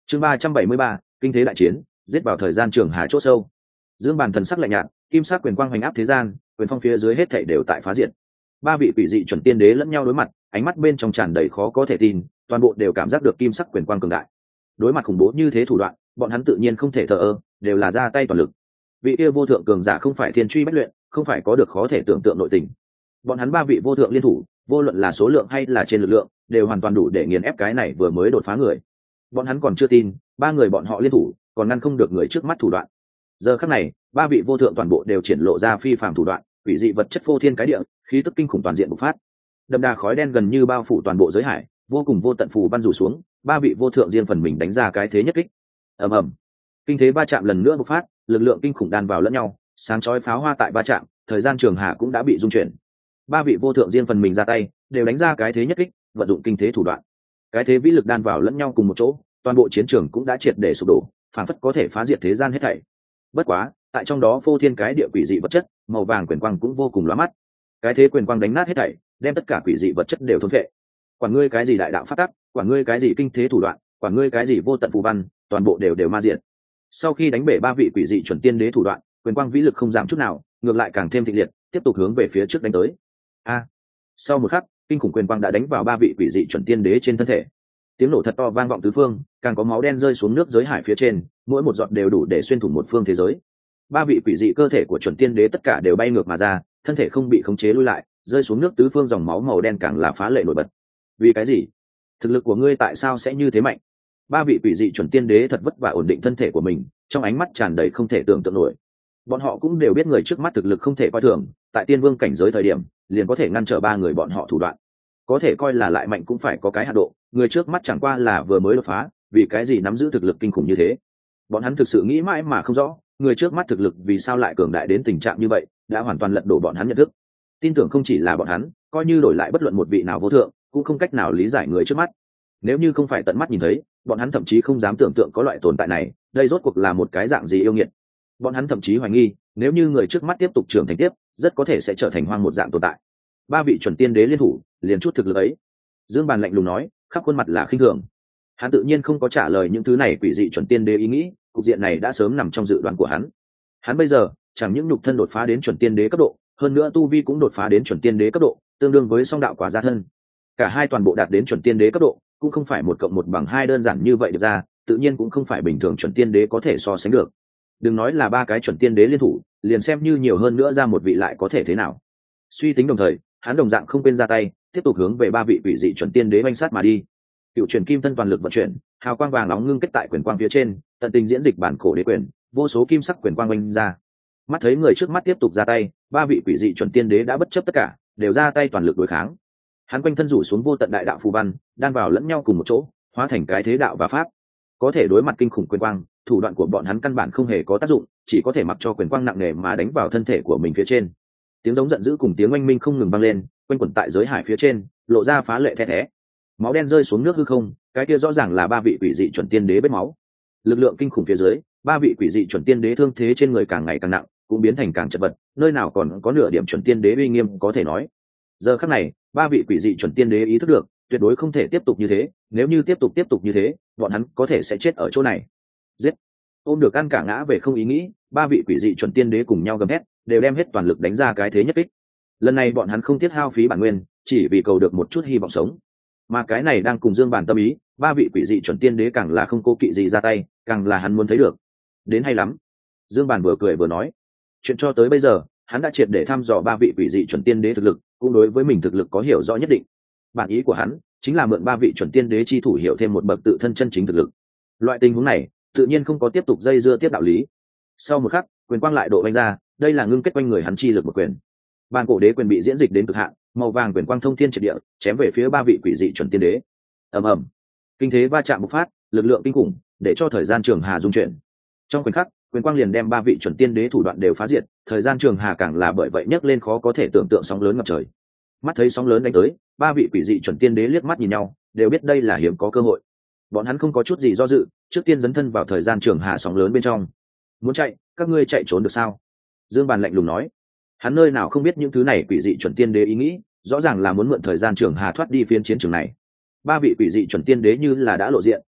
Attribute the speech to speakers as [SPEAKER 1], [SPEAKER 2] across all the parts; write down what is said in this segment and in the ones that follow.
[SPEAKER 1] Chương 373, kinh thế đại chiến, giết vào thời gian trường hà chỗ sâu. Dương Bàn thần sắc lạnh nhạt, kim sắc quyền quang hoành áp thế gian, quyền phong phía dưới hết thảy đều tại phá diệt. Ba vị quỷ dị chuẩn tiên đế lẫn nhau đối mặt, ánh mắt bên trong tràn đầy khó có thể tin, toàn bộ đều cảm giác được kim sắc quyền quang cường đại. Đối mặt khủng bố như thế thủ đoạn, bọn hắn tự nhiên không thể thờ ơ, đều là ra tay toàn lực. Vị kia vô thượng cường giả không phải thiên truy bách luyện, không phải có được khó thể tưởng tượng nội tình. Bọn hắn ba vị vô thượng liên thủ, vô luận là số lượng hay là trên lực lượng, đều hoàn toàn đủ để nghiền ép cái này vừa mới đột phá người. Bọn hắn còn chưa tin, ba người bọn họ liên thủ, còn ngăn không được người trước mắt thủ đoạn. Giờ khắc này, ba vị vô thượng toàn bộ đều triển lộ ra phi phàm thủ đoạn, quỷ dị vật chất phô thiên cái địa, khí tức kinh khủng toàn diện bộc phát. Đậm đà khói đen gần như bao phủ toàn bộ giới hải, vô cùng vô tận phù văn rủ xuống, ba vị vô thượng riêng phần mình đánh ra cái thế nhất kích. Ầm ầm. Kinh thế va chạm lần nữa bộc phát, lực lượng kinh khủng đan vào lẫn nhau, sáng chói pháo hoa tại va chạm, thời gian trường hạ cũng đã bị dung chuyển. Ba vị vô thượng riêng phần mình ra tay, đều đánh ra cái thế nhất kích, vận dụng kinh thế thủ đoạn. Cái thế vĩ lực đan vào lẫn nhau cùng một chỗ, toàn bộ chiến trường cũng đã triệt để sụp đổ, phản phất có thể phá diệt thế gian hết thảy. Bất quá, tại trong đó phô thiên cái địa quỷ dị vật chất, màu vàng quyền quang cũng vô cùng lóa mắt. Cái thế quyền quang đánh nát hết thảy, đem tất cả quỷ dị vật chất đều thôn phệ. Quản ngươi cái gì đại đạo pháp tắc, quản ngươi cái gì kinh thế thủ đoạn, quản ngươi cái gì vô tận phù văn, toàn bộ đều ma diệt. Sau khi đánh bể ba vị quỷ dị chuẩn tiên đế thủ đoạn, quyền quang vĩ lực không giảm chút nào, ngược lại càng thêm thịnh liệt, tiếp tục hướng về phía trước đánh tới. Sau một khắc, kinh khủng quyền quang đã đánh vào ba vị quỷ dị chuẩn tiên đế trên thân thể. Tiếng nổ thật to vang vọng tứ phương, càng có máu đen rơi xuống nước giới hải phía trên, mỗi một giọt đều đủ để xuyên thủng một phương thế giới. Ba vị quỷ dị cơ thể của chuẩn tiên đế tất cả đều bay ngược mà ra, thân thể không bị khống chế lui lại, rơi xuống nước tứ phương dòng máu màu đen càng là phá lệ nổi bật. Vì cái gì? Thực lực của ngươi tại sao sẽ như thế mạnh? Ba vị quỷ dị chuẩn tiên đế thật vất vả ổn định thân thể của mình, trong ánh mắt tràn đầy không thể tưởng tượng nổi. Bọn họ cũng đều biết người trước mắt thực lực không thể coi thường, tại tiên vương cảnh giới thời điểm, liền có thể ngăn trở ba người bọn họ thủ đoạn. Có thể coi là lại mạnh cũng phải có cái hạn độ, người trước mắt chẳng qua là vừa mới đột phá, vì cái gì nắm giữ thực lực kinh khủng như thế? Bọn hắn thực sự nghĩ mãi mà không rõ, người trước mắt thực lực vì sao lại cường đại đến tình trạng như vậy, đã hoàn toàn lật đổ bọn hắn nhận thức. Tin tưởng không chỉ là bọn hắn, coi như đổi lại bất luận một vị nào vô thượng, cũng không cách nào lý giải người trước mắt. Nếu như không phải tận mắt nhìn thấy, bọn hắn thậm chí không dám tưởng tượng có loại tồn tại này, đây rốt cuộc là một cái dạng gì yêu nghiệt. Bọn hắn thậm chí hoài nghi, nếu như người trước mắt tiếp tục trưởng thành tiếp, rất có thể sẽ trở thành hoang một dạng tồn tại. Ba vị chuẩn tiên đế liên thủ, liền chút thực lực ấy. Dương Bàn lạnh lùng nói, khắp khuôn mặt là khinh thường. Hắn tự nhiên không có trả lời những thứ này quỷ dị chuẩn tiên đế ý nghĩ, cục diện này đã sớm nằm trong dự đoán của hắn. Hắn bây giờ chẳng những nhục thân đột phá đến chuẩn tiên đế cấp độ, hơn nữa tu vi cũng đột phá đến chuẩn tiên đế cấp độ, tương đương với song đạo quả gia thân. Cả hai toàn bộ đạt đến chuẩn tiên đế cấp độ, cũng không phải 1+1=2 đơn giản như vậy được ra, tự nhiên cũng không phải bình thường chuẩn tiên đế có thể so sánh được. Đừng nói là ba cái chuẩn tiên đế liên thủ, liền xem như nhiều hơn nữa ra một vị lại có thể thế nào. Suy tính đồng thời, hắn đồng dạng không quên ra tay, tiếp tục hướng về ba vị quỷ dị chuẩn tiên đế oanh sát mà đi. Cựu truyền kim thân toàn lực vận chuyển, hào quang vàng nóng ngưng kết tại quyền quang phía trên, tận tình diễn dịch bản cổ đế quyền, vô số kim sắc quyền quang oanh ra. Mắt thấy người trước mắt tiếp tục ra tay, ba vị quỷ dị chuẩn tiên đế đã bất chấp tất cả, đều ra tay toàn lực đối kháng. Hắn quanh thân rủ xuống vô tận đại đạo phù văn, đan vào lẫn nhau cùng một chỗ, hóa thành cái thế đạo và pháp. Có thể đối mặt kinh khủng quyền quang, thủ đoạn của bọn hắn căn bản không hề có tác dụng, chỉ có thể mặc cho quyền quang nặng nề mà đánh vào thân thể của mình phía trên. Tiếng giống giận dữ cùng tiếng oanh minh không ngừng vang lên, quanh quẩn tại giới hải phía trên, lộ ra phá lệ the thé. Máu đen rơi xuống nước hư không, cái kia rõ ràng là ba vị quỷ dị chuẩn tiên đế vết máu. Lực lượng kinh khủng phía dưới, ba vị quỷ dị chuẩn tiên đế thương thế trên người càng ngày càng nặng, cũng biến thành càng chật vật, nơi nào còn có nửa điểm chuẩn tiên đế uy nghiêm có thể nói. Giờ khắc này, ba vị quỷ dị chuẩn tiên đế ý thức được, tuyệt đối không thể tiếp tục như thế, nếu như tiếp tục như thế, bọn hắn có thể sẽ chết ở chỗ này. Giết! Ôm được ăn cả ngã về không ý nghĩ, ba vị quỷ dị chuẩn tiên đế cùng nhau gầm hét, đều đem hết toàn lực đánh ra cái thế nhất kích. Lần này bọn hắn không tiếc hao phí bản nguyên, chỉ vì cầu được một chút hy vọng sống. Mà cái này đang cùng Dương Bàn tâm ý, ba vị quỷ dị chuẩn tiên đế càng là không cố kỵ gì ra tay, càng là hắn muốn thấy được. Đến hay lắm. Dương Bàn vừa cười vừa nói, chuyện cho tới bây giờ, hắn đã triệt để thăm dò ba vị quỷ dị chuẩn tiên đế thực lực, cũng đối với mình thực lực có hiểu rõ nhất định. Bản ý của hắn chính là mượn ba vị chuẩn tiên đế chi thủ hiểu thêm một bậc tự thân chân chính thực lực. Loại tình huống này, tự nhiên không có tiếp tục dây dưa tiếp đạo lý. Sau một khắc, quyền quang lại độ vanh ra, đây là ngưng kết quanh người hắn chi lực một quyền. Bàn cổ đế quyền bị diễn dịch đến cực hạn, màu vàng quyền quang thông thiên triệt địa, chém về phía ba vị quỷ dị chuẩn tiên đế. Ầm ầm, kinh thế va chạm bộc phát, lực lượng kinh khủng, để cho thời gian trường hà dung chuyển. Trong khoảnh khắc, quyền quang liền đem ba vị chuẩn tiên đế thủ đoạn đều phá diệt, thời gian trường hà càng là bởi vậy nhấc lên khó có thể tưởng tượng sóng lớn ngập trời. Mắt thấy sóng lớn đánh tới, ba vị quỷ dị chuẩn tiên đế liếc mắt nhìn nhau, đều biết đây là hiếm có cơ hội. Bọn hắn không có chút gì do dự, trước tiên dấn thân vào thời gian trường hà sóng lớn bên trong. Muốn chạy, các ngươi chạy trốn được sao? Dương Bàn lạnh lùng nói. Hắn nơi nào không biết những thứ này quỷ dị chuẩn tiên đế ý nghĩ, rõ ràng là muốn mượn thời gian trường hà thoát đi phiên chiến trường này. Ba vị quỷ dị chuẩn tiên đế như là đã lộ diện,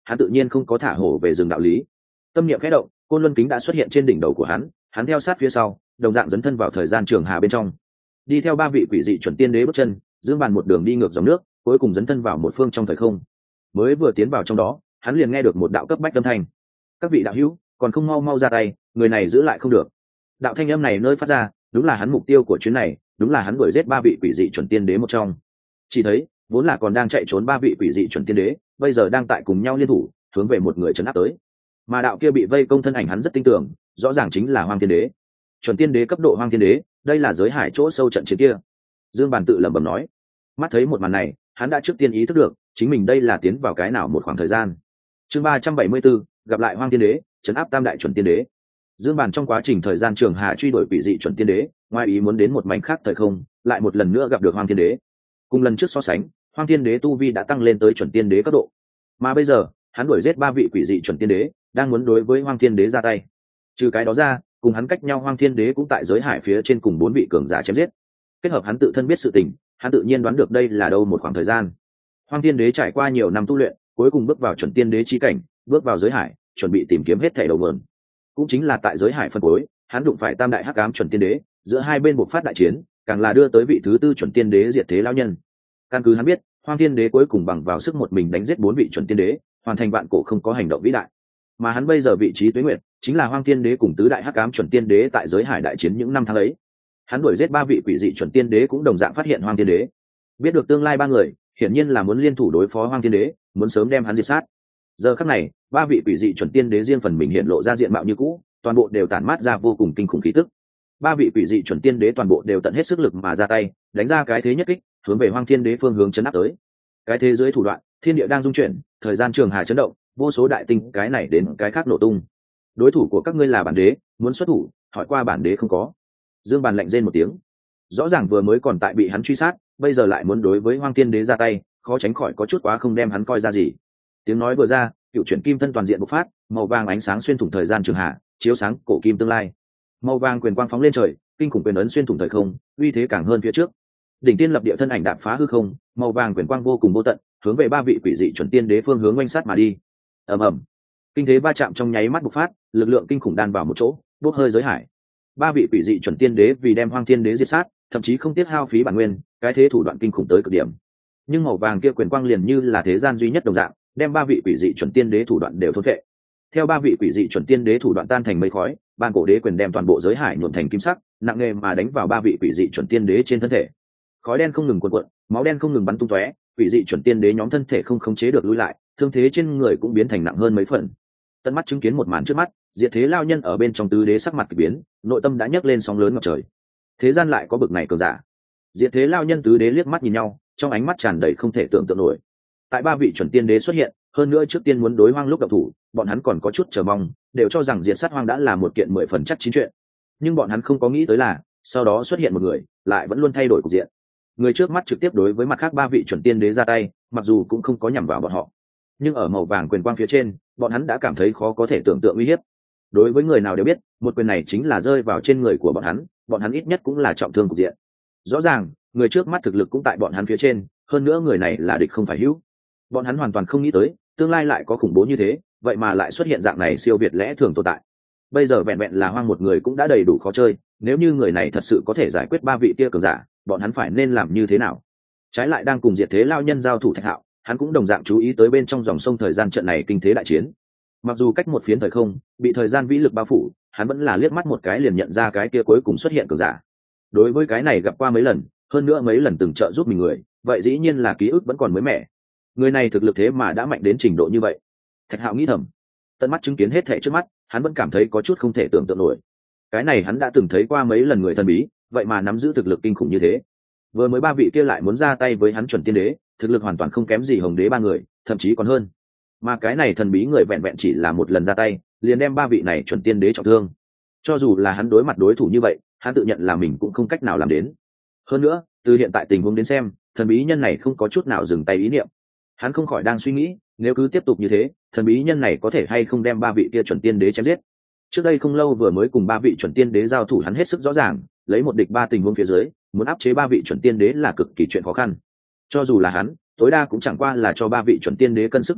[SPEAKER 1] hắn tự nhiên không có thả hổ về rừng đạo lý. Tâm niệm khẽ động, côn luân kính đã xuất hiện trên đỉnh đầu của hắn theo sát phía sau, đồng dạng dấn thân vào thời gian trường hà bên trong. Đi theo ba vị quỷ dị chuẩn tiên đế bước chân, Dương Bàn một đường đi ngược dòng nước, cuối cùng dấn thân vào một phương trong thời không. Mới vừa tiến vào trong đó, hắn liền nghe được một đạo cấp bách âm thanh. Các vị đạo hữu, còn không mau mau ra tay, người này giữ lại không được. Đạo thanh âm này nơi phát ra, đúng là hắn mục tiêu của chuyến này, đúng là hắn đuổi giết ba vị quỷ dị chuẩn tiên đế một trong. Chỉ thấy, vốn là còn đang chạy trốn ba vị quỷ dị chuẩn tiên đế, bây giờ đang tại cùng nhau liên thủ, hướng về một người trấn áp tới. Mà đạo kia bị vây công thân ảnh hắn rất tin tưởng, rõ ràng chính là Hoang Thiên Đế. Chuẩn tiên đế cấp độ Hoang Thiên Đế, đây là giới hải chỗ sâu trận chiến kia. Dương Bàn tự lẩm bẩm nói. Mắt thấy một màn này, hắn đã trước tiên ý thức được, chính mình đây là tiến vào cái nào một khoảng thời gian. Chương 374, gặp lại Hoang Thiên Đế, trấn áp tam đại chuẩn tiên đế. Dương Bàn trong quá trình thời gian trường hạ truy đuổi quỷ dị chuẩn tiên đế, ngoài ý muốn đến một mảnh khác thời không, lại một lần nữa gặp được Hoang Thiên Đế. Cùng lần trước so sánh, Hoang Thiên Đế tu vi đã tăng lên tới chuẩn tiên đế cấp độ. Mà bây giờ, hắn đuổi giết ba vị quỷ dị chuẩn tiên đế, đang muốn đối với Hoang Thiên Đế ra tay. Trừ cái đó ra, cùng hắn cách nhau Hoang Thiên Đế cũng tại giới hải phía trên cùng 4 vị cường giả chém giết. Kết hợp hắn tự thân biết sự tình, hắn tự nhiên đoán được đây là đâu một khoảng thời gian. Hoang Thiên Đế trải qua nhiều năm tu luyện, cuối cùng bước vào chuẩn tiên đế chi cảnh, bước vào giới hải, chuẩn bị tìm kiếm hết thảy đầu nguồn. Cũng chính là tại giới hải phân cuối, hắn đụng phải tam đại hắc ám chuẩn tiên đế, giữa hai bên bộc phát đại chiến, càng là đưa tới vị thứ tư chuẩn tiên đế diệt thế lão nhân. Căn cứ hắn biết, Hoang Thiên Đế cuối cùng bằng vào sức một mình đánh giết 4 vị chuẩn tiên đế, hoàn thành vạn cổ không có hành động vĩ đại. Mà hắn bây giờ vị trí tuế nguyệt, chính là Hoang Thiên Đế cùng tứ đại hắc ám chuẩn tiên đế tại giới hải đại chiến những năm tháng ấy. Hắn đuổi giết 3 vị quỷ dị chuẩn tiên đế cũng đồng dạng phát hiện Hoang Thiên Đế. Biết được tương lai 3 người, hiển nhiên là muốn liên thủ đối phó Hoang Thiên Đế, muốn sớm đem hắn diệt sát. Giờ khắc này, 3 vị quỷ dị chuẩn tiên đế riêng phần mình hiện lộ ra diện mạo như cũ, toàn bộ đều tản mát ra vô cùng kinh khủng khí tức. 3 vị quỷ dị chuẩn tiên đế toàn bộ đều tận hết sức lực mà ra tay, đánh ra cái thế nhất kích, hướng về Hoang Thiên Đế phương hướng chấn áp tới. Cái thế giới thủ đoạn, thiên địa đang rung chuyển, thời gian trường hà chấn động, vô số đại tinh cái này đến cái khác nổ tung. Đối thủ của các ngươi là bản đế, muốn xuất thủ, hỏi qua bản đế không có. Dương Bàn lạnh rên một tiếng. Rõ ràng vừa mới còn tại bị hắn truy sát, bây giờ lại muốn đối với Hoang Thiên Đế ra tay, khó tránh khỏi có chút quá không đem hắn coi ra gì. Tiếng nói vừa ra, cựu chuyển kim thân toàn diện bộc phát, màu vàng ánh sáng xuyên thủng thời gian trường hạ, chiếu sáng cổ kim tương lai. Màu vàng quyền quang phóng lên trời, kinh khủng quyền ấn xuyên thủng thời không, uy thế càng hơn phía trước. Đỉnh tiên lập địa thân ảnh đạp phá hư không, màu vàng quyền quang vô cùng vô tận, hướng về 3 vị quỷ dị chuẩn tiên đế phương hướng oanh sát mà đi. Ầm ầm, kinh thế va chạm trong nháy mắt bộc phát, lực lượng kinh khủng đan vào một chỗ, bốc hơi giới hải. 3 vị quỷ dị chuẩn tiên đế vì đem Hoang Thiên Đế diệt sát, thậm chí không tiếc hao phí bản nguyên, cái thế thủ đoạn kinh khủng tới cực điểm. Nhưng màu vàng kia quyền quang liền như là thế gian duy nhất đồng dạng, đem 3 vị quỷ dị chuẩn tiên đế thủ đoạn đều thôn phệ. Theo 3 vị quỷ dị chuẩn tiên đế thủ đoạn tan thành mây khói, ban cổ đế quyền đem toàn bộ giới hải nhuộm thành kim sắc, nặng nề mà đánh vào 3 vị quỷ dị chuẩn tiên đế trên thân thể. Khói đen không ngừng cuộn cuộn, máu đen không ngừng bắn tung tóe, quỷ dị chuẩn tiên đế nhóm thân thể không khống chế được lùi lại, thương thế trên người cũng biến thành nặng hơn mấy phần. Tận mắt chứng kiến một màn trước mắt, diệt thế lao nhân ở bên trong tứ đế sắc mặt kỳ biến, nội tâm đã nhấc lên sóng lớn ngập trời. Thế gian lại có bực này cường giả. Diệt thế lao nhân tứ đế liếc mắt nhìn nhau, trong ánh mắt tràn đầy không thể tưởng tượng nổi. Tại 3 vị chuẩn tiên đế xuất hiện, hơn nữa trước tiên muốn đối Hoang lúc động thủ, bọn hắn còn có chút chờ mong, đều cho rằng diệt sát Hoang đã là một kiện 10 phần chắc chín chuyện. Nhưng bọn hắn không có nghĩ tới là, sau đó xuất hiện một người, lại vẫn luôn thay đổi cục diện. Người trước mắt trực tiếp đối với mặt khác 3 vị chuẩn tiên đế ra tay, mặc dù cũng không có nhằm vào bọn họ, nhưng ở màu vàng quyền quang phía trên, bọn hắn đã cảm thấy khó có thể tưởng tượng uy hiếp. Đối với người nào đều biết, một quyền này chính là rơi vào trên người của bọn hắn ít nhất cũng là trọng thương cục diện. Rõ ràng, người trước mắt thực lực cũng tại bọn hắn phía trên, hơn nữa người này là địch không phải hữu. Bọn hắn hoàn toàn không nghĩ tới, tương lai lại có khủng bố như thế, vậy mà lại xuất hiện dạng này siêu việt lẽ thường tồn tại. Bây giờ vẹn vẹn là Hoang một người cũng đã đầy đủ khó chơi, nếu như người này thật sự có thể giải quyết 3 vị kia cường giả, bọn hắn phải nên làm như thế nào? Trái lại đang cùng diệt thế lao nhân giao thủ Thạch Hạo, hắn cũng đồng dạng chú ý tới bên trong dòng sông thời gian trận này kinh thế đại chiến. Mặc dù cách một phiến thời không, bị thời gian vĩ lực bao phủ, hắn vẫn là liếc mắt một cái liền nhận ra cái kia cuối cùng xuất hiện cường giả. Đối với cái này gặp qua mấy lần, hơn nữa mấy lần từng trợ giúp mình người, vậy dĩ nhiên là ký ức vẫn còn mới mẻ. Người này thực lực thế mà đã mạnh đến trình độ như vậy. Thạch Hạo nghĩ thầm. Tận mắt chứng kiến hết thảy trước mắt, hắn vẫn cảm thấy có chút không thể tưởng tượng nổi. Cái này hắn đã từng thấy qua mấy lần người thần bí, vậy mà nắm giữ thực lực kinh khủng như thế. Vừa mới 3 vị kia lại muốn ra tay với hắn chuẩn tiên đế, thực lực hoàn toàn không kém gì Hồng Đế 3 người, thậm chí còn hơn. Mà cái này thần bí người vẹn vẹn chỉ là một lần ra tay, liền đem 3 vị này chuẩn tiên đế trọng thương. Cho dù là hắn đối mặt đối thủ như vậy, hắn tự nhận là mình cũng không cách nào làm đến. Hơn nữa, từ hiện tại tình huống đến xem, thần bí nhân này không có chút nào dừng tay ý niệm. Hắn không khỏi đang suy nghĩ, nếu cứ tiếp tục như thế, thần bí nhân này có thể hay không đem 3 vị kia chuẩn tiên đế chém giết. Trước đây không lâu vừa mới cùng 3 vị chuẩn tiên đế giao thủ, hắn hết sức rõ ràng, lấy một địch 3 tình huống phía dưới, muốn áp chế 3 vị chuẩn tiên đế là cực kỳ chuyện khó khăn. Cho dù là hắn, tối đa cũng chẳng qua là cho 3 vị chuẩn tiên đế cân sức ngang tài,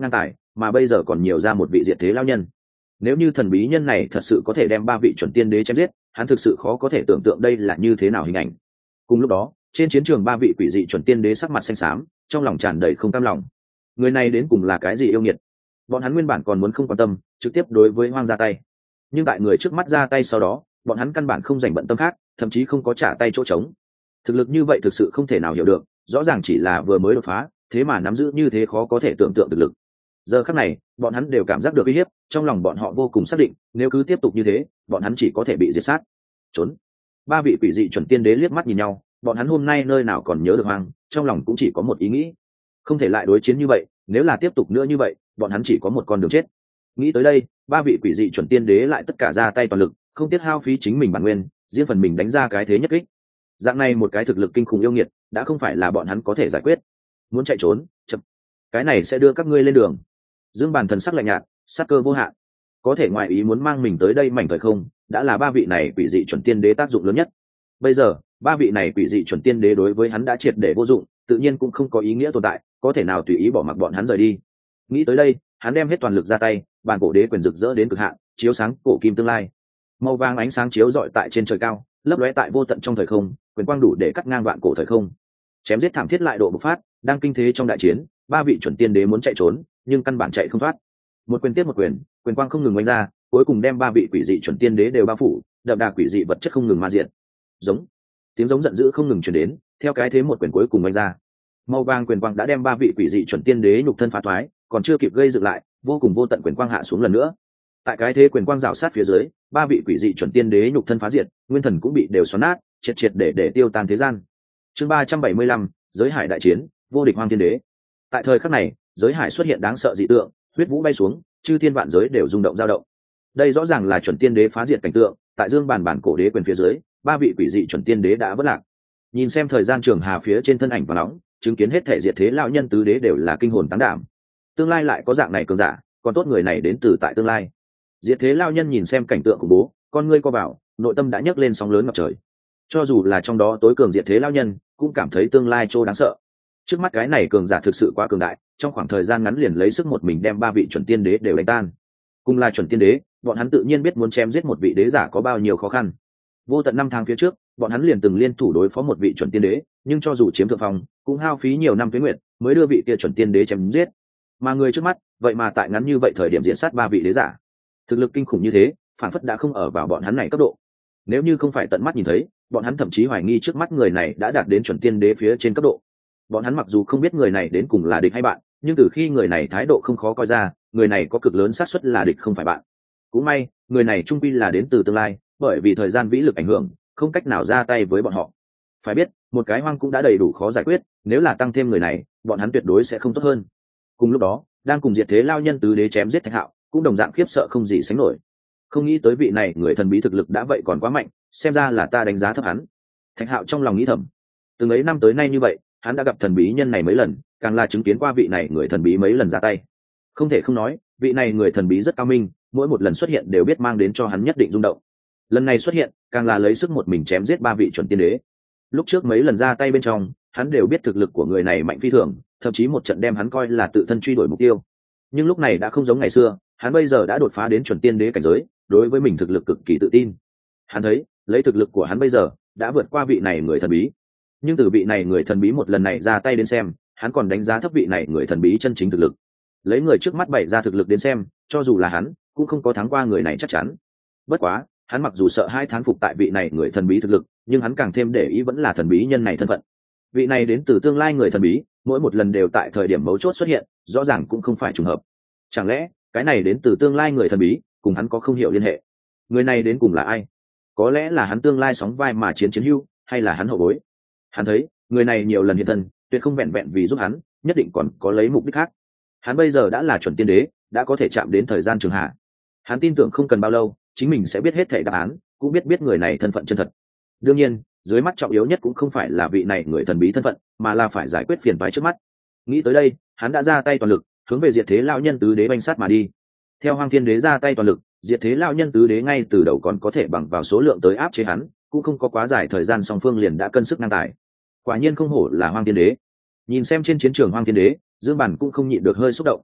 [SPEAKER 1] mà bây giờ còn nhiều ra một vị diệt thế lao nhân. Nếu như thần bí nhân này thật sự có thể đem 3 vị chuẩn tiên đế chém giết, hắn thực sự khó có thể tưởng tượng đây là như thế nào hình ảnh. Cùng lúc đó, trên chiến trường 3 vị quỷ dị chuẩn tiên đế sắc mặt xanh xám, trong lòng tràn đầy không cam lòng. Người này đến cùng là cái gì yêu nghiệt? Bọn hắn nguyên bản còn muốn không quan tâm, trực tiếp đối với Hoang ra tay. Nhưng tại người trước mắt ra tay sau đó, bọn hắn căn bản không dành bận tâm khác, thậm chí không có trả tay chỗ trống. Thực lực như vậy thực sự không thể nào hiểu được, rõ ràng chỉ là vừa mới đột phá, thế mà nắm giữ như thế khó có thể tưởng tượng được lực. Giờ khắc này, bọn hắn đều cảm giác được uy hiếp, trong lòng bọn họ vô cùng xác định, nếu cứ tiếp tục như thế, bọn hắn chỉ có thể bị diệt sát. Trốn. 3 vị quỷ dị chuẩn tiên đế liếc mắt nhìn nhau, bọn hắn hôm nay nơi nào còn nhớ được Hoang, trong lòng cũng chỉ có một ý nghĩ, không thể lại đối chiến như vậy, nếu là tiếp tục nữa như vậy, bọn hắn chỉ có một con đường chết. Nghĩ tới đây, 3 vị quỷ dị chuẩn tiên đế lại tất cả ra tay toàn lực, không tiếc hao phí chính mình bản nguyên, riêng phần mình đánh ra cái thế nhất kích. Dạng này một cái thực lực kinh khủng yêu nghiệt, đã không phải là bọn hắn có thể giải quyết. Muốn chạy trốn, chậm. Cái này sẽ đưa các ngươi lên đường. Dương Bàn thần sắc lạnh nhạt, sát cơ vô hạn. Có thể ngoại ý muốn mang mình tới đây mảnh thời không, đã là 3 vị này quỷ dị chuẩn tiên đế tác dụng lớn nhất. Bây giờ, 3 vị này quỷ dị chuẩn tiên đế đối với hắn đã triệt để vô dụng, tự nhiên cũng không có ý nghĩa tồn tại, có thể nào tùy ý bỏ mặc bọn hắn rời đi. Nghĩ tới đây, hắn đem hết toàn lực ra tay, bàn cổ đế quyền rực rỡ đến cực hạn, chiếu sáng cổ kim tương lai. Màu vàng ánh sáng chiếu rọi tại trên trời cao, lấp lóe tại vô tận trong thời không, quyền quang đủ để cắt ngang vạn cổ thời không. Chém giết thảm thiết lại độ bộc phát, đang kinh thế trong đại chiến, 3 vị chuẩn tiên đế muốn chạy trốn, nhưng căn bản chạy không thoát. Một quyền tiếp một quyền, quyền quang không ngừng oanh ra, cuối cùng đem 3 vị quỷ dị chuẩn tiên đế đều bao phủ, đậm đà quỷ dị vật chất không ngừng ma diện. Giống. Tiếng giống giận dữ không ngừng truyền đến, theo cái thế một quyền cuối cùng oanh ra. Màu vàng quyền quang đã đem 3 vị quỷ dị chuẩn tiên đế nhục thân phá thoái, còn chưa kịp gây dựng lại, vô cùng vô tận quyền quang hạ xuống lần nữa. Tại cái thế quyền quang rào sát phía dưới, 3 vị quỷ dị chuẩn tiên đế nhục thân phá diệt, nguyên thần cũng bị đều xoắn nát, triệt triệt để tiêu tan thế gian. Chương 375, giới hải đại chiến, vô địch Hoang Thiên Đế. Tại thời khắc này, giới hải xuất hiện đáng sợ dị tượng, huyết vũ bay xuống, chư thiên vạn giới đều rung động dao động. Đây rõ ràng là chuẩn tiên đế phá diệt cảnh tượng, tại Dương Bàn bản cổ đế quyền phía dưới, 3 vị quỷ dị chuẩn tiên đế đã vỡ lạc. Nhìn xem thời gian trường hà phía trên thân ảnh và nóng, chứng kiến hết thể diệt thế lão nhân tứ đế đều là kinh hồn tán đảm. Tương lai lại có dạng này cường giả, còn tốt người này đến từ tại tương lai. Diệt thế lão nhân nhìn xem cảnh tượng khủng bố, con ngươi co vào, nội tâm đã nhấc lên sóng lớn ngập trời. Cho dù là trong đó tối cường diệt thế lão nhân, cũng cảm thấy tương lai trô đáng sợ. Trước mắt cái này cường giả thực sự quá cường đại, trong khoảng thời gian ngắn liền lấy sức một mình đem 3 vị chuẩn tiên đế đều đánh tan. Cùng là chuẩn tiên đế, bọn hắn tự nhiên biết muốn chém giết một vị đế giả có bao nhiêu khó khăn. Vô tận 5 tháng phía trước, bọn hắn liền từng liên thủ đối phó một vị chuẩn tiên đế, nhưng cho dù chiếm thượng phong, cũng hao phí nhiều năm tuế nguyệt mới đưa vị kia chuẩn tiên đế chém giết. Mà người trước mắt, vậy mà tại ngắn như vậy thời điểm diện sát 3 vị đế giả, thực lực kinh khủng như thế, phản phất đã không ở vào bọn hắn này cấp độ. Nếu như không phải tận mắt nhìn thấy, bọn hắn thậm chí hoài nghi trước mắt người này đã đạt đến chuẩn tiên đế phía trên cấp độ. Bọn hắn mặc dù không biết người này đến cùng là địch hay bạn, nhưng từ khi người này thái độ không khó coi ra, người này có cực lớn xác suất là địch không phải bạn. Cũng may, người này trung quy là đến từ tương lai, bởi vì thời gian vĩ lực ảnh hưởng, không cách nào ra tay với bọn họ. Phải biết, một cái Hoang cũng đã đầy đủ khó giải quyết, nếu là tăng thêm người này, bọn hắn tuyệt đối sẽ không tốt hơn. Cùng lúc đó, đang cùng diệt thế lao nhân tứ đế chém giết Thạch Hạo, cũng đồng dạng khiếp sợ không gì sánh nổi. Không nghĩ tới vị này người thần bí thực lực đã vậy còn quá mạnh, xem ra là ta đánh giá thấp hắn. Thạch Hạo trong lòng nghĩ thầm. Từng ấy năm tới nay như vậy, hắn đã gặp thần bí nhân này mấy lần, càng là chứng kiến qua vị này người thần bí mấy lần ra tay. Không thể không nói, vị này người thần bí rất cao minh, mỗi một lần xuất hiện đều biết mang đến cho hắn nhất định rung động. Lần này xuất hiện, càng là lấy sức một mình chém giết 3 vị chuẩn tiên đế. Lúc trước mấy lần ra tay bên trong, hắn đều biết thực lực của người này mạnh phi thường, thậm chí một trận đem hắn coi là tự thân truy đuổi mục tiêu. Nhưng lúc này đã không giống ngày xưa, hắn bây giờ đã đột phá đến chuẩn tiên đế cảnh giới, đối với mình thực lực cực kỳ tự tin. Hắn thấy, lấy thực lực của hắn bây giờ, đã vượt qua vị này người thần bí. Nhưng từ vị này người thần bí một lần này ra tay đến xem, hắn còn đánh giá thấp vị này người thần bí chân chính thực lực. Lấy người trước mắt bày ra thực lực đến xem, cho dù là hắn, cũng không có thắng qua người này chắc chắn. Bất quá, hắn mặc dù sợ hai thán phục tại vị này người thần bí thực lực, nhưng hắn càng thêm để ý vẫn là thần bí nhân này thân phận. Vị này đến từ tương lai người thần bí, mỗi một lần đều tại thời điểm mấu chốt xuất hiện, rõ ràng cũng không phải trùng hợp. Chẳng lẽ cái này đến từ tương lai người thần bí cùng hắn có không hiểu liên hệ? Người này đến cùng là ai? Có lẽ là hắn tương lai sóng vai mà chiến hữu, hay là hắn hậu bối? Hắn thấy người này nhiều lần hiện thân, tuyệt không vẹn vẹn vì giúp hắn, nhất định còn có lấy mục đích khác. Hắn bây giờ đã là chuẩn tiên đế, đã có thể chạm đến thời gian trường hạ. Hắn tin tưởng không cần bao lâu, chính mình sẽ biết hết thảy đáp án, cũng biết người này thân phận chân thật. Đương nhiên, dưới mắt trọng yếu nhất cũng không phải là vị này người thần bí thân phận, mà là phải giải quyết phiền toái trước mắt. Nghĩ tới đây, hắn đã ra tay toàn lực, hướng về diệt thế lão nhân tứ đế banh sát mà đi. Theo Hoang Thiên Đế ra tay toàn lực, diệt thế lão nhân tứ đế ngay từ đầu còn có thể bằng vào số lượng tới áp chế hắn, cũng không có quá dài thời gian song phương liền đã cân sức ngang tài. Quả nhiên không hổ là Hoang Thiên Đế. Nhìn xem trên chiến trường Hoang Thiên Đế, Dương Bản cũng không nhịn được hơi xúc động.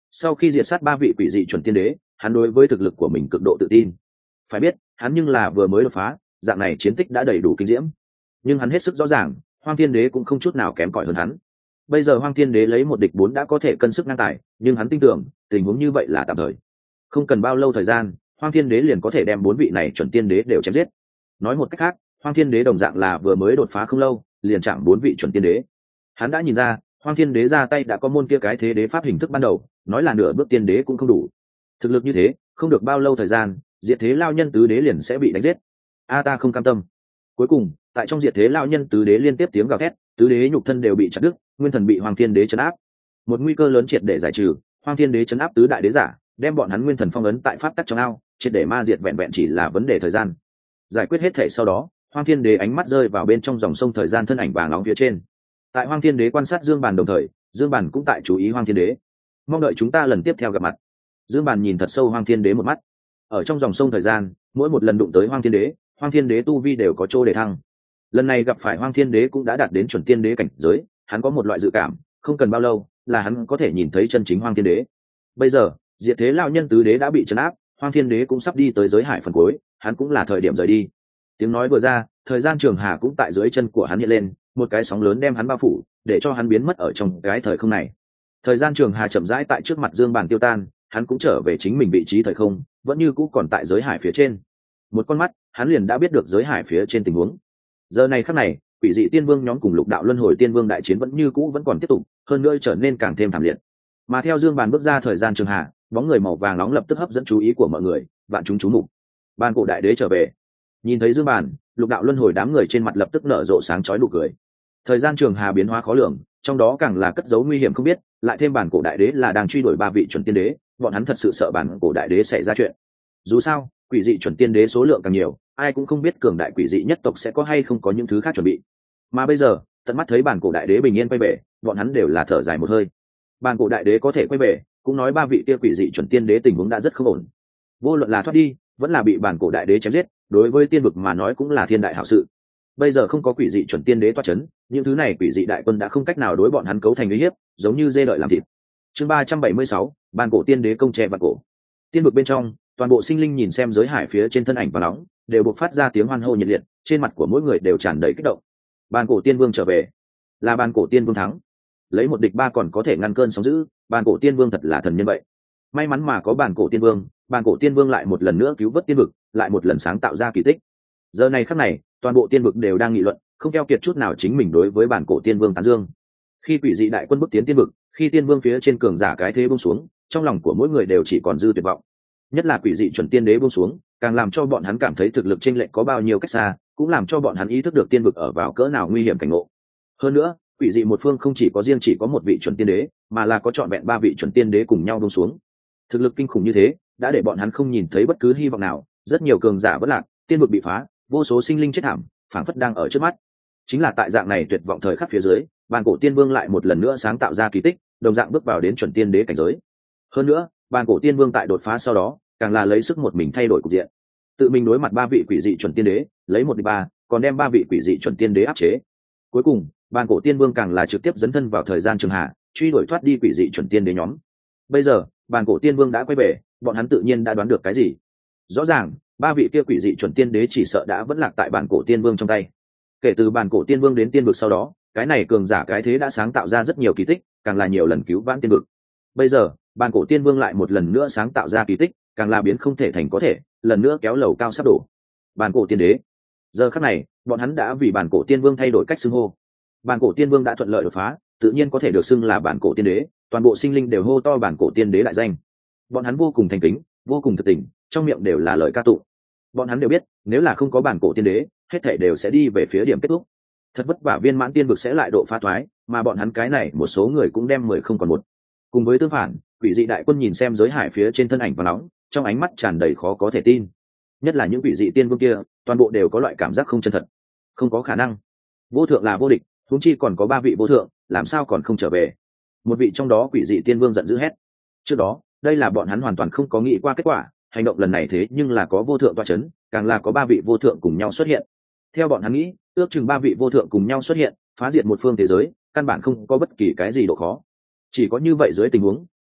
[SPEAKER 1] Sau khi diệt sát ba vị quỷ dị chuẩn tiên đế, hắn đối với thực lực của mình cực độ tự tin. Phải biết hắn nhưng là vừa mới đột phá, dạng này chiến tích đã đầy đủ kinh diễm. Nhưng hắn hết sức rõ ràng, Hoang Thiên Đế cũng không chút nào kém cỏi hơn hắn. Bây giờ Hoang Thiên Đế lấy một địch bốn đã có thể cân sức ngang tài, nhưng hắn tin tưởng tình huống như vậy là tạm thời, không cần bao lâu thời gian, Hoang Thiên Đế liền có thể đem bốn vị này chuẩn tiên đế đều chém giết. Nói một cách khác, Hoang Thiên Đế đồng dạng là vừa mới đột phá không lâu, liền chạm bốn vị chuẩn tiên đế. Hắn đã nhìn ra, Hoang Thiên Đế ra tay đã có môn kia cái thế đế pháp hình thức ban đầu, nói là nửa bước tiên đế cũng không đủ. Thực lực như thế, không được bao lâu thời gian, diệt thế lao nhân tứ đế liền sẽ bị đánh giết. Ta không cam tâm. Cuối cùng, tại trong diệt thế lao nhân tứ đế liên tiếp tiếng gào thét, tứ đế nhục thân đều bị chặt đứt, nguyên thần bị Hoang Thiên Đế trấn áp. Một nguy cơ lớn triệt để giải trừ, Hoang Thiên Đế trấn áp tứ đại đế giả, đem bọn hắn nguyên thần phong ấn tại pháp tắc trong ao, triệt để ma diệt vẹn vẹn chỉ là vấn đề thời gian. Giải quyết hết thể sau đó, Hoang Thiên Đế ánh mắt rơi vào bên trong dòng sông thời gian thân ảnh vàng nóng phía trên. Tại Hoang Thiên Đế quan sát Dương Bàn đồng thời, Dương Bàn cũng tại chú ý Hoang Thiên Đế. Mong đợi chúng ta lần tiếp theo gặp mặt. Dương Bàn nhìn thật sâu Hoang Thiên Đế một mắt. Ở trong dòng sông thời gian, mỗi một lần đụng tới Hoang Thiên Đế tu vi đều có chỗ để thăng. Lần này gặp phải Hoang Thiên Đế cũng đã đạt đến chuẩn tiên đế cảnh giới, hắn có một loại dự cảm, không cần bao lâu là hắn có thể nhìn thấy chân chính Hoang Thiên Đế. Bây giờ, diệt thế lao nhân tứ đế đã bị trấn áp, Hoang Thiên Đế cũng sắp đi tới giới hải phần cuối, hắn cũng là thời điểm rời đi. Tiếng nói vừa ra, thời gian trường hà cũng tại dưới chân của hắn hiện lên, một cái sóng lớn đem hắn bao phủ, để cho hắn biến mất ở trong cái thời không này. Thời gian trường hà chậm rãi tại trước mặt Dương Bàn tiêu tan, hắn cũng trở về chính mình vị trí thời không, vẫn như cũ còn tại giới hải phía trên. Một con mắt, hắn liền đã biết được giới hải phía trên tình huống. Giờ này khắc này, quỷ dị tiên vương nhóm cùng lục đạo luân hồi tiên vương đại chiến vẫn như cũ vẫn còn tiếp tục, hơn nữa trở nên càng thêm thảm liệt. Mà theo Dương Bàn bước ra thời gian trường hà, bóng người màu vàng nóng lập tức hấp dẫn chú ý của mọi người, vạn chúng chú mục. Bàn cổ đại đế trở về. Nhìn thấy Dương Bàn, lục đạo luân hồi đám người trên mặt lập tức nở rộ sáng chói nụ cười. Thời gian trường hà biến hóa khó lường, trong đó càng là cất giấu nguy hiểm không biết, lại thêm bản cổ đại đế là đang truy đuổi ba vị chuẩn tiên đế, bọn hắn thật sự sợ bản cổ đại đế xảy ra chuyện. Dù sao, quỷ dị chuẩn tiên đế số lượng càng nhiều, ai cũng không biết cường đại quỷ dị nhất tộc sẽ có hay không có những thứ khác chuẩn bị. Mà bây giờ, tận mắt thấy bản cổ đại đế bình yên quay về, bọn hắn đều là thở dài một hơi. Bản cổ đại đế có thể quay về, cũng nói ba vị kia quỷ dị chuẩn tiên đế tình huống đã rất không ổn. Vô luận là thoát đi, vẫn là bị bản cổ đại đế chém giết, đối với tiên vực mà nói cũng là thiên đại hảo sự. Bây giờ không có quỷ dị chuẩn tiên đế toa chấn, những thứ này quỷ dị đại quân đã không cách nào đối bọn hắn cấu thành uy hiếp, giống như dê đợi làm thịt. Chương 376, bản cổ tiên đế công trẻ vạn cổ. Tiên vực bên trong, toàn bộ sinh linh nhìn xem giới hải phía trên thân ảnh và nóng, đều buộc phát ra tiếng hoan hô nhiệt liệt, trên mặt của mỗi người đều tràn đầy kích động. Bản cổ tiên vương trở về, là bản cổ tiên vương thắng. Lấy một địch ba còn có thể ngăn cơn sóng dữ, bản cổ tiên vương thật là thần nhân vậy. May mắn mà có bản cổ tiên vương lại một lần nữa cứu vớt tiên vực, lại một lần sáng tạo ra kỳ tích. Giờ này khắc này, toàn bộ tiên vực đều đang nghị luận, không keo kiệt chút nào chính mình đối với bản cổ tiên vương tán dương. Khi quỷ dị đại quân bước tiến tiên vực, khi tiên vương phía trên cường giả cái thế buông xuống, trong lòng của mỗi người đều chỉ còn dư tuyệt vọng. Nhất là quỷ dị chuẩn tiên đế buông xuống, càng làm cho bọn hắn cảm thấy thực lực chênh lệch có bao nhiêu cách xa, cũng làm cho bọn hắn ý thức được tiên vực ở vào cỡ nào nguy hiểm cảnh ngộ. Hơn nữa, quỷ dị một phương không chỉ có một vị chuẩn tiên đế, mà là có trọn vẹn ba vị chuẩn tiên đế cùng nhau buông xuống. Thực lực kinh khủng như thế, đã để bọn hắn không nhìn thấy bất cứ hy vọng nào, rất nhiều cường giả vỡ lạc, tiên vực bị phá, vô số sinh linh chết thảm, phảng phất đang ở trước mắt. Chính là tại dạng này tuyệt vọng thời khắc phía dưới, bản cổ tiên vương lại một lần nữa sáng tạo ra kỳ tích, đồng dạng bước vào đến chuẩn tiên đế cảnh giới. Hơn nữa, bản cổ tiên vương tại đột phá sau đó, càng là lấy sức một mình thay đổi cục diện, tự mình đối mặt ba vị quỷ dị chuẩn tiên đế, lấy một địch ba, còn đem ba vị quỷ dị chuẩn tiên đế áp chế. Cuối cùng, bản cổ tiên vương càng là trực tiếp dấn thân vào thời gian trường hạ, truy đuổi thoát đi quỷ dị chuẩn tiên đế nhóm. Bây giờ, bản cổ tiên vương đã quay về, bọn hắn tự nhiên đã đoán được cái gì. Rõ ràng, ba vị kia quỷ dị chuẩn tiên đế chỉ sợ đã vẫn lạc tại bản cổ tiên vương trong tay. Kể từ bản cổ tiên vương đến tiên vực sau đó, cái này cường giả cái thế đã sáng tạo ra rất nhiều kỳ tích, càng là nhiều lần cứu vãn tiên vực. Bây giờ, bản cổ tiên vương lại một lần nữa sáng tạo ra kỳ tích, càng là biến không thể thành có thể, lần nữa kéo lầu cao sắp đổ. Bản cổ tiên đế. Giờ khắc này, bọn hắn đã vì bản cổ tiên vương thay đổi cách xưng hô. Bản cổ tiên vương đã thuận lợi đột phá, tự nhiên có thể được xưng là bản cổ tiên đế, toàn bộ sinh linh đều hô to bản cổ tiên đế đại danh. Bọn hắn vô cùng thành kính, vô cùng thực tình, trong miệng đều là lời ca tụng. Bọn hắn đều biết, nếu là không có bản cổ tiên đế, hết thảy đều sẽ đi về phía điểm kết thúc. Thật vất vả viên mãn tiên vực sẽ lại độ phá thoái, mà bọn hắn cái này một số người cũng đem 10 không còn một. Cùng với tương phản, quỷ dị đại quân nhìn xem giới hải phía trên thân ảnh và nóng, trong ánh mắt tràn đầy khó có thể tin. Nhất là những quỷ dị tiên vương kia, toàn bộ đều có loại cảm giác không chân thật. Không có khả năng. Vô thượng là vô địch, huống chi còn có ba vị vô thượng, làm sao còn không trở về? Một vị trong đó quỷ dị tiên vương giận dữ hét. Trước đó, đây là bọn hắn hoàn toàn không có nghĩ qua kết quả, hành động lần này thế nhưng là có vô thượng tọa chấn, càng là có ba vị vô thượng cùng nhau xuất hiện. Theo bọn hắn nghĩ, ước chừng ba vị vô thượng cùng nhau xuất hiện, phá diệt một phương thế giới, căn bản không có bất kỳ cái gì độ khó. Chỉ có như vậy dưới tình huống,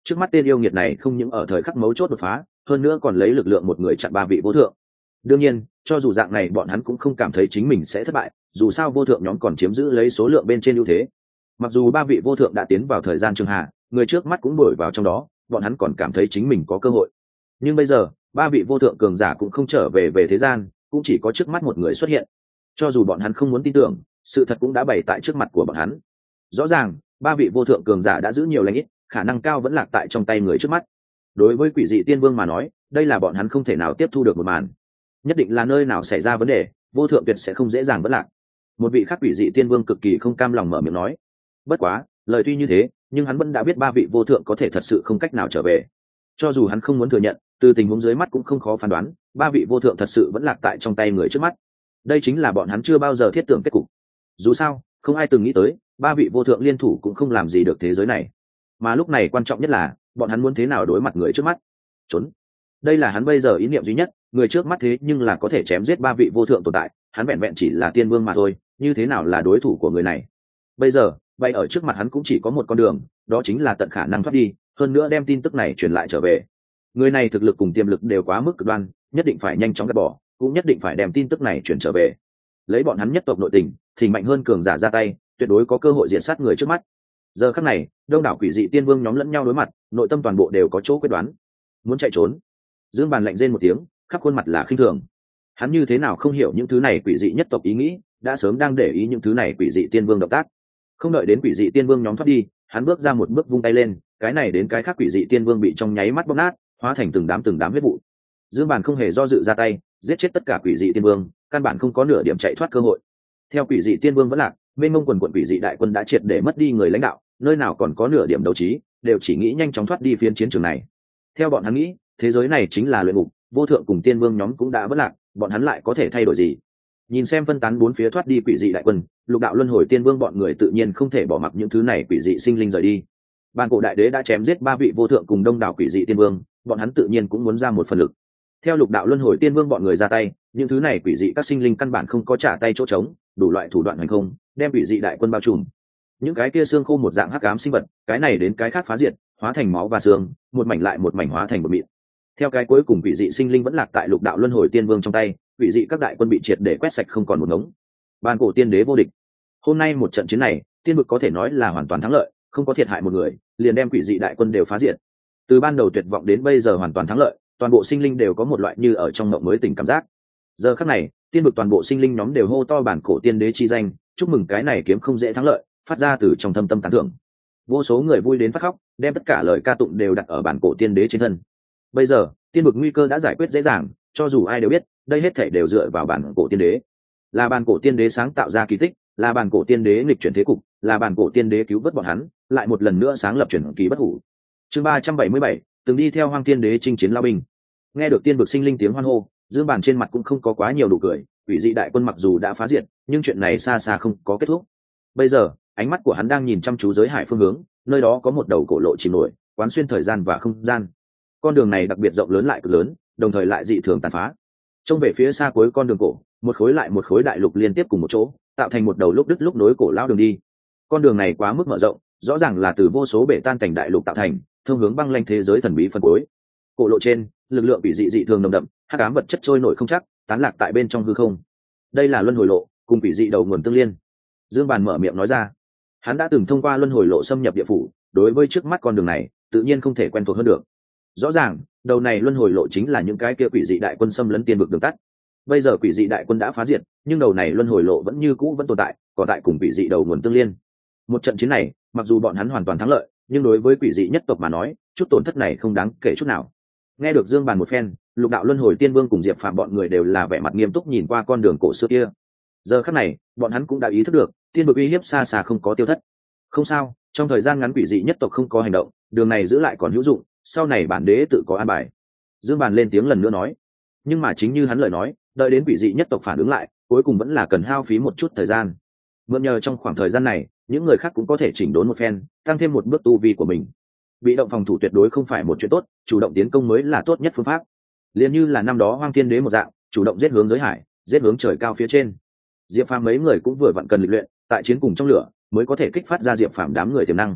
[SPEAKER 1] trước mắt tên yêu nghiệt này không những ở thời khắc mấu chốt đột phá, hơn nữa còn lấy lực lượng một người chặn ba vị vô thượng. Đương nhiên, cho dù dạng này bọn hắn cũng không cảm thấy chính mình sẽ thất bại, dù sao vô thượng nhóm còn chiếm giữ lấy số lượng bên trên ưu thế. Mặc dù ba vị vô thượng đã tiến vào thời gian trường hạ, người trước mắt cũng đổi vào trong đó, bọn hắn còn cảm thấy chính mình có cơ hội. Nhưng bây giờ, ba vị vô thượng cường giả cũng không trở về thế gian, cũng chỉ có trước mắt một người xuất hiện. Cho dù bọn hắn không muốn tin tưởng, sự thật cũng đã bày tại trước mặt của bọn hắn. Rõ ràng, ba vị vô thượng cường giả đã giữ nhiều lãnh ít, khả năng cao vẫn lạc tại trong tay người trước mắt. Đối với Quỷ Dị Tiên Vương mà nói, đây là bọn hắn không thể nào tiếp thu được một màn. Nhất định là nơi nào xảy ra vấn đề, vô thượng tuyệt sẽ không dễ dàng vẫn lạc. Một vị khác Quỷ Dị Tiên Vương cực kỳ không cam lòng mở miệng nói. Bất quá, lời tuy như thế, nhưng hắn vẫn đã biết ba vị vô thượng có thể thật sự không cách nào trở về. Cho dù hắn không muốn thừa nhận, từ tình huống dưới mắt cũng không khó phán đoán, ba vị vô thượng thật sự vẫn lạc tại trong tay người trước mắt. Đây chính là bọn hắn chưa bao giờ thiết tưởng kết cục. Dù sao, không ai từng nghĩ tới, ba vị vô thượng liên thủ cũng không làm gì được thế giới này. Mà lúc này quan trọng nhất là, bọn hắn muốn thế nào đối mặt người trước mắt. Trốn. Đây là hắn bây giờ ý niệm duy nhất, người trước mắt thế nhưng là có thể chém giết ba vị vô thượng tồn tại, hắn vẹn vẹn chỉ là tiên vương mà thôi, như thế nào là đối thủ của người này. Bây giờ, bay ở trước mặt hắn cũng chỉ có một con đường, đó chính là tận khả năng thoát đi, hơn nữa đem tin tức này truyền lại trở về. Người này thực lực cùng tiềm lực đều quá mức cực đoan, nhất định phải nhanh chóng gạt bỏ, cũng nhất định phải đem tin tức này truyền trở về. Lấy bọn hắn nhất tộc nội tình, thì mạnh hơn cường giả ra tay, tuyệt đối có cơ hội diệt sát người trước mắt. Giờ khắc này, đông đảo Quỷ Dị Tiên Vương nhóm lẫn nhau đối mặt, nội tâm toàn bộ đều có chỗ quyết đoán. Muốn chạy trốn. Dương Bàn lạnh rên một tiếng, khắp khuôn mặt là khinh thường. Hắn như thế nào không hiểu những thứ này quỷ dị nhất tộc ý nghĩ, đã sớm đang để ý những thứ này Quỷ Dị Tiên Vương động tác. Không đợi đến Quỷ Dị Tiên Vương nhóm thoát đi, hắn bước ra một bước vung tay lên, cái này đến cái khác Quỷ Dị Tiên Vương bị trong nháy mắt bóp nát, hóa thành từng đám huyết vụ. Dương Bàn không hề do dự ra tay, giết chết tất cả Quỷ Dị Tiên Vương, căn bản không có nửa điểm chạy thoát cơ hội. Theo Quỷ Dị Tiên Vương vẫn lạc, bên mông quần Quỷ Dị đại quân đã triệt để mất đi người lãnh đạo, nơi nào còn có nửa điểm đấu trí, đều chỉ nghĩ nhanh chóng thoát đi phiến chiến trường này. Theo bọn hắn nghĩ, thế giới này chính là luyện ngục, vô thượng cùng tiên vương nhóm cũng đã vẫn lạc, bọn hắn lại có thể thay đổi gì? Nhìn xem phân tán bốn phía thoát đi Quỷ Dị đại quân, Lục Đạo Luân Hồi Tiên Vương bọn người tự nhiên không thể bỏ mặc những thứ này quỷ dị sinh linh rời đi. Bàn cổ đại đế đã chém giết ba vị vô thượng cùng đông đảo Quỷ Dị Tiên Vương, bọn hắn tự nhiên cũng muốn ra một phần lực. Theo Lục Đạo Luân Hồi Tiên Vương bọn người ra tay, những thứ này quỷ dị các sinh linh căn bản không có trả tay chỗ trống, đủ loại thủ đoạn hành không, đem Quỷ Dị đại quân bao trùm. Những cái kia xương khô một dạng hắc ám sinh vật, cái này đến cái khác phá diệt, hóa thành máu và xương, một mảnh lại một mảnh hóa thành một mịn. Theo cái cuối cùng Quỷ Dị sinh linh vẫn lạc tại Lục Đạo Luân Hồi Tiên Vương trong tay, quỷ dị các đại quân bị triệt để quét sạch không còn một ngống. Bàn cổ tiên đế vô địch. Hôm nay một trận chiến này, tiên vực có thể nói là hoàn toàn thắng lợi, không có thiệt hại một người, liền đem quỷ dị đại quân đều phá diệt. Từ ban đầu tuyệt vọng đến bây giờ hoàn toàn thắng lợi, toàn bộ sinh linh đều có một loại như ở trong mộng mới tỉnh cảm giác. Giờ khắc này, tiên vực toàn bộ sinh linh nhóm đều hô to bản cổ tiên đế chi danh, chúc mừng cái này kiếm không dễ thắng lợi, phát ra từ trong thâm tâm tán thưởng. Vô số người vui đến phát khóc, đem tất cả lời ca tụng đều đặt ở bản cổ tiên đế trên thân. Bây giờ, tiên vực nguy cơ đã giải quyết dễ dàng, cho dù ai đều biết, đây hết thảy đều dựa vào bản cổ tiên đế. Là bản cổ tiên đế sáng tạo ra kỳ tích, là bản cổ tiên đế nghịch chuyển thế cục, là bản cổ tiên đế cứu vớt bọn hắn, lại một lần nữa sáng lập truyền kỳ bất hủ. Chương 377, từng đi theo Hoang Tiên đế chinh chiến lao binh. Nghe được tiên vực sinh linh tiếng hoan hô, Dương Bàn trên mặt cũng không có quá nhiều đủ cười, quỷ dị đại quân mặc dù đã phá diệt, nhưng chuyện này xa xa không có kết thúc. Bây giờ, ánh mắt của hắn đang nhìn chăm chú giới hải phương hướng, nơi đó có một đầu cổ lộ chìm nổi, quán xuyên thời gian và không gian. Con đường này đặc biệt rộng lớn lại cực lớn, đồng thời lại dị thường tàn phá. Trông về phía xa cuối con đường cổ, một khối lại một khối đại lục liên tiếp cùng một chỗ, tạo thành một đầu lúc đứt lúc nối cổ lao đường đi. Con đường này quá mức mở rộng, rõ ràng là từ vô số bể tan cảnh đại lục tạo thành, thông hướng băng lanh thế giới thần bí phân cuối. Cổ lộ trên, lực lượng bị dị thường nồng đậm, hắc ám vật chất trôi nổi không chắc, tán lạc tại bên trong hư không. Đây là luân hồi lộ, cùng quỷ dị đầu nguồn tương liên. Dương Bàn mở miệng nói ra, hắn đã từng thông qua luân hồi lộ xâm nhập địa phủ, đối với trước mắt con đường này, tự nhiên không thể quen thuộc hơn được. Rõ ràng, đầu này luân hồi lộ chính là những cái kia quỷ dị đại quân xâm lấn tiên vực đường tắt. Bây giờ quỷ dị đại quân đã phá diệt, nhưng đầu này luân hồi lộ vẫn như cũ vẫn tồn tại, còn tại cùng quỷ dị đầu nguồn tương liên. Một trận chiến này, mặc dù bọn hắn hoàn toàn thắng lợi, nhưng đối với quỷ dị nhất tộc mà nói, chút tổn thất này không đáng kể chút nào. Nghe được Dương Bàn một phen, Lục Đạo Luân Hồi Tiên Vương cùng Diệp Phàm bọn người đều là vẻ mặt nghiêm túc nhìn qua con đường cổ xưa kia. Giờ khắc này, bọn hắn cũng đã ý thức được, tiên vực uy hiếp xa xa không có tiêu thất. Không sao, trong thời gian ngắn quỷ dị nhất tộc không có hành động, đường này giữ lại còn hữu dụng, sau này bản đế tự có an bài. Dương Bàn lên tiếng lần nữa nói. Nhưng mà chính như hắn lời nói, đợi đến quỷ dị nhất tộc phản ứng lại, cuối cùng vẫn là cần hao phí một chút thời gian. Mượn nhờ trong khoảng thời gian này, những người khác cũng có thể chỉnh đốn một phen, tăng thêm một bước tu vi của mình. Bị động phòng thủ tuyệt đối không phải một chuyện tốt, chủ động tiến công mới là tốt nhất phương pháp. Liên như là năm đó Hoang Thiên Đế một dạng, chủ động giết hướng giới hải, giết hướng trời cao phía trên. Diệp Phàm mấy người cũng vừa vặn cần lịch luyện, tại chiến cùng trong lửa, mới có thể kích phát ra Diệp Phàm đám người tiềm năng.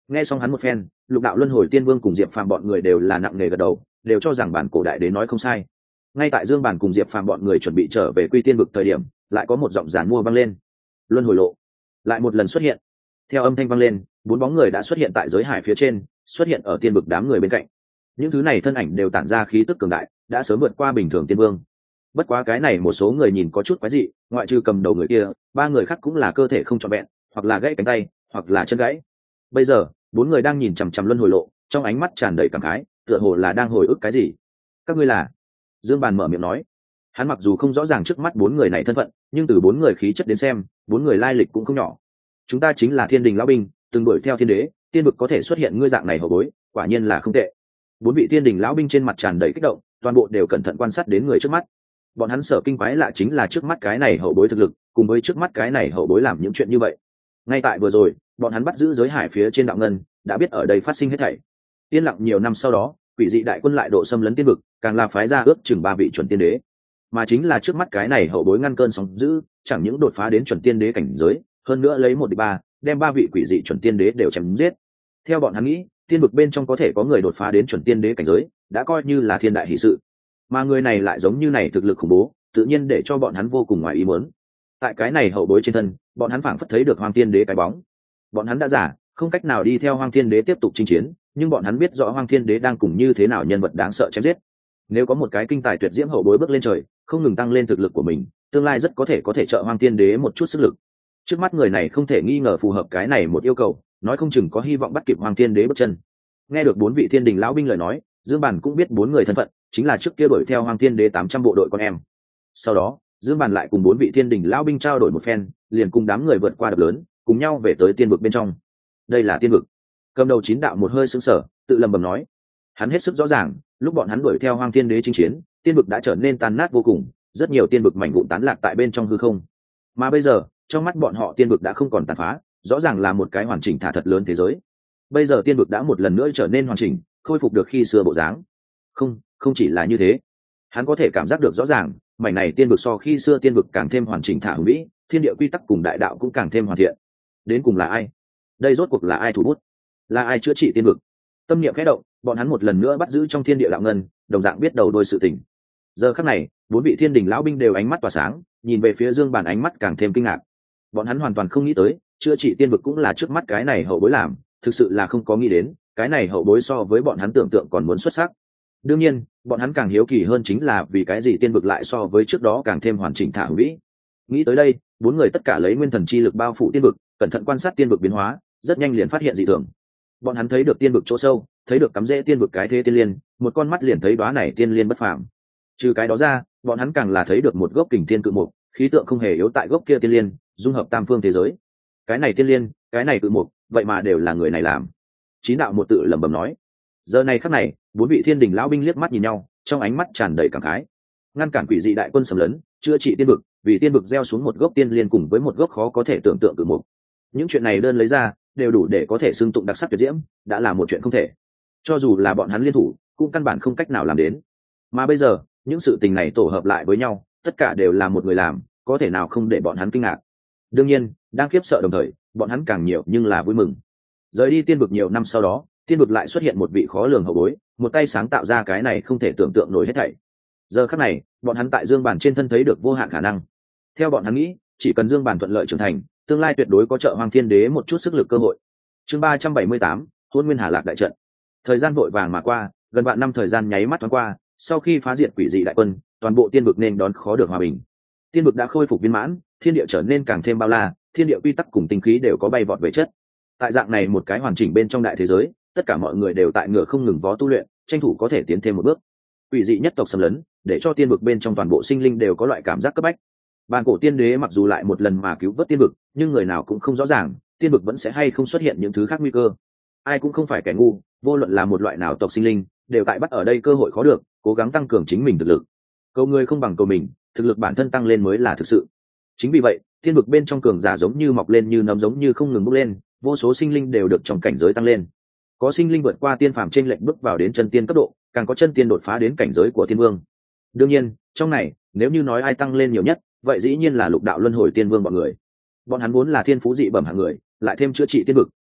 [SPEAKER 1] Nghe xong hắn một phen, lục đạo luân hồi tiên vương cùng diệp phàm bọn người đều là nặng nề gật đầu, đều cho rằng bản cổ đại đế nói không sai. Ngay tại Dương Bản cùng diệp phàm bọn người chuẩn bị trở về quy tiên vực thời điểm, lại có một giọng giản mua vang lên. Luân hồi lộ lại một lần xuất hiện. Theo âm thanh vang lên, 4 bóng người đã xuất hiện tại giới hải phía trên, xuất hiện ở tiên vực đám người bên cạnh. Những thứ này thân ảnh đều tản ra khí tức cường đại, đã sớm vượt qua bình thường tiên vương. Bất quá cái này một số người nhìn có chút quái dị, ngoại trừ cầm đầu người kia, 3 người khác cũng là cơ thể không trọn vẹn, hoặc là gãy cánh tay, hoặc là chân gãy. Bây giờ 4 người đang nhìn chằm chằm luân hồi lộ, trong ánh mắt tràn đầy cảm khái, tựa hồ là đang hồi ức cái gì. Các ngươi là? Dương Bàn mở miệng nói. Hắn mặc dù không rõ ràng trước mắt 4 người này thân phận, nhưng từ 4 người khí chất đến xem, 4 người lai lịch cũng không nhỏ. Chúng ta chính là Thiên Đình lão binh, từng đuổi theo thiên đế, tiên vực có thể xuất hiện ngươi dạng này hậu bối, quả nhiên là không tệ. 4 vị Thiên Đình lão binh trên mặt tràn đầy kích động, toàn bộ đều cẩn thận quan sát đến người trước mắt. Bọn hắn sợ kinh quái lạ chính là trước mắt cái này hậu bối thực lực, cùng với trước mắt cái này hậu bối làm những chuyện như vậy. Ngay tại vừa rồi, bọn hắn bắt giữ giới hải phía trên đạo ngân, đã biết ở đây phát sinh hết thảy. Yên lặng nhiều năm sau đó, quỷ dị đại quân lại độ xâm lấn tiên vực, càng là phái ra ước chừng 3 vị chuẩn tiên đế, mà chính là trước mắt cái này hậu bối ngăn cơn sóng dữ, chẳng những đột phá đến chuẩn tiên đế cảnh giới, hơn nữa lấy 1 địch 3, đem 3 vị quỷ dị chuẩn tiên đế đều chém giết. Theo bọn hắn nghĩ, tiên vực bên trong có thể có người đột phá đến chuẩn tiên đế cảnh giới, đã coi như là thiên đại hỷ sự. Mà người này lại giống như này thực lực khủng bố, tự nhiên để cho bọn hắn vô cùng ngoài ý muốn. Tại cái này hậu bối trên thân, bọn hắn phảng phất thấy được Hoang Tiên Đế cái bóng. Bọn hắn đã giả, không cách nào đi theo Hoang Tiên Đế tiếp tục chinh chiến, nhưng bọn hắn biết rõ Hoang Thiên Đế đang cùng như thế nào nhân vật đáng sợ chém giết. Nếu có một cái kinh tài tuyệt diễm hậu bối bước lên trời, không ngừng tăng lên thực lực của mình, tương lai rất có thể trợ Hoang Thiên Đế một chút sức lực. Trước mắt người này không thể nghi ngờ phù hợp cái này một yêu cầu, nói không chừng có hy vọng bắt kịp Hoang Thiên Đế bước chân. Nghe được 4 vị Thiên Đình lão binh lời nói, Dương Bản cũng biết 4 người thân phận, chính là trước kia đuổi theo Hoang Thiên Đế 800 bộ đội con em. Sau đó, Dương Bản lại cùng 4 vị Thiên Đình lão binh trao đổi một phen, liền cùng đám người vượt qua đập lớn, cùng nhau về tới tiên vực bên trong. Đây là tiên vực. Cầm đầu 9 đạo một hơi sững sờ, tự lẩm bẩm nói. Hắn hết sức rõ ràng, lúc bọn hắn đuổi theo Hoang Thiên Đế chinh chiến, tiên vực đã trở nên tan nát vô cùng, rất nhiều tiên vực mảnh vụn tán lạc tại bên trong hư không. Mà bây giờ, trong mắt bọn họ tiên vực đã không còn tàn phá, rõ ràng là một cái hoàn chỉnh thả thật lớn thế giới. Bây giờ tiên vực đã một lần nữa trở nên hoàn chỉnh, khôi phục được khi xưa bộ dáng. Không chỉ là như thế, hắn có thể cảm giác được rõ ràng, mảnh này tiên vực so khi xưa tiên vực càng thêm hoàn chỉnh thả hùng vĩ, thiên địa quy tắc cùng đại đạo cũng càng thêm hoàn thiện. Đến cùng là ai? Đây rốt cuộc là ai thủ bút? Là ai chữa trị tiên vực? Tâm niệm khẽ động, bọn hắn một lần nữa bắt giữ trong thiên địa đạo ngân, đồng dạng biết đầu đuôi sự tình. Giờ khắc này, 4 vị Thiên Đình lão binh đều ánh mắt tỏa sáng, nhìn về phía Dương Bản ánh mắt càng thêm kinh ngạc. Bọn hắn hoàn toàn không nghĩ tới, chữa trị tiên vực cũng là trước mắt cái này hậu bối làm, thực sự là không có nghĩ đến, cái này hậu bối so với bọn hắn tưởng tượng còn muốn xuất sắc. Đương nhiên, bọn hắn càng hiếu kỳ hơn chính là vì cái gì tiên vực lại so với trước đó càng thêm hoàn chỉnh thả hùng vĩ. Nghĩ tới đây, 4 người tất cả lấy nguyên thần chi lực bao phủ tiên vực, cẩn thận quan sát tiên vực biến hóa, rất nhanh liền phát hiện dị thường. Bọn hắn thấy được tiên vực chỗ sâu, thấy được cắm rễ tiên vực cái thế tiên liên, một con mắt liền thấy đóa này tiên liên bất phàm. Trừ cái đó ra, bọn hắn càng là thấy được một gốc kình thiên cự mục, khí tượng không hề yếu tại gốc kia tiên liên, dung hợp tam phương thế giới. Cái này tiên liên, cái này cự mục, vậy mà đều là người này làm. 9 đạo một tự lẩm bẩm nói. Giờ này khắc này, 4 vị Thiên Đình lão binh liếc mắt nhìn nhau, trong ánh mắt tràn đầy cảm khái. Ngăn cản quỷ dị đại quân xâm lấn, chữa trị tiên vực, vì tiên vực gieo xuống một gốc tiên liên cùng với một gốc khó có thể tưởng tượng cự mục. Những chuyện này đơn lấy ra, đều đủ để có thể xưng tụng đặc sắc tuyệt diễm, đã là một chuyện không thể. Cho dù là bọn hắn liên thủ, cũng căn bản không cách nào làm đến. Mà bây giờ, những sự tình này tổ hợp lại với nhau, tất cả đều là một người làm, có thể nào không để bọn hắn kinh ngạc. Đương nhiên, đang khiếp sợ đồng thời, bọn hắn càng nhiều nhưng là vui mừng. Rời đi tiên vực nhiều năm sau đó, tiên vực lại xuất hiện một vị khó lường hậu bối, một tay sáng tạo ra cái này không thể tưởng tượng nổi hết thảy. Giờ khắc này, bọn hắn tại Dương Bản trên thân thấy được vô hạn khả năng. Theo bọn hắn nghĩ, chỉ cần Dương Bản thuận lợi trưởng thành, tương lai tuyệt đối có trợ Hoàng Thiên Đế một chút sức lực cơ hội. Chương 378, Hôn Nguyên Hà Lạc đại trận. Thời gian vội vàng mà qua, gần vạn năm thời gian nháy mắt thoáng qua, sau khi phá diệt quỷ dị đại quân, toàn bộ tiên vực nên đón khó được hòa bình. Tiên vực đã khôi phục viên mãn, thiên địa trở nên càng thêm bao la, thiên địa quy tắc cùng tinh khí đều có bay vọt về chất. Tại dạng này một cái hoàn chỉnh bên trong đại thế giới, tất cả mọi người đều tại ngựa không ngừng vó tu luyện, tranh thủ có thể tiến thêm một bước. Quỷ dị nhất tộc xâm lấn, để cho tiên vực bên trong toàn bộ sinh linh đều có loại cảm giác cấp bách. Bàn cổ tiên đế mặc dù lại một lần mà cứu vớt tiên vực, nhưng người nào cũng không rõ ràng, tiên vực vẫn sẽ hay không xuất hiện những thứ khác nguy cơ. Ai cũng không phải kẻ ngu, vô luận là một loại nào tộc sinh linh, đều tại bắt ở đây cơ hội khó được, cố gắng tăng cường chính mình thực lực. Cầu người không bằng cầu mình, thực lực bản thân tăng lên mới là thực sự. Chính vì vậy, tiên vực bên trong cường giả giống như mọc lên như nấm, giống như không ngừng bốc lên, vô số sinh linh đều được trong cảnh giới tăng lên. Có sinh linh vượt qua tiên phàm trên lệnh bước vào đến chân tiên cấp độ, càng có chân tiên đột phá đến cảnh giới của tiên vương. Đương nhiên, trong này, nếu như nói ai tăng lên nhiều nhất, vậy dĩ nhiên là lục đạo luân hồi tiên vương bọn người. Bọn hắn vốn là thiên phú dị bẩm hạng người, lại thêm chữa trị tiên vực,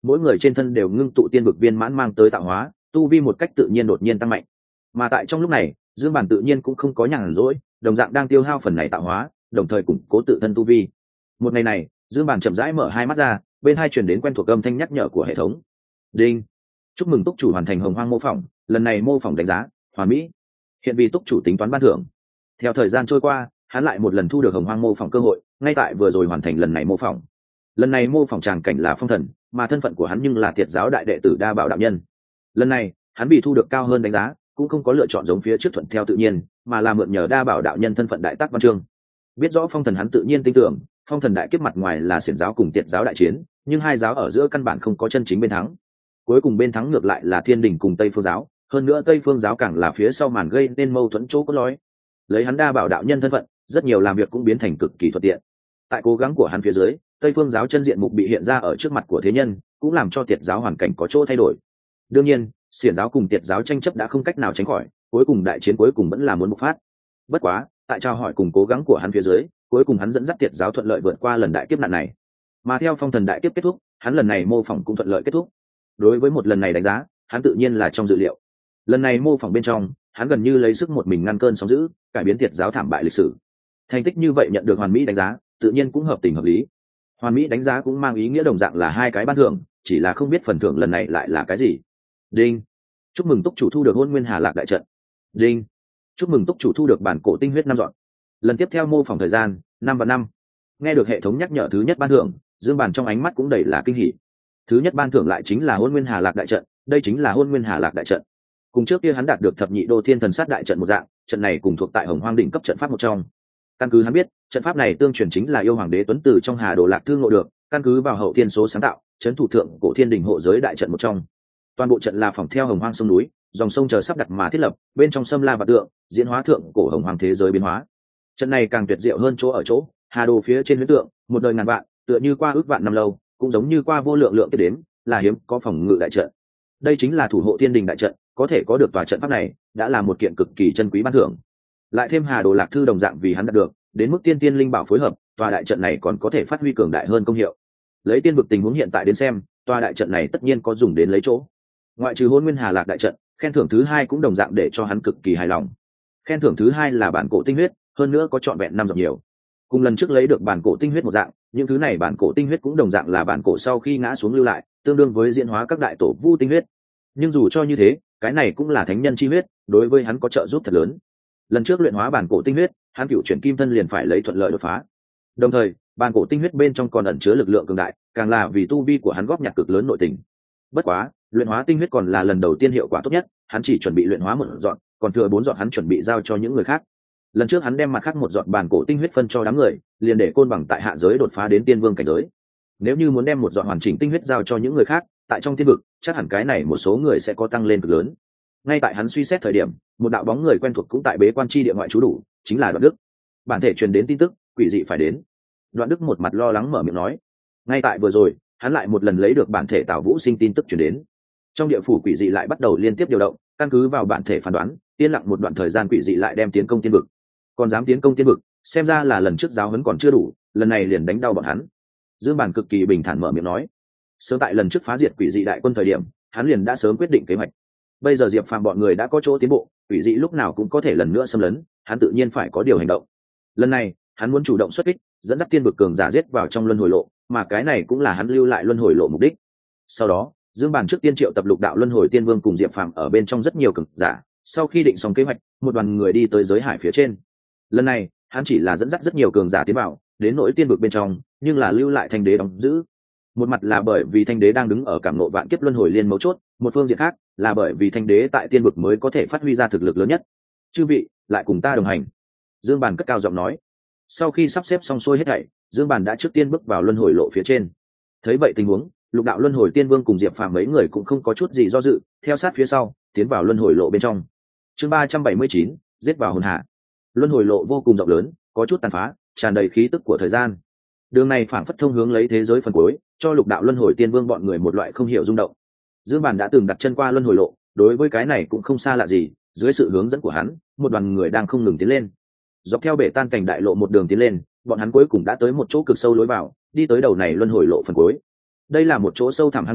[SPEAKER 1] mỗi người trên thân đều ngưng tụ tiên vực viên mãn mang tới tạo hóa, tu vi một cách tự nhiên đột nhiên tăng mạnh. Mà tại trong lúc này, Dương Bản tự nhiên cũng không có nhàn rỗi, đồng dạng đang tiêu hao phần này tạo hóa, đồng thời củng cố tự thân tu vi. Một ngày này, Dương Bản chậm rãi mở hai mắt ra, bên hai truyền đến quen thuộc âm thanh nhắc nhở của hệ thống. Đinh. Chúc mừng túc chủ hoàn thành hồng hoang mô phỏng, lần này mô phỏng đánh giá hoàn mỹ, hiện vì túc chủ tính toán ban thưởng. Theo thời gian trôi qua, hắn lại một lần thu được hồng hoang mô phỏng cơ hội, ngay tại vừa rồi hoàn thành lần này mô phỏng. Lần này mô phỏng tràng cảnh là phong thần, mà thân phận của hắn nhưng là Tiệt giáo đại đệ tử Đa Bảo đạo nhân. Lần này hắn bị thu được cao hơn đánh giá, cũng không có lựa chọn giống phía trước thuận theo tự nhiên, mà là mượn nhờ Đa Bảo đạo nhân thân phận đại tác văn chương. Biết rõ phong thần hắn tự nhiên tin tưởng, phong thần đại kiếp mặt ngoài là xiển giáo cùng Tiệt giáo đại chiến, nhưng hai giáo ở giữa căn bản không có chân chính bên thắng. Cuối cùng bên thắng ngược lại là Thiên Đình cùng Tây Phương giáo, hơn nữa Tây Phương giáo càng là phía sau màn gây nên mâu thuẫn chỗ cốt lõi. Lấy hắn Đa Bảo đạo nhân thân phận, rất nhiều làm việc cũng biến thành cực kỳ thuận tiện. Tại cố gắng của hắn phía dưới, Tây Phương giáo chân diện mục bị hiện ra ở trước mặt của thế nhân, cũng làm cho Tiệt giáo hoàn cảnh có chỗ thay đổi. Đương nhiên, xiển giáo cùng Tiệt giáo tranh chấp đã không cách nào tránh khỏi, cuối cùng đại chiến cuối cùng vẫn là muốn bộc phát. Bất quá, tại trao hỏi cùng cố gắng của hắn phía dưới, cuối cùng hắn dẫn dắt Tiệt giáo thuận lợi vượt qua lần đại kiếp nạn này. Mà theo phong thần đại kiếp kết thúc, hắn lần này mô phỏng cũng thuận lợi kết thúc. Đối với một lần này đánh giá, hắn tự nhiên là trong dự liệu. Lần này mô phỏng bên trong, hắn gần như lấy sức một mình ngăn cơn sóng dữ, cải biến Tiệt giáo thảm bại lịch sử. Thành tích như vậy nhận được hoàn mỹ đánh giá, tự nhiên cũng hợp tình hợp lý. Hoàn mỹ đánh giá cũng mang ý nghĩa đồng dạng là hai cái ban thưởng, chỉ là không biết phần thưởng lần này lại là cái gì. Đinh. Chúc mừng túc chủ thu được Hôn Nguyên Hà Lạc đại trận. Đinh. Chúc mừng túc chủ thu được bản cổ tinh huyết 5 dọn. Lần tiếp theo mô phỏng thời gian 5 và 5. Nghe được hệ thống nhắc nhở thứ nhất ban thưởng, Dương Bản trong ánh mắt cũng đầy là kinh hỉ. Thứ nhất ban thưởng lại chính là Hôn Nguyên Hà Lạc đại trận, đây chính là Hôn Nguyên Hà Lạc đại trận. Cùng trước kia hắn đạt được thập nhị đô thiên thần sát đại trận một dạng, trận này cùng thuộc tại Hồng Hoang đỉnh cấp trận pháp một trong. Căn cứ hắn biết, trận pháp này tương truyền chính là yêu hoàng đế Tuấn từ trong Hà Đồ Lạc Thư ngộ được, căn cứ vào hậu thiên số sáng tạo, trấn thủ thượng cổ thiên đình hộ giới đại trận một trong. Toàn bộ trận là phỏng theo Hồng Hoang sông núi, dòng sông chờ sắp đặt mà thiết lập, bên trong sâm la và tượng, diễn hóa thượng cổ Hồng Hoang thế giới biến hóa. Trận này càng tuyệt diệu hơn chỗ ở chỗ, Hà Đồ phía trên huyễn tượng, một đời ngàn vạn, tựa như qua ước vạn năm lâu, cũng giống như qua vô lượng lượng tiếp đến, là hiếm có phòng ngự đại trận. Đây chính là thủ hộ thiên đình đại trận, có thể có được tòa trận pháp này, đã là một kiện cực kỳ chân quý ban thưởng. Lại thêm Hà Đồ Lạc Thư đồng dạng vì hắn đạt được, đến mức tiên tiên linh bảo phối hợp, tòa đại trận này còn có thể phát huy cường đại hơn công hiệu. Lấy tiên vực tình huống hiện tại đến xem, tòa đại trận này tất nhiên có dùng đến lấy chỗ. Ngoại trừ Hôn Nguyên Hà Lạc đại trận, khen thưởng thứ hai cũng đồng dạng để cho hắn cực kỳ hài lòng. Khen thưởng thứ hai là bản cổ tinh huyết, hơn nữa có trọn vẹn 5 dòng nhiều. Cùng lần trước lấy được bản cổ tinh huyết một dạng, những thứ này bản cổ tinh huyết cũng đồng dạng là bản cổ sau khi ngã xuống lưu lại, tương đương với diễn hóa các đại tổ vu tinh huyết. Nhưng dù cho như thế, cái này cũng là thánh nhân chi huyết, đối với hắn có trợ giúp thật lớn. Lần trước luyện hóa bản cổ tinh huyết, hắn cựu chuyển kim thân liền phải lấy thuận lợi đột phá. Đồng thời, bản cổ tinh huyết bên trong còn ẩn chứa lực lượng cường đại, càng là vì tu vi của hắn góp nhặt cực lớn nội tình. Bất quá, luyện hóa tinh huyết còn là lần đầu tiên hiệu quả tốt nhất, hắn chỉ chuẩn bị luyện hóa một dọn, còn thừa 4 dọn hắn chuẩn bị giao cho những người khác. Lần trước hắn đem mặt khác một dọn bản cổ tinh huyết phân cho đám người, liền để Côn Bằng tại hạ giới đột phá đến tiên vương cảnh giới. Nếu như muốn đem một dọn hoàn chỉnh tinh huyết giao cho những người khác, tại trong tiên vực, chắc hẳn cái này một số người sẽ có tăng lên cực lớn. Ngay tại hắn suy xét thời điểm, một đạo bóng người quen thuộc cũng tại bế quan chi địa ngoại trú đủ, chính là Đoạn Đức. Bản thể truyền đến tin tức, quỷ dị phải đến. Đoạn Đức một mặt lo lắng mở miệng nói. Ngay tại vừa rồi, hắn lại một lần lấy được bản thể Tào Vũ Sinh tin tức truyền đến. Trong địa phủ quỷ dị lại bắt đầu liên tiếp điều động, căn cứ vào bản thể phán đoán, yên lặng một đoạn thời gian quỷ dị lại đem tiến công tiên vực. Còn dám tiến công tiên vực, xem ra là lần trước giáo huấn còn chưa đủ, lần này liền đánh đau bọn hắn. Dương Bản cực kỳ bình thản mở miệng nói. Sớm tại lần trước phá diệt quỷ dị đại quân thời điểm, hắn liền đã sớm quyết định kế hoạch. Bây giờ Diệp Phàm bọn người đã có chỗ tiến bộ, quỷ dị lúc nào cũng có thể lần nữa xâm lấn, hắn tự nhiên phải có điều hành động. Lần này, hắn muốn chủ động xuất kích, dẫn dắt tiên vực cường giả giết vào trong luân hồi lộ, mà cái này cũng là hắn lưu lại luân hồi lộ mục đích. Sau đó, Dương Bản trước tiên triệu tập Lục Đạo Luân Hồi Tiên Vương cùng Diệp Phàm ở bên trong rất nhiều cường giả, sau khi định xong kế hoạch, một đoàn người đi tới giới hải phía trên. Lần này, hắn chỉ là dẫn dắt rất nhiều cường giả tiến vào, đến nỗi tiên vực bên trong, nhưng là lưu lại Thanh Đế đóng giữ. Một mặt là bởi vì Thanh Đế đang đứng ở cảm ngộ vạn kiếp luân hồi liên mấu chốt, một phương diện khác là bởi vì Thanh Đế tại tiên vực mới có thể phát huy ra thực lực lớn nhất. Chư vị, lại cùng ta đồng hành. Dương Bản cất cao giọng nói. Sau khi sắp xếp xong xuôi hết thảy, Dương Bản đã trước tiên bước vào luân hồi lộ phía trên. Thấy vậy tình huống, Lục Đạo Luân Hồi Tiên Vương cùng Diệp Phàm mấy người cũng không có chút gì do dự, theo sát phía sau, tiến vào luân hồi lộ bên trong. Chương 379, giết vào hồn hạ. Luân hồi lộ vô cùng rộng lớn, có chút tàn phá, tràn đầy khí tức của thời gian. Đường này phảng phất thông hướng lấy thế giới phần cuối, cho Lục Đạo Luân Hồi Tiên Vương bọn người một loại không hiểu rung động. Dương Bản đã từng đặt chân qua luân hồi lộ, đối với cái này cũng không xa lạ gì, dưới sự hướng dẫn của hắn, một đoàn người đang không ngừng tiến lên. Dọc theo bể tan cảnh đại lộ một đường tiến lên, bọn hắn cuối cùng đã tới một chỗ cực sâu lối vào, đi tới đầu này luân hồi lộ phần cuối. Đây là một chỗ sâu thẳm hang động,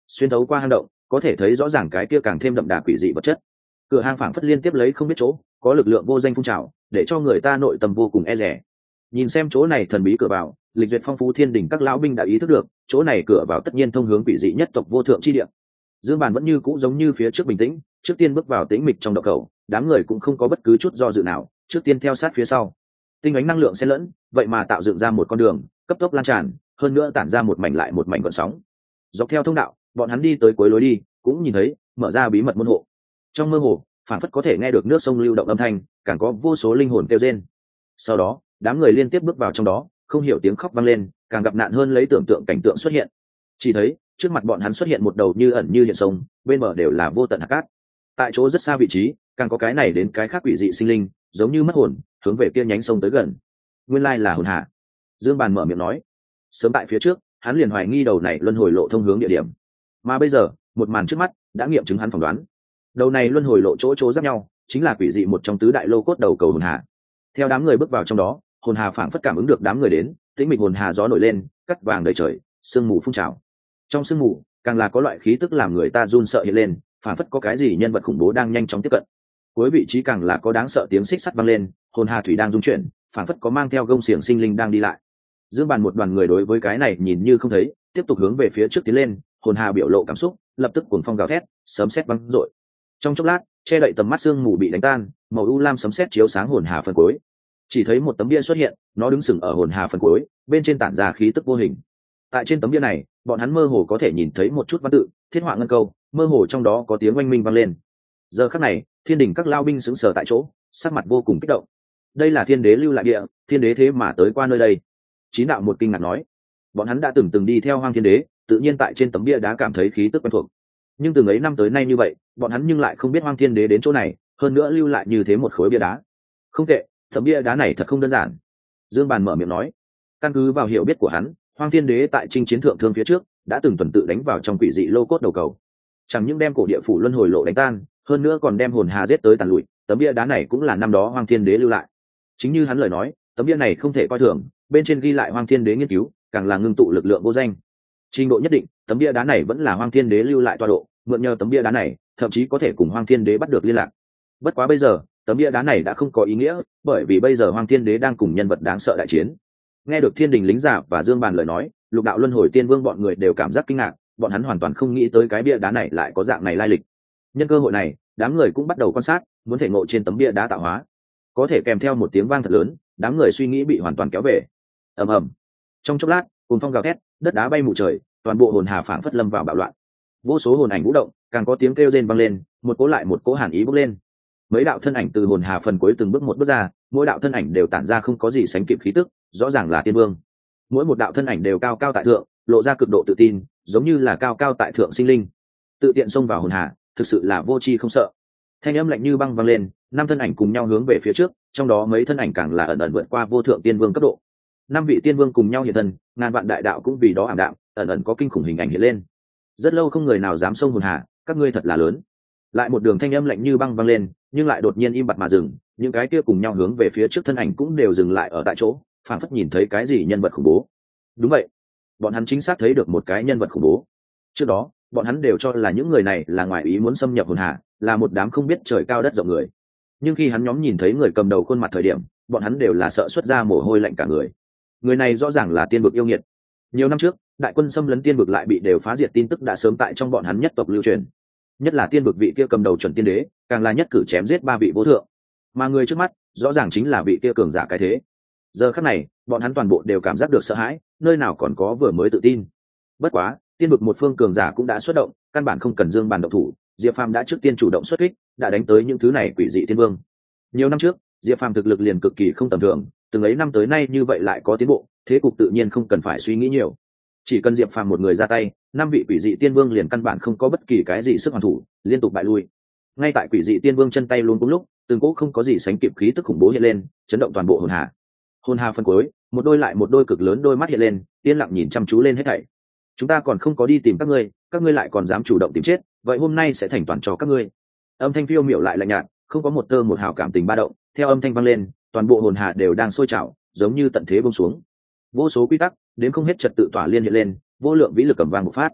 [SPEAKER 1] xuyên thấu qua hang động có thể thấy rõ ràng cái kia càng thêm đậm đà quỷ dị vật chất. Cửa hang phảng phất liên tiếp lấy không biết chỗ, có lực lượng vô danh phun trào, để cho người ta nội tâm vô cùng e dè. Nhìn xem chỗ này thần bí cửa vào, lịch duyệt phong phú thiên đình các lão binh đã ý thức được chỗ này cửa vào tất nhiên thông hướng quỷ dị nhất tộc vô thượng chi địa. Dương Bàn vẫn như cũ giống như phía trước bình tĩnh, trước tiên bước vào tĩnh mịch trong động khẩu, đám người cũng không có bất cứ chút do dự nào, trước tiên theo sát phía sau. Tinh ánh năng lượng xen lẫn, vậy mà tạo dựng ra một con đường cấp tốc lan tràn, hơn nữa tản ra một mảnh lại một mảnh gợn sóng. Dọc theo thông đạo, bọn hắn đi tới cuối lối đi, cũng nhìn thấy mở ra bí mật môn hộ. Trong mơ hồ, phản phất có thể nghe được nước sông lưu động âm thanh, càng có vô số linh hồn kêu rên. Sau đó, đám người liên tiếp bước vào trong đó, không hiểu tiếng khóc vang lên, càng gặp nạn hơn lấy tưởng tượng cảnh tượng xuất hiện. Chỉ thấy trước mặt bọn hắn xuất hiện một đầu như ẩn như hiện sông, bên bờ đều là vô tận hạt cát. Tại chỗ rất xa vị trí, càng có cái này đến cái khác quỷ dị sinh linh, giống như mất hồn, hướng về kia nhánh sông tới gần. Nguyên lai là hồn hà. Dương Bàn mở miệng nói. Sớm tại phía trước, hắn liền hoài nghi đầu này luân hồi lộ thông hướng địa điểm, mà bây giờ một màn trước mắt đã nghiệm chứng hắn phỏng đoán. Đầu này luân hồi lộ chỗ giáp nhau, chính là quỷ dị một trong tứ đại lô cốt đầu cầu hồn hà. Theo đám người bước vào trong đó, hồn hà phảng phất cảm ứng được đám người đến, tĩnh mịch hồn hà gió nổi lên, cắt vàng đầy trời, sương mù phun trào. Trong sương mù càng là có loại khí tức làm người ta run sợ hiện lên, phảng phất có cái gì nhân vật khủng bố đang nhanh chóng tiếp cận. Cuối vị trí càng là có đáng sợ tiếng xích sắt vang lên, hồn hà thủy đang rung chuyển, phảng phất có mang theo gông xiềng sinh linh đang đi lại. Dương Bàn một đoàn người đối với cái này nhìn như không thấy, tiếp tục hướng về phía trước tiến lên, hồn hà biểu lộ cảm xúc, lập tức cuồng phong gào thét, sấm sét vang rội. Trong chốc lát, che đậy tầm mắt sương mù bị đánh tan, màu u lam sấm sét chiếu sáng hồn hà phần cuối. Chỉ thấy một tấm bia xuất hiện, nó đứng sừng ở hồn hà phần cuối, bên trên tản ra khí tức vô hình. Tại trên tấm bia này, bọn hắn mơ hồ có thể nhìn thấy một chút văn tự, thiết họa ngân câu, mơ hồ trong đó có tiếng oanh minh vang lên. Giờ khắc này, thiên đình các lao binh sững sờ tại chỗ, sắc mặt vô cùng kích động. Đây là thiên đế lưu lại địa, thiên đế thế mà tới qua nơi đây. Chín đạo một kinh ngạc nói, bọn hắn đã từng đi theo Hoang Thiên Đế, tự nhiên tại trên tấm bia đá cảm thấy khí tức quen thuộc. Nhưng từng ấy năm tới nay như vậy, bọn hắn nhưng lại không biết Hoang Thiên Đế đến chỗ này, hơn nữa lưu lại như thế một khối bia đá. Không tệ, tấm bia đá này thật không đơn giản. Dương Bàn mở miệng nói, căn cứ vào hiểu biết của hắn, Hoang Thiên Đế tại chinh chiến thượng thương phía trước, đã từng tuần tự đánh vào trong quỷ dị lô cốt đầu cầu. Chẳng những đem cổ địa phủ luân hồi lộ đánh tan, hơn nữa còn đem hồn hà giết tới tàn lụi. Tấm bia đá này cũng là năm đó Hoang Thiên Đế lưu lại. Chính như hắn lời nói, tấm bia này không thể coi thường, bên trên ghi lại Hoang Thiên Đế nghiên cứu, càng là ngưng tụ lực lượng vô danh. Trình độ nhất định, tấm bia đá này vẫn là Hoang Thiên Đế lưu lại tọa độ, mượn nhờ tấm bia đá này, thậm chí có thể cùng Hoang Thiên Đế bắt được liên lạc. Bất quá bây giờ, tấm bia đá này đã không có ý nghĩa, bởi vì bây giờ Hoang Thiên Đế đang cùng nhân vật đáng sợ đại chiến. Nghe được Thiên Đình lính giả và Dương Bàn lời nói, Lục đạo luân hồi tiên vương bọn người đều cảm giác kinh ngạc, bọn hắn hoàn toàn không nghĩ tới cái bia đá này lại có dạng này lai lịch. Nhân cơ hội này, đám người cũng bắt đầu quan sát, muốn thể ngộ trên tấm bia đá tạo hóa. Có thể kèm theo một tiếng vang thật lớn, đám người suy nghĩ bị hoàn toàn kéo về. Ầm ầm. Trong chốc lát, cuồng phong gào thét, đất đá bay mù trời, toàn bộ hồn hà phảng phất lâm vào bạo loạn. Vô số hồn ảnh vũ động, càng có tiếng kêu rên vang lên, một cỗ lại một cỗ hàn ý bốc lên. Mấy đạo thân ảnh từ hồn hà phần cuối từng bước một bước ra, mỗi đạo thân ảnh đều tản ra không có gì sánh kịp khí tức, rõ ràng là tiên vương. Mỗi một đạo thân ảnh đều cao cao tại thượng, lộ ra cực độ tự tin, giống như là cao cao tại thượng sinh linh. Tự tiện xông vào hồn hà, thực sự là vô tri không sợ. Thanh âm lạnh như băng vang lên, năm thân ảnh cùng nhau hướng về phía trước, trong đó mấy thân ảnh càng là ẩn ẩn vượt qua vô thượng tiên vương cấp độ. Năm vị tiên vương cùng nhau hiện thân, ngàn vạn đại đạo cũng vì đó ảm đạm, ẩn ẩn có kinh khủng hình ảnh hiện lên. Rất lâu không người nào dám xông hồn hà, các ngươi thật là lớn. Lại một đường thanh âm lạnh như băng vang lên, nhưng lại đột nhiên im bặt mà dừng, những cái kia cùng nhau hướng về phía trước thân ảnh cũng đều dừng lại ở tại chỗ, phảng phất nhìn thấy cái gì nhân vật khủng bố. Đúng vậy, bọn hắn chính xác thấy được một cái nhân vật khủng bố. Trước đó, bọn hắn đều cho là những người này là ngoại ý muốn xâm nhập hồn hà, là một đám không biết trời cao đất rộng người. Nhưng khi hắn nhóm nhìn thấy người cầm đầu khuôn mặt thời điểm, bọn hắn đều là sợ xuất ra mồ hôi lạnh cả người. Người này rõ ràng là tiên vực yêu nghiệt. Nhiều năm trước, đại quân xâm lấn tiên vực lại bị đều phá diệt tin tức đã sớm tại trong bọn hắn nhất tộc lưu truyền. Nhất là tiên vực vị kia cầm đầu chuẩn tiên đế, càng là nhất cử chém giết ba vị vô thượng. Mà người trước mắt, rõ ràng chính là vị kia cường giả cái thế. Giờ khắc này, bọn hắn toàn bộ đều cảm giác được sợ hãi, nơi nào còn có vừa mới tự tin. Bất quá, tiên vực một phương cường giả cũng đã xuất động, căn bản không cần Dương Bàn động thủ, Diệp Phàm đã trước tiên chủ động xuất kích, đã đánh tới những thứ này quỷ dị tiên vương. Nhiều năm trước, Diệp Phàm thực lực liền cực kỳ không tầm thường, từng ấy năm tới nay như vậy lại có tiến bộ, thế cục tự nhiên không cần phải suy nghĩ nhiều. Chỉ cần Diệp Phàm một người ra tay, năm vị quỷ dị tiên vương liền căn bản không có bất kỳ cái gì sức hoàn thủ, liên tục bại lui. Ngay tại quỷ dị tiên vương chân tay luôn cùng lúc, từng cỗ không có gì sánh kịp khí tức khủng bố hiện lên, chấn động toàn bộ hồn hà. Hồn hà phân cuối, một đôi lại một đôi cực lớn đôi mắt hiện lên, yên lặng nhìn chăm chú lên hết thảy. Chúng ta còn không có đi tìm các ngươi lại còn dám chủ động tìm chết, vậy hôm nay sẽ thành toàn cho các ngươi. Âm thanh phiêu miểu lại lạnh nhạt, không có một tơ một hào cảm tình ba động, theo âm thanh vang lên, toàn bộ hồn hà đều đang sôi trào, giống như tận thế buông xuống. Vô số quy tắc, đến không hết trật tự tỏa liên hiện lên, vô lượng vĩ lực cầm vang bộc phát.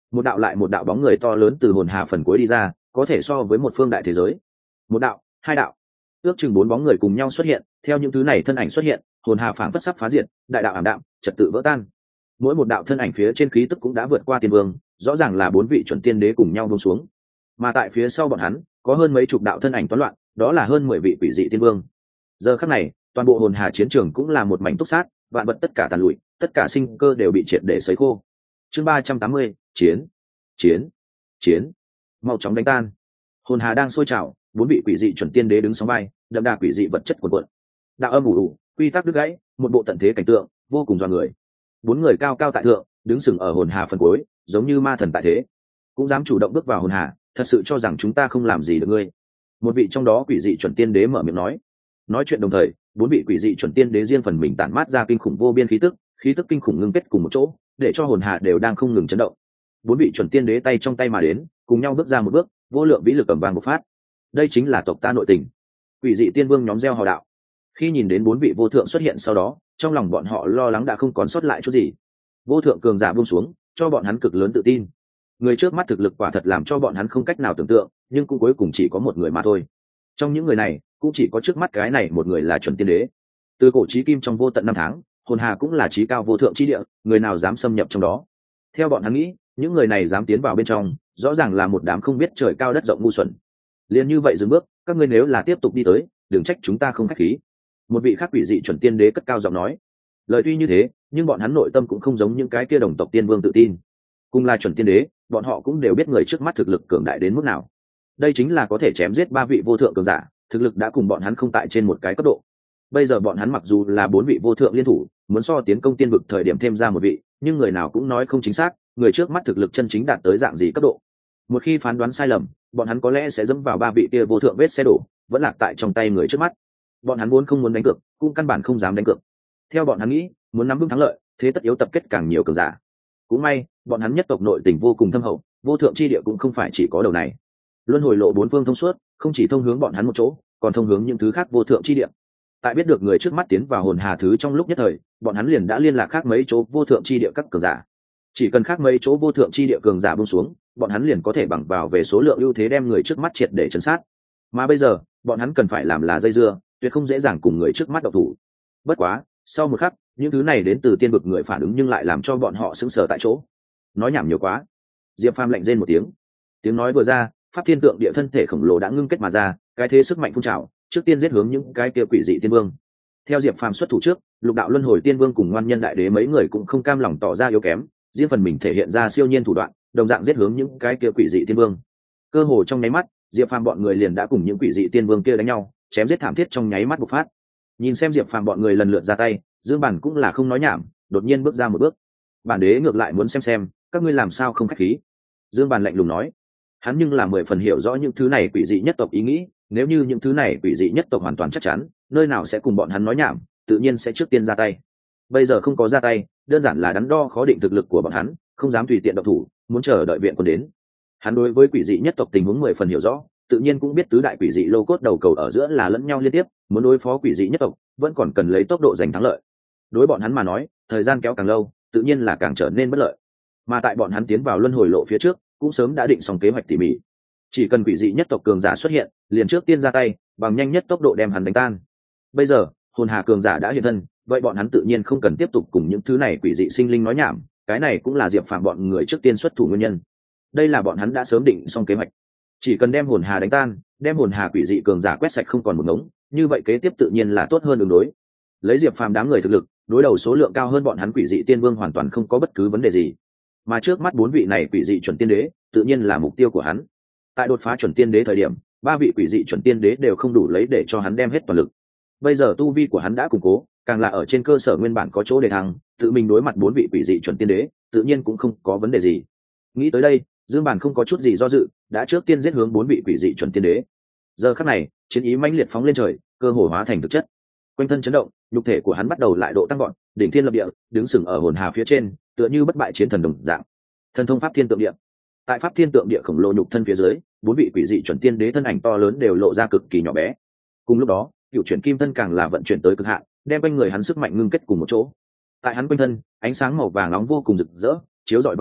[SPEAKER 1] một đạo lại một đạo bóng người to lớn từ hồn hà phần cuối đi ra, có thể so với một phương đại thế giới. Một đạo, hai đạo, ước chừng 4 bóng người cùng nhau xuất hiện. Theo những thứ này thân ảnh xuất hiện, hồn hà phảng phất sắp phá diệt, đại đạo ảm đạm, trật tự vỡ tan. Mỗi một đạo thân ảnh phía trên khí tức cũng đã vượt qua tiên vương, rõ ràng là 4 vị chuẩn tiên đế cùng nhau buông xuống. Mà tại phía sau bọn hắn có hơn mấy chục đạo thân ảnh toán loạn, đó là hơn 10 vị quỷ dị tiên vương. Giờ khắc này, toàn bộ hồn hà chiến trường cũng là một mảnh túc sát, vạn vật tất cả tàn lụi, tất cả sinh cơ đều bị triệt để sấy khô. Chương 380, chiến, chiến, chiến, mau chóng đánh tan. Hồn hà đang sôi trào, 4 vị quỷ dị chuẩn tiên đế đứng sóng vai, đậm đà quỷ dị vật chất cuồn cuộn. Đạo âm ù ù, quy tắc đứt gãy, một bộ tận thế cảnh tượng, vô cùng dọa người. 4 người cao cao tại thượng, đứng sừng ở hồn hà phần cuối, giống như ma thần tại thế, cũng dám chủ động bước vào hồn hà, thật sự cho rằng chúng ta không làm gì được ngươi. Một vị trong đó quỷ dị chuẩn tiên đế mở miệng nói chuyện đồng thời, 4 vị quỷ dị chuẩn tiên đế riêng phần mình tản mát ra kinh khủng vô biên khí tức kinh khủng ngưng kết cùng một chỗ, để cho hồn hà đều đang không ngừng chấn động. 4 vị chuẩn tiên đế tay trong tay mà đến, cùng nhau bước ra một bước, vô lượng vĩ lực ầm vang bộc phát. Đây chính là tộc ta nội tình. Quỷ dị tiên vương nhóm reo hò đạo. Khi nhìn đến 4 vị vô thượng xuất hiện sau đó, trong lòng bọn họ lo lắng đã không còn sót lại chút gì. Vô thượng cường giả buông xuống, cho bọn hắn cực lớn tự tin. Người trước mắt thực lực quả thật làm cho bọn hắn không cách nào tưởng tượng, nhưng cũng cuối cùng chỉ có một người mà thôi. Trong những người này, cũng chỉ có trước mắt cái này một người là chuẩn tiên đế. Từ cổ chí kim trong vô tận năm tháng, hồn hà cũng là chí cao vô thượng chi địa, người nào dám xâm nhập trong đó. Theo bọn hắn nghĩ, những người này dám tiến vào bên trong, rõ ràng là một đám không biết trời cao đất rộng ngu xuẩn. Liên như vậy dừng bước, các ngươi nếu là tiếp tục đi tới, đừng trách chúng ta không khách khí. Một vị khác quỷ dị chuẩn tiên đế cất cao giọng nói. Lời tuy như thế, nhưng bọn hắn nội tâm cũng không giống những cái kia đồng tộc tiên vương tự tin. Cùng là chuẩn tiên đế, bọn họ cũng đều biết người trước mắt thực lực cường đại đến mức nào. Đây chính là có thể chém giết 3 vị vô thượng cường giả, thực lực đã cùng bọn hắn không tại trên một cái cấp độ. Bây giờ bọn hắn mặc dù là 4 vị vô thượng liên thủ, muốn so tiến công tiên vực thời điểm thêm ra một vị, nhưng người nào cũng nói không chính xác, người trước mắt thực lực chân chính đạt tới dạng gì cấp độ. Một khi phán đoán sai lầm, bọn hắn có lẽ sẽ dẫm vào 3 vị kia vô thượng vết xe đổ, vẫn lạc tại trong tay người trước mắt. Bọn hắn vốn không muốn đánh cược, cũng căn bản không dám đánh cược. Theo bọn hắn nghĩ, muốn nắm vững thắng lợi, thế tất yếu tập kết càng nhiều cường giả. Cũng may, bọn hắn nhất tộc nội tình vô cùng thâm hậu, vô thượng chi địa cũng không phải chỉ có đầu này. Luân hồi lộ 4 phương thông suốt, không chỉ thông hướng bọn hắn một chỗ, còn thông hướng những thứ khác vô thượng chi địa. Tại biết được người trước mắt tiến vào hồn hà thứ trong lúc nhất thời, bọn hắn liền đã liên lạc khác mấy chỗ vô thượng chi địa các cường giả. Chỉ cần khác mấy chỗ vô thượng chi địa cường giả buông xuống, bọn hắn liền có thể bằng vào về số lượng ưu thế đem người trước mắt triệt để trấn sát. Mà bây giờ, bọn hắn cần phải làm là dây dưa, tuyệt không dễ dàng cùng người trước mắt động thủ. Bất quá, sau một khắc, những thứ này đến từ tiên vực người phản ứng nhưng lại làm cho bọn họ sững sờ tại chỗ. Nói nhảm nhiều quá. Diệp Phàm lạnh rên một tiếng. Tiếng nói vừa ra, pháp thiên tượng địa thân thể khổng lồ đã ngưng kết mà ra, cái thế sức mạnh phun trào, trước tiên giết hướng những cái kia quỷ dị tiên vương. Theo Diệp Phàm xuất thủ trước, Lục đạo luân hồi tiên vương cùng ngoan nhân đại đế mấy người cũng không cam lòng tỏ ra yếu kém, riêng phần mình thể hiện ra siêu nhiên thủ đoạn, đồng dạng giết hướng những cái kia quỷ dị tiên vương. Cơ hồ trong nháy mắt, Diệp Phàm bọn người liền đã cùng những quỷ dị tiên vương kia đánh nhau, chém giết thảm thiết trong nháy mắt bộc phát. Nhìn xem Diệp Phàm bọn người lần lượt ra tay, Dương Bản cũng là không nói nhảm, đột nhiên bước ra một bước. Bản đế ngược lại muốn xem các ngươi làm sao không khách khí. Dương Bản lạnh lùng nói. Hắn nhưng là 10 phần hiểu rõ những thứ này quỷ dị nhất tộc ý nghĩ, nếu như những thứ này quỷ dị nhất tộc hoàn toàn chắc chắn, nơi nào sẽ cùng bọn hắn nói nhảm, tự nhiên sẽ trước tiên ra tay. Bây giờ không có ra tay, đơn giản là đắn đo khó định thực lực của bọn hắn, không dám tùy tiện động thủ, muốn chờ đợi viện quân đến. Hắn đối với quỷ dị nhất tộc tình huống 10 phần hiểu rõ, tự nhiên cũng biết tứ đại quỷ dị lô cốt đầu cầu ở giữa là lẫn nhau liên tiếp, muốn đối phó quỷ dị nhất tộc, vẫn còn cần lấy tốc độ giành thắng lợi. Đối bọn hắn mà nói, thời gian kéo càng lâu, tự nhiên là càng trở nên bất lợi. Mà tại bọn hắn tiến vào luân hồi lộ phía trước, cũng sớm đã định xong kế hoạch tỉ mỉ. Chỉ cần quỷ dị nhất tộc cường giả xuất hiện, liền trước tiên ra tay, bằng nhanh nhất tốc độ đem hắn đánh tan. Bây giờ, hồn hà cường giả đã hiện thân, vậy bọn hắn tự nhiên không cần tiếp tục cùng những thứ này quỷ dị sinh linh nói nhảm, cái này cũng là Diệp Phàm bọn người trước tiên xuất thủ nguyên nhân. Đây là bọn hắn đã sớm định xong kế hoạch. Chỉ cần đem hồn hà đánh tan, đem hồn hà quỷ dị cường giả quét sạch không còn một ngống, như vậy kế tiếp tự nhiên là tốt hơn ứng đối. Lấy Diệp Phàm đám người thực lực, đối đầu số lượng cao hơn bọn hắn quỷ dị tiên vương hoàn toàn không có bất cứ vấn đề gì. Mà trước mắt 4 vị này quỷ dị chuẩn tiên đế, tự nhiên là mục tiêu của hắn. Tại đột phá chuẩn tiên đế thời điểm, 3 vị quỷ dị chuẩn tiên đế đều không đủ lấy để cho hắn đem hết toàn lực. Bây giờ tu vi của hắn đã củng cố, càng là ở trên cơ sở nguyên bản có chỗ để thăng, tự mình đối mặt 4 vị quỷ dị chuẩn tiên đế, tự nhiên cũng không có vấn đề gì. Nghĩ tới đây, Dương Bản không có chút gì do dự, đã trước tiên giết hướng 4 vị quỷ dị chuẩn tiên đế. Giờ khắc này, chiến ý mãnh liệt phóng lên trời, cơ hồ hóa thành thực chất. Quanh thân chấn động, nhục thể của hắn bắt đầu lại độ tăng vọt, đỉnh thiên lập địa, đứng sừng ở hồn hà phía trên, tựa như bất bại chiến thần đồng dạng. Thần thông pháp thiên tượng địa. Tại pháp thiên tượng địa khổng lồ nhục thân phía dưới, 4 vị quỷ dị chuẩn tiên đế thân ảnh to lớn đều lộ ra cực kỳ nhỏ bé. Cùng lúc đó, cựu chuyển kim thân càng là vận chuyển tới cực hạn, đem quanh người hắn sức mạnh ngưng kết cùng một chỗ. Tại hắn quanh thân, ánh sáng màu vàng nóng vô cùng rực rỡ, chiếu rọi bạt cổ,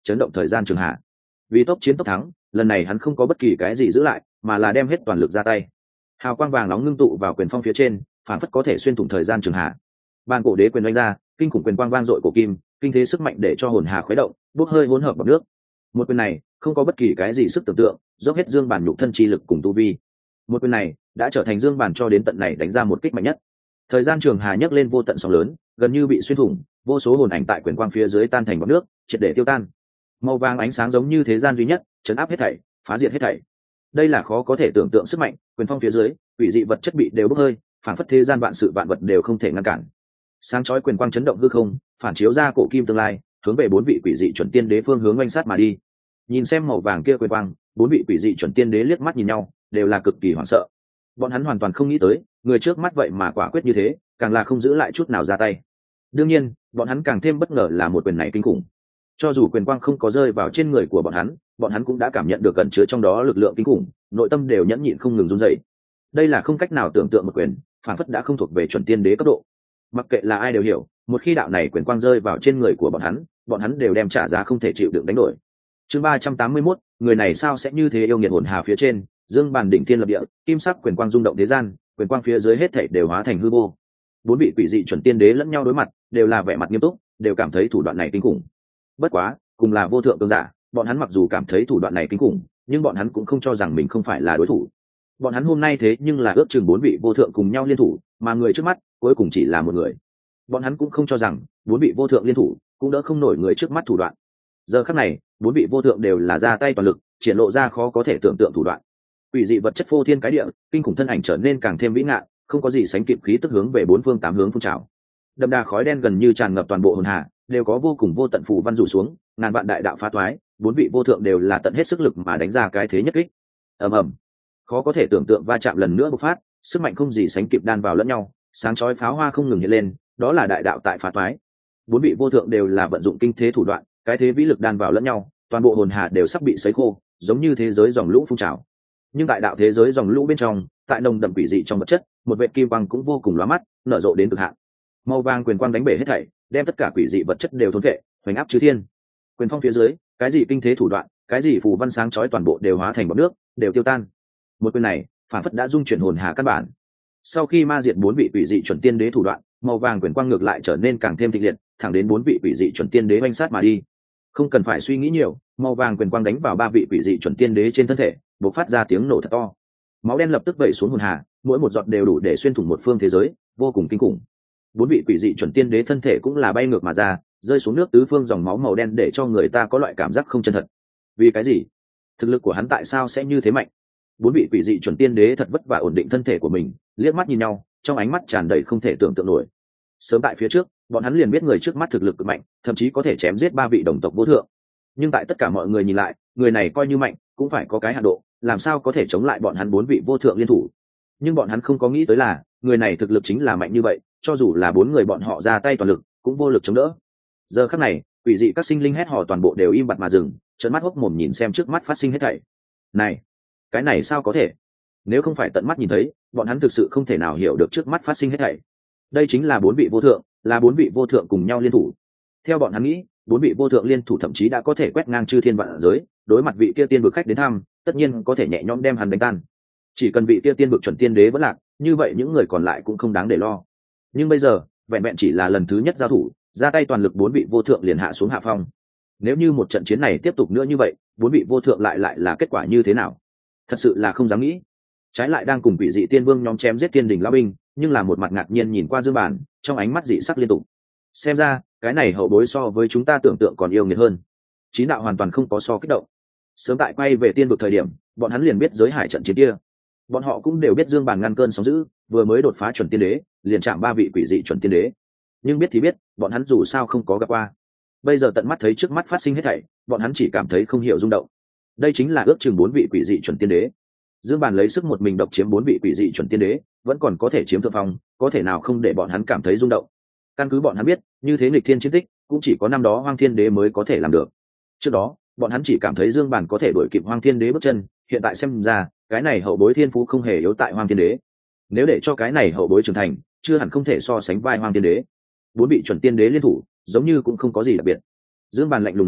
[SPEAKER 1] chấn động thời gian trường hạ. Vì tốc chiến tốc thắng, lần này hắn không có bất kỳ cái gì giữ lại, mà là đem hết toàn lực ra tay. Hào quang vàng nóng ngưng tụ vào quyền phong phía trên, phản phất có thể xuyên thủng thời gian trường hạ. Ban cổ đế quyền đánh ra, kinh khủng quyền quang vang dội cổ kim, kinh thế sức mạnh để cho hồn hà khuấy động, bốc hơi hỗn hợp bằng nước. Một quyền này không có bất kỳ cái gì sức tưởng tượng, dốc hết dương bản nhục thân chi lực cùng tu vi. Một quyền này đã trở thành dương bản cho đến tận này đánh ra một kích mạnh nhất. Thời gian trường hà nhấc lên vô tận sóng lớn, gần như bị xuyên thủng, vô số hồn ảnh tại quyền quang phía dưới tan thành bọt nước, triệt để tiêu tan. Màu vàng ánh sáng giống như thế gian duy nhất, chấn áp hết thảy, phá diệt hết thảy. Đây là khó có thể tưởng tượng sức mạnh, quyền phong phía dưới, quỷ dị vật chất bị đều bốc hơi, phản phất thế gian vạn sự vạn vật đều không thể ngăn cản. Sáng chói quyền quang chấn động hư không, phản chiếu ra cổ kim tương lai, hướng về bốn vị quỷ dị chuẩn tiên đế phương hướng oanh sát mà đi. Nhìn xem màu vàng kia quyền quang, bốn vị quỷ dị chuẩn tiên đế liếc mắt nhìn nhau, đều là cực kỳ hoảng sợ. Bọn hắn hoàn toàn không nghĩ tới, người trước mắt vậy mà quả quyết như thế, càng là không giữ lại chút nào ra tay. Đương nhiên, bọn hắn càng thêm bất ngờ là một quyền này kinh khủng. Cho dù quyền quang không có rơi vào trên người của bọn hắn cũng đã cảm nhận được gần chứa trong đó lực lượng kinh khủng, nội tâm đều nhẫn nhịn không ngừng run rẩy. Đây là không cách nào tưởng tượng một quyền, phản phất đã không thuộc về chuẩn tiên đế cấp độ. Mặc kệ là ai đều hiểu, một khi đạo này quyền quang rơi vào trên người của bọn hắn đều đem trả giá không thể chịu đựng đánh đổi. Chương 381, người này sao sẽ như thế yêu nghiệt hồn hà phía trên, dương bàn đỉnh thiên lập địa, kim sắc quyền quang rung động thế gian, quyền quang phía dưới hết thảy đều hóa thành hư vô. Bốn vị quỷ dị chuẩn tiên đế lẫn nhau đối mặt, đều là vẻ mặt nghiêm túc, đều cảm thấy thủ đoạn này kinh khủng. Bất quá, cùng là vô thượng cường giả, bọn hắn mặc dù cảm thấy thủ đoạn này kinh khủng, nhưng bọn hắn cũng không cho rằng mình không phải là đối thủ. Bọn hắn hôm nay thế nhưng là ước chừng bốn vị vô thượng cùng nhau liên thủ, mà người trước mắt cuối cùng chỉ là một người. Bọn hắn cũng không cho rằng bốn vị vô thượng liên thủ cũng đỡ không nổi người trước mắt thủ đoạn. Giờ khắc này, bốn vị vô thượng đều là ra tay toàn lực, triển lộ ra khó có thể tưởng tượng thủ đoạn. Quỷ dị vật chất phô thiên cái địa, kinh khủng thân ảnh trở nên càng thêm vĩ ngạn, không có gì sánh kịp khí tức hướng về bốn phương tám hướng phun trào. Đậm đà khói đen gần như tràn ngập toàn bộ hồn hà, đều có vô cùng vô tận phù văn rủ xuống, ngàn vạn đại đạo phá toái, bốn vị vô thượng đều là tận hết sức lực mà đánh ra cái thế nhất kích. Ầm ầm, khó có thể tưởng tượng va chạm lần nữa bộc phát, sức mạnh không gì sánh kịp đan vào lẫn nhau, sáng chói pháo hoa không ngừng hiện lên, đó là đại đạo tại phá toái. Bốn vị vô thượng đều là vận dụng kinh thế thủ đoạn, cái thế vĩ lực đan vào lẫn nhau, toàn bộ hồn hà đều sắp bị sấy khô, giống như thế giới dòng lũ phun trào. Nhưng tại đạo thế giới dòng lũ bên trong, tại nồng đậm quỷ dị trong vật chất, một vệt kim quang cũng vô cùng lóa mắt, nở rộ đến cực hạn. Màu vàng quyền quang đánh bể hết thảy, đem tất cả quỷ dị vật chất đều thôn vệ, hoành áp chư thiên. Quyền phong phía dưới, cái gì kinh thế thủ đoạn, cái gì phù văn sáng chói toàn bộ đều hóa thành bọt nước, đều tiêu tan. Một quyền này, phản phất đã dung chuyển hồn hà căn bản. Sau khi ma diệt bốn vị quỷ dị chuẩn tiên đế thủ đoạn, màu vàng quyền quang ngược lại trở nên càng thêm thịnh liệt, thẳng đến bốn vị quỷ dị chuẩn tiên đế oanh sát mà đi. Không cần phải suy nghĩ nhiều, màu vàng quyền quang đánh vào ba vị quỷ dị chuẩn tiên đế trên thân thể, bộc phát ra tiếng nổ thật to. Máu đen lập tức vẩy xuống hồn hà, mỗi một giọt đều đủ để xuyên thủng một phương thế giới, vô cùng kinh khủng. Bốn vị quỷ dị chuẩn tiên đế thân thể cũng là bay ngược mà ra, rơi xuống nước tứ phương dòng máu màu đen để cho người ta có loại cảm giác không chân thật. Vì cái gì? Thực lực của hắn tại sao sẽ như thế mạnh? Bốn vị quỷ dị chuẩn tiên đế thật vất vả ổn định thân thể của mình, liếc mắt nhìn nhau, trong ánh mắt tràn đầy không thể tưởng tượng nổi. Sớm tại phía trước, bọn hắn liền biết người trước mắt thực lực cực mạnh, thậm chí có thể chém giết ba vị đồng tộc vô thượng. Nhưng tại tất cả mọi người nhìn lại, người này coi như mạnh, cũng phải có cái hạn độ, làm sao có thể chống lại bọn hắn bốn vị vô thượng liên thủ. Nhưng bọn hắn không có nghĩ tới là, người này thực lực chính là mạnh như vậy, cho dù là bốn người bọn họ ra tay toàn lực, cũng vô lực chống đỡ. Giờ khắc này, quỷ dị các sinh linh hét hò toàn bộ đều im bặt mà dừng, trợn mắt hốc mồm nhìn xem trước mắt phát sinh hết thảy. Này, cái này sao có thể? Nếu không phải tận mắt nhìn thấy, bọn hắn thực sự không thể nào hiểu được trước mắt phát sinh hết thảy. Đây chính là bốn vị vô thượng, là bốn vị vô thượng cùng nhau liên thủ. Theo bọn hắn nghĩ, bốn vị vô thượng liên thủ thậm chí đã có thể quét ngang chư thiên vạn giới, đối mặt vị kia tiên vực khách đến thăm, tất nhiên có thể nhẹ nhõm đem hắn đánh tan. Chỉ cần vị kia tiên vực chuẩn tiên đế vẫn lạc, như vậy những người còn lại cũng không đáng để lo. Nhưng bây giờ, vẹn vẹn chỉ là lần thứ nhất giao thủ, ra tay toàn lực bốn vị vô thượng liền hạ xuống hạ phong. Nếu như một trận chiến này tiếp tục nữa như vậy, bốn vị vô thượng lại là kết quả như thế nào? Thật sự là không dám nghĩ. Trái lại đang cùng quỷ dị tiên vương nhóm chém giết tiên đình lão binh, nhưng là một mặt ngạc nhiên nhìn qua Dương Bản, trong ánh mắt dị sắc liên tục. Xem ra, cái này hậu bối so với chúng ta tưởng tượng còn yêu nghiệt hơn. Chín đạo hoàn toàn không có so kích động. Sớm tại quay về tiên vực thời điểm, bọn hắn liền biết giới hải trận chiến kia. Bọn họ cũng đều biết Dương Bản ngăn cơn sóng dữ, vừa mới đột phá chuẩn tiên đế, liền chạm ba vị quỷ dị chuẩn tiên đế. Nhưng biết thì biết, bọn hắn dù sao không có gặp qua. Bây giờ tận mắt thấy trước mắt phát sinh hết thảy, bọn hắn chỉ cảm thấy không hiểu rung động. Đây chính là ước chừng bốn vị quỷ dị chuẩn tiên đế. Dương Bản lấy sức một mình độc chiếm bốn vị quỷ dị chuẩn tiên đế, vẫn còn có thể chiếm thượng phong, có thể nào không để bọn hắn cảm thấy rung động. Căn cứ bọn hắn biết, như thế nghịch thiên chiến tích, cũng chỉ có năm đó Hoang Thiên Đế mới có thể làm được. Trước đó, bọn hắn chỉ cảm thấy Dương Bản có thể đuổi kịp Hoang Thiên Đế bước chân, hiện tại xem ra, cái này hậu bối thiên phú không hề yếu tại Hoang Thiên Đế. Nếu để cho cái này hậu bối trưởng thành, chưa hẳn không thể so sánh vai Hoang Thiên Đế. Bốn vị chuẩn tiên đế liên thủ, giống như cũng không có gì đặc biệt. Dương Bản lạnh lùng nói,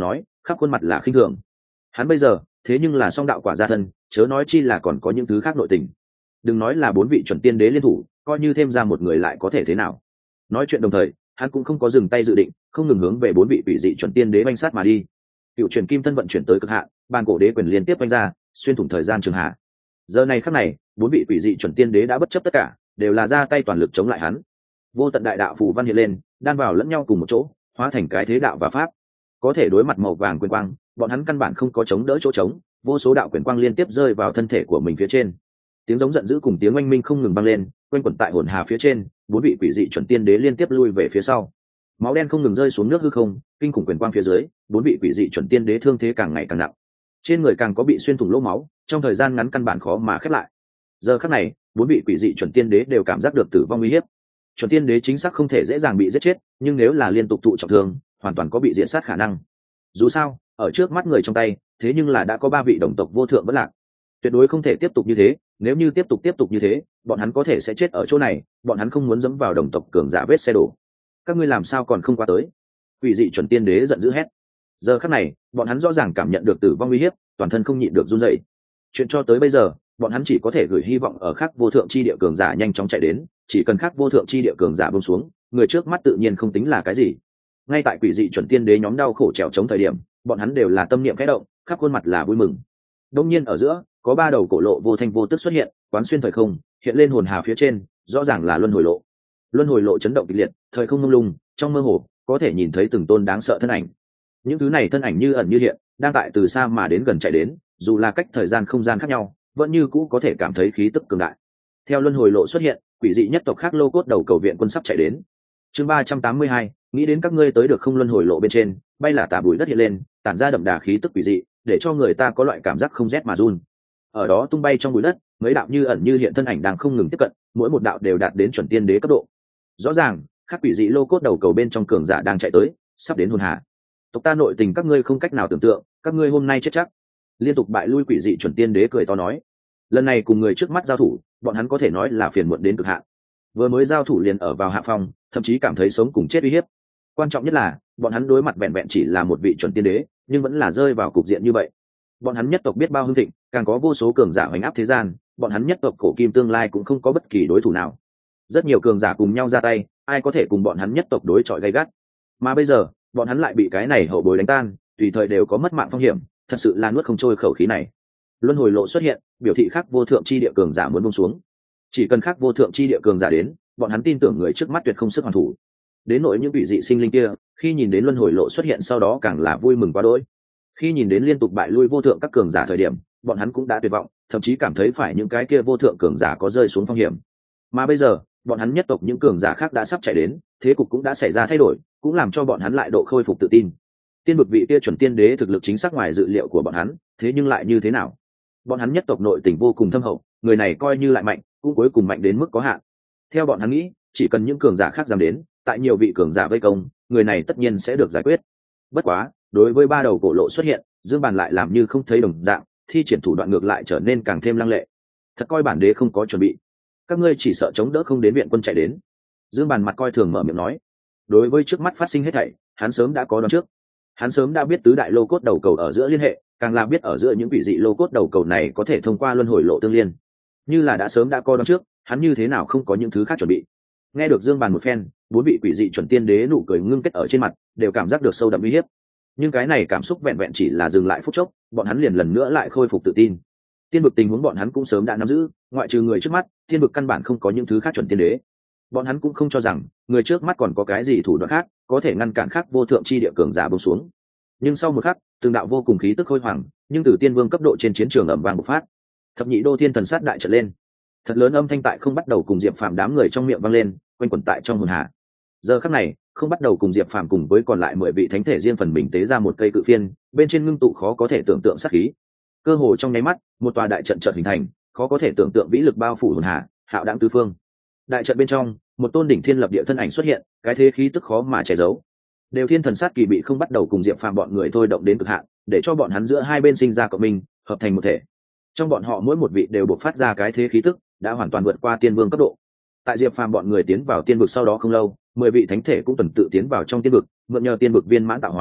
[SPEAKER 1] khắp khuôn mặt là khinh thường. Hắn bây giờ thế nhưng là song đạo quả gia thân, chớ nói chi là còn có những thứ khác nội tình. Đừng nói là 4 vị chuẩn tiên đế liên thủ, coi như thêm ra một người lại có thể thế nào. Nói chuyện đồng thời, hắn cũng không có dừng tay dự định, không ngừng hướng về 4 vị quỷ dị chuẩn tiên đế oanh sát mà đi. Cựu truyền kim thân vận chuyển tới cực hạn, bàn cổ đế quyền liên tiếp oanh ra, xuyên thủng thời gian trường hạ. Giờ này khắc này, 4 vị quỷ dị chuẩn tiên đế đã bất chấp tất cả, đều là ra tay toàn lực chống lại hắn. Vô tận đại đạo phù văn hiện lên, đan vào lẫn nhau cùng một chỗ, hóa thành cái thế đạo và pháp. Có thể đối mặt màu vàng quyền quang, bọn hắn căn bản không có chống đỡ chỗ trống, vô số đạo quyền quang liên tiếp rơi vào thân thể của mình phía trên. Tiếng giống giận dữ cùng tiếng oanh minh không ngừng vang lên, quanh quẩn tại hồn hà phía trên, 4 vị quỷ dị chuẩn tiên đế liên tiếp lui về phía sau. Máu đen không ngừng rơi xuống nước hư không, kinh khủng quyền quang phía dưới, 4 vị quỷ dị chuẩn tiên đế thương thế càng ngày càng nặng. Trên người càng có bị xuyên thủng lỗ máu, trong thời gian ngắn căn bản khó mà khép lại. Giờ khắc này, 4 vị quỷ dị chuẩn tiên đế đều cảm giác được tử vong nguy hiểm. Chuẩn tiên đế chính xác không thể dễ dàng bị giết chết, nhưng nếu là liên tục thụ trọng thương, hoàn toàn có bị diện sát khả năng. Dù sao, ở trước mắt người trong tay, thế nhưng là đã có 3 vị đồng tộc vô thượng vẫn lạc. Tuyệt đối không thể tiếp tục như thế, nếu như tiếp tục như thế, bọn hắn có thể sẽ chết ở chỗ này, bọn hắn không muốn dẫm vào đồng tộc cường giả vết xe đổ. Các ngươi làm sao còn không qua tới? Quỷ dị chuẩn tiên đế giận dữ hét. Giờ khắc này, bọn hắn rõ ràng cảm nhận được tử vong uy hiếp, toàn thân không nhịn được run rẩy. Chuyện cho tới bây giờ, bọn hắn chỉ có thể gửi hy vọng ở khắc vô thượng chi địa cường giả nhanh chóng chạy đến, chỉ cần khắc vô thượng chi địa cường giả buông xuống, người trước mắt tự nhiên không tính là cái gì. Ngay tại quỷ dị chuẩn tiên đế nhóm đau khổ trèo chống thời điểm, bọn hắn đều là tâm niệm khẽ động, khắp khuôn mặt là vui mừng. Đương nhiên ở giữa, có 3 đầu cổ lộ vô thanh vô tức xuất hiện, quán xuyên thời không, hiện lên hồn hà phía trên, rõ ràng là luân hồi lộ. Luân hồi lộ chấn động kịch liệt, thời không mông lung, trong mơ hồ có thể nhìn thấy từng tôn đáng sợ thân ảnh. Những thứ này thân ảnh như ẩn như hiện, đang tại từ xa mà đến gần chạy đến, dù là cách thời gian không gian khác nhau, vẫn như cũ có thể cảm thấy khí tức cường đại. Theo luân hồi lộ xuất hiện, quỷ dị nhất tộc khác lô cốt đầu cầu viện quân sắp chạy đến. Chương 382, nghĩ đến các ngươi tới được không? Luân hồi lộ bên trên, bay là tả bụi đất hiện lên, tản ra đậm đà khí tức quỷ dị, để cho người ta có loại cảm giác không rét mà run. Ở đó tung bay trong bụi đất, mấy đạo như ẩn như hiện thân ảnh đang không ngừng tiếp cận, mỗi một đạo đều đạt đến chuẩn tiên đế cấp độ. Rõ ràng, các quỷ dị lô cốt đầu cầu bên trong cường giả đang chạy tới, sắp đến hồn hà. Tộc ta nội tình các ngươi không cách nào tưởng tượng, các ngươi hôm nay chết chắc. Liên tục bại lui quỷ dị chuẩn tiên đế cười to nói, lần này cùng người trước mắt giao thủ, bọn hắn có thể nói là phiền muộn đến cực hạn. Vừa mới giao thủ liền ở vào hạ phong, thậm chí cảm thấy sống cùng chết uy hiếp. Quan trọng nhất là, bọn hắn đối mặt vẹn vẹn chỉ là một vị chuẩn tiên đế, nhưng vẫn là rơi vào cục diện như vậy. Bọn hắn nhất tộc biết bao hưng thịnh, càng có vô số cường giả hoành áp thế gian, bọn hắn nhất tộc cổ kim tương lai cũng không có bất kỳ đối thủ nào. Rất nhiều cường giả cùng nhau ra tay, ai có thể cùng bọn hắn nhất tộc đối chọi gay gắt. Mà bây giờ, bọn hắn lại bị cái này hậu bối đánh tan, tùy thời đều có mất mạng phong hiểm, thật sự là nuốt không trôi khẩu khí này. Luân hồi lộ xuất hiện, biểu thị khác vô thượng chi địa cường giả muốn buông xuống. Chỉ cần khác vô thượng chi địa cường giả đến, bọn hắn tin tưởng người trước mắt tuyệt không sức hoàn thủ. Đến nỗi những vị dị sinh linh kia, khi nhìn đến luân hồi lộ xuất hiện sau đó càng là vui mừng quá đỗi. Khi nhìn đến liên tục bại lui vô thượng các cường giả thời điểm, bọn hắn cũng đã tuyệt vọng, thậm chí cảm thấy phải những cái kia vô thượng cường giả có rơi xuống phong hiểm. Mà bây giờ, bọn hắn nhất tộc những cường giả khác đã sắp chạy đến, thế cục cũng đã xảy ra thay đổi, cũng làm cho bọn hắn lại độ khôi phục tự tin. Tiên vực vị kia chuẩn tiên đế thực lực chính xác ngoài dự liệu của bọn hắn, thế nhưng lại như thế nào? Bọn hắn nhất tộc nội tình vô cùng thâm hậu, người này coi như lại mạnh, cũng cuối cùng mạnh đến mức có hạn. Theo bọn hắn nghĩ, chỉ cần những cường giả khác dám đến, tại nhiều vị cường giả vây công, người này tất nhiên sẽ được giải quyết. Bất quá, đối với 3 đầu cổ lộ xuất hiện, Dương Bàn lại làm như không thấy đồng dạng, thi triển thủ đoạn ngược lại trở nên càng thêm lăng lệ. Thật coi bản đế không có chuẩn bị, các ngươi chỉ sợ chống đỡ không đến viện quân chạy đến. Dương Bàn mặt coi thường mở miệng nói. Đối với trước mắt phát sinh hết thảy, hắn sớm đã có đoán trước. Hắn sớm đã biết tứ đại lô cốt đầu cầu ở giữa liên hệ, càng là biết ở giữa những vị dị lô cốt đầu cầu này có thể thông qua luân hồi lộ tương liên. Như là đã sớm đã có đoán trước, hắn như thế nào không có những thứ khác chuẩn bị. Nghe được Dương Bàn một phen, 4 vị quỷ dị chuẩn tiên đế nụ cười ngưng kết ở trên mặt, đều cảm giác được sâu đậm uy hiếp. Nhưng cái này cảm xúc vẹn vẹn chỉ là dừng lại phút chốc, bọn hắn liền lần nữa lại khôi phục tự tin. Tiên vực tình huống bọn hắn cũng sớm đã nắm giữ, ngoại trừ người trước mắt, tiên vực căn bản không có những thứ khác chuẩn tiên đế. Bọn hắn cũng không cho rằng người trước mắt còn có cái gì thủ đoạn khác có thể ngăn cản khác vô thượng chi địa cường giả buông xuống. Nhưng sau một khắc, từng đạo vô cùng khí tức khôi hoàng, nhưng từ tiên vương cấp độ trên chiến trường ầm vang bộc phát. Thập nhị đô thiên thần sát đại trận lên. Thật lớn âm thanh tại không bắt đầu cùng Diệp Phàm đám người trong miệng vang lên, quanh quẩn tại trong hồn hà. Giờ khắc này, không bắt đầu cùng Diệp Phàm cùng với còn lại 10 vị thánh thể riêng phần mình tế ra một cây cự phiên, bên trên ngưng tụ khó có thể tưởng tượng sát khí. Cơ hồ trong nháy mắt, một tòa đại trận chợt hình thành, khó có thể tưởng tượng vĩ lực bao phủ hồn hà, hạo đãng tứ phương. Đại trận bên trong, một tôn đỉnh thiên lập địa thân ảnh xuất hiện, cái thế khí tức khó mà che giấu. Đều thiên thần sát kỳ bị không bắt đầu cùng Diệp Phàm bọn người thôi động đến cực hạn, để cho bọn hắn giữa hai bên sinh ra cộng minh, hợp thành một thể. Trong bọn họ mỗi một vị đều bộc phát ra cái thế khí tức, đã hoàn toàn vượt qua tiên vương cấp độ. Tại Diệp Phàm bọn người tiến vào tiên vực sau đó không lâu, 10 vị thánh thể cũng tuần tự tiến vào trong tiên vực, mượn nhờ tiên vực viên mãn tạo hóa,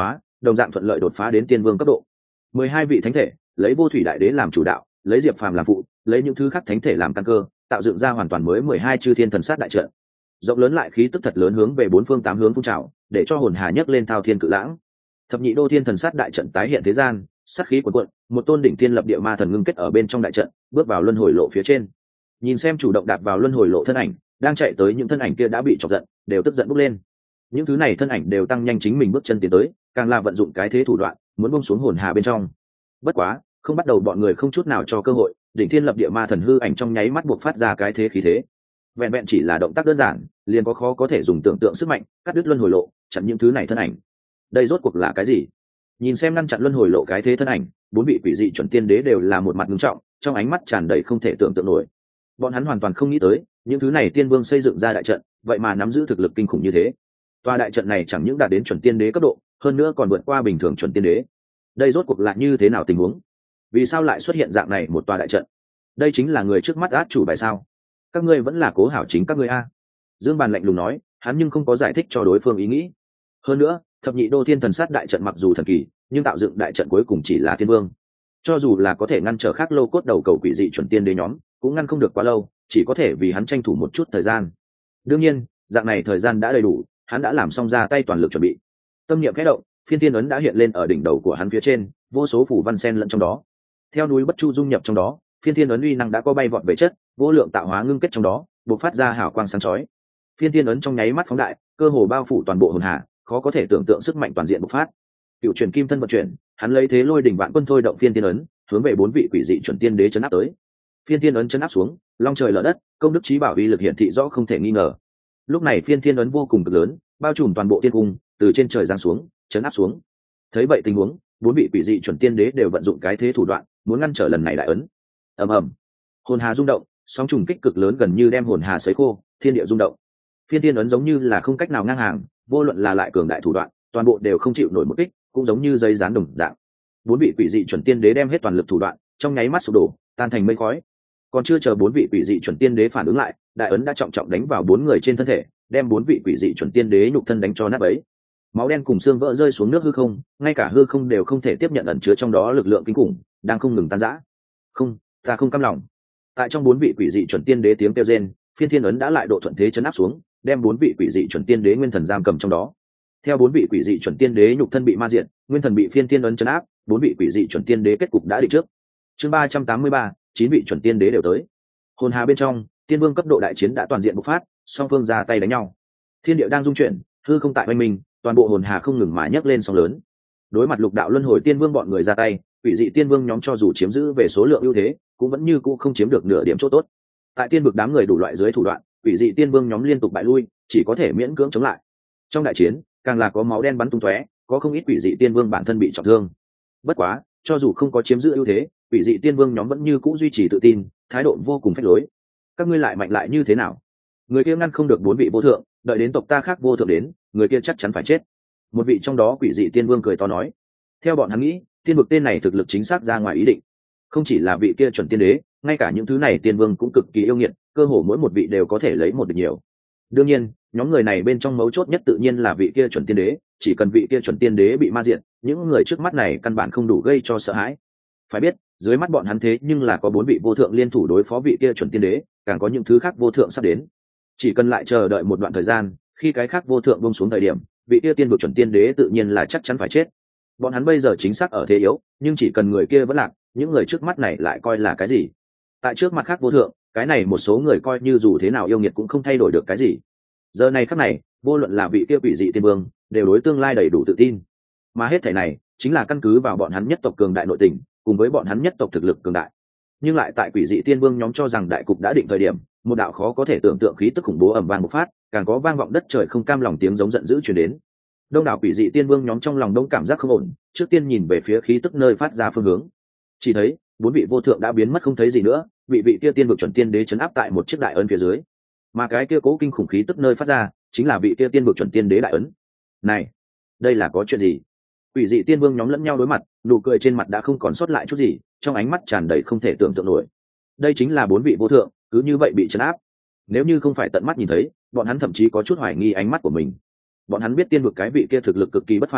[SPEAKER 1] đồng dạng thuận lợi đột phá đến tiên vương cấp độ. 12 vị thánh thể lấy vô thủy đại đế làm chủ đạo, lấy diệp phàm làm phụ, lấy những thứ khác thánh thể làm căn cơ, tạo dựng ra hoàn toàn mới 12 chư thiên thần sát đại trận. Rộng lớn lại khí tức thật lớn hướng về bốn phương tám hướng phun trào, để cho hồn hà nhấc lên thao thiên cự lãng. Thập nhị đô thiên thần sát đại trận tái hiện thế gian, sát khí cuồn cuộn, một tôn đỉnh thiên lập địa ma thần ngưng kết ở bên trong đại trận, bước vào luân hồi lộ phía trên. Nhìn xem chủ động đạp vào luân hồi lộ thân ảnh, đang chạy tới những thân ảnh kia đã bị chọc giận, đều tức giận bốc lên. Những thứ này thân ảnh đều tăng nhanh chính mình bước chân tiến tới, càng là vận dụng cái thế thủ đoạn, muốn buông xuống hồn hà bên trong. Bất quá, không bắt đầu bọn người không chút nào cho cơ hội, đỉnh thiên lập địa ma thần hư ảnh trong nháy mắt buộc phát ra cái thế khí thế. Vẹn vẹn chỉ là động tác đơn giản, liền có khó có thể dùng tưởng tượng sức mạnh cắt đứt luân hồi lộ, chặn những thứ này thân ảnh. Đây rốt cuộc là cái gì? Nhìn xem ngăn chặn luân hồi lộ cái thế thân ảnh, bốn vị quỷ dị chuẩn tiên đế đều là một mặt nghiêm trọng, trong ánh mắt tràn đầy không thể tưởng tượng nổi. Bọn hắn hoàn toàn không nghĩ tới, những thứ này tiên vương xây dựng ra đại trận, vậy mà nắm giữ thực lực kinh khủng như thế. Tòa đại trận này chẳng những đạt đến chuẩn tiên đế cấp độ, hơn nữa còn vượt qua bình thường chuẩn tiên đế. Đây rốt cuộc là như thế nào tình huống? Vì sao lại xuất hiện dạng này một tòa đại trận? Đây chính là người trước mắt át chủ bài sao? Các ngươi vẫn là cố hảo chính các ngươi a. Dương Bàn lạnh lùng nói, hắn nhưng không có giải thích cho đối phương ý nghĩ. Hơn nữa, thập nhị đô thiên thần sát đại trận mặc dù thần kỳ, nhưng tạo dựng đại trận cuối cùng chỉ là tiên vương. Cho dù là có thể ngăn trở khác lô cốt đầu cầu quỷ dị chuẩn tiên đế nhóm, cũng ngăn không được quá lâu, chỉ có thể vì hắn tranh thủ một chút thời gian. Đương nhiên, dạng này thời gian đã đầy đủ, hắn đã làm xong ra tay toàn lực chuẩn bị. Tâm niệm khẽ động, phiên thiên ấn đã hiện lên ở đỉnh đầu của hắn phía trên, vô số phủ văn sen lẫn trong đó. Theo núi bất chu dung nhập trong đó, phiên thiên ấn uy năng đã có bay vọt về chất, vô lượng tạo hóa ngưng kết trong đó, bộc phát ra hào quang sáng chói. Phiên thiên ấn trong nháy mắt phóng đại, cơ hồ bao phủ toàn bộ hồn hà, khó có thể tưởng tượng sức mạnh toàn diện bộc phát. Cựu truyền kim thân vận chuyển, hắn lấy thế lôi đỉnh vạn quân thôi động phiên thiên ấn, hướng về bốn vị quỷ dị chuẩn tiên đế chấn áp tới. Phiên thiên ấn chấn áp xuống, long trời lở đất, công đức chí bảo uy lực hiển thị rõ không thể nghi ngờ. Lúc này phiên thiên ấn vô cùng cực lớn, bao trùm toàn bộ tiên cung, từ trên trời giáng xuống, chấn áp xuống. Thấy vậy tình huống, bốn vị quỷ dị chuẩn tiên đế đều vận dụng cái thế thủ đoạn, muốn ngăn trở lần này đại ấn. Ầm ầm, hồn hà rung động, sóng trùng kích cực lớn gần như đem hồn hà sấy khô, thiên địa rung động. Phiên thiên ấn giống như là không cách nào ngang hàng, vô luận là lại cường đại thủ đoạn, toàn bộ đều không chịu nổi một kích, cũng giống như dây dán đồng dạng. Bốn vị quỷ dị chuẩn tiên đế đem hết toàn lực thủ đoạn, trong nháy mắt sụp đổ, tan thành mây khói. Còn chưa chờ bốn vị quỷ dị chuẩn tiên đế phản ứng lại, đại ấn đã trọng trọng đánh vào bốn người trên thân thể, đem bốn vị quỷ dị chuẩn tiên đế nhục thân đánh cho nát bấy. Máu đen cùng xương vỡ rơi xuống nước hư không, ngay cả hư không đều không thể tiếp nhận ẩn chứa trong đó lực lượng kinh khủng, đang không ngừng tan rã. Không, ta không cam lòng. Tại trong bốn vị quỷ dị chuẩn tiên đế tiếng kêu rên, phiên thiên ấn đã lại độ thuận thế chấn áp xuống, đem bốn vị quỷ dị chuẩn tiên đế nguyên thần giam cầm trong đó. Theo bốn vị quỷ dị chuẩn tiên đế nhục thân bị ma diệt, nguyên thần bị phiên thiên ấn chấn áp, bốn vị quỷ dị chuẩn tiên đế kết cục đã định trước. Chương 383, 9 vị chuẩn tiên đế đều tới. Hồn hà bên trong, tiên vương cấp độ đại chiến đã toàn diện bộc phát, song phương ra tay đánh nhau. Thiên địa đang dung chuyển, hư không tại oanh minh, toàn bộ hồn hà không ngừng mà nhấc lên sóng lớn. Đối mặt lục đạo luân hồi tiên vương bọn người ra tay, quỷ dị tiên vương nhóm cho dù chiếm giữ về số lượng ưu thế, cũng vẫn như cũ không chiếm được nửa điểm chỗ tốt. Tại tiên vực đám người đủ loại dưới thủ đoạn, quỷ dị tiên vương nhóm liên tục bại lui, chỉ có thể miễn cưỡng chống lại. Trong đại chiến, càng là có máu đen bắn tung tóe, có không ít quỷ dị tiên vương bản thân bị trọng thương. Bất quá, cho dù không có chiếm giữ ưu thế, quỷ dị tiên vương nhóm vẫn như cũ duy trì tự tin, thái độ vô cùng phách lối. Các ngươi lại mạnh lại như thế nào? Người kia ngăn không được bốn vị vô thượng, đợi đến tộc ta khác vô thượng đến, người kia chắc chắn phải chết. Một vị trong đó quỷ dị tiên vương cười to nói. Theo bọn hắn nghĩ, tiên vực tên này thực lực chính xác ra ngoài ý định. Không chỉ là vị kia chuẩn tiên đế, ngay cả những thứ này tiên vương cũng cực kỳ yêu nghiệt, cơ hồ mỗi một vị đều có thể lấy một được nhiều. Đương nhiên, nhóm người này bên trong mấu chốt nhất tự nhiên là vị kia chuẩn tiên đế, chỉ cần vị kia chuẩn tiên đế bị ma diệt, những người trước mắt này căn bản không đủ gây cho sợ hãi. Phải biết, dưới mắt bọn hắn thế nhưng là có bốn vị vô thượng liên thủ đối phó vị kia chuẩn tiên đế, càng có những thứ khác vô thượng sắp đến. Chỉ cần lại chờ đợi một đoạn thời gian, khi cái khác vô thượng buông xuống thời điểm, vị kia tiên vực chuẩn tiên đế tự nhiên là chắc chắn phải chết. Bọn hắn bây giờ chính xác ở thế yếu, nhưng chỉ cần người kia vẫn lạc, những người trước mắt này lại coi là cái gì? Tại trước mặt khác vô thượng, cái này một số người coi như dù thế nào yêu nghiệt cũng không thay đổi được cái gì. Giờ này khắc này, vô luận là vị kia quỷ dị tiên vương, đều đối tương lai đầy đủ tự tin. Mà hết thảy này, chính là căn cứ vào bọn hắn nhất tộc cường đại nội tình, cùng với bọn hắn nhất tộc thực lực cường đại. Nhưng lại tại quỷ dị tiên vương nhóm cho rằng đại cục đã định thời điểm, một đạo khó có thể tưởng tượng khí tức khủng bố ầm vang bộc phát, càng có vang vọng đất trời không cam lòng tiếng giống giận dữ truyền đến. Đông đảo quỷ dị tiên vương nhóm trong lòng đông cảm giác không ổn, trước tiên nhìn về phía khí tức nơi phát ra phương hướng. Chỉ thấy, bốn vị vô thượng đã biến mất không thấy gì nữa, vị kia tiên vực chuẩn tiên đế chấn áp tại một chiếc đại ấn phía dưới. Mà cái kia cố kinh khủng khí tức nơi phát ra, chính là vị kia tiên vực chuẩn tiên đế đại ấn. Này, đây là có chuyện gì? Quỷ dị tiên vương nhóm lẫn nhau đối mặt, nụ cười trên mặt đã không còn sót lại chút gì, trong ánh mắt tràn đầy không thể tưởng tượng nổi. Đây chính là bốn vị vô thượng, cứ như vậy bị trấn áp. Nếu như không phải tận mắt nhìn thấy, bọn hắn thậm chí có chút hoài nghi ánh mắt của mình. Bọn hắn biết tiên vực cái vị kia thực lực cực kỳ bất phàm,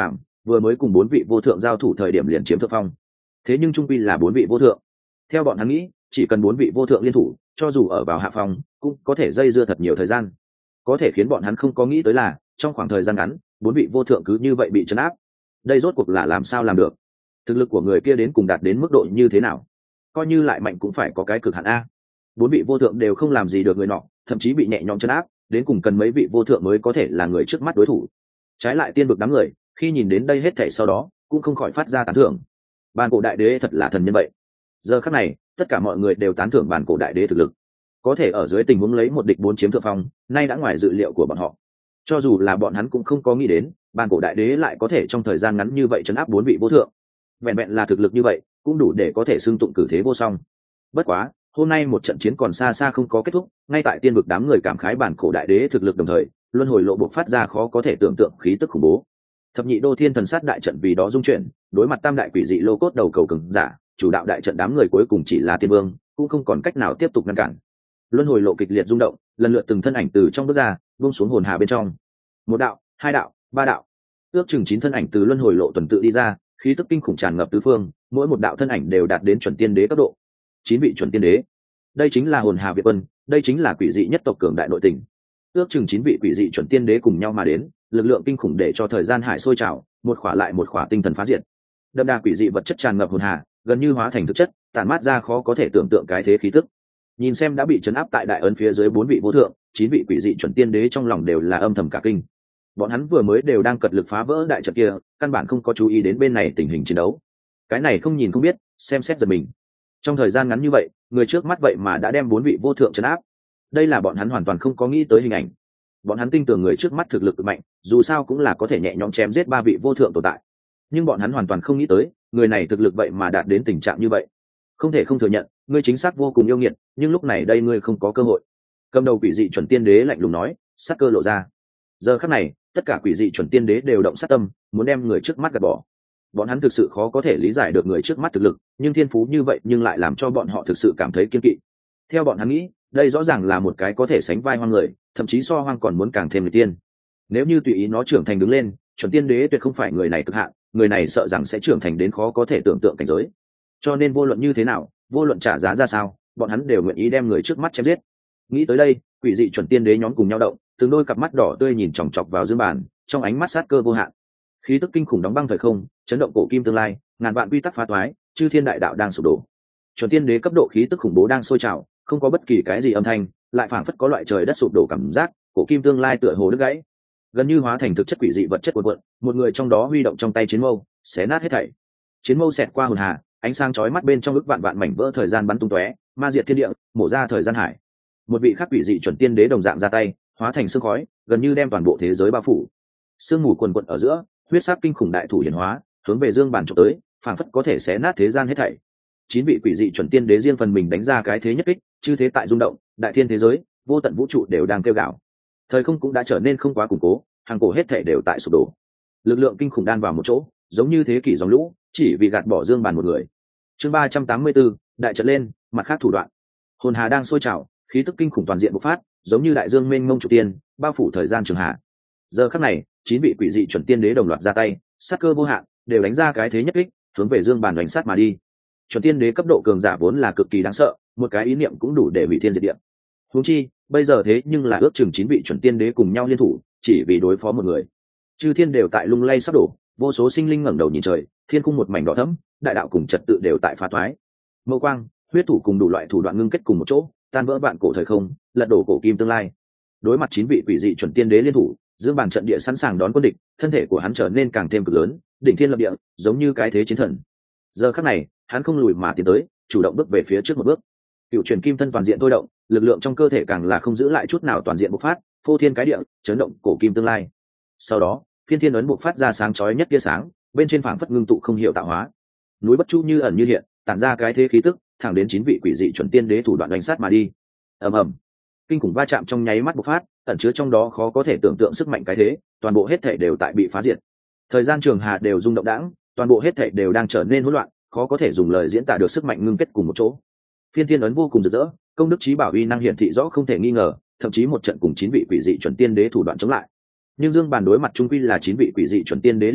[SPEAKER 1] vừa mới cùng 4 vị vô thượng giao thủ thời điểm liền chiếm thượng phong. Thế nhưng trung quy là 4 vị vô thượng. Theo bọn hắn nghĩ, chỉ cần 4 vị vô thượng liên thủ, cho dù ở vào hạ phong, cũng có thể dây dưa thật nhiều thời gian. Có thể khiến bọn hắn không có nghĩ tới là, trong khoảng thời gian ngắn, 4 vị vô thượng cứ như vậy bị trấn áp. Đây rốt cuộc là làm sao làm được? Thực lực của người kia đến cùng đạt đến mức độ như thế nào? Coi như lại mạnh cũng phải có cái cực hạn a. 4 vị vô thượng đều không làm gì được người nọ, thậm chí bị nhẹ nhõm trấn áp, đến cùng cần mấy vị vô thượng mới có thể là người trước mắt đối thủ. Trái lại tiên vực đám người, khi nhìn đến đây hết thảy sau đó, cũng không khỏi phát ra tán thưởng. Bàn cổ đại đế thật là thần nhân vậy. Giờ khắc này, tất cả mọi người đều tán thưởng bàn cổ đại đế thực lực. Có thể ở dưới tình huống lấy một địch 4 chiếm thượng phong, nay đã ngoài dự liệu của bọn họ. Cho dù là bọn hắn cũng không có nghĩ đến, bàn cổ đại đế lại có thể trong thời gian ngắn như vậy trấn áp 4 vị vô thượng. Vẹn vẹn là thực lực như vậy, cũng đủ để có thể xưng tụng cử thế vô song. Bất quá, hôm nay một trận chiến còn xa xa không có kết thúc, ngay tại tiên vực đám người cảm khái bản cổ đại đế thực lực đồng thời, luân hồi lộ bộc phát ra khó có thể tưởng tượng khí tức khủng bố. Thập nhị đô thiên thần sát đại trận vì đó dung chuyển, đối mặt tam đại quỷ dị lô cốt đầu cầu cường giả, chủ đạo đại trận đám người cuối cùng chỉ là tiên vương, cũng không còn cách nào tiếp tục ngăn cản. Luân hồi lộ kịch liệt rung động, lần lượt từng thân ảnh từ trong bước ra, buông xuống hồn hà bên trong. Một đạo, hai đạo, ba đạo, ước chừng 9 thân ảnh từ luân hồi lộ tuần tự đi ra, khí tức kinh khủng tràn ngập tứ phương, mỗi một đạo thân ảnh đều đạt đến chuẩn tiên đế cấp độ. 9 vị chuẩn tiên đế. Đây chính là hồn hà Việt Quân, đây chính là quỷ dị nhất tộc cường đại nội tình. Ước chừng 9 vị quỷ dị chuẩn tiên đế cùng nhau mà đến, lực lượng kinh khủng để cho thời gian hải sôi trào, một khỏa lại một khỏa tinh thần phá diệt. Đậm đà quỷ dị vật chất tràn ngập hồn hà, gần như hóa thành thực chất, tản mát ra khó có thể tưởng tượng cái thế khí tức. Nhìn xem đã bị trấn áp tại đại ấn phía dưới 4 vị vô thượng, 9 vị quỷ dị chuẩn tiên đế trong lòng đều là âm thầm cả kinh. Bọn hắn vừa mới đều đang cật lực phá vỡ đại trận kia, căn bản không có chú ý đến bên này tình hình chiến đấu. Cái này không nhìn không biết, xem xét giật mình. Trong thời gian ngắn như vậy, người trước mắt vậy mà đã đem 4 vị vô thượng trấn áp. Đây là bọn hắn hoàn toàn không có nghĩ tới hình ảnh. Bọn hắn tin tưởng người trước mắt thực lực mạnh, dù sao cũng là có thể nhẹ nhõm chém giết 3 vị vô thượng tồn tại. Nhưng bọn hắn hoàn toàn không nghĩ tới, người này thực lực vậy mà đạt đến tình trạng như vậy. Không thể không thừa nhận, ngươi chính xác vô cùng yêu nghiệt, nhưng lúc này đây ngươi không có cơ hội. Cầm đầu quỷ dị chuẩn tiên đế lạnh lùng nói, sát cơ lộ ra. Giờ khắc này, tất cả quỷ dị chuẩn tiên đế đều động sát tâm, muốn đem người trước mắt gạt bỏ. Bọn hắn thực sự khó có thể lý giải được người trước mắt thực lực, nhưng thiên phú như vậy nhưng lại làm cho bọn họ thực sự cảm thấy kiên kỵ. Theo bọn hắn nghĩ, đây rõ ràng là một cái có thể sánh vai hoang người, thậm chí so hoang còn muốn càng thêm người tiên. Nếu như tùy ý nó trưởng thành đứng lên, chuẩn tiên đế tuyệt không phải người này cực hạn, người này sợ rằng sẽ trưởng thành đến khó có thể tưởng tượng cảnh giới. Cho nên vô luận như thế nào, vô luận trả giá ra sao, bọn hắn đều nguyện ý đem người trước mắt chém giết. Nghĩ tới đây, quỷ dị chuẩn tiên đế nhóm cùng nhau động, từng đôi cặp mắt đỏ tươi nhìn chòng chọc vào Dương Bàn, trong ánh mắt sát cơ vô hạn. Khí tức kinh khủng đóng băng thời không, chấn động cổ kim tương lai, ngàn vạn quy tắc phá toái, chư thiên đại đạo đang sụp đổ. Chuẩn tiên đế cấp độ khí tức khủng bố đang sôi trào, không có bất kỳ cái gì âm thanh, lại phảng phất có loại trời đất sụp đổ cảm giác, cổ kim tương lai tựa hồ đứt gãy, gần như hóa thành thực chất quỷ dị vật chất cuộn cuộn, một người trong đó huy động trong tay chiến mâu, xé nát hết thảy. Chiến mâu xẹt qua hồn hà, ánh sáng chói mắt bên trong ức vạn vạn mảnh vỡ thời gian bắn tung tóe, ma diệt thiên địa, mổ ra thời gian hải. Một vị khác quỷ dị chuẩn tiên đế đồng dạng ra tay, hóa thành sương khói, gần như đem toàn bộ thế giới bao phủ. Sương mù quần quật ở giữa, huyết sắc kinh khủng đại thủ hiển hóa, hướng về Dương Bàn chụp tới, phảng phất có thể xé nát thế gian hết thảy. 9 vị quỷ dị chuẩn tiên đế riêng phần mình đánh ra cái thế nhất kích, chư thế tại rung động, đại thiên thế giới, vô tận vũ trụ đều đang kêu gào. Thời không cũng đã trở nên không quá củng cố, hàng cổ hết thảy đều tại sụp đổ. Lực lượng kinh khủng đan vào một chỗ, giống như thế kỷ dòng lũ, chỉ vì gạt bỏ Dương Bàn một người. Chương 384, đại trận lên, mặt khác thủ đoạn. Hồn hà đang sôi trào, khí tức kinh khủng toàn diện bộc phát, giống như đại dương mênh mông trụ tiên, bao phủ thời gian trường hạ. Giờ khắc này, 9 vị quỷ dị chuẩn tiên đế đồng loạt ra tay, sát cơ vô hạn, đều đánh ra cái thế nhất kích, hướng về Dương Bàn đánh sát mà đi. Chuẩn tiên đế cấp độ cường giả vốn là cực kỳ đáng sợ, một cái ý niệm cũng đủ để hủy thiên diệt địa. Huống chi, bây giờ thế nhưng là ước chừng 9 vị chuẩn tiên đế cùng nhau liên thủ, chỉ vì đối phó một người. Chư thiên đều tại lung lay sắp đổ, vô số sinh linh ngẩng đầu nhìn trời, thiên cung một mảnh đỏ thẫm, đại đạo cùng trật tự đều tại phá toái. Mâu quang, huyết thủ cùng đủ loại thủ đoạn ngưng kết cùng một chỗ, tan vỡ vạn cổ thời không, lật đổ cổ kim tương lai. Đối mặt 9 vị quỷ dị chuẩn tiên đế liên thủ, Dương Bàn trận địa sẵn sàng đón quân địch, thân thể của hắn trở nên càng thêm cực lớn, đỉnh thiên lập địa, giống như cái thế chiến thần. Giờ khắc này, hắn không lùi mà tiến tới, chủ động bước về phía trước một bước. Cựu truyền kim thân toàn diện thôi động, lực lượng trong cơ thể càng là không giữ lại chút nào toàn diện bộc phát, phô thiên cái địa, chấn động cổ kim tương lai. Sau đó, phiên thiên ấn bộc phát ra sáng chói nhất tia sáng, bên trên phảng phất ngưng tụ không hiểu tạo hóa. Núi Bất Chu như ẩn như hiện, tản ra cái thế khí tức, thẳng đến 9 vị quỷ dị chuẩn tiên đế thủ đoạn đánh sát mà đi. Ầm ầm, kinh khủng va chạm trong nháy mắt bộc phát, ẩn chứa trong đó khó có thể tưởng tượng sức mạnh cái thế, toàn bộ hết thảy đều tại bị phá diệt. Thời gian trường hà đều rung động đãng, toàn bộ hết thảy đều đang trở nên hỗn loạn, khó có thể dùng lời diễn tả được sức mạnh ngưng kết cùng một chỗ. Phiên thiên ấn vô cùng rực rỡ, công đức chí bảo uy năng hiển thị rõ không thể nghi ngờ, thậm chí một trận cùng 9 vị quỷ dị chuẩn tiên đế thủ đoạn chống lại. Nhưng Dương Bàn đối mặt trung quy là 9 vị quỷ dị chuẩn tiên đế liên thủ,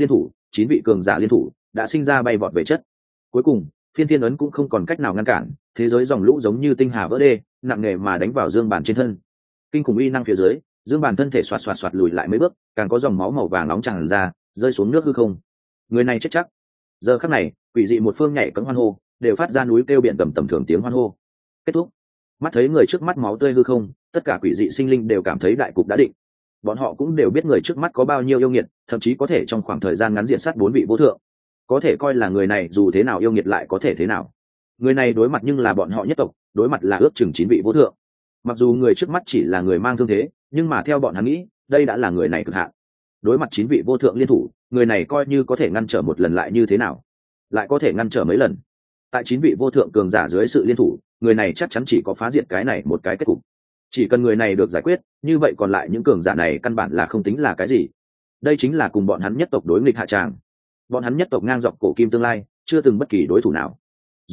[SPEAKER 1] 9 vị cường giả liên thủ đã sinh ra bay vọt về chất. Cuối cùng phiên thiên ấn cũng không còn cách nào ngăn cản, thế giới dòng lũ giống như tinh hà vỡ đê, nặng nề mà đánh vào Dương Bàn trên thân. Kinh khủng uy năng phía dưới, Dương Bàn thân thể xoạt xoạt xoạt lùi lại mấy bước, càng có dòng máu màu vàng nóng tràn ra, rơi xuống nước hư không. Người này chết chắc. Giờ khắc này, quỷ dị một phương nhảy cẫng hoan hô, đều phát ra núi kêu biển gầm tầm thường tiếng hoan hô. Kết thúc. Mắt thấy người trước mắt máu tươi hư không, tất cả quỷ dị sinh linh đều cảm thấy đại cục đã định. Bọn họ cũng đều biết người trước mắt có bao nhiêu yêu nghiệt, thậm chí có thể trong khoảng thời gian ngắn diện sát 4 vị vô thượng. Có thể coi là người này dù thế nào yêu nghiệt lại có thể thế nào. Người này đối mặt nhưng là bọn họ nhất tộc, đối mặt là ước chừng 9 vị vô thượng. Mặc dù người trước mắt chỉ là người mang thương thế, nhưng mà theo bọn hắn nghĩ, đây đã là người này cực hạn. Đối mặt 9 vị vô thượng liên thủ, người này coi như có thể ngăn trở một lần lại như thế nào, lại có thể ngăn trở mấy lần. Tại 9 vị vô thượng cường giả dưới sự liên thủ, người này chắc chắn chỉ có phá diệt cái này một cái kết cục. Chỉ cần người này được giải quyết, như vậy còn lại những cường giả này căn bản là không tính là cái gì. Đây chính là cùng bọn hắn nhất tộc đối nghịch hạ tràng. Bọn hắn nhất tộc ngang dọc cổ kim tương lai, chưa từng bất kỳ đối thủ nào.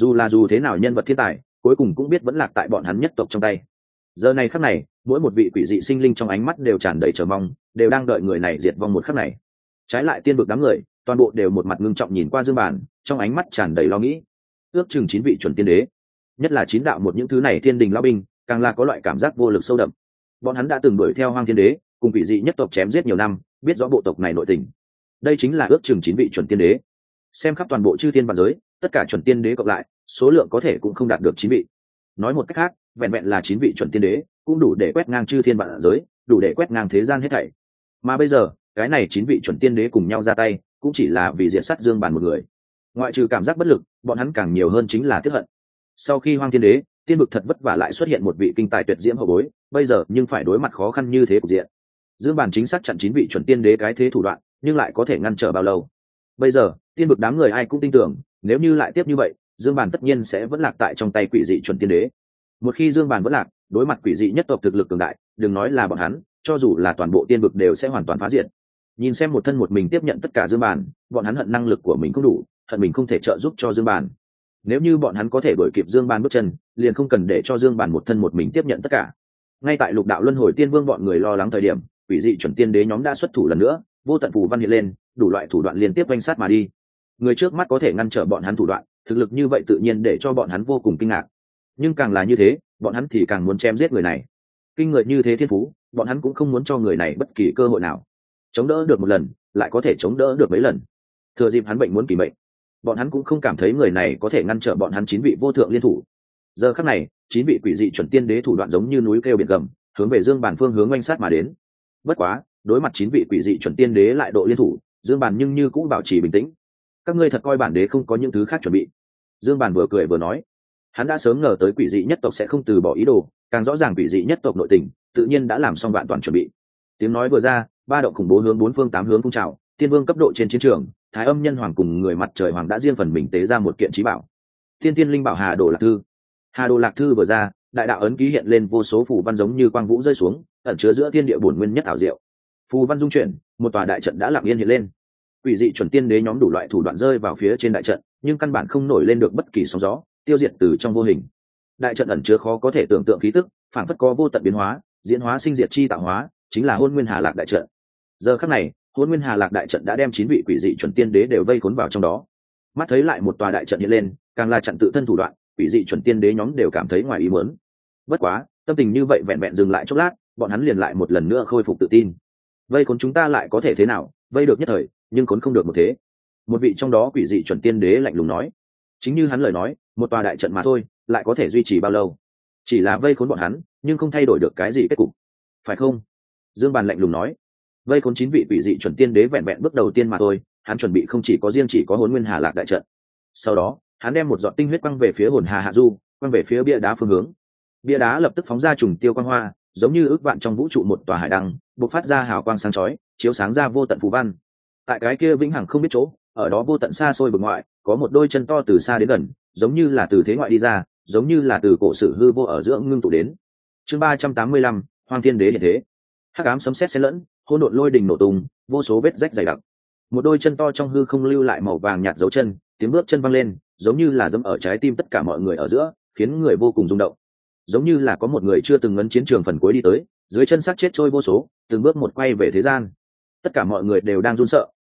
[SPEAKER 1] Dù thế nào nhân vật thiên tài, cuối cùng cũng biết vẫn lạc tại bọn hắn nhất tộc trong tay. Giờ này khắc này, mỗi một vị quỷ dị sinh linh trong ánh mắt đều tràn đầy chờ mong, đều đang đợi người này diệt vong một khắc này. Trái lại tiên vực đám người, toàn bộ đều một mặt ngưng trọng nhìn qua Dương Bàn, trong ánh mắt tràn đầy lo nghĩ. Ước chừng 9 vị chuẩn tiên đế, nhất là 9 đạo một những thứ này thiên đình lão binh, càng là có loại cảm giác vô lực sâu đậm. Bọn hắn đã từng đuổi theo Hoang Thiên Đế, cùng quỷ dị nhất tộc chém giết nhiều năm, biết rõ bộ tộc này nội tình. Đây chính là ước chừng 9 vị chuẩn tiên đế. Xem khắp toàn bộ chư thiên vạn giới, tất cả chuẩn tiên đế cộng lại, số lượng có thể cũng không đạt được 9 vị. Nói một cách khác, vẹn vẹn là 9 vị chuẩn tiên đế, cũng đủ để quét ngang chư thiên vạn giới, đủ để quét ngang thế gian hết thảy. Mà bây giờ, cái này 9 vị chuẩn tiên đế cùng nhau ra tay, cũng chỉ là vì diệt sát Dương Bàn một người. Ngoại trừ cảm giác bất lực, bọn hắn càng nhiều hơn chính là tiếc hận. Sau khi Hoang Thiên Đế, tiên vực thật vất vả lại xuất hiện một vị kinh tài tuyệt diễm hậu bối, bây giờ nhưng phải đối mặt khó khăn như thế cục diện. Dương Bàn chính xác chặn 9 vị chuẩn tiên đế cái thế thủ đoạn, nhưng lại có thể ngăn trở bao lâu? Bây giờ, tiên vực đám người ai cũng tin tưởng, nếu như lại tiếp như vậy, Dương Bàn tất nhiên sẽ vẫn lạc tại trong tay quỷ dị chuẩn tiên đế. Một khi Dương Bàn vẫn lạc, đối mặt quỷ dị nhất tộc thực lực cường đại, đừng nói là bọn hắn, cho dù là toàn bộ tiên vực đều sẽ hoàn toàn phá diệt. Nhìn xem một thân một mình tiếp nhận tất cả Dương Bàn, bọn hắn hận năng lực của mình không đủ, hận mình không thể trợ giúp cho Dương Bàn. Nếu như bọn hắn có thể đuổi kịp Dương Bàn bước chân, liền không cần để cho Dương Bàn một thân một mình tiếp nhận tất cả. Ngay tại Lục Đạo Luân Hồi Tiên Vương bọn người lo lắng thời điểm, quỷ dị chuẩn tiên đế nhóm đã xuất thủ lần nữa, vô tận phù văn hiện lên, đủ loại thủ đoạn liên tiếp quanh sát mà đi. Người trước mắt có thể ngăn trở bọn hắn thủ đoạn, thực lực như vậy tự nhiên để cho bọn hắn vô cùng kinh ngạc. Nhưng càng là như thế, bọn hắn thì càng muốn chém giết người này. Kinh người như thế thiên phú, bọn hắn cũng không muốn cho người này bất kỳ cơ hội nào. Chống đỡ được một lần, lại có thể chống đỡ được mấy lần. Thừa dịp hắn bệnh muốn kỳ mệnh, bọn hắn cũng không cảm thấy người này có thể ngăn trở bọn hắn 9 vị vô thượng liên thủ. Giờ khắc này, 9 vị quỷ dị chuẩn tiên đế thủ đoạn giống như núi kêu biển gầm, hướng về Dương Bàn phương hướng oanh sát mà đến. Bất quá, đối mặt 9 vị quỷ dị chuẩn tiên đế lại độ liên thủ, Dương Bàn nhưng như cũng bảo trì bình tĩnh. Các ngươi thật coi bản đế không có những thứ khác chuẩn bị. Dương Bàn vừa cười vừa nói, hắn đã sớm ngờ tới quỷ dị nhất tộc sẽ không từ bỏ ý đồ, càng rõ ràng quỷ dị nhất tộc nội tình, tự nhiên đã làm xong vạn toàn chuẩn bị. Tiếng nói vừa ra, ba động khủng bố hướng bốn phương tám hướng phun trào, tiên vương cấp độ trên chiến trường, Thái Âm Nhân Hoàng cùng người mặt trời hoàng đã riêng phần mình tế ra một kiện chí bảo. Thiên Tiên Linh Bảo Hà Đồ Lạc Thư. Hà Đồ Lạc Thư vừa ra, đại đạo ấn ký hiện lên vô số phù văn giống như quang vũ rơi xuống, ẩn chứa giữa thiên địa bổn nguyên nhất ảo diệu. Phù văn dung chuyển, một tòa đại trận đã lặng yên hiện lên. Quỷ dị chuẩn tiên đế nhóm đủ loại thủ đoạn rơi vào phía trên đại trận, nhưng căn bản không nổi lên được bất kỳ sóng gió, tiêu diệt từ trong vô hình. Đại trận ẩn chứa khó có thể tưởng tượng khí tức, phản phất có vô tận biến hóa, diễn hóa sinh diệt chi tạo hóa, chính là Hôn Nguyên Hà Lạc đại trận. Giờ khắc này, Hôn Nguyên Hà Lạc đại trận đã đem 9 vị quỷ dị chuẩn tiên đế đều vây khốn vào trong đó. Mắt thấy lại một tòa đại trận hiện lên, càng là trận tự thân thủ đoạn, quỷ dị chuẩn tiên đế nhóm đều cảm thấy ngoài ý muốn. Bất quá, tâm tình như vậy vẹn vẹn dừng lại chốc lát, bọn hắn liền lại một lần nữa khôi phục tự tin. Vây khốn chúng ta lại có thể thế nào, vây được nhất thời, nhưng khốn không được một thế. Một vị trong đó quỷ dị chuẩn tiên đế lạnh lùng nói. Chính như hắn lời nói, một tòa đại trận mà thôi, lại có thể duy trì bao lâu? Chỉ là vây khốn bọn hắn, nhưng không thay đổi được cái gì kết cục, phải không? Dương Bàn lạnh lùng nói. Vây khốn 9 vị quỷ dị chuẩn tiên đế vẹn vẹn bước đầu tiên mà thôi, hắn chuẩn bị không chỉ có riêng chỉ có Hỗn Nguyên Hà Lạc đại trận. Sau đó, hắn đem một giọt tinh huyết quăng về phía Hồn Hà Hạ Du, quăng về phía bia đá phương hướng. Bia đá lập tức phóng ra trùng tiêu quang hoa, giống như ước vạn trong vũ trụ một tòa hải đăng, bộc phát ra hào quang sáng chói, chiếu sáng ra vô tận phù văn. Tại cái kia vĩnh hằng không biết chỗ, ở đó vô tận xa xôi vực ngoại, có một đôi chân to từ xa đến gần, giống như là từ thế ngoại đi ra, giống như là từ cổ sử hư vô ở giữa ngưng tụ đến. Chương 385, Hoang Thiên Đế hiện thế. Hắc ám sấm sét xen lẫn, hỗn độn lôi đình nổ tung, vô số vết rách dày đặc. Một đôi chân to trong hư không lưu lại màu vàng nhạt dấu chân, tiếng bước chân văng lên, giống như là dẫm ở trái tim tất cả mọi người ở giữa, khiến người vô cùng rung động. Giống như là có một người chưa từng ngấn chiến trường phần cuối đi tới, dưới chân xác chết trôi vô số, từng bước một quay về thế gian. Tất cả mọi người đều đang run sợ,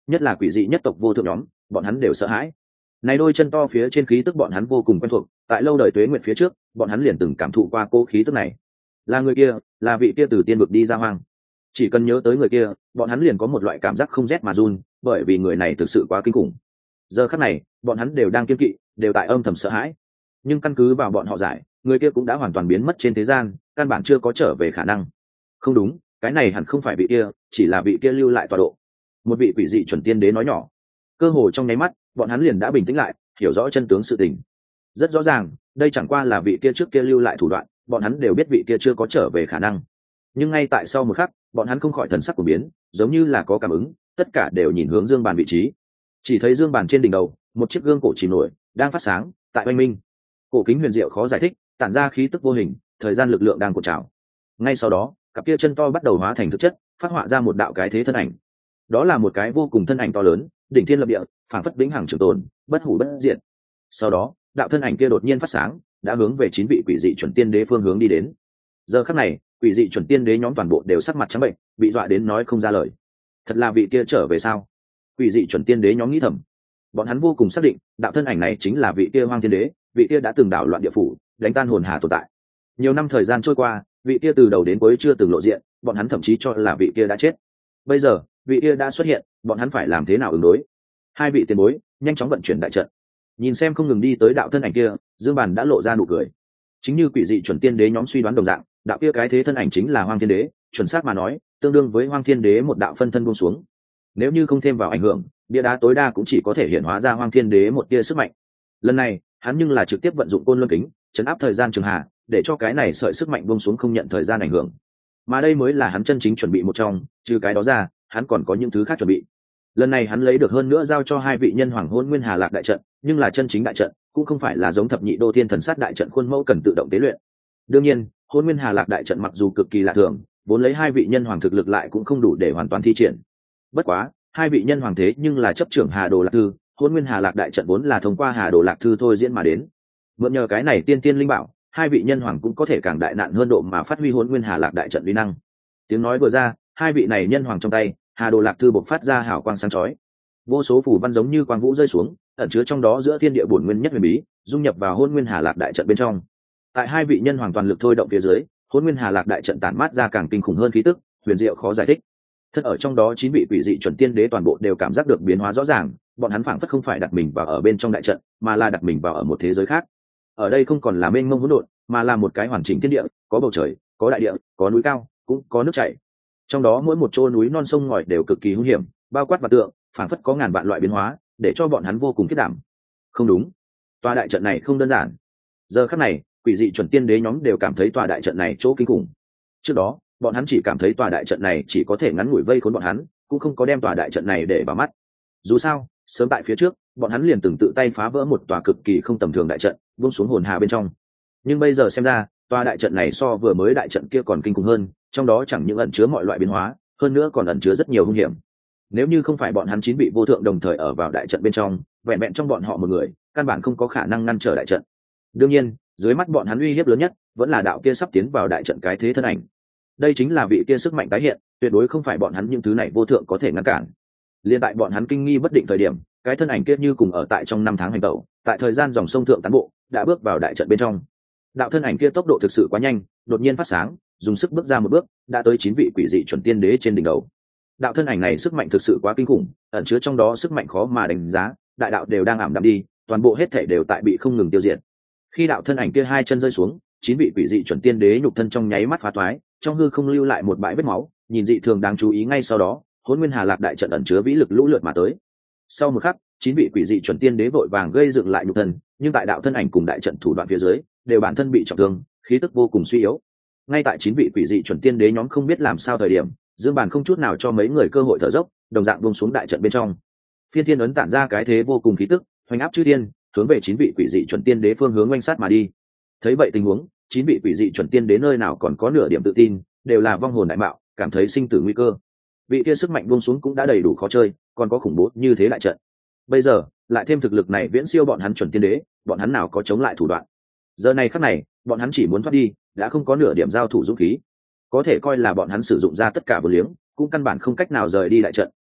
[SPEAKER 1] nhất là quỷ dị nhất tộc vô thượng nhóm, bọn hắn đều sợ hãi. Này đôi chân to phía trên khí tức bọn hắn vô cùng quen thuộc, tại lâu đời tuế nguyện phía trước, bọn hắn liền từng cảm thụ qua cố khí tức này. Là người kia, là vị kia từ tiên vực đi ra hoang. Chỉ cần nhớ tới người kia, bọn hắn liền có một loại cảm giác không rét mà run, bởi vì người này thực sự quá kinh khủng. Giờ khắc này, bọn hắn đều đang kiêng kỵ, đều tại âm thầm sợ hãi. Nhưng căn cứ vào bọn họ giải, người kia cũng đã hoàn toàn biến mất trên thế gian, căn bản chưa có trở về khả năng. Không đúng, cái này hẳn không phải vị kia, chỉ là vị kia lưu lại tọa độ. Một vị quỷ dị chuẩn tiên đế nói nhỏ. Cơ hồ trong nháy mắt, bọn hắn liền đã bình tĩnh lại, hiểu rõ chân tướng sự tình. Rất rõ ràng, đây chẳng qua là vị kia trước kia lưu lại thủ đoạn, bọn hắn đều biết vị kia chưa có trở về khả năng. Nhưng ngay tại sau một khắc, bọn hắn không khỏi thần sắc của biến, giống như là có cảm ứng, tất cả đều nhìn hướng dương bàn vị trí. Chỉ thấy dương bàn trên đỉnh đầu, một chiếc gương cổ chìm nổi, đang phát sáng, tại oanh minh. Cổ kính huyền diệu khó giải thích, tản ra khí tức vô hình, thời gian lực lượng đang cuộn trào. Ngay sau đó, cặp kia chân to bắt đầu hóa thành thực chất, phát họa ra một đạo cái thế thân ảnh. Đó là một cái vô cùng thân ảnh to lớn, đỉnh thiên lập địa, phảng phất vĩnh hằng trường tồn, bất hủ bất diệt. Sau đó, đạo thân ảnh kia đột nhiên phát sáng, đã hướng về 9 vị quỷ dị chuẩn tiên đế phương hướng đi đến. Giờ khắc này, quỷ dị chuẩn tiên đế nhóm toàn bộ đều sắc mặt trắng bệnh, bị dọa đến nói không ra lời. Thật là vị kia trở về sao? Quỷ dị chuẩn tiên đế nhóm nghĩ thầm. Bọn hắn vô cùng xác định, đạo thân ảnh này chính là vị kia Hoang Thiên Đế, vị kia đã từng đảo loạn địa phủ, đánh tan hồn hà tồn tại. Nhiều năm thời gian trôi qua, vị kia từ đầu đến cuối chưa từng lộ diện, bọn hắn thậm chí cho là vị kia đã chết. Bây giờ, vị kia đã xuất hiện, bọn hắn phải làm thế nào ứng đối? Hai vị tiền bối, nhanh chóng vận chuyển đại trận. Nhìn xem không ngừng đi tới đạo thân ảnh kia, Dương Bàn đã lộ ra nụ cười. Chính như quỷ dị chuẩn tiên đế nhóm suy đoán đồng dạng, đạo kia cái thế thân ảnh chính là Hoang Thiên Đế, chuẩn xác mà nói, tương đương với Hoang Thiên Đế một đạo phân thân buông xuống. Nếu như không thêm vào ảnh hưởng, bia đá tối đa cũng chỉ có thể hiện hóa ra Hoang Thiên Đế một tia sức mạnh. Lần này, hắn nhưng là trực tiếp vận dụng côn luân kính, chấn áp thời gian trường hà, để cho cái này sợi sức mạnh buông xuống không nhận thời gian ảnh hưởng. Mà đây mới là hắn chân chính chuẩn bị một trong, trừ cái đó ra, hắn còn có những thứ khác chuẩn bị. Lần này hắn lấy được hơn nữa giao cho hai vị nhân hoàng Hôn Nguyên Hà Lạc đại trận, nhưng là chân chính đại trận, cũng không phải là giống thập nhị đô thiên thần sát đại trận khuôn mẫu cần tự động tế luyện. Đương nhiên, Hôn Nguyên Hà Lạc đại trận mặc dù cực kỳ lạ thường, vốn lấy hai vị nhân hoàng thực lực lại cũng không đủ để hoàn toàn thi triển. Bất quá, hai vị nhân hoàng thế nhưng là chấp trưởng Hà Đồ Lạc Thư, Hôn Nguyên Hà Lạc đại trận vốn là thông qua Hà Đồ Lạc Thư thôi diễn mà đến. Mượn nhờ cái này tiên tiên linh bảo, hai vị nhân hoàng cũng có thể càng đại nạn hơn độ mà phát huy Hôn Nguyên Hà Lạc đại trận uy năng. Tiếng nói vừa ra, hai vị này nhân hoàng trong tay, Hà Đồ Lạc Thư bộc phát ra hào quang sáng chói. Vô số phù văn giống như quang vũ rơi xuống, ẩn chứa trong đó giữa thiên địa bổn nguyên nhất huyền bí, dung nhập vào Hôn Nguyên Hà Lạc đại trận bên trong. Tại hai vị nhân hoàng toàn lực thôi động phía dưới, Hôn Nguyên Hà Lạc đại trận tản mát ra càng kinh khủng hơn khí tức, huyền diệu khó giải thích. Thật ở trong đó 9 vị quỷ dị chuẩn tiên đế toàn bộ đều cảm giác được biến hóa rõ ràng, bọn hắn phảng phất không phải đặt mình vào ở bên trong đại trận, mà là đặt mình vào ở một thế giới khác. Ở đây không còn là mênh mông hỗn độn, mà là một cái hoàn chỉnh thiên địa, có bầu trời, có đại địa, có núi cao, cũng có nước chảy. Trong đó mỗi một chỗ núi non sông ngòi đều cực kỳ hung hiểm, bao quát và tượng, phảng phất có ngàn vạn loại biến hóa, để cho bọn hắn vô cùng khiếp đảm. Không đúng, tòa đại trận này không đơn giản. Giờ khắc này, quỷ dị chuẩn tiên đế nhóm đều cảm thấy tòa đại trận này chỗ kinh khủng. Trước đó, bọn hắn chỉ cảm thấy tòa đại trận này chỉ có thể ngắn ngủi vây khốn bọn hắn, cũng không có đem tòa đại trận này để vào mắt. Dù sao, sớm tại phía trước, bọn hắn liền từng tự tay phá vỡ một tòa cực kỳ không tầm thường đại trận, buông xuống hồn hà bên trong. Nhưng bây giờ xem ra, tòa đại trận này so vừa mới đại trận kia còn kinh khủng hơn, trong đó chẳng những ẩn chứa mọi loại biến hóa, hơn nữa còn ẩn chứa rất nhiều hung hiểm. Nếu như không phải bọn hắn 9 vị vô thượng đồng thời ở vào đại trận bên trong, vẹn vẹn trong bọn họ một người, căn bản không có khả năng ngăn trở đại trận. Đương nhiên, dưới mắt bọn hắn uy hiếp lớn nhất vẫn là đạo kia sắp tiến vào đại trận cái thế thân ảnh. Đây chính là vị kia sức mạnh tái hiện, tuyệt đối không phải bọn hắn những thứ này vô thượng có thể ngăn cản. Liên tại bọn hắn kinh nghi bất định thời điểm, cái thân ảnh kia như cùng ở tại trong 5 tháng hành tẩu, tại thời gian dòng sông thượng tán bộ, đã bước vào đại trận bên trong. Đạo thân ảnh kia tốc độ thực sự quá nhanh, đột nhiên phát sáng, dùng sức bước ra một bước, đã tới 9 vị quỷ dị chuẩn tiên đế trên đỉnh đầu. Đạo thân ảnh này sức mạnh thực sự quá kinh khủng, ẩn chứa trong đó sức mạnh khó mà đánh giá, đại đạo đều đang ảm đạm đi, toàn bộ hết thể đều tại bị không ngừng tiêu diệt. Khi đạo thân ảnh kia hai chân rơi xuống, 9 vị quỷ dị chuẩn tiên đế nhục thân trong nháy mắt phá toái, trong hư không lưu lại một bãi vết máu, nhìn dị thường đáng chú ý ngay sau đó, Hỗn Nguyên Hà Lạc đại trận ẩn chứa vĩ lực lũ lượt mà tới. Sau một khắc, 9 vị quỷ dị chuẩn tiên đế vội vàng gây dựng lại nhục thân, nhưng tại đạo thân ảnh cùng đại trận thủ đoạn phía dưới, đều bản thân bị trọng thương, khí tức vô cùng suy yếu. Ngay tại 9 vị quỷ dị chuẩn tiên đế nhóm không biết làm sao thời điểm, Dương Bàn không chút nào cho mấy người cơ hội thở dốc, đồng dạng buông xuống đại trận bên trong. Phiên Thiên ấn tản ra cái thế vô cùng khí tức, hoành áp chư thiên, hướng về 9 vị quỷ dị chuẩn tiên đế phương hướng oanh sát mà đi. Thấy vậy tình huống, 9 vị quỷ dị chuẩn tiên đế nơi nào còn có nửa điểm tự tin, đều là vong hồn đại mạo, cảm thấy sinh tử nguy cơ. Vị kia sức mạnh buông xuống cũng đã đầy đủ khó chơi, còn có khủng bố như thế đại trận. Bây giờ, lại thêm thực lực này viễn siêu bọn hắn chuẩn tiên đế, bọn hắn nào có chống lại thủ đoạn. Giờ này khắc này, bọn hắn chỉ muốn thoát đi, đã không có nửa điểm giao thủ dũng khí. Có thể coi là bọn hắn sử dụng ra tất cả vô liếng, cũng căn bản không cách nào rời đi đại trận,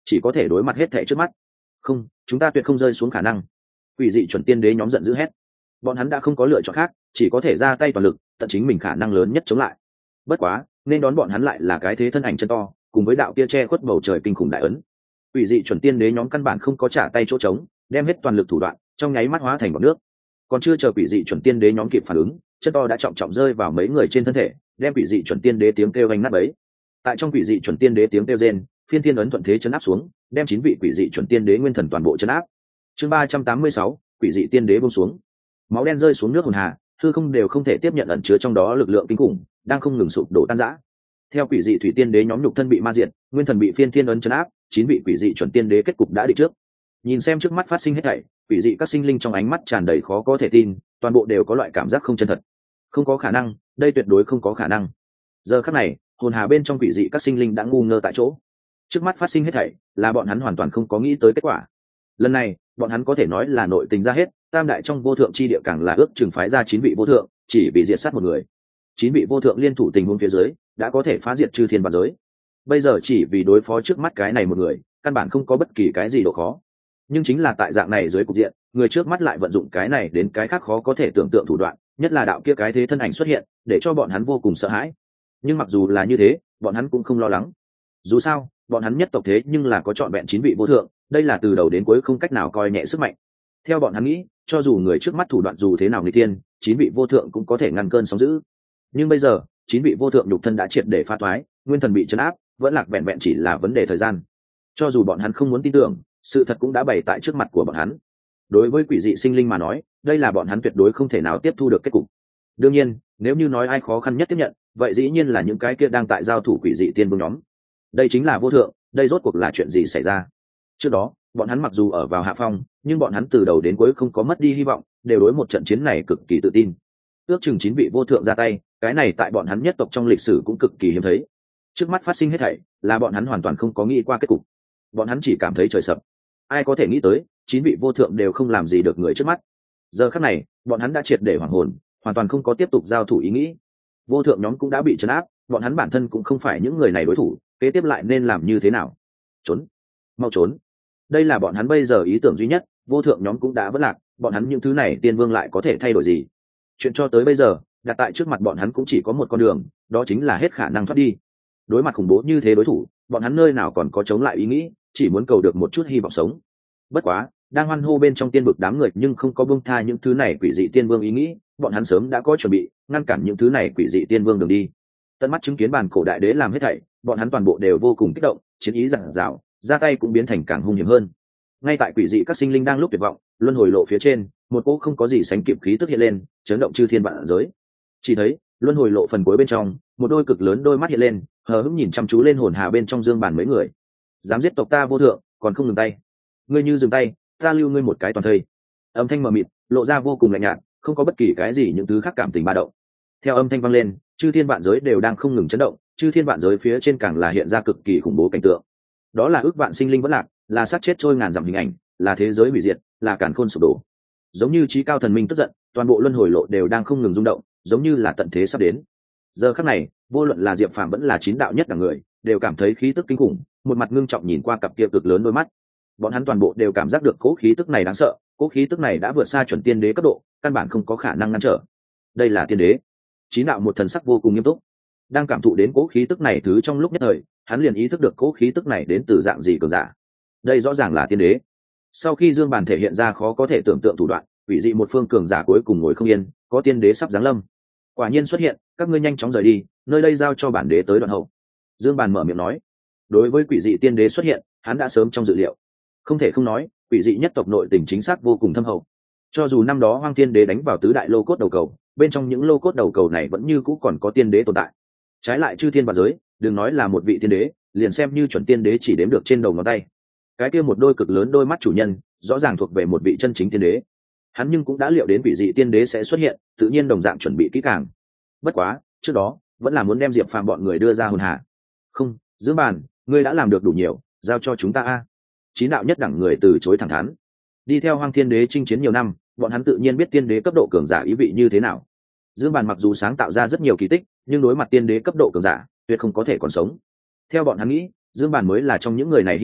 [SPEAKER 1] chỉ có thể đối mặt hết thệ trước mắt. Không, chúng ta tuyệt không rơi xuống khả năng. Quỷ dị chuẩn tiên đế nhóm giận dữ hét. Bọn hắn đã không có lựa chọn khác, chỉ có thể ra tay toàn lực, tận chính mình khả năng lớn nhất chống lại. Bất quá, nên đón bọn hắn lại là cái thế thân ảnh chân to, cùng với đạo kia che khuất bầu trời kinh khủng đại ấn. Quỷ dị chuẩn tiên đế nhóm căn bản không có trả tay chỗ trống, đem hết toàn lực thủ đoạn, trong nháy mắt hóa thành bọt nước. Còn chưa chờ quỷ dị chuẩn tiên đế nhóm kịp phản ứng, chân to đã trọng trọng rơi vào mấy người trên thân thể, đem quỷ dị chuẩn tiên đế tiếng kêu vang nát bấy. Tại trong quỷ dị chuẩn tiên đế tiếng kêu rên, phiên thiên ấn thuận thế chấn áp xuống, đem 9 vị quỷ dị chuẩn tiên đế nguyên thần toàn bộ chấn áp. Chương 386, quỷ dị tiên đế buông xuống. Máu đen rơi xuống nước hồn hà, hư không đều không thể tiếp nhận ẩn chứa trong đó lực lượng kinh khủng, đang không ngừng sụp đổ tan rã. Theo quỷ dị thủy tiên đế nhóm nhục thân bị ma diệt, nguyên thần bị phiên thiên ấn chấn áp, 9 vị quỷ dị chuẩn tiên đế kết cục đã định trước. Nhìn xem trước mắt phát sinh hết thảy, quỷ dị các sinh linh trong ánh mắt tràn đầy khó có thể tin, toàn bộ đều có loại cảm giác không chân thật. Không có khả năng, đây tuyệt đối không có khả năng. Giờ khắc này, hồn hà bên trong quỷ dị các sinh linh đã ngu ngơ tại chỗ. Trước mắt phát sinh hết thảy, là bọn hắn hoàn toàn không có nghĩ tới kết quả. Lần này, bọn hắn có thể nói là nội tình ra hết, tam đại trong vô thượng chi địa càng là ước chừng phái ra 9 vị vô thượng, chỉ vì diệt sát một người. 9 vị vô thượng liên thủ tình huống phía dưới, đã có thể phá diệt chư thiên vạn giới. Bây giờ chỉ vì đối phó trước mắt cái này một người, căn bản không có bất kỳ cái gì độ khó. Nhưng chính là tại dạng này dưới cục diện, người trước mắt lại vận dụng cái này đến cái khác khó có thể tưởng tượng thủ đoạn, nhất là đạo kia cái thế thân ảnh xuất hiện, để cho bọn hắn vô cùng sợ hãi. Nhưng mặc dù là như thế, bọn hắn cũng không lo lắng. Dù sao, bọn hắn nhất tộc thế nhưng là có trọn vẹn 9 vị vô thượng, đây là từ đầu đến cuối không cách nào coi nhẹ sức mạnh. Theo bọn hắn nghĩ, cho dù người trước mắt thủ đoạn dù thế nào nghịch tiên, 9 vị vô thượng cũng có thể ngăn cơn sóng dữ. Nhưng bây giờ, 9 vị vô thượng nhục thân đã triệt để phá toái, nguyên thần bị trấn áp, vẫn lạc vẹn vẹn chỉ là vấn đề thời gian. Cho dù bọn hắn không muốn tin tưởng, sự thật cũng đã bày tại trước mặt của bọn hắn. Đối với quỷ dị sinh linh mà nói, đây là bọn hắn tuyệt đối không thể nào tiếp thu được kết cục. Đương nhiên, nếu như nói ai khó khăn nhất tiếp nhận, vậy dĩ nhiên là những cái kia đang tại giao thủ quỷ dị tiên vương nhóm. Đây chính là vô thượng, đây rốt cuộc là chuyện gì xảy ra? Trước đó, bọn hắn mặc dù ở vào hạ phong, nhưng bọn hắn từ đầu đến cuối không có mất đi hy vọng, đều đối một trận chiến này cực kỳ tự tin. Ước chừng 9 vị vô thượng ra tay, cái này tại bọn hắn nhất tộc trong lịch sử cũng cực kỳ hiếm thấy. Trước mắt phát sinh hết thảy, là bọn hắn hoàn toàn không có nghĩ qua kết cục. Bọn hắn chỉ cảm thấy trời sập. Ai có thể nghĩ tới, 9 vị vô thượng đều không làm gì được người trước mắt. Giờ khắc này, bọn hắn đã triệt để hoảng hồn, hoàn toàn không có tiếp tục giao thủ ý nghĩ. Vô thượng nhóm cũng đã bị trấn áp, bọn hắn bản thân cũng không phải những người này đối thủ, kế tiếp lại nên làm như thế nào? Trốn, mau trốn. Đây là bọn hắn bây giờ ý tưởng duy nhất, vô thượng nhóm cũng đã vỡ lạc, bọn hắn những thứ này tiên vương lại có thể thay đổi gì? Chuyện cho tới bây giờ, đặt tại trước mặt bọn hắn cũng chỉ có một con đường, đó chính là hết khả năng thoát đi. Đối mặt khủng bố như thế đối thủ, bọn hắn nơi nào còn có chống lại ý nghĩ, chỉ muốn cầu được một chút hy vọng sống. Bất quá, đang hoan hô bên trong tiên vực đám người nhưng không có buông tha những thứ này quỷ dị tiên vương ý nghĩ, bọn hắn sớm đã có chuẩn bị, ngăn cản những thứ này quỷ dị tiên vương đường đi. Tận mắt chứng kiến bản cổ đại đế làm hết thảy, bọn hắn toàn bộ đều vô cùng kích động, chiến ý dạt dào, ra tay cũng biến thành càng hung hiểm hơn. Ngay tại quỷ dị các sinh linh đang lúc tuyệt vọng, luân hồi lộ phía trên, một cỗ không có gì sánh kịp khí tức hiện lên, chấn động chư thiên vạn giới. Chỉ thấy, luân hồi lộ phần cuối bên trong, một đôi cực lớn đôi mắt hiện lên, hờ hững nhìn chăm chú lên hồn hà bên trong dương bàn mấy người. Dám giết tộc ta vô thượng, còn không dừng tay. Ngươi như dừng tay, ta lưu ngươi một cái toàn thây. Âm thanh mờ mịt, lộ ra vô cùng lạnh nhạt, không có bất kỳ cái gì những thứ khác cảm tình ba động. Theo âm thanh vang lên, chư thiên vạn giới đều đang không ngừng chấn động, chư thiên vạn giới phía trên càng là hiện ra cực kỳ khủng bố cảnh tượng. Đó là ước vạn sinh linh vẫn lạc, là sát chết trôi ngàn dặm hình ảnh, là thế giới hủy diệt, là càn khôn sụp đổ. Giống như chí cao thần minh tức giận, toàn bộ luân hồi lộ đều đang không ngừng rung động, giống như là tận thế sắp đến. Giờ khắc này, vô luận là Diệp Phàm vẫn là chín đạo nhất đẳng người, đều cảm thấy khí tức kinh khủng, một mặt ngưng trọng nhìn qua cặp kia cực lớn đôi mắt. Bọn hắn toàn bộ đều cảm giác được cỗ khí tức này đáng sợ, cỗ khí tức này đã vượt xa chuẩn tiên đế cấp độ, căn bản không có khả năng ngăn trở. Đây là tiên đế. Chín đạo một thần sắc vô cùng nghiêm túc, đang cảm thụ đến cỗ khí tức này thứ trong lúc nhất thời, hắn liền ý thức được cỗ khí tức này đến từ dạng gì cường giả. Đây rõ ràng là tiên đế. Sau khi dương bàn thể hiện ra khó có thể tưởng tượng thủ đoạn, quỷ dị một phương cường giả cuối cùng ngồi không yên, có tiên đế sắp giáng lâm. Quả nhiên xuất hiện, các ngươi nhanh chóng rời đi, nơi đây giao cho bản đế tới đoạn hậu. Dương bàn mở miệng nói. Đối với quỷ dị tiên đế xuất hiện, hắn đã sớm trong dự liệu. Không thể không nói, quỷ dị nhất tộc nội tình chính xác vô cùng thâm hậu. Cho dù năm đó Hoang Thiên Đế đánh vào tứ đại lô cốt đầu cầu, bên trong những lô cốt đầu cầu này vẫn như cũ còn có tiên đế tồn tại. Trái lại chư thiên và giới, đừng nói là một vị tiên đế, liền xem như chuẩn tiên đế chỉ đếm được trên đầu ngón tay. Cái kia một đôi cực lớn đôi mắt chủ nhân, rõ ràng thuộc về một vị chân chính tiên đế. Hắn nhưng cũng đã liệu đến quỷ dị tiên đế sẽ xuất hiện, tự nhiên đồng dạng chuẩn bị kỹ càng. Bất quá, trước đó, vẫn là muốn đem Diệp Phàm bọn người đưa ra hồn hạ. Không, Dương Bàn, ngươi đã làm được đủ nhiều, giao cho chúng ta a. Chín đạo nhất đẳng người từ chối thẳng thắn. Đi theo Hoang Thiên Đế chinh chiến nhiều năm, bọn hắn tự nhiên biết tiên đế cấp độ cường giả ý vị như thế nào. Dương Bàn mặc dù sáng tạo ra rất nhiều kỳ tích, nhưng đối mặt tiên đế cấp độ cường giả, tuyệt không có thể còn sống. Theo bọn hắn nghĩ, Dương Bàn mới là trong những người này hy vọng,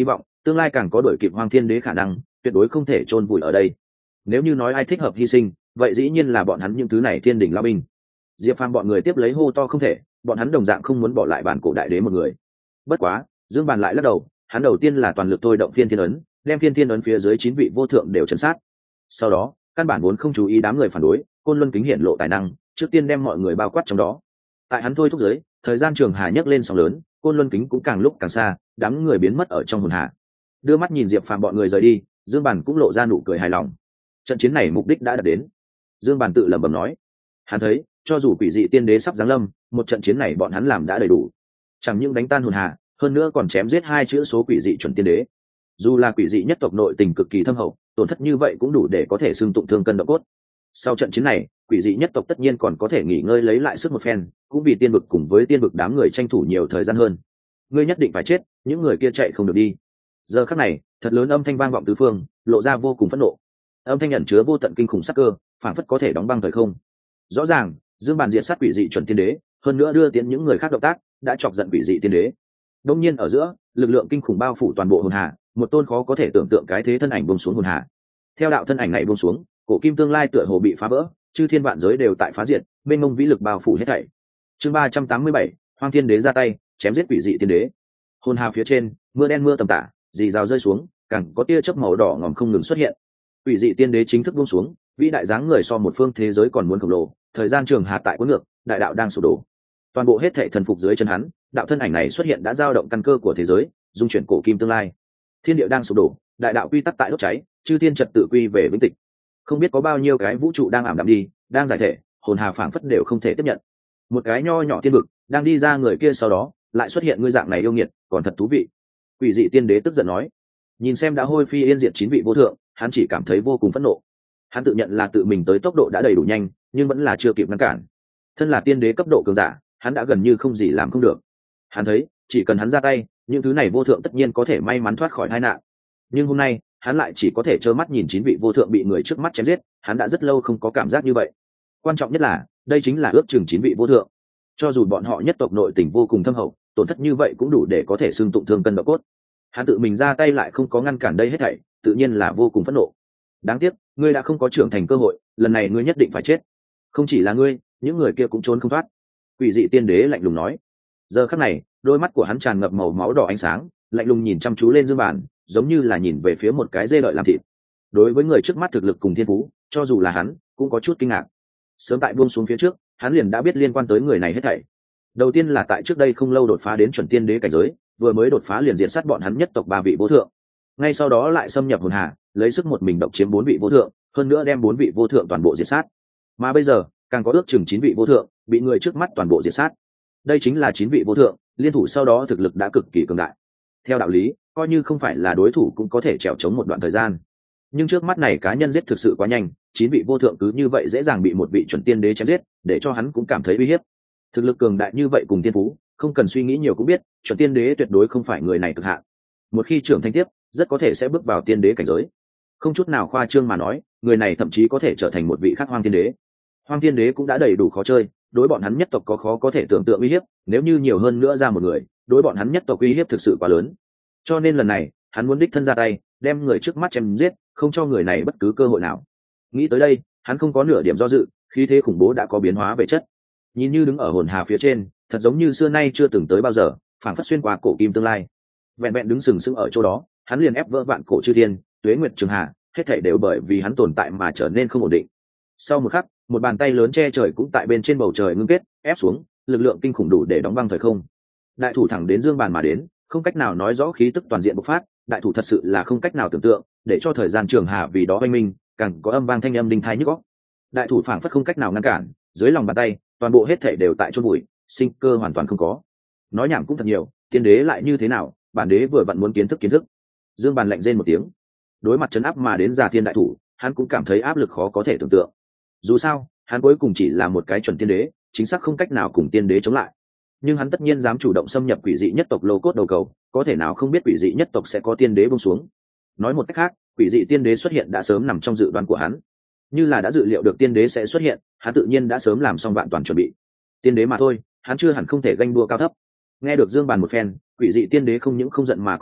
[SPEAKER 1] tương lai càng có đổi kịp Hoang Thiên Đế khả năng, tuyệt đối không thể chôn vùi ở đây. Nếu như nói ai thích hợp hy sinh, vậy dĩ nhiên là bọn hắn những thứ này thiên đỉnh lão binh. Diệp Phàm bọn người tiếp lấy hô to không thể, bọn hắn đồng dạng không muốn bỏ lại bản cổ đại đế một người. Bất quá, Dương Bàn lại lắc đầu, hắn đầu tiên là toàn lực thôi động phiên thiên ấn, đem phiên thiên ấn phía dưới 9 vị vô thượng đều trấn sát. Sau đó, căn bản vốn không chú ý đám người phản đối, Côn Luân Kính hiện lộ tài năng, trước tiên đem mọi người bao quát trong đó. Tại hắn thôi thúc giới, thời gian trường hà nhấc lên sóng lớn, Côn Luân Kính cũng càng lúc càng xa, đám người biến mất ở trong hồn hà. Đưa mắt nhìn Diệp Phàm bọn người rời đi, Dương Bàn cũng lộ ra nụ cười hài lòng. Trận chiến này mục đích đã đạt đến. Dương Bàn tự lẩm bẩm nói, hắn thấy, cho dù quỷ dị tiên đế sắp giáng lâm, một trận chiến này bọn hắn làm đã đầy đủ. Chẳng những đánh tan hồn hà, hơn nữa còn chém giết 2 chữ số quỷ dị chuẩn tiên đế. Dù là quỷ dị nhất tộc nội tình cực kỳ thâm hậu, tổn thất như vậy cũng đủ để có thể xưng tụng thương cân động cốt. Sau trận chiến này, quỷ dị nhất tộc tất nhiên còn có thể nghỉ ngơi lấy lại sức một phen, cũng vì tiên vực cùng với tiên vực đám người tranh thủ nhiều thời gian hơn. Ngươi nhất định phải chết, những người kia chạy không được đi. Giờ khắc này, thật lớn âm thanh vang vọng tứ phương, lộ ra vô cùng phẫn nộ. Âm thanh ẩn chứa vô tận kinh khủng sắc cơ, phảng phất có thể đóng băng thời không. Rõ ràng, Dương Bàn diệt sát quỷ dị chuẩn tiên đế, hơn nữa đưa tiến những người khác động tác, đã chọc giận quỷ dị tiên đế. Đông nhiên ở giữa, lực lượng kinh khủng bao phủ toàn bộ hồn hà, một tôn khó có thể tưởng tượng cái thế thân ảnh buông xuống hồn hà. Theo đạo thân ảnh này buông xuống, cổ kim tương lai tựa hồ bị phá vỡ, chư thiên vạn giới đều tại phá diệt, bên ngông vĩ lực bao phủ hết thảy. Chương 387, Hoang Thiên Đế ra tay, chém giết quỷ dị tiên đế. Hồn hà phía trên, mưa đen mưa tầm tã, rì rào rơi xuống, càng có tia chớp màu đỏ ngòm không ngừng xuất hiện. Quỷ dị tiên đế chính thức buông xuống, vĩ đại dáng người so một phương thế giới còn muốn khổng lồ, thời gian trường hà tại cuốn ngược, đại đạo đang sụp đổ. Toàn bộ hết thảy thần phục dưới chân hắn, đạo thân ảnh này xuất hiện đã dao động căn cơ của thế giới, dung chuyển cổ kim tương lai. Thiên địa đang sụp đổ, đại đạo quy tắc tại đốt cháy, chư thiên trật tự quy về vĩnh tịch. Không biết có bao nhiêu cái vũ trụ đang ảm đạm đi, đang giải thể, hồn hà phảng phất đều không thể tiếp nhận. Một cái nho nhỏ tiên vực, đang đi ra người kia sau đó, lại xuất hiện ngươi dạng này yêu nghiệt, còn thật thú vị. Quỷ dị tiên đế tức giận nói. Nhìn xem đã hôi phi yên diệt 9 vị vô thượng, hắn chỉ cảm thấy vô cùng phẫn nộ. Hắn tự nhận là tự mình tới tốc độ đã đầy đủ nhanh, nhưng vẫn là chưa kịp ngăn cản. Thân là tiên đế cấp độ cường giả, hắn đã gần như không gì làm không được. Hắn thấy, chỉ cần hắn ra tay, những thứ này vô thượng tất nhiên có thể may mắn thoát khỏi tai nạn. Nhưng hôm nay, hắn lại chỉ có thể trơ mắt nhìn 9 vị vô thượng bị người trước mắt chém giết, hắn đã rất lâu không có cảm giác như vậy. Quan trọng nhất là, đây chính là ước chừng 9 vị vô thượng. Cho dù bọn họ nhất tộc nội tình vô cùng thâm hậu, tổn thất như vậy cũng đủ để có thể xưng tụng thương cân độ cốt. Hắn tự mình ra tay lại không có ngăn cản đây hết thảy, tự nhiên là vô cùng phẫn nộ. Đáng tiếc, ngươi đã không có trưởng thành cơ hội, lần này ngươi nhất định phải chết. Không chỉ là ngươi, những người kia cũng trốn không thoát. Quỷ dị tiên đế lạnh lùng nói. Giờ khắc này, đôi mắt của hắn tràn ngập màu máu đỏ ánh sáng, lạnh lùng nhìn chăm chú lên Dương Bàn, giống như là nhìn về phía một cái dê đợi làm thịt. Đối với người trước mắt thực lực cùng thiên phú, cho dù là hắn, cũng có chút kinh ngạc. Sớm tại buông xuống phía trước, hắn liền đã biết liên quan tới người này hết thảy. Đầu tiên là tại trước đây không lâu đột phá đến chuẩn tiên đế cảnh giới, vừa mới đột phá liền diệt sát bọn hắn nhất tộc 3 vị vô thượng. Ngay sau đó lại xâm nhập hồn hà, lấy sức một mình độc chiếm 4 vị vô thượng, hơn nữa đem 4 vị vô thượng toàn bộ diệt sát. Mà bây giờ, càng có ước chừng 9 vị vô thượng bị người trước mắt toàn bộ diệt sát. Đây chính là 9 vị vô thượng, liên thủ sau đó thực lực đã cực kỳ cường đại. Theo đạo lý, coi như không phải là đối thủ cũng có thể trèo chống một đoạn thời gian. Nhưng trước mắt này cá nhân giết thực sự quá nhanh, 9 vị vô thượng cứ như vậy dễ dàng bị một vị chuẩn tiên đế chém giết, để cho hắn cũng cảm thấy uy hiếp. Thực lực cường đại như vậy cùng tiên phú, không cần suy nghĩ nhiều cũng biết, chuẩn tiên đế tuyệt đối không phải người này cực hạn. Một khi trưởng thành tiếp, rất có thể sẽ bước vào tiên đế cảnh giới. Không chút nào khoa trương mà nói, người này thậm chí có thể trở thành một vị khác Hoang Thiên Đế. Hoang Thiên Đế cũng đã đầy đủ khó chơi, đối bọn hắn nhất tộc có khó có thể tưởng tượng uy hiếp, nếu như nhiều hơn nữa ra một người, đối bọn hắn nhất tộc uy hiếp thực sự quá lớn. Cho nên lần này, hắn muốn đích thân ra tay, đem người trước mắt chém giết, không cho người này bất cứ cơ hội nào. Nghĩ tới đây, hắn không có nửa điểm do dự, khí thế khủng bố đã có biến hóa về chất. Nhìn như đứng ở hồn hà phía trên, thật giống như xưa nay chưa từng tới bao giờ, phảng phất xuyên qua cổ kim tương lai. Vẹn vẹn đứng sừng sững ở chỗ đó, hắn liền ép vỡ vạn cổ chư thiên, tuế nguyệt trường hà, hết thảy đều bởi vì hắn tồn tại mà trở nên không ổn định. Sau một khắc, một bàn tay lớn che trời cũng tại bên trên bầu trời ngưng kết, ép xuống, lực lượng kinh khủng đủ để đóng băng thời không. Đại thủ thẳng đến Dương Bàn mà đến, không cách nào nói rõ khí tức toàn diện bộc phát, đại thủ thật sự là không cách nào tưởng tượng, để cho thời gian trường hà vì đó oanh minh, càng có âm vang thanh âm đinh tai nhức óc. Đại thủ phảng phất không cách nào ngăn cản, dưới lòng bàn tay, toàn bộ hết thảy đều tại chôn bụi, sinh cơ hoàn toàn không có. Nói nhảm cũng thật nhiều, tiên đế lại như thế nào, bản đế vừa vặn muốn kiến thức. Dương Bàn lạnh rên một tiếng. Đối mặt trấn áp mà đến Già Thiên đại thủ, hắn cũng cảm thấy áp lực khó có thể tưởng tượng. Dù sao, hắn cuối cùng chỉ là một cái chuẩn tiên đế, chính xác không cách nào cùng tiên đế chống lại. Nhưng hắn tất nhiên dám chủ động xâm nhập quỷ dị nhất tộc lô cốt đầu cầu, có thể nào không biết quỷ dị nhất tộc sẽ có tiên đế buông xuống. Nói một cách khác, quỷ dị tiên đế xuất hiện đã sớm nằm trong dự đoán của hắn. Như là đã dự liệu được tiên đế sẽ xuất hiện, hắn tự nhiên đã sớm làm xong vạn toàn chuẩn bị. Tiên đế mà thôi, hắn chưa hẳn không thể ganh đua cao thấp. Nghe được Dương Bàn một phen, quỷ dị tiên đế không những không giận mà còn cười,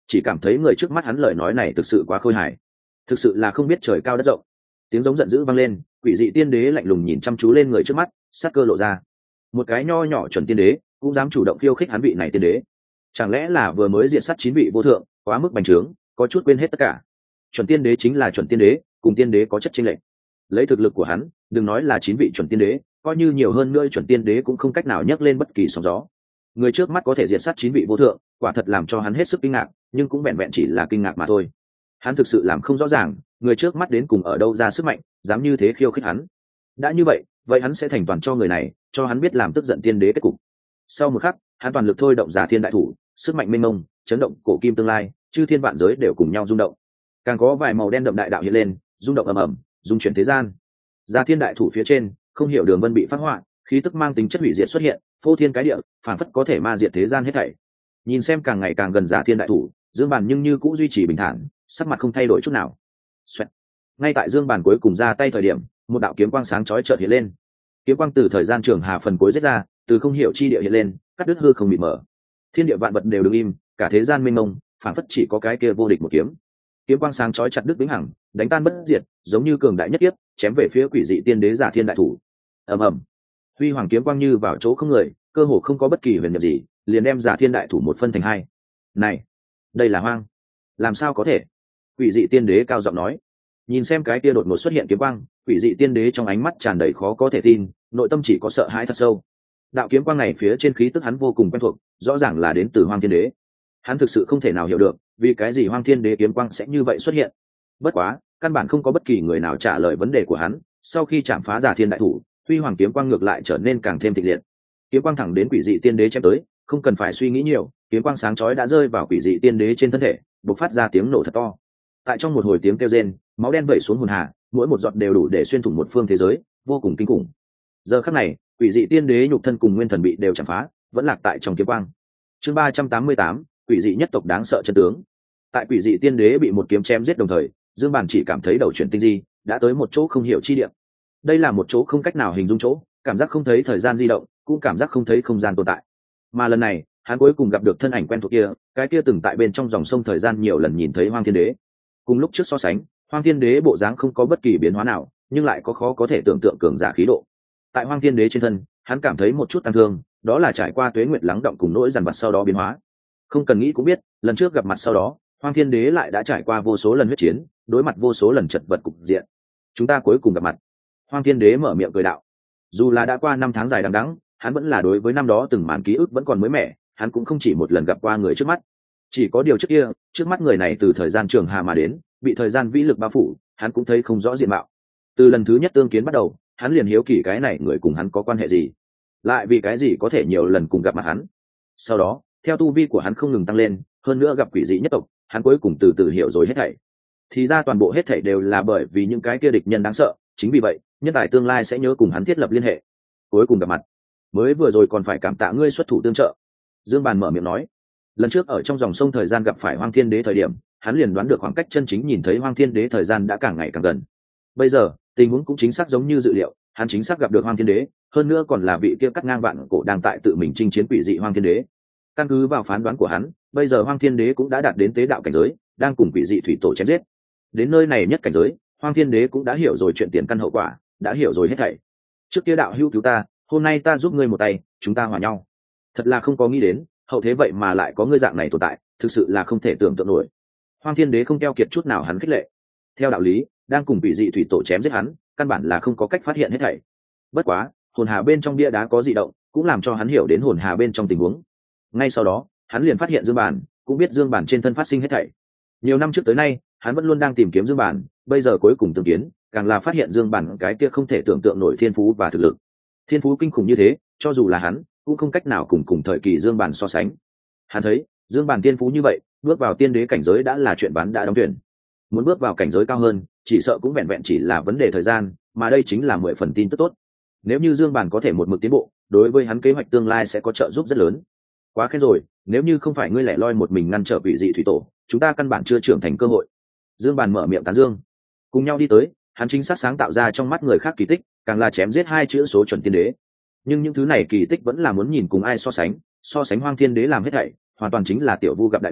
[SPEAKER 1] chỉ cảm thấy người trước mắt hắn lời nói này thực sự quá khôi hài, thực sự là không biết trời cao đất rộng. Tiếng giống giận dữ vang lên, quỷ dị tiên đế lạnh lùng nhìn chăm chú lên người trước mắt, sát cơ lộ ra. Một cái nho nhỏ chuẩn tiên đế cũng dám chủ động khiêu khích hắn vị này tiên đế, chẳng lẽ là vừa mới diện sát 9 vị vô thượng, quá mức bành trướng, có chút quên hết tất cả. Chuẩn tiên đế chính là chuẩn tiên đế, cùng tiên đế có chất chênh lệch. Lấy thực lực của hắn, đừng nói là 9 vị chuẩn tiên đế, coi như nhiều hơn nữa chuẩn tiên đế cũng không cách nào nhấc lên bất kỳ sóng gió. Người trước mắt có thể diệt sát 9 vị vô thượng, quả thật làm cho hắn hết sức kinh ngạc, nhưng cũng vẹn vẹn chỉ là kinh ngạc mà thôi. Hắn thực sự làm không rõ ràng, người trước mắt đến cùng ở đâu ra sức mạnh, dám như thế khiêu khích hắn. Đã như vậy, vậy hắn sẽ thành toàn cho người này, cho hắn biết làm tức giận tiên đế kết cục. Sau một khắc, hắn toàn lực thôi động Giả Thiên đại thủ, sức mạnh mênh mông, chấn động cổ kim tương lai, chư thiên vạn giới đều cùng nhau rung động. Càng có vài màu đen đậm đại đạo hiện lên, rung động ầm ầm, rung chuyển thế gian. Giả Thiên đại thủ phía trên, không hiểu đường vân bị phát họa, khí tức mang tính chất hủy diệt xuất hiện, phô thiên cái địa, phản phất có thể ma diệt thế gian hết thảy. Nhìn xem càng ngày càng gần Giả Thiên đại thủ, Dương Bàn nhưng như cũng duy trì bình thản, sắc mặt không thay đổi chút nào. Xoẹt. Ngay tại Dương Bàn cuối cùng ra tay thời điểm, một đạo kiếm quang sáng chói chợt hiện lên. Kiếm quang từ thời gian trường hà phần cuối giết ra, từ không hiểu chi địa hiện lên, cắt đứt hư không bị mở. Thiên địa vạn vật đều đứng im, cả thế gian mênh mông, phản phất chỉ có cái kia vô địch một kiếm. Kiếm quang sáng chói chặt đứt vĩnh hằng, đánh tan bất diệt, giống như cường đại nhất kiếp, chém về phía quỷ dị tiên đế Giả Thiên đại thủ. Ầm ầm. Huy hoàng kiếm quang như vào chỗ không người, cơ hồ không có bất kỳ huyền nhiệm gì, liền đem Giả Thiên đại thủ một phân thành hai. Này, đây là hoang, làm sao có thể? Quỷ dị tiên đế cao giọng nói. Nhìn xem cái kia đột ngột xuất hiện kiếm quang, quỷ dị tiên đế trong ánh mắt tràn đầy khó có thể tin, nội tâm chỉ có sợ hãi thật sâu. Đạo kiếm quang này phía trên khí tức hắn vô cùng quen thuộc, rõ ràng là đến từ Hoang Thiên Đế. Hắn thực sự không thể nào hiểu được, vì cái gì Hoang Thiên Đế kiếm quang sẽ như vậy xuất hiện. Bất quá, căn bản không có bất kỳ người nào trả lời vấn đề của hắn. Sau khi chạm phá Giả Thiên đại thủ, huy hoàng kiếm quang ngược lại trở nên càng thêm thịnh liệt. Kiếm quang thẳng đến quỷ dị tiên đế chém tới, không cần phải suy nghĩ nhiều, kiếm quang sáng chói đã rơi vào quỷ dị tiên đế trên thân thể, bộc phát ra tiếng nổ thật to. Tại trong một hồi tiếng kêu rên, máu đen vẩy xuống hồn hà, mỗi một giọt đều đủ để xuyên thủng một phương thế giới, vô cùng kinh khủng. Giờ khắc này, quỷ dị tiên đế nhục thân cùng nguyên thần bị đều chạm phá, vẫn lạc tại trong kiếm quang. Chương 388, quỷ dị nhất tộc đáng sợ chân tướng. Tại quỷ dị tiên đế bị một kiếm chém giết đồng thời, Dương Bàn chỉ cảm thấy đầu chuyển tinh di, đã tới một chỗ không hiểu chi địa. Đây là một chỗ không cách nào hình dung chỗ, cảm giác không thấy thời gian di động, cũng cảm giác không thấy không gian tồn tại. Mà lần này, hắn cuối cùng gặp được thân ảnh quen thuộc kia, cái kia từng tại bên trong dòng sông thời gian nhiều lần nhìn thấy Hoang Thiên Đế. Cùng lúc trước so sánh, Hoang Thiên Đế bộ dáng không có bất kỳ biến hóa nào, nhưng lại có khó có thể tưởng tượng cường giả khí độ. Tại Hoang Thiên Đế trên thân, hắn cảm thấy một chút tăng thương, đó là trải qua tuế nguyệt lắng động cùng nỗi dằn vặt sau đó biến hóa. Không cần nghĩ cũng biết, lần trước gặp mặt sau đó, Hoang Thiên Đế lại đã trải qua vô số lần huyết chiến, đối mặt vô số lần chật vật cục diện. Chúng ta cuối cùng gặp mặt. Hoang Thiên Đế mở miệng cười đạo. Dù là đã qua 5 tháng dài đằng đẵng, hắn vẫn là đối với năm đó từng màn ký ức vẫn còn mới mẻ, hắn cũng không chỉ một lần gặp qua người trước mắt. Chỉ có điều trước kia, trước mắt người này từ thời gian trường hà mà đến, bị thời gian vĩ lực bao phủ, hắn cũng thấy không rõ diện mạo. Từ lần thứ nhất tương kiến bắt đầu, hắn liền hiếu kỳ cái này người cùng hắn có quan hệ gì, lại vì cái gì có thể nhiều lần cùng gặp mặt hắn. Sau đó, theo tu vi của hắn không ngừng tăng lên, hơn nữa gặp quỷ dị nhất tộc, hắn cuối cùng từ từ hiểu rồi hết thảy. Thì ra toàn bộ hết thảy đều là bởi vì những cái kia địch nhân đáng sợ, chính vì vậy, nhân tài tương lai sẽ nhớ cùng hắn thiết lập liên hệ. Cuối cùng gặp mặt, mới vừa rồi còn phải cảm tạ ngươi xuất thủ tương trợ. Dương Bàn mở miệng nói. Lần trước ở trong dòng sông thời gian gặp phải Hoang Thiên Đế thời điểm, hắn liền đoán được khoảng cách chân chính nhìn thấy Hoang Thiên Đế thời gian đã càng ngày càng gần. Bây giờ, tình huống cũng chính xác giống như dự liệu, hắn chính xác gặp được Hoang Thiên Đế, hơn nữa còn là vị kia cắt ngang vạn cổ đang tại tự mình chinh chiến quỷ dị Hoang Thiên Đế. Căn cứ vào phán đoán của hắn, bây giờ Hoang Thiên Đế cũng đã đạt đến tế đạo cảnh giới, đang cùng quỷ dị thủy tổ chém giết. Đến nơi này nhất cảnh giới, Hoang Thiên Đế cũng đã hiểu rồi chuyện tiền căn hậu quả, đã hiểu rồi hết thảy. Trước kia đạo hữu cứu ta, hôm nay ta giúp ngươi một tay, chúng ta hòa nhau. Thật là không có nghĩ đến, hậu thế vậy mà lại có ngươi dạng này tồn tại, thực sự là không thể tưởng tượng nổi. Hoang Thiên Đế không keo kiệt chút nào hắn khích lệ. Theo đạo lý, đang cùng quỷ dị thủy tổ chém giết hắn, căn bản là không có cách phát hiện hết thảy. Bất quá, hồn hà bên trong bia đá có dị động, cũng làm cho hắn hiểu đến hồn hà bên trong tình huống. Ngay sau đó, hắn liền phát hiện Dương Bàn, cũng biết Dương Bàn trên thân phát sinh hết thảy. Nhiều năm trước tới nay, hắn vẫn luôn đang tìm kiếm Dương Bàn, bây giờ cuối cùng tương kiến, càng là phát hiện Dương Bàn cái kia không thể tưởng tượng nổi thiên phú và thực lực. Thiên phú kinh khủng như thế, cho dù là hắn, cũng không cách nào cùng thời kỳ Dương Bàn so sánh. Hắn thấy, Dương Bàn thiên phú như vậy, bước vào tiên đế cảnh giới đã là chuyện bán đã đóng thuyền. Muốn bước vào cảnh giới cao hơn, chỉ sợ cũng vẹn vẹn chỉ là vấn đề thời gian, mà đây chính là 10 phần tin tức tốt. Nếu như Dương Bàn có thể một mực tiến bộ, đối với hắn kế hoạch tương lai sẽ có trợ giúp rất lớn. Quá khen rồi, nếu như không phải ngươi lẻ loi một mình ngăn trở quỷ dị thủy tổ, chúng ta căn bản chưa trưởng thành cơ hội. Dương Bàn mở miệng tán dương. Cùng nhau đi tới, hắn chính xác sáng tạo ra trong mắt người khác kỳ tích, càng là chém giết 2 chữ số chuẩn tiên đế. Nhưng những thứ này kỳ tích vẫn là muốn nhìn cùng ai so sánh Hoang Thiên Đế làm hết thảy, hoàn toàn chính là tiểu vu gặp đại vu,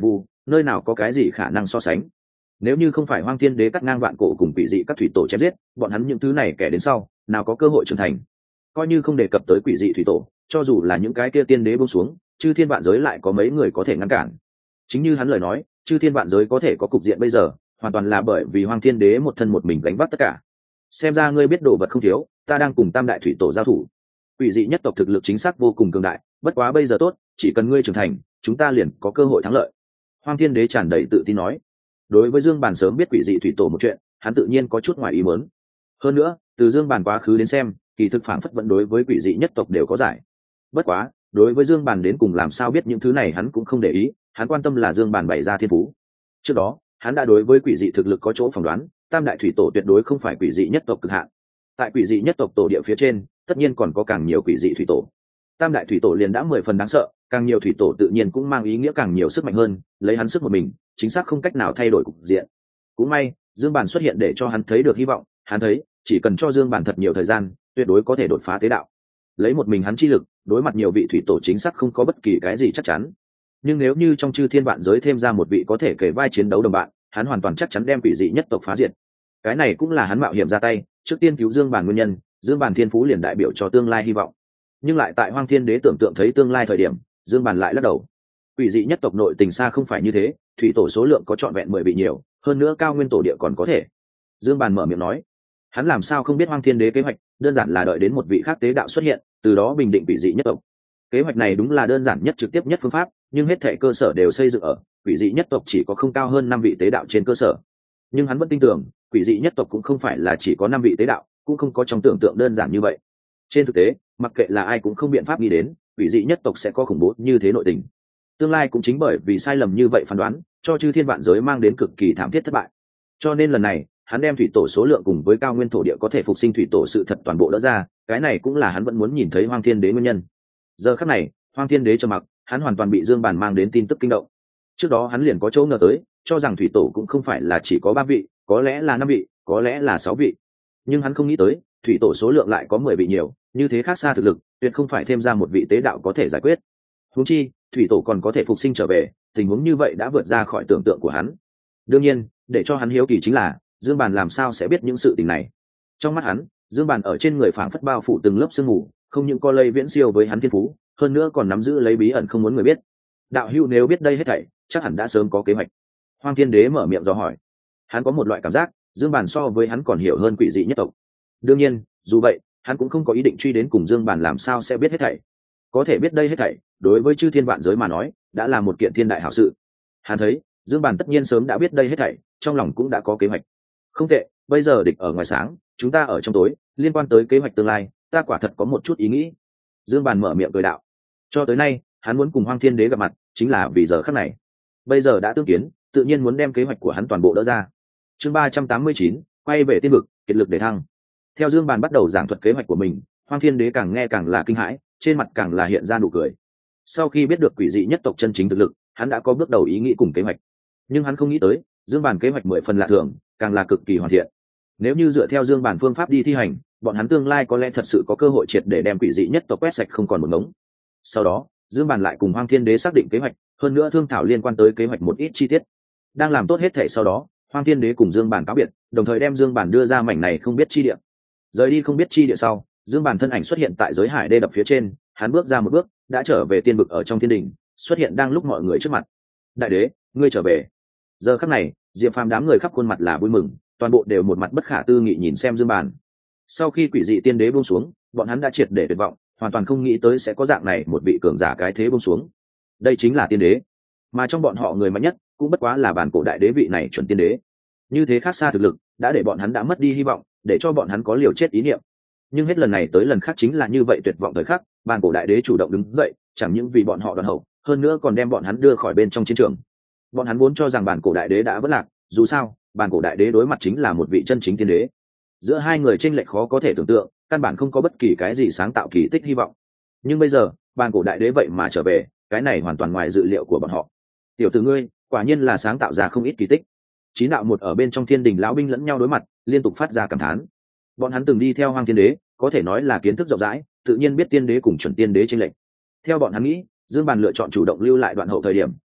[SPEAKER 1] nơi nào có cái gì khả năng so sánh. Nếu như không phải Hoang Thiên Đế cắt ngang vạn cổ cùng quỷ dị các thủy tổ chém giết, bọn hắn những thứ này kẻ đến sau nào có cơ hội trưởng thành. Coi như không đề cập tới quỷ dị thủy tổ, cho dù là những cái kia tiên đế buông xuống, chư thiên vạn giới lại có mấy người có thể ngăn cản. Chính như hắn lời nói, chư thiên vạn giới có thể có cục diện bây giờ, hoàn toàn là bởi vì Hoang Thiên Đế một thân một mình gánh vác tất cả. Xem ra ngươi biết đồ vật không thiếu, ta đang cùng tam đại thủy tổ giao thủ. Quỷ dị nhất tộc thực lực chính xác vô cùng cường đại, bất quá bây giờ tốt, chỉ cần ngươi trưởng thành, chúng ta liền có cơ hội thắng lợi. Hoang Thiên Đế tràn đầy tự tin nói. Đối với Dương Bàn sớm biết quỷ dị thủy tổ một chuyện, hắn tự nhiên có chút ngoài ý muốn. Hơn nữa, từ Dương Bàn quá khứ đến xem, kỳ thực phản phất vẫn đối với quỷ dị nhất tộc đều có giải. Bất quá, đối với Dương Bàn đến cùng làm sao biết những thứ này hắn cũng không để ý, hắn quan tâm là Dương Bàn bày ra thiên phú. Trước đó, hắn đã đối với quỷ dị thực lực có chỗ phỏng đoán, tam đại thủy tổ tuyệt đối không phải quỷ dị nhất tộc cực hạn. Tại quỷ dị nhất tộc tổ địa phía trên, tất nhiên còn có càng nhiều quỷ dị thủy tổ. Tam đại thủy tổ liền đã 10 phần đáng sợ, càng nhiều thủy tổ tự nhiên cũng mang ý nghĩa càng nhiều sức mạnh hơn, lấy hắn sức một mình, chính xác không cách nào thay đổi cục diện. Cũng may, Dương Bàn xuất hiện để cho hắn thấy được hy vọng, hắn thấy, chỉ cần cho Dương Bàn thật nhiều thời gian, tuyệt đối có thể đột phá tế đạo. Lấy một mình hắn chi lực, đối mặt nhiều vị thủy tổ chính xác không có bất kỳ cái gì chắc chắn. Nhưng nếu như trong chư thiên vạn giới thêm ra một vị có thể kể vai chiến đấu đồng bạn, hắn hoàn toàn chắc chắn đem quỷ dị nhất tộc phá diệt. Cái này cũng là hắn mạo hiểm ra tay, trước tiên cứu Dương Bàn nguyên nhân, Dương Bàn thiên phú liền đại biểu cho tương lai hy vọng. Nhưng lại tại Hoang Thiên Đế tưởng tượng thấy tương lai thời điểm, Dương Bàn lại lắc đầu. Quỷ dị nhất tộc nội tình xa không phải như thế, thủy tổ số lượng có trọn vẹn 10 vị nhiều, hơn nữa cao nguyên tổ địa còn có thể. Dương Bàn mở miệng nói, hắn làm sao không biết Hoang Thiên Đế kế hoạch, đơn giản là đợi đến một vị khác tế đạo xuất hiện, từ đó bình định quỷ dị nhất tộc. Kế hoạch này đúng là đơn giản nhất trực tiếp nhất phương pháp, nhưng hết thảy cơ sở đều xây dựng ở quỷ dị nhất tộc chỉ có không cao hơn 5 vị tế đạo trên cơ sở. Nhưng hắn vẫn tin tưởng, quỷ dị nhất tộc cũng không phải là chỉ có 5 vị tế đạo, cũng không có trong tưởng tượng đơn giản như vậy. Trên thực tế, mặc kệ là ai cũng không biện pháp nghĩ đến, quỷ dị nhất tộc sẽ có khủng bố như thế nội tình. Tương lai cũng chính bởi vì sai lầm như vậy phán đoán, cho chư thiên vạn giới mang đến cực kỳ thảm thiết thất bại. Cho nên lần này, hắn đem thủy tổ số lượng cùng với cao nguyên thổ địa có thể phục sinh thủy tổ sự thật toàn bộ đỡ ra, cái này cũng là hắn vẫn muốn nhìn thấy Hoang Thiên Đế nguyên nhân. Giờ khắc này, Hoang Thiên Đế trầm mặc, hắn hoàn toàn bị Dương Bàn mang đến tin tức kinh động. Trước đó hắn liền có chỗ ngờ tới, cho rằng thủy tổ cũng không phải là chỉ có 3 vị, có lẽ là 5 vị, có lẽ là 6 vị. Nhưng hắn không nghĩ tới, thủy tổ số lượng lại có 10 vị nhiều, như thế khác xa thực lực, tuyệt không phải thêm ra một vị tế đạo có thể giải quyết. Huống chi, thủy tổ còn có thể phục sinh trở về, tình huống như vậy đã vượt ra khỏi tưởng tượng của hắn. Đương nhiên, để cho hắn hiếu kỳ chính là, Dương Bàn làm sao sẽ biết những sự tình này. Trong mắt hắn, Dương Bàn ở trên người phảng phất bao phủ từng lớp sương mù, không những có lây viễn siêu với hắn thiên phú, hơn nữa còn nắm giữ lấy bí ẩn không muốn người biết. Đạo hữu nếu biết đây hết thảy, chắc hẳn đã sớm có kế hoạch. Hoang Thiên Đế mở miệng dò hỏi. Hắn có một loại cảm giác, Dương Bàn so với hắn còn hiểu hơn quỷ dị nhất tộc. Đương nhiên, dù vậy, hắn cũng không có ý định truy đến cùng Dương Bàn làm sao sẽ biết hết thảy. Có thể biết đây hết thảy, đối với chư thiên vạn giới mà nói, đã là một kiện thiên đại hảo sự. Hắn thấy, Dương Bàn tất nhiên sớm đã biết đây hết thảy, trong lòng cũng đã có kế hoạch. Không tệ, bây giờ địch ở ngoài sáng, chúng ta ở trong tối, liên quan tới kế hoạch tương lai, ta quả thật có một chút ý nghĩ. Dương Bàn mở miệng cười đạo. Cho tới nay, hắn muốn cùng Hoang Thiên Đế gặp mặt, chính là vì giờ khắc này. Bây giờ đã tương kiến, tự nhiên muốn đem kế hoạch của hắn toàn bộ đỡ ra. Chương 389, quay về tiên vực, kiệt lực để thăng. Theo Dương Bàn bắt đầu giảng thuật kế hoạch của mình, Hoang Thiên Đế càng nghe càng là kinh hãi, trên mặt càng là hiện ra nụ cười. Sau khi biết được quỷ dị nhất tộc chân chính thực lực, hắn đã có bước đầu ý nghĩ cùng kế hoạch. Nhưng hắn không nghĩ tới, Dương Bàn kế hoạch 10 phần lạ thường, càng là cực kỳ hoàn thiện. Nếu như dựa theo Dương Bàn phương pháp đi thi hành, bọn hắn tương lai có lẽ thật sự có cơ hội triệt để đem quỷ dị nhất tộc quét sạch không còn một ngống. Sau đó, Dương Bàn lại cùng Hoang Thiên Đế xác định kế hoạch, hơn nữa thương thảo liên quan tới kế hoạch một ít chi tiết. Đang làm tốt hết thể sau đó, Hoang Thiên Đế cùng Dương Bàn cáo biệt, đồng thời đem Dương Bàn đưa ra mảnh này không biết chi địa. Rời đi không biết chi địa sau, Dương Bàn thân ảnh xuất hiện tại giới hải đê đập phía trên, hắn bước ra một bước, đã trở về tiên vực ở trong thiên đình, xuất hiện đang lúc mọi người trước mặt. Đại đế, ngươi trở về. Giờ khắc này, Diệp Phàm đám người khắp khuôn mặt là vui mừng, toàn bộ đều một mặt bất khả tư nghị nhìn xem Dương Bàn. Sau khi quỷ dị tiên đế buông xuống, bọn hắn đã triệt để tuyệt vọng, hoàn toàn không nghĩ tới sẽ có dạng này một vị cường giả cái thế buông xuống. Đây chính là tiên đế, mà trong bọn họ người mạnh nhất cũng bất quá là bản cổ đại đế vị này chuẩn tiên đế. Như thế khác xa thực lực, đã để bọn hắn đã mất đi hy vọng, để cho bọn hắn có liều chết ý niệm. Nhưng hết lần này tới lần khác chính là như vậy tuyệt vọng thời khắc, bản cổ đại đế chủ động đứng dậy, chẳng những vì bọn họ đoàn hậu, hơn nữa còn đem bọn hắn đưa khỏi bên trong chiến trường. Bọn hắn vốn cho rằng bản cổ đại đế đã vỡ lạc, dù sao, bản cổ đại đế đối mặt chính là một vị chân chính tiên đế. Giữa hai người chênh lệch khó có thể tưởng tượng, căn bản không có bất kỳ cái gì sáng tạo kỳ tích hy vọng. Nhưng bây giờ, bản cổ đại đế vậy mà trở về, cái này hoàn toàn ngoài dự liệu của bọn họ. Tiểu tử ngươi, quả nhiên là sáng tạo ra không ít kỳ tích. Chín đạo một ở bên trong thiên đình lão binh lẫn nhau đối mặt, liên tục phát ra cảm thán. Bọn hắn từng đi theo Hoang Thiên Đế, có thể nói là kiến thức rộng rãi, tự nhiên biết tiên đế cùng chuẩn tiên đế chênh lệch. Theo bọn hắn nghĩ, Dương Bàn lựa chọn chủ động lưu lại đoạn hậu thời điểm,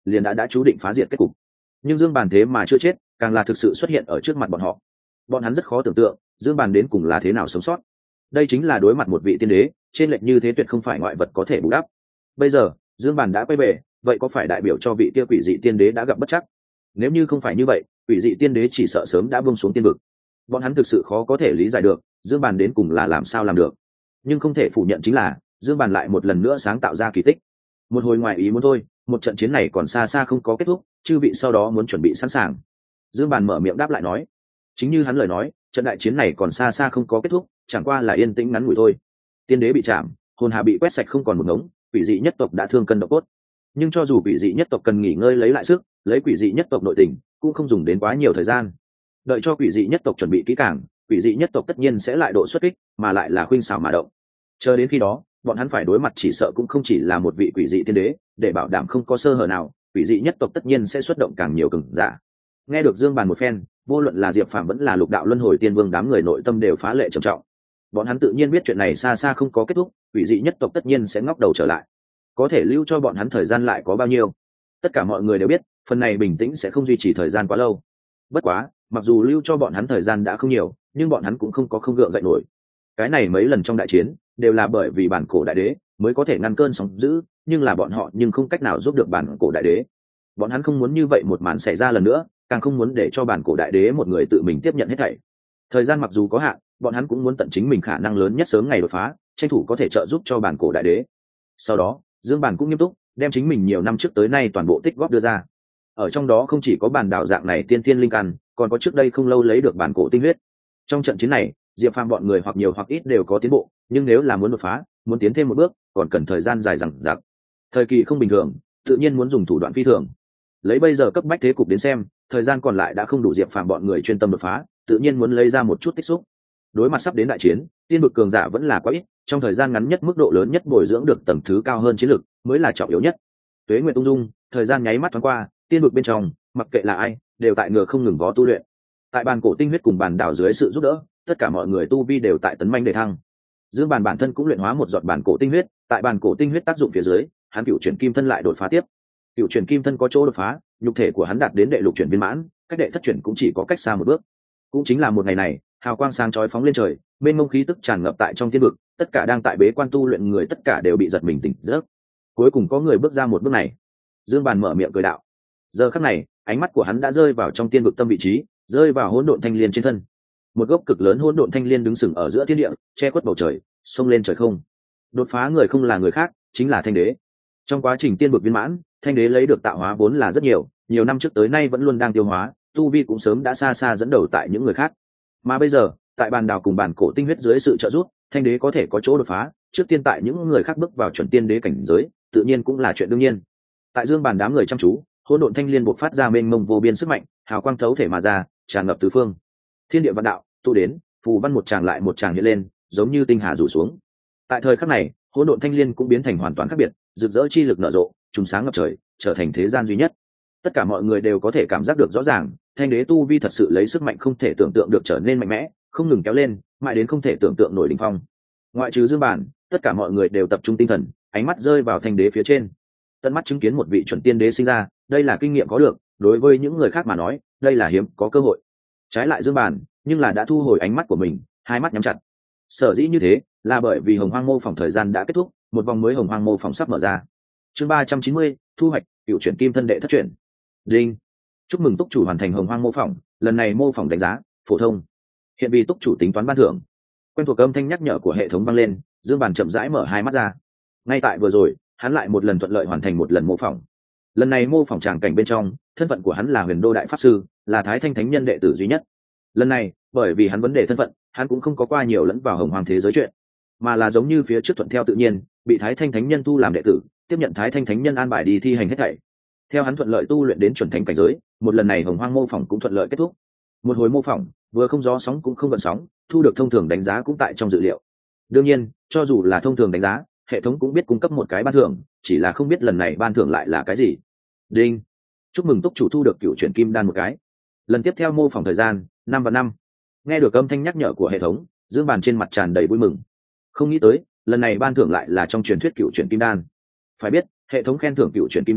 [SPEAKER 1] liền đã chú định phá diệt kết cục. Nhưng Dương Bàn thế mà chưa chết, càng là thực sự xuất hiện ở trước mặt bọn họ. Bọn hắn rất khó tưởng tượng Dương Bàn đến cùng là thế nào sống sót. Đây chính là đối mặt một vị tiên đế, trên lệch như thế tuyệt không phải ngoại vật có thể bù đắp. Bây giờ Dương Bàn đã quay về, vậy có phải đại biểu cho vị kia quỷ dị tiên đế đã gặp bất trắc? Nếu như không phải như vậy, quỷ dị tiên đế chỉ sợ sớm đã buông xuống tiên vực. Bọn hắn thực sự khó có thể lý giải được Dương Bàn đến cùng là làm sao làm được. Nhưng không thể phủ nhận chính là Dương Bàn lại một lần nữa sáng tạo ra kỳ tích. Một hồi ngoài ý muốn thôi, một trận chiến này còn xa xa không có kết thúc, chư vị sau đó muốn chuẩn bị sẵn sàng. Dương Bàn mở miệng đáp lại nói, chính như hắn lời nói, trận đại chiến này còn xa xa không có kết thúc, chẳng qua là yên tĩnh ngắn ngủi thôi. Tiên đế bị chạm, hồn hà bị quét sạch không còn một ngống, quỷ dị nhất tộc đã thương cân độ cốt. Nhưng cho dù quỷ dị nhất tộc cần nghỉ ngơi lấy lại sức, lấy quỷ dị nhất tộc nội tình cũng không dùng đến quá nhiều thời gian. Đợi cho quỷ dị nhất tộc chuẩn bị kỹ càng, quỷ dị nhất tộc tất nhiên sẽ lại độ xuất kích, mà lại là khuynh xảo mà động. Chờ đến khi đó, bọn hắn phải đối mặt chỉ sợ cũng không chỉ là một vị quỷ dị tiên đế, để bảo đảm không có sơ hở nào, quỷ dị nhất tộc tất nhiên sẽ xuất động càng nhiều cường giả. Nghe được Dương Bàn một phen, vô luận là Diệp Phàm vẫn là Lục Đạo Luân Hồi Tiên Vương đám người nội tâm đều phá lệ trầm trọng. Bọn hắn tự nhiên biết chuyện này xa xa không có kết thúc, quỷ dị nhất tộc tất nhiên sẽ ngóc đầu trở lại. Có thể lưu cho bọn hắn thời gian lại có bao nhiêu? Tất cả mọi người đều biết, phần này bình tĩnh sẽ không duy trì thời gian quá lâu. Bất quá, mặc dù lưu cho bọn hắn thời gian đã không nhiều, nhưng bọn hắn cũng không có không gượng dậy nổi. Cái này mấy lần trong đại chiến đều là bởi vì bản cổ đại đế mới có thể ngăn cơn sóng dữ, nhưng là bọn họ nhưng không cách nào giúp được bản cổ đại đế. Bọn hắn không muốn như vậy một màn xảy ra lần nữa, càng không muốn để cho bản cổ đại đế một người tự mình tiếp nhận hết thảy. Thời gian mặc dù có hạn, bọn hắn cũng muốn tận chính mình khả năng lớn nhất sớm ngày đột phá, tranh thủ có thể trợ giúp cho bản cổ đại đế. Sau đó Dương Bàn cũng nghiêm túc đem chính mình nhiều năm trước tới nay toàn bộ tích góp đưa ra. Ở trong đó không chỉ có bản đảo dạng này tiên thiên linh căn, còn có trước đây không lâu lấy được bản cổ tinh huyết. Trong trận chiến này Diệp Phàm bọn người hoặc nhiều hoặc ít đều có tiến bộ, nhưng nếu là muốn đột phá, muốn tiến thêm một bước, còn cần thời gian dài dằng dặc. Thời kỳ không bình thường, tự nhiên muốn dùng thủ đoạn phi thường. Lấy bây giờ cấp bách thế cục đến xem, thời gian còn lại đã không đủ Diệp Phàm bọn người chuyên tâm đột phá, tự nhiên muốn lấy ra một chút tích xúc. Đối mặt sắp đến đại chiến, tiên vực cường giả vẫn là quá ít, trong thời gian ngắn nhất mức độ lớn nhất bồi dưỡng được tầng thứ cao hơn chiến lực mới là trọng yếu nhất. Tuế nguyệt ung dung, thời gian nháy mắt thoáng qua, tiên vực bên trong, mặc kệ là ai, đều tại ngựa không ngừng vó tu luyện. Tại bàn cổ tinh huyết cùng bàn đảo dưới sự giúp đỡ, tất cả mọi người tu vi đều tại tấn manh đề thăng. Dương Bàn bản thân cũng luyện hóa một giọt bàn cổ tinh huyết, tại bàn cổ tinh huyết tác dụng phía dưới, hắn cựu chuyển kim thân lại đột phá tiếp. Cựu chuyển kim thân có chỗ đột phá, nhục thể của hắn đạt đến đệ lục chuyển viên mãn, cách đệ thất chuyển cũng chỉ có cách xa một bước. Cũng chính là một ngày này, hào quang sáng chói phóng lên trời, mênh mông khí tức tràn ngập tại trong tiên vực, tất cả đang tại bế quan tu luyện người tất cả đều bị giật mình tỉnh giấc. Cuối cùng có người bước ra một bước này. Dương Bàn mở miệng cười đạo. Giờ khắc này, ánh mắt của hắn đã rơi vào trong tiên vực tâm vị trí, rơi vào hỗn độn thanh liên trên thân. Một gốc cực lớn hỗn độn thanh liên đứng sừng ở giữa thiên địa, che khuất bầu trời, xông lên trời không. Đột phá người không là người khác, chính là Thanh Đế. Trong quá trình tiên vực viên mãn, Thanh Đế lấy được tạo hóa vốn là rất nhiều, nhiều năm trước tới nay vẫn luôn đang tiêu hóa, tu vi cũng sớm đã xa xa dẫn đầu tại những người khác. Mà bây giờ, tại bàn đào cùng bản cổ tinh huyết dưới sự trợ giúp, Thanh Đế có thể có chỗ đột phá, trước tiên tại những người khác bước vào chuẩn tiên đế cảnh giới, tự nhiên cũng là chuyện đương nhiên. Tại Dương Bàn đám người chăm chú, hỗn độn thanh liên bộc phát ra mênh mông vô biên sức mạnh, hào quang thấu thể mà ra, tràn ngập tứ phương. Thiên địa văn đạo tụ đến, phù văn một tràng lại một tràng hiện lên, giống như tinh hà rủ xuống. Tại thời khắc này, hỗn độn thanh liên cũng biến thành hoàn toàn khác biệt, rực rỡ chi lực nở rộ, trùng sáng ngập trời, trở thành thế gian duy nhất. Tất cả mọi người đều có thể cảm giác được rõ ràng, Thanh Đế tu vi thật sự lấy sức mạnh không thể tưởng tượng được trở nên mạnh mẽ, không ngừng kéo lên, mãi đến không thể tưởng tượng nổi đỉnh phong. Ngoại trừ Dương Bàn, tất cả mọi người đều tập trung tinh thần, ánh mắt rơi vào Thanh Đế phía trên. Tận mắt chứng kiến một vị chuẩn tiên đế sinh ra, đây là kinh nghiệm có được, đối với những người khác mà nói, đây là hiếm có cơ hội. Trái lại Dương Bàn, nhưng là đã thu hồi ánh mắt của mình, hai mắt nhắm chặt. Sở dĩ như thế, là bởi vì Hồng Hoang mô phỏng thời gian đã kết thúc, một vòng mới Hồng Hoang mô phỏng sắp mở ra. Chương 390, thu hoạch, cựu chuyển kim thân đệ thất chuyển. Đinh. Chúc mừng túc chủ hoàn thành Hồng Hoang mô phỏng, lần này mô phỏng đánh giá phổ thông. Hiện vì túc chủ tính toán ban thưởng. Quen thuộc âm thanh nhắc nhở của hệ thống vang lên, Dương Bàn chậm rãi mở hai mắt ra. Ngay tại vừa rồi, hắn lại một lần thuận lợi hoàn thành một lần mô phỏng. Lần này mô phỏng tràng cảnh bên trong, thân phận của hắn là Huyền Đô đại pháp sư, là Thái Thanh thánh nhân đệ tử duy nhất. Lần này, bởi vì hắn vấn đề thân phận, hắn cũng không có qua nhiều lẫn vào Hồng Hoang thế giới chuyện, mà là giống như phía trước thuận theo tự nhiên, bị Thái Thanh thánh nhân thu làm đệ tử, tiếp nhận Thái Thanh thánh nhân an bài đi thi hành hết thảy. Theo hắn thuận lợi tu luyện đến chuẩn thánh cảnh giới, một lần này Hồng Hoang mô phỏng cũng thuận lợi kết thúc. Một hồi mô phỏng, vừa không gió sóng cũng không gợn sóng, thu được thông thường đánh giá cũng tại trong dự liệu. Đương nhiên, cho dù là thông thường đánh giá, hệ thống cũng biết cung cấp một cái ban thưởng, chỉ là không biết lần này ban thưởng lại là cái gì. Đinh. Chúc mừng túc chủ thu được cựu chuyển kim đan một cái. Lần tiếp theo mô phỏng thời gian 5 và 5. Nghe được âm thanh nhắc nhở của hệ thống, Dương Bàn trên mặt tràn đầy vui mừng. Không nghĩ tới, lần này ban thưởng lại là trong truyền thuyết cựu chuyển kim đan. Phải biết, hệ thống khen thưởng cựu chuyển kim đan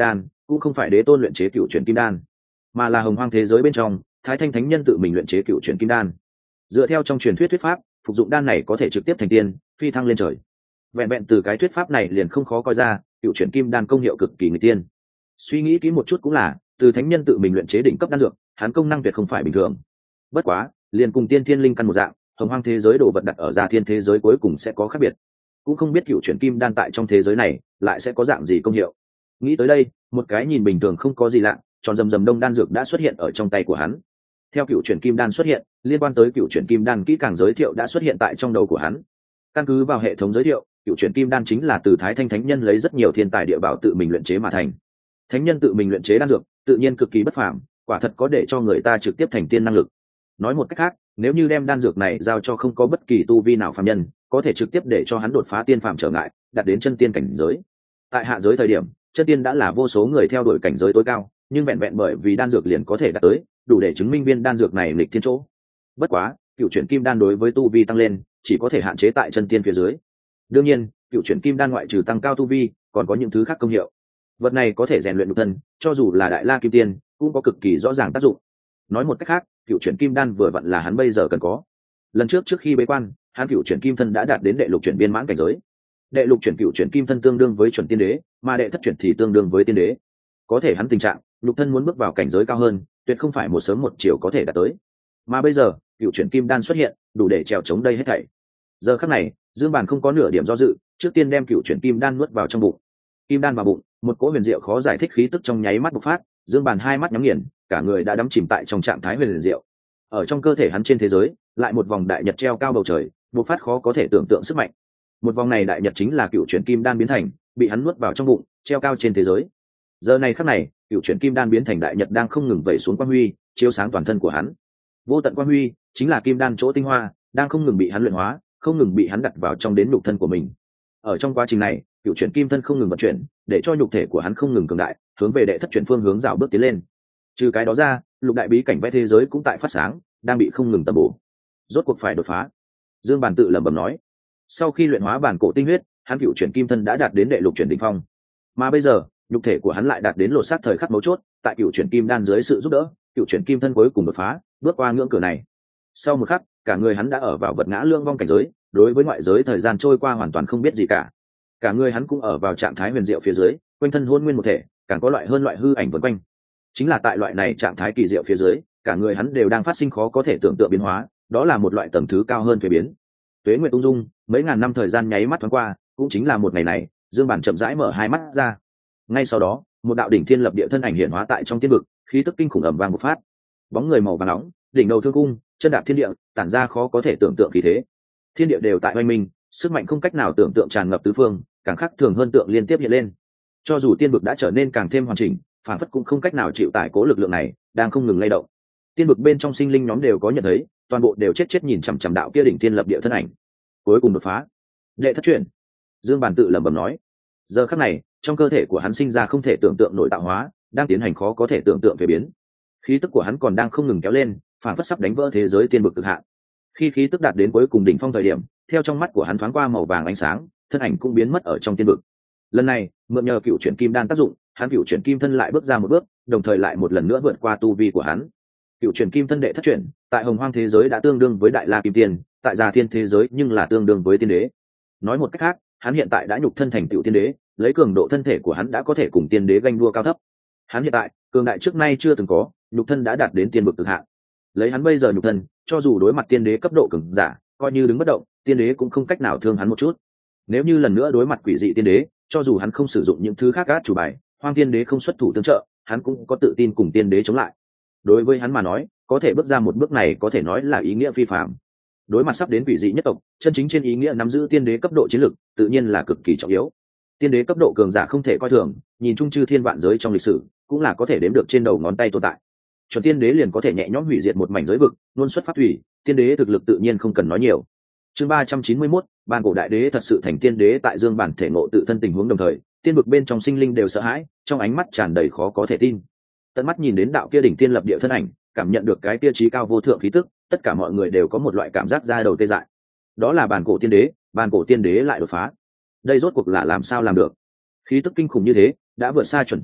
[SPEAKER 1] cũng không phải đế tôn luyện chế cựu chuyển kim đan, mà là hồng hoang thế giới bên trong thái thanh thánh nhân tự mình luyện chế cựu chuyển kim đan. Dựa theo trong truyền thuyết thuyết pháp, phục dụng đan này có thể trực tiếp thành tiên, phi thăng lên trời. Vẹn vẹn từ cái thuyết pháp này liền không khó coi ra cựu chuyển kim đan công hiệu cực kỳ người tiên. Suy nghĩ kỹ một chút cũng là, từ thánh nhân tự mình luyện chế đỉnh cấp đan dược, hắn công năng tuyệt không phải bình thường. Bất quá, liền cùng tiên thiên linh căn một dạng, hồng hoang thế giới đồ vật đặt ở Già Thiên thế giới cuối cùng sẽ có khác biệt. Cũng không biết cựu chuyển kim đan tại trong thế giới này lại sẽ có dạng gì công hiệu. Nghĩ tới đây, một cái nhìn bình thường không có gì lạ, tròn rầm rầm đông đan dược đã xuất hiện ở trong tay của hắn. Theo cựu chuyển kim đan xuất hiện, liên quan tới cựu chuyển kim đan kỹ càng giới thiệu đã xuất hiện tại trong đầu của hắn. Căn cứ vào hệ thống giới thiệu, cựu chuyển kim đan chính là từ thái thanh thánh nhân lấy rất nhiều thiên tài địa bảo tự mình luyện chế mà thành. Thánh nhân tự mình luyện chế đan dược tự nhiên cực kỳ bất phàm, quả thật có để cho người ta trực tiếp thành tiên năng lực. Nói một cách khác, nếu như đem đan dược này giao cho không có bất kỳ tu vi nào phàm nhân, có thể trực tiếp để cho hắn đột phá tiên phàm trở ngại, đạt đến chân tiên cảnh giới. Tại hạ giới thời điểm, chân tiên đã là vô số người theo đuổi cảnh giới tối cao, nhưng vẹn vẹn bởi vì đan dược liền có thể đạt tới, đủ để chứng minh viên đan dược này nghịch thiên chỗ. Bất quá, cựu chuyển kim đan đối với tu vi tăng lên, chỉ có thể hạn chế tại chân tiên phía dưới. Đương nhiên, cựu chuyển kim đan ngoại trừ tăng cao tu vi, còn có những thứ khác công hiệu. Vật này có thể rèn luyện nhục thân, cho dù là đại la kim tiên, cũng có cực kỳ rõ ràng tác dụng. Nói một cách khác, cựu chuyển kim đan vừa vặn là hắn bây giờ cần có. Lần trước khi bế quan, hắn cựu chuyển kim thân đã đạt đến đệ lục chuyển viên mãn cảnh giới. Đệ lục chuyển cựu chuyển kim thân tương đương với chuẩn tiên đế, mà đệ thất chuyển thì tương đương với tiên đế. Có thể hắn tình trạng nhục thân muốn bước vào cảnh giới cao hơn, tuyệt không phải một sớm một chiều có thể đạt tới. Mà bây giờ, cựu chuyển kim đan xuất hiện, đủ để trèo chống đây hết thảy. Giờ khắc này, Dương Bàn không có nửa điểm do dự, trước tiên đem cựu chuyển kim đan nuốt vào trong bụng. Kim đan vào bụng, một cỗ huyền diệu khó giải thích khí tức trong nháy mắt bộc phát, Dương Bàn hai mắt nhắm nghiền, cả người đã đắm chìm tại trong trạng thái huyền diệu. Ở trong cơ thể hắn trên thế giới, lại một vòng đại nhật treo cao bầu trời, bộc phát khó có thể tưởng tượng sức mạnh. Một vòng này đại nhật chính là cựu chuyển kim đan biến thành, bị hắn nuốt vào trong bụng, treo cao trên thế giới. Giờ này khắc này, cựu chuyển kim đan biến thành đại nhật đang không ngừng vẩy xuống quang huy, chiếu sáng toàn thân của hắn. Vô tận quang huy chính là kim đan chỗ tinh hoa, đang không ngừng bị hắn luyện hóa, không ngừng bị hắn đặt vào trong đến nhục thân của mình. Ở trong quá trình này, cựu chuyển kim thân không ngừng vận chuyển, để cho nhục thể của hắn không ngừng cường đại, hướng về đệ thất chuyển phương hướng dạo bước tiến lên. Trừ cái đó ra, lục đại bí cảnh vẽ thế giới cũng tại phát sáng, đang bị không ngừng tầm bổ. Rốt cuộc phải đột phá. Dương Bàn tự lẩm bẩm nói. Sau khi luyện hóa bản cổ tinh huyết, hắn cựu chuyển kim thân đã đạt đến đệ lục chuyển đỉnh phong. Mà bây giờ, nhục thể của hắn lại đạt đến lột xác thời khắc mấu chốt, tại cựu chuyển kim đan dưới sự giúp đỡ, cựu chuyển kim thân cuối cùng đột phá, bước qua ngưỡng cửa này. Sau một khắc, cả người hắn đã ở vào vật ngã lương vong cảnh giới, đối với ngoại giới thời gian trôi qua hoàn toàn không biết gì cả. Cả người hắn cũng ở vào trạng thái huyền diệu phía dưới, quanh thân hôn nguyên một thể, càng có loại hơn loại hư ảnh vần quanh. Chính là tại loại này trạng thái kỳ diệu phía dưới, cả người hắn đều đang phát sinh khó có thể tưởng tượng biến hóa, đó là một loại tầng thứ cao hơn thuế biến. Tuế nguyệt ung dung, mấy ngàn năm thời gian nháy mắt thoáng qua, cũng chính là một ngày này, Dương Bản chậm rãi mở hai mắt ra. Ngay sau đó, một đạo đỉnh thiên lập địa thân ảnh hiện hóa tại trong tiên vực, khí tức kinh khủng ầm vang một phát. Bóng người màu vàng nóng, đỉnh đầu thương cung, chân đạp thiên địa, tản ra khó có thể tưởng tượng khí thế. Thiên địa đều tại oanh minh, sức mạnh không cách nào tưởng tượng tràn ngập tứ phương, càng khác thường hơn tượng liên tiếp hiện lên. Cho dù tiên vực đã trở nên càng thêm hoàn chỉnh, phản phất cũng không cách nào chịu tải cố lực lượng này, đang không ngừng lay động. Tiên vực bên trong sinh linh nhóm đều có nhận thấy, toàn bộ đều chết nhìn chằm chằm đạo kia đỉnh thiên lập địa thân ảnh. Cuối cùng đột phá. Đệ thất chuyển. Dương Bàn tự lẩm bẩm nói. Giờ khắc này, trong cơ thể của hắn sinh ra không thể tưởng tượng nổi tạo hóa, đang tiến hành khó có thể tưởng tượng về biến. Khí tức của hắn còn đang không ngừng kéo lên, phản phất sắp đánh vỡ thế giới tiên vực cực hạn. Khi khí tức đạt đến cuối cùng đỉnh phong thời điểm, theo trong mắt của hắn thoáng qua màu vàng ánh sáng, thân ảnh cũng biến mất ở trong tiên vực. Lần này, mượn nhờ cựu chuyển kim đan tác dụng, hắn cựu chuyển kim thân lại bước ra một bước, đồng thời lại một lần nữa vượt qua tu vi của hắn. Cựu chuyển kim thân đệ thất chuyển, tại hồng hoang thế giới đã tương đương với đại la kim tiên, tại Già Thiên thế giới nhưng là tương đương với tiên đế. Nói một cách khác, hắn hiện tại đã nhục thân thành tựu tiên đế, lấy cường độ thân thể của hắn đã có thể cùng tiên đế ganh đua cao thấp. Hắn hiện tại, cường đại trước nay chưa từng có, nhục thân đã đạt đến tiên vực cực hạn. Lấy hắn bây giờ nhục thân, cho dù đối mặt tiên đế cấp độ cường giả, coi như đứng bất động, tiên đế cũng không cách nào thương hắn một chút. Nếu như lần nữa đối mặt quỷ dị tiên đế, cho dù hắn không sử dụng những thứ khác át chủ bài, hoang tiên đế không xuất thủ tương trợ, hắn cũng có tự tin cùng tiên đế chống lại. Đối với hắn mà nói, có thể bước ra một bước này có thể nói là ý nghĩa phi phàm. Đối mặt sắp đến quỷ dị nhất tộc, chân chính trên ý nghĩa nắm giữ tiên đế cấp độ chiến lực, tự nhiên là cực kỳ trọng yếu. Tiên đế cấp độ cường giả không thể coi thường, nhìn chung chư thiên vạn giới trong lịch sử, cũng là có thể đếm được trên đầu ngón tay tồn tại. Chuẩn tiên đế liền có thể nhẹ nhõm hủy diệt một mảnh giới vực, luôn xuất phát thủy, tiên đế thực lực tự nhiên không cần nói nhiều. Chương 391, bàn cổ đại đế thật sự thành tiên đế. Tại Dương Bản thể ngộ tự thân tình huống đồng thời, tiên vực bên trong sinh linh đều sợ hãi, trong ánh mắt tràn đầy khó có thể tin. Tận mắt nhìn đến đạo kia đỉnh tiên lập địa thân ảnh, cảm nhận được cái kia chí cao vô thượng khí tức, tất cả mọi người đều có một loại cảm giác da đầu tê dại. Đó là bàn cổ tiên đế lại đột phá. Đây rốt cuộc là làm sao làm được? Khí tức kinh khủng như thế, đã vượt xa chuẩn tiên đế,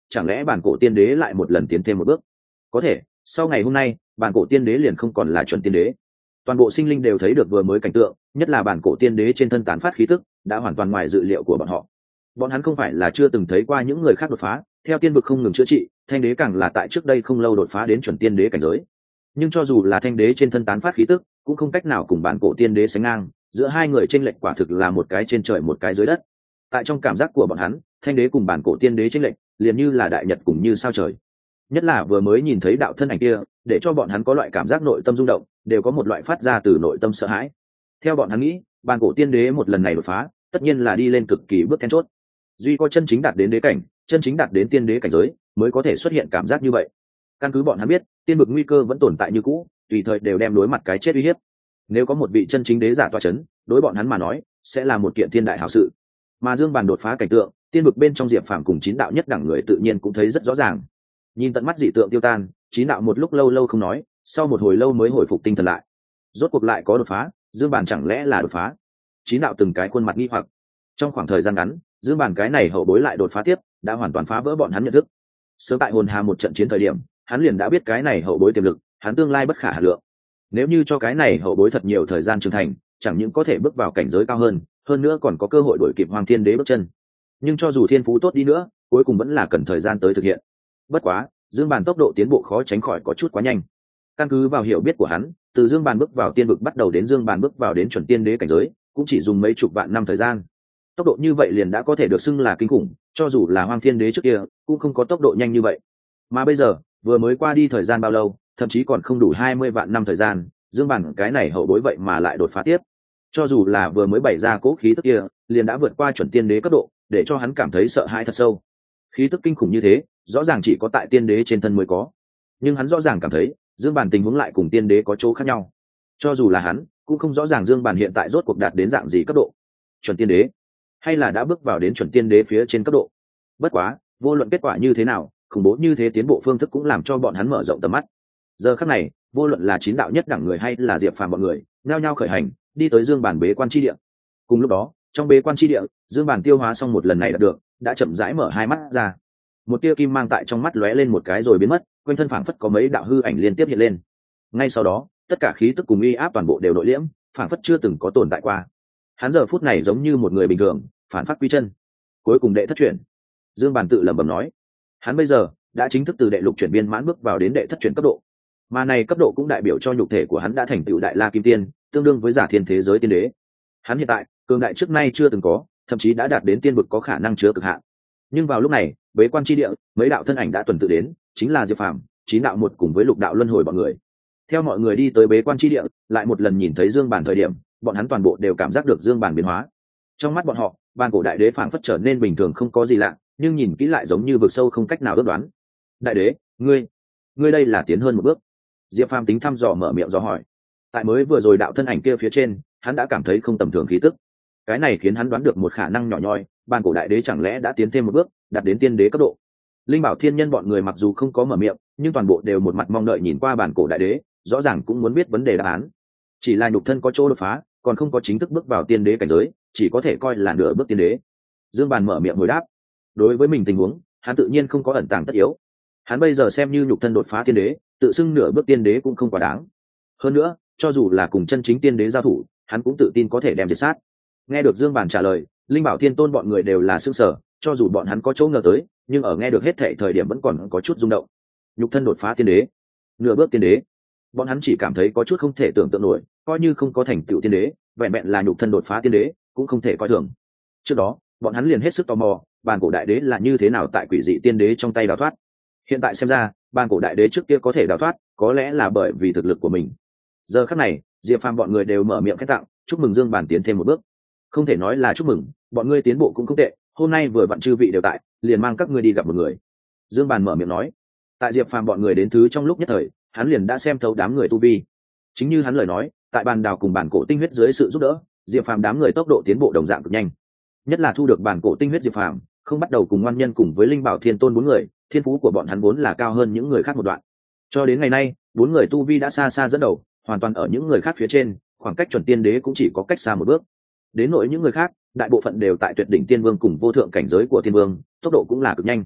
[SPEAKER 1] chẳng lẽ bản cổ tiên đế lại một lần tiến thêm một bước? Có thể sau ngày hôm nay bản cổ tiên đế liền không còn là chuẩn tiên đế. Toàn bộ sinh linh đều thấy được vừa mới cảnh tượng, nhất là bản cổ tiên đế trên thân tán phát khí tức đã hoàn toàn ngoài dự liệu của bọn họ. Bọn hắn không phải là chưa từng thấy qua những người khác đột phá, theo tiên vực không ngừng chữa trị, thanh đế càng là tại trước đây không lâu đột phá đến chuẩn tiên đế cảnh giới. Nhưng cho dù là thanh đế trên thân tán phát khí tức cũng không cách nào cùng bản cổ tiên đế sánh ngang, giữa hai người chênh lệch quả thực là một cái trên trời một cái dưới đất. Tại trong cảm giác của bọn hắn, thanh đế cùng bản cổ tiên đế chênh lệch liền như là đại nhật cùng như sao trời. Nhất là vừa mới nhìn thấy đạo thân ảnh kia, để cho bọn hắn có loại cảm giác nội tâm rung động, đều có một loại phát ra từ nội tâm sợ hãi. Theo bọn hắn nghĩ, bản cổ tiên đế một lần này đột phá tất nhiên là đi lên cực kỳ bước then chốt, duy có chân chính đạt đến đế cảnh, chân chính đạt đến tiên đế cảnh giới mới có thể xuất hiện cảm giác như vậy. Căn cứ bọn hắn biết, tiên vực nguy cơ vẫn tồn tại như cũ, tùy thời đều đem đối mặt cái chết uy hiếp. Nếu có một vị chân chính đế giả tọa chấn, đối bọn hắn mà nói sẽ là một kiện thiên đại hảo sự. Mà Dương Bàn đột phá cảnh tượng, tiên vực bên trong Diệp Phàm cùng chín đạo nhất đẳng người tự nhiên cũng thấy rất rõ ràng. Nhìn tận mắt dị tượng tiêu tan, chín đạo một lúc lâu lâu không nói, sau một hồi lâu mới hồi phục tinh thần lại. Rốt cuộc lại có đột phá, Dương Bàn chẳng lẽ là đột phá? Chín đạo từng cái khuôn mặt nghi hoặc. Trong khoảng thời gian ngắn, Dương Bàn cái này hậu bối lại đột phá tiếp, đã hoàn toàn phá vỡ bọn hắn nhận thức. Sớm tại hồn hà một trận chiến thời điểm, hắn liền đã biết cái này hậu bối tiềm lực, hắn tương lai bất khả hà lượng. Nếu như cho cái này hậu bối thật nhiều thời gian trưởng thành, chẳng những có thể bước vào cảnh giới cao hơn nữa còn có cơ hội đuổi kịp Hoàng Thiên Đế bước chân. Nhưng cho dù thiên phú tốt đi nữa, cuối cùng vẫn là cần thời gian tới thực hiện. Bất quá, Dương Bàn tốc độ tiến bộ khó tránh khỏi có chút quá nhanh. Căn cứ vào hiểu biết của hắn, từ Dương Bàn bước vào tiên vực bắt đầu đến Dương Bàn bước vào đến chuẩn tiên đế cảnh giới, cũng chỉ dùng mấy chục vạn năm thời gian. Tốc độ như vậy liền đã có thể được xưng là kinh khủng, cho dù là Hoàng Thiên Đế trước kia cũng không có tốc độ nhanh như vậy. Mà bây giờ, vừa mới qua đi thời gian bao lâu, thậm chí còn không đủ 20 vạn năm thời gian, Dương Bàn cái này hậu bối vậy mà lại đột phá tiếp. Cho dù là vừa mới bày ra cố khí tức kia, liền đã vượt qua chuẩn tiên đế cấp độ, để cho hắn cảm thấy sợ hãi thật sâu. Khí tức kinh khủng như thế, rõ ràng chỉ có tại tiên đế trên thân mới có. Nhưng hắn rõ ràng cảm thấy, Dương Bàn tình huống lại cùng tiên đế có chỗ khác nhau. Cho dù là hắn, cũng không rõ ràng Dương Bàn hiện tại rốt cuộc đạt đến dạng gì cấp độ. Chuẩn tiên đế, hay là đã bước vào đến chuẩn tiên đế phía trên cấp độ. Bất quá, vô luận kết quả như thế nào, khủng bố như thế tiến bộ phương thức cũng làm cho bọn hắn mở rộng tầm mắt. Giờ khắc này, vô luận là chín đạo nhất đẳng người hay là Diệp Phàm bọn người, nhao nhao khởi hành, đi tới Dương Bàn bế quan chi địa. Cùng lúc đó, trong bế quan chi địa, Dương Bàn tiêu hóa xong một lần này đã được, đã chậm rãi mở hai mắt ra. Một tia kim mang tại trong mắt lóe lên một cái rồi biến mất, quanh thân phảng phất có mấy đạo hư ảnh liên tiếp hiện lên. Ngay sau đó, tất cả khí tức cùng uy áp toàn bộ đều nội liễm, phảng phất chưa từng có tồn tại qua. Hắn giờ phút này giống như một người bình thường, phản phát quy chân. Cuối cùng đệ thất chuyển. Dương Bàn tự lẩm bẩm nói, hắn bây giờ đã chính thức từ đệ lục chuyển viên mãn bước vào đến đệ thất chuyển cấp độ. Mà này cấp độ cũng đại biểu cho nhục thể của hắn đã thành tựu đại la kim tiên, tương đương với giả thiên thế giới tiên đế. Hắn hiện tại cường đại trước nay chưa từng có, thậm chí đã đạt đến tiên vực có khả năng chứa cực hạn. Nhưng vào lúc này, bế quan chi địa, mấy đạo thân ảnh đã tuần tự đến, chính là Diệp Phàm, chín đạo một cùng với lục đạo luân hồi bọn người. Theo mọi người đi tới bế quan chi địa, lại một lần nhìn thấy Dương Bàn thời điểm, bọn hắn toàn bộ đều cảm giác được Dương Bàn biến hóa. Trong mắt bọn họ, Bàn cổ đại đế phảng phất trở nên bình thường không có gì lạ, nhưng nhìn kỹ lại giống như vực sâu không cách nào ước đoán. Đại đế, ngươi đây là tiến hơn một bước. Diệp Phàm tính thăm dò mở miệng dò hỏi. Tại mới vừa rồi đạo thân ảnh kia phía trên, hắn đã cảm thấy không tầm thường khí tức. Cái này khiến hắn đoán được một khả năng nhỏ nhoi, Bàn cổ đại đế chẳng lẽ đã tiến thêm một bước, đạt đến tiên đế cấp độ. Linh Bảo Thiên Nhân bọn người mặc dù không có mở miệng, nhưng toàn bộ đều một mặt mong đợi nhìn qua Bàn cổ đại đế, rõ ràng cũng muốn biết vấn đề đáp án. Chỉ là nhục thân có chỗ đột phá, còn không có chính thức bước vào tiên đế cảnh giới, chỉ có thể coi là nửa bước tiên đế. Dương Bàn mở miệng hồi đáp. Đối với mình tình huống, hắn tự nhiên không có ẩn tàng tất yếu. Hắn bây giờ xem như nhục thân đột phá tiên đế, tự xưng nửa bước tiên đế cũng không quá đáng. Hơn nữa, cho dù là cùng chân chính tiên đế giao thủ, hắn cũng tự tin có thể đem diệt sát. Nghe được Dương Bàn trả lời, Linh Bảo Thiên Tôn bọn người đều là sửng sở, cho dù bọn hắn có chỗ ngờ tới, nhưng ở nghe được hết thảy thời điểm vẫn còn có chút rung động. Nhục thân đột phá tiên đế, nửa bước tiên đế, bọn hắn chỉ cảm thấy có chút không thể tưởng tượng nổi, coi như không có thành tựu tiên đế, vẹn vẹn là nhục thân đột phá tiên đế cũng không thể coi thường. Trước đó, bọn hắn liền hết sức tò mò, Bàn cổ đại đế là như thế nào tại quỷ dị tiên đế trong tay đào thoát. Hiện tại xem ra, Bàn cổ đại đế trước kia có thể đào thoát, có lẽ là bởi vì thực lực của mình. Giờ khắc này, Diệp Phàm bọn người đều mở miệng khen tặng, chúc mừng Dương Bàn tiến thêm một bước. Không thể nói là chúc mừng, bọn ngươi tiến bộ cũng không tệ, hôm nay vừa vặn chư vị đều tại, liền mang các ngươi đi gặp một người. Dương Bàn mở miệng nói. Tại Diệp Phàm bọn người đến thứ trong lúc nhất thời, hắn liền đã xem thấu đám người tu vi. Chính như hắn lời nói, tại bàn đào cùng bản cổ tinh huyết dưới sự giúp đỡ, Diệp Phàm đám người tốc độ tiến bộ đồng dạng cực nhanh. Nhất là thu được bản cổ tinh huyết Diệp Phàm, không bắt đầu cùng ngoan nhân cùng với Linh Bảo Thiên Tôn bốn người, thiên phú của bọn hắn vốn là cao hơn những người khác một đoạn. Cho đến ngày nay, bốn người tu vi đã xa xa dẫn đầu, hoàn toàn ở những người khác phía trên, khoảng cách chuẩn tiên đế cũng chỉ có cách xa một bước. Đến nỗi những người khác, đại bộ phận đều tại tuyệt đỉnh tiên vương cùng vô thượng cảnh giới của tiên vương, tốc độ cũng là cực nhanh.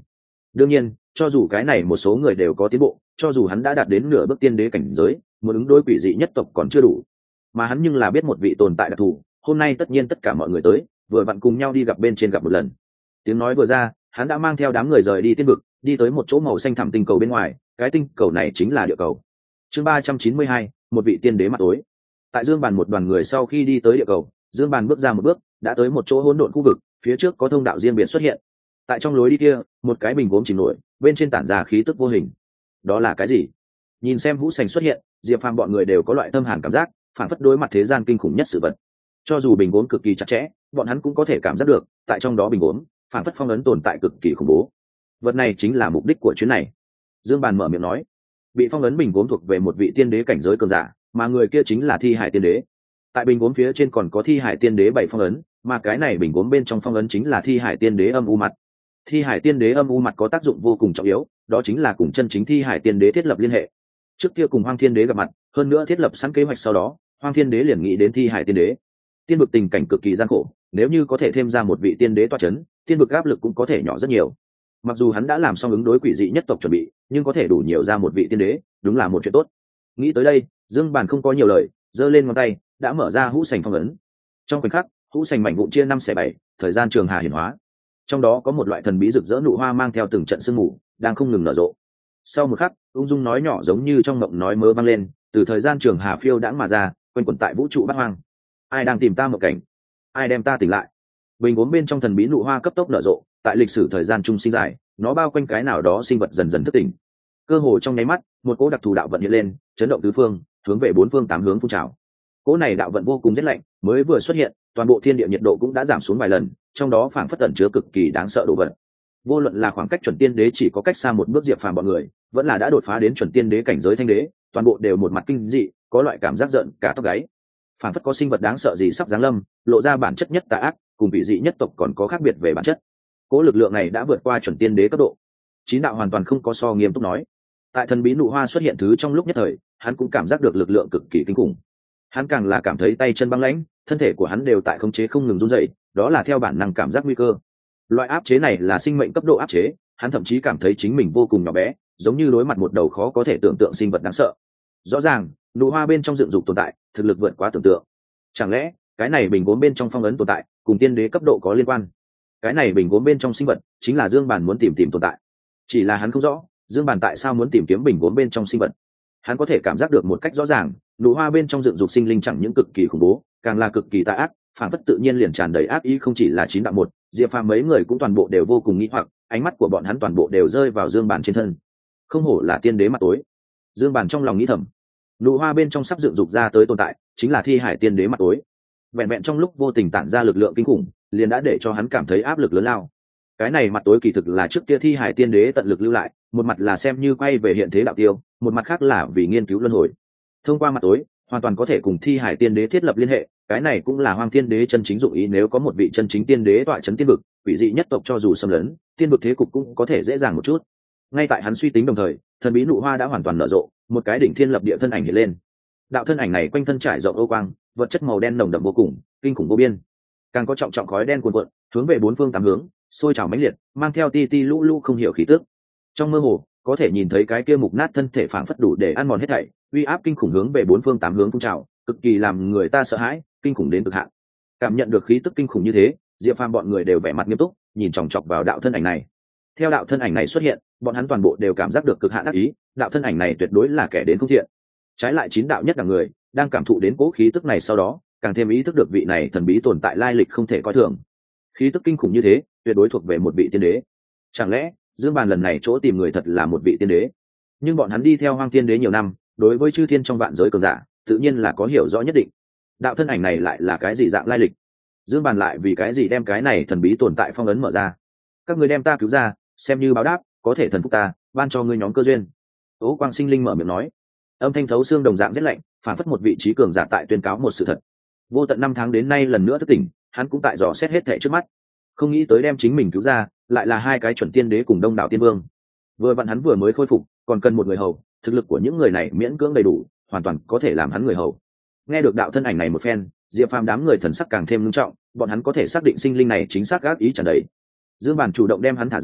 [SPEAKER 1] Đương nhiên, cho dù cái này một số người đều có tiến bộ, cho dù hắn đã đạt đến nửa bước tiên đế cảnh giới, muốn ứng đối quỷ dị nhất tộc còn chưa đủ, mà hắn nhưng là biết một vị tồn tại đặc thù. Hôm nay tất nhiên tất cả mọi người tới, vừa vặn cùng nhau đi gặp bên trên gặp một lần. Tiếng nói vừa ra, hắn đã mang theo đám người rời đi tiên vực, đi tới một chỗ màu xanh thẳm tinh cầu bên ngoài. Cái tinh cầu này chính là địa cầu. Chương 392, một vị tiên đế mặt tối. Tại Dương Bàn một đoàn người sau khi đi tới địa cầu, Dương Bàn bước ra một bước, đã tới một chỗ hỗn độn khu vực, phía trước có thông đạo riêng biệt xuất hiện. Tại trong lối đi kia, một cái bình gốm chìm nổi, bên trên tản ra khí tức vô hình. Đó là cái gì? Nhìn xem Vũ Sành xuất hiện, Diệp Phàm bọn người đều có loại thâm hàn cảm giác, phản phất đối mặt thế gian kinh khủng nhất sự vật. Cho dù bình gốm cực kỳ chặt chẽ, bọn hắn cũng có thể cảm giác được, tại trong đó bình gốm, phản phất phong ấn tồn tại cực kỳ khủng bố. Vật này chính là mục đích của chuyến này. Dương Bàn mở miệng nói, bị phong ấn bình gốm thuộc về một vị tiên đế cảnh giới cường giả, mà người kia chính là Thi Hải Tiên Đế. Tại bình gốm phía trên còn có Thi Hải Tiên Đế 7 phong ấn, mà cái này bình gốm bên trong phong ấn chính là Thi Hải Tiên Đế âm u mặt. Thi Hải Tiên Đế âm u mặt có tác dụng vô cùng trọng yếu, đó chính là cùng chân chính Thi Hải Tiên Đế thiết lập liên hệ. Trước kia cùng Hoang Thiên Đế gặp mặt, hơn nữa thiết lập sẵn kế hoạch, sau đó Hoang Thiên Đế liền nghĩ đến Thi Hải Tiên Đế. Tiên vực tình cảnh cực kỳ gian khổ, nếu như có thể thêm ra một vị tiên đế toa chấn, tiên vực áp lực cũng có thể nhỏ rất nhiều. Mặc dù hắn đã làm xong ứng đối quỷ dị nhất tộc chuẩn bị, nhưng có thể đủ nhiều ra một vị tiên đế, đúng là một chuyện tốt. Nghĩ tới đây, Dương Bàn không có nhiều lời, giơ lên ngón tay, đã mở ra hũ sành phong ấn. Trong khoảnh khắc, hũ sành mảnh vụn chia 5/7, thời gian trường hà hiển hóa. Trong đó có một loại thần bí rực rỡ nụ hoa mang theo từng trận sương mù, đang không ngừng nở rộ. Sau một khắc, ung dung nói nhỏ giống như trong mộng nói mơ vang lên, từ thời gian trường hà phiêu đãng mà ra, quanh quẩn tại vũ trụ bát hoang. Ai đang tìm ta một cảnh? Ai đem ta tỉnh lại? Bình gốm bên trong thần bí nụ hoa cấp tốc nở rộ, tại lịch sử thời gian trung sinh dài, nó bao quanh cái nào đó sinh vật dần dần thức tỉnh. Cơ hồ trong nháy mắt, một cỗ đặc thù đạo vận hiện lên, chấn động tứ phương, hướng về bốn phương tám hướng phun trào. Cỗ này đạo vận vô cùng rét lạnh, mới vừa xuất hiện, toàn bộ thiên địa nhiệt độ cũng đã giảm xuống vài lần, trong đó phảng phất ẩn chứa cực kỳ đáng sợ đồ vật. Vô luận là khoảng cách chuẩn tiên đế chỉ có cách xa một bước Diệp Phàm bọn người, vẫn là đã đột phá đến chuẩn tiên đế cảnh giới thanh đế, toàn bộ đều một mặt kinh dị, có loại cảm giác giận cả tóc gáy. Phảng phất có sinh vật đáng sợ gì sắp giáng lâm, lộ ra bản chất nhất tà ác, cùng vị dị nhất tộc còn có khác biệt về bản chất. Cỗ lực lượng này đã vượt qua chuẩn tiên đế cấp độ. Chín đạo hoàn toàn không có so, nghiêm túc nói. Tại thần bí nụ hoa xuất hiện thứ trong lúc nhất thời, hắn cũng cảm giác được lực lượng cực kỳ kinh khủng. Hắn càng là cảm thấy tay chân băng lãnh, thân thể của hắn đều tại khống chế không ngừng run rẩy, đó là theo bản năng cảm giác nguy cơ. Loại áp chế này là sinh mệnh cấp độ áp chế, hắn thậm chí cảm thấy chính mình vô cùng nhỏ bé, giống như đối mặt một đầu khó có thể tưởng tượng sinh vật đáng sợ. Rõ ràng, nụ hoa bên trong dựng dục tồn tại, thực lực vượt quá tưởng tượng. Chẳng lẽ cái này bình gốm bên trong phong ấn tồn tại cùng tiên đế cấp độ có liên quan? Cái này bình gốm bên trong sinh vật chính là Dương Bàn muốn tìm tồn tại. Chỉ là hắn không rõ Dương Bàn tại sao muốn tìm kiếm bình gốm bên trong sinh vật. Hắn có thể cảm giác được một cách rõ ràng, nụ hoa bên trong dựng dục sinh linh chẳng những cực kỳ khủng bố, càng là cực kỳ tà ác, phản phất tự nhiên liền tràn đầy ác ý. Không chỉ là chín đạo một, Diệp Phàm mấy người cũng toàn bộ đều vô cùng nghĩ hoặc, ánh mắt của bọn hắn toàn bộ đều rơi vào Dương Bàn trên thân. Không hổ là tiên đế mặt tối. Dương Bàn trong lòng nghĩ thầm. Nụ hoa bên trong sắp dựng dục ra tới tồn tại chính là Thi Hải Tiên Đế mặt tối. Vẹn vẹn trong lúc vô tình tản ra lực lượng kinh khủng, liền đã để cho hắn cảm thấy áp lực lớn lao. Cái này mặt tối kỳ thực là trước kia Thi Hải Tiên Đế tận lực lưu lại, một mặt là xem như quay về hiện thế đạo tiêu, một mặt khác là vì nghiên cứu luân hồi. Thông qua mặt tối, hoàn toàn có thể cùng Thi Hải Tiên Đế thiết lập liên hệ, cái này cũng là Hoang Thiên Đế chân chính dụng ý. Nếu có một vị chân chính tiên đế tọa trấn tiên vực, quỷ dị nhất tộc cho dù xâm lấn, tiên vực thế cục cũng có thể dễ dàng một chút. Ngay tại hắn suy tính đồng thời, thần bí nụ hoa đã hoàn toàn nở rộ, một cái đỉnh thiên lập địa thân ảnh hiện lên. Đạo thân ảnh này quanh thân trải rộng ô quang, vật chất màu đen nồng đậm vô cùng, kinh khủng vô biên. Càng có trọng trọng khói đen cuồn cuộn, hướng về bốn phương tám hướng, sôi trào mãnh liệt, mang theo ti ti lũ lũ không hiểu khí tức. Trong mơ hồ, có thể nhìn thấy cái kia mục nát thân thể phảng phất đủ để ăn mòn hết thảy, uy áp kinh khủng hướng về bốn phương tám hướng phun trào, cực kỳ làm người ta sợ hãi, kinh khủng đến cực hạn. Cảm nhận được khí tức kinh khủng như thế, Diệp Phàm bọn người đều vẻ mặt nghiêm túc, nhìn chòng chọc vào đạo thân ảnh này. Theo đạo thân ảnh này xuất hiện, bọn hắn toàn bộ đều cảm giác được cực hạn ác ý, đạo thân ảnh này tuyệt đối là kẻ đến không thiện. Trái lại chín đạo nhất đẳng người đang cảm thụ đến cố khí tức này sau đó, càng thêm ý thức được vị này thần bí tồn tại lai lịch không thể coi thường. Khí tức kinh khủng như thế, tuyệt đối thuộc về một vị tiên đế. Chẳng lẽ Dương Bàn lần này chỗ tìm người thật là một vị tiên đế? Nhưng bọn hắn đi theo Hoang Tiên Đế nhiều năm, đối với chư thiên trong vạn giới cường giả, tự nhiên là có hiểu rõ nhất định. Đạo thân ảnh này lại là cái gì dạng lai lịch? Dương Bàn lại vì cái gì đem cái này thần bí tồn tại phong ấn mở ra? Các người đem ta cứu ra, xem như báo đáp, có thể thần phục ta, ban cho ngươi nhóm cơ duyên. Tố Quang Sinh Linh mở miệng nói, âm thanh thấu xương đồng dạng rét lạnh, phản phất một vị trí cường giả tại tuyên cáo một sự thật. Vô tận năm tháng đến nay lần nữa thức tỉnh, hắn cũng tại dò xét hết thảy trước mắt, không nghĩ tới đem chính mình cứu ra, lại là hai cái chuẩn tiên đế cùng đông đảo tiên vương. Vừa vặn hắn vừa mới khôi phục, còn cần một người hầu, thực lực của những người này miễn cưỡng đầy đủ, hoàn toàn có thể làm hắn người hầu. Nghe được đạo thân ảnh này một phen, Diệp Phàm đám người thần sắc càng thêm nghiêm trọng, bọn hắn có thể xác định sinh linh này chính xác ác ý tràn đầy. Dương Bàn chủ động đem hắn thả ra,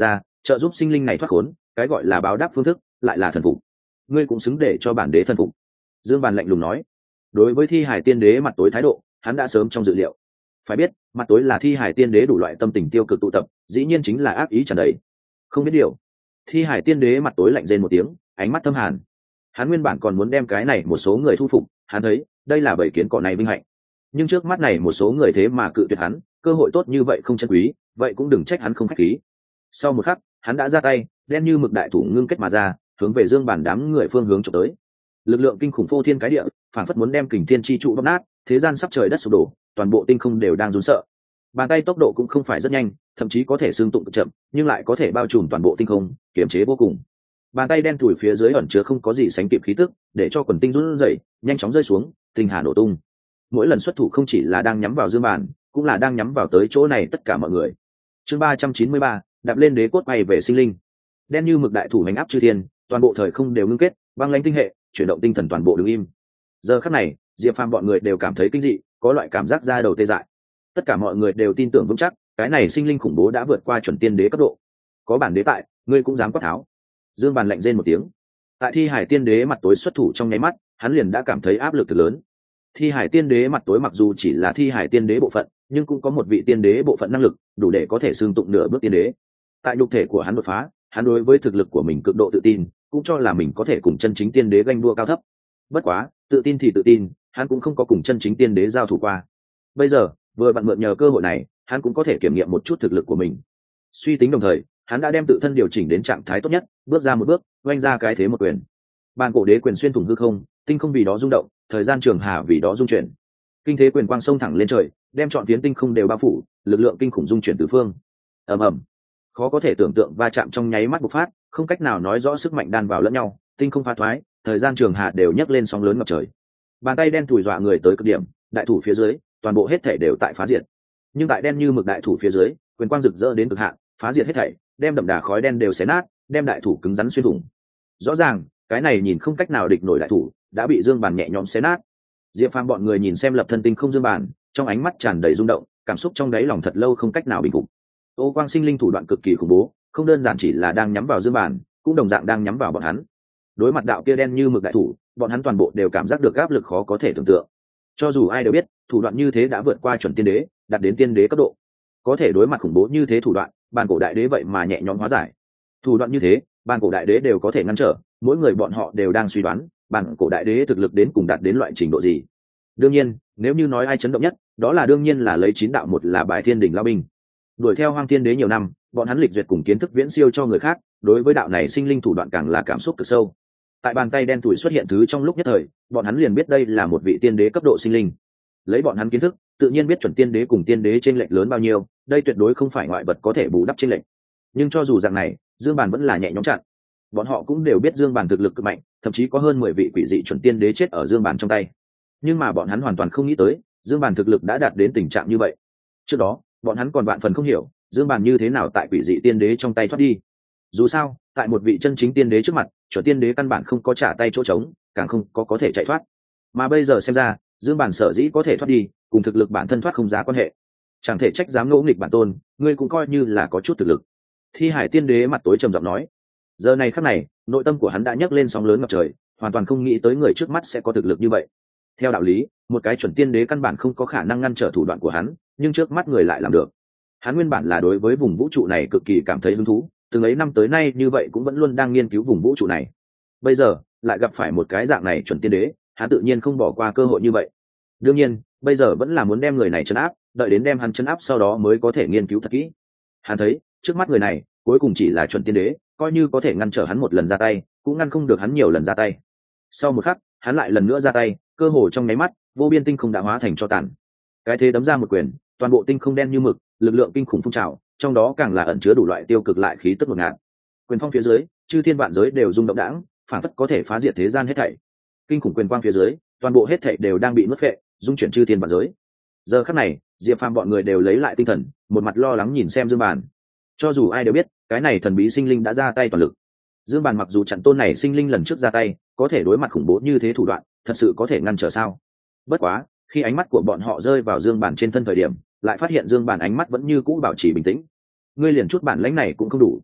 [SPEAKER 1] trợ giúp sinh linh này thoát khốn, cái gọi là báo đáp phương thức lại là thần phục. Ngươi cũng xứng để cho bản đế thần phục. Dương Bàn lạnh lùng nói. Đối với Thi Hải Tiên Đế mặt tối thái độ, hắn đã sớm trong dự liệu. Phải biết, mặt tối là Thi Hải Tiên Đế đủ loại tâm tình tiêu cực tụ tập, dĩ nhiên chính là ác ý tràn đầy. Không biết điều. Thi Hải Tiên Đế mặt tối lạnh rên một tiếng, ánh mắt thâm hàn. Hắn nguyên bản còn muốn đem cái này một số người thu phục, hắn thấy đây là bầy kiến cỏ này vinh hạnh. Nhưng trước mắt này một số người thế mà cự tuyệt hắn, cơ hội tốt như vậy không trân quý, vậy cũng đừng trách hắn không khách khí. Sau một khắc, hắn đã ra tay, đen như mực đại thủ ngưng kết mà ra, hướng về Dương Bàn đám người phương hướng chụp tới. Lực lượng kinh khủng phô thiên cái địa, phản phất muốn đem kình thiên chi trụ bóp nát, thế gian sắp trời đất sụp đổ, toàn bộ tinh không đều đang run sợ. Bàn tay tốc độ cũng không phải rất nhanh, thậm chí có thể xương tụng cực chậm, nhưng lại có thể bao trùm toàn bộ tinh không, kiềm chế vô cùng. Bàn tay đen thủi phía dưới ẩn chứa không có gì sánh kịp khí tức, để cho quần tinh run rẩy, nhanh chóng rơi xuống, tinh hà nổ tung. Mỗi lần xuất thủ không chỉ là đang nhắm vào Dương Bàn, cũng là đang nhắm vào tới chỗ này tất cả mọi người. Chương 393, đạp lên đế cốt bay về sinh linh. Đen như mực đại thủ hành áp chư thiên, toàn bộ thời không đều ngưng kết, băng lãnh tinh hệ, chuyển động tinh thần toàn bộ đứng im. Giờ khắc này, Diệp Phàm bọn người đều cảm thấy kinh dị, có loại cảm giác da đầu tê dại. Tất cả mọi người đều tin tưởng vững chắc, cái này sinh linh khủng bố đã vượt qua chuẩn tiên đế cấp độ. Có bản đế tại, ngươi cũng dám quát tháo. Dương Bàn lạnh rên một tiếng. Tại Thi Hải Tiên Đế mặt tối xuất thủ trong nháy mắt, hắn liền đã cảm thấy áp lực thực lớn. Thi Hải Tiên Đế mặt tối mặc dù chỉ là Thi Hải Tiên Đế bộ phận, nhưng cũng có một vị tiên đế bộ phận năng lực, đủ để có thể xưng tụng nửa bước tiên đế. Tại nhục thể của hắn đột phá, hắn đối với thực lực của mình cực độ tự tin, cũng cho là mình có thể cùng chân chính tiên đế ganh đua cao thấp. Bất quá, tự tin thì tự tin, hắn cũng không có cùng chân chính tiên đế giao thủ qua. Bây giờ, vừa vặn mượn nhờ cơ hội này, hắn cũng có thể kiểm nghiệm một chút thực lực của mình. Suy tính đồng thời, hắn đã đem tự thân điều chỉnh đến trạng thái tốt nhất, bước ra một bước, oanh ra cái thế một quyền. Bàn cổ đế quyền xuyên thủng hư không, tinh không vì đó rung động, thời gian trường hà vì đó rung chuyển. Kinh thế quyền quang sông thẳng lên trời, đem trọn phiến tinh không đều bao phủ, lực lượng kinh khủng rung chuyển tứ phương. Ầm ầm, khó có thể tưởng tượng va chạm trong nháy mắt bộc phát, không cách nào nói rõ sức mạnh đan vào lẫn nhau, tinh không phá thoái, thời gian trường hà đều nhấc lên sóng lớn ngập trời. Bàn tay đen thủi dọa người tới cực điểm, đại thủ phía dưới, toàn bộ hết thể đều tại phá diệt. Nhưng tại đen như mực đại thủ phía dưới, quyền quang rực rỡ đến cực hạn, phá diệt hết thảy, đem đậm đà khói đen đều xé nát, đem đại thủ cứng rắn xuyên thủng. Rõ ràng, cái này nhìn không cách nào địch nổi đại thủ, đã bị Dương Bàn nhẹ nhõm xé nát. Diệp Phàm bọn người nhìn xem lập thân tinh không Dương Bàn, trong ánh mắt tràn đầy rung động, cảm xúc trong đáy lòng thật lâu không cách nào bình phục. Ô Quang sinh linh thủ đoạn cực kỳ khủng bố, không đơn giản chỉ là đang nhắm vào Dương Bàn, cũng đồng dạng đang nhắm vào bọn hắn. Đối mặt đạo kia đen như mực đại thủ, bọn hắn toàn bộ đều cảm giác được áp lực khó có thể tưởng tượng. Cho dù ai đều biết, thủ đoạn như thế đã vượt qua chuẩn tiên đế, đạt đến tiên đế cấp độ. Có thể đối mặt khủng bố như thế thủ đoạn, bàn cổ đại đế vậy mà nhẹ nhõm hóa giải. Thủ đoạn như thế, bàn cổ đại đế đều có thể ngăn trở, mỗi người bọn họ đều đang suy đoán, bàn cổ đại đế thực lực đến cùng đạt đến loại trình độ gì. Đương nhiên, nếu như nói ai chấn động nhất, đó là đương nhiên là lấy 9 đạo một là Bài Thiên đỉnh lao binh. Đuổi theo Hoang Thiên Đế nhiều năm, bọn hắn lịch duyệt cùng kiến thức viễn siêu cho người khác, đối với đạo này sinh linh thủ đoạn càng là cảm xúc cực sâu. Tại bàn tay đen tuổi xuất hiện thứ trong lúc nhất thời, bọn hắn liền biết đây là một vị tiên đế cấp độ sinh linh. Lấy bọn hắn kiến thức, tự nhiên biết chuẩn tiên đế cùng tiên đế chênh lệch lớn bao nhiêu, đây tuyệt đối không phải ngoại vật có thể bù đắp chênh lệch. Nhưng cho dù dạng này, Dương Bàn vẫn là nhẹ nhõm chặn. Bọn họ cũng đều biết Dương Bàn thực lực cực mạnh, thậm chí có hơn 10 vị quỷ dị chuẩn tiên đế chết ở Dương Bàn trong tay. Nhưng mà bọn hắn hoàn toàn không nghĩ tới, Dương Bàn thực lực đã đạt đến tình trạng như vậy. Trước đó, bọn hắn còn vạn phần không hiểu, Dương Bàn như thế nào tại quỷ dị tiên đế trong tay thoát đi. Dù sao, tại một vị chân chính tiên đế trước mặt, chuẩn tiên đế căn bản không có trả tay chỗ trống, càng không có thể chạy thoát. Mà bây giờ xem ra, Dương Bàn sở dĩ có thể thoát đi, cùng thực lực bản thân thoát không ra quan hệ. Chẳng thể trách dám ngỗ nghịch bản tôn, ngươi cũng coi như là có chút thực lực. Thi Hải Tiên Đế mặt tối trầm giọng nói. Giờ này khắc này, nội tâm của hắn đã nhấc lên sóng lớn ngập trời, hoàn toàn không nghĩ tới người trước mắt sẽ có thực lực như vậy. Theo đạo lý, một cái chuẩn tiên đế căn bản không có khả năng ngăn trở thủ đoạn của hắn, nhưng trước mắt người lại làm được. Hắn nguyên bản là đối với vùng vũ trụ này cực kỳ cảm thấy hứng thú, từng ấy năm tới nay như vậy cũng vẫn luôn đang nghiên cứu vùng vũ trụ này. Bây giờ, lại gặp phải một cái dạng này chuẩn tiên đế, hắn tự nhiên không bỏ qua cơ hội như vậy. Đương nhiên, bây giờ vẫn là muốn đem người này trấn áp, đợi đến đem hắn trấn áp sau đó mới có thể nghiên cứu thật kỹ. Hắn thấy, trước mắt người này, cuối cùng chỉ là chuẩn tiên đế, coi như có thể ngăn trở hắn một lần ra tay, cũng ngăn không được hắn nhiều lần ra tay. Sau một khắc, hắn lại lần nữa ra tay, cơ hồ trong nháy mắt, vô biên tinh không đã hóa thành tro tàn. Cái thế đấm ra một quyền, toàn bộ tinh không đen như mực, lực lượng kinh khủng phun trào, trong đó càng là ẩn chứa đủ loại tiêu cực lại khí tức ngột ngạt. Quyền phong phía dưới, chư thiên vạn giới đều rung động đãng, phản phất có thể phá diệt thế gian hết thảy. Kinh khủng quyền quang phía dưới, toàn bộ hết thảy đều đang bị nuốt phệ, dung chuyển chư thiên vạn giới. Giờ khắc này, Diệp Phàm bọn người đều lấy lại tinh thần, một mặt lo lắng nhìn xem Dương Bàn. Cho dù ai đều biết, cái này thần bí sinh linh đã ra tay toàn lực. Dương Bàn mặc dù chặn tôn này sinh linh lần trước ra tay, có thể đối mặt khủng bố như thế thủ đoạn, thật sự có thể ngăn trở sao? Bất quá, khi ánh mắt của bọn họ rơi vào Dương Bàn trên thân thời điểm, lại phát hiện Dương Bàn ánh mắt vẫn như cũ bảo trì bình tĩnh. Ngươi liền chút bản lãnh này cũng không đủ.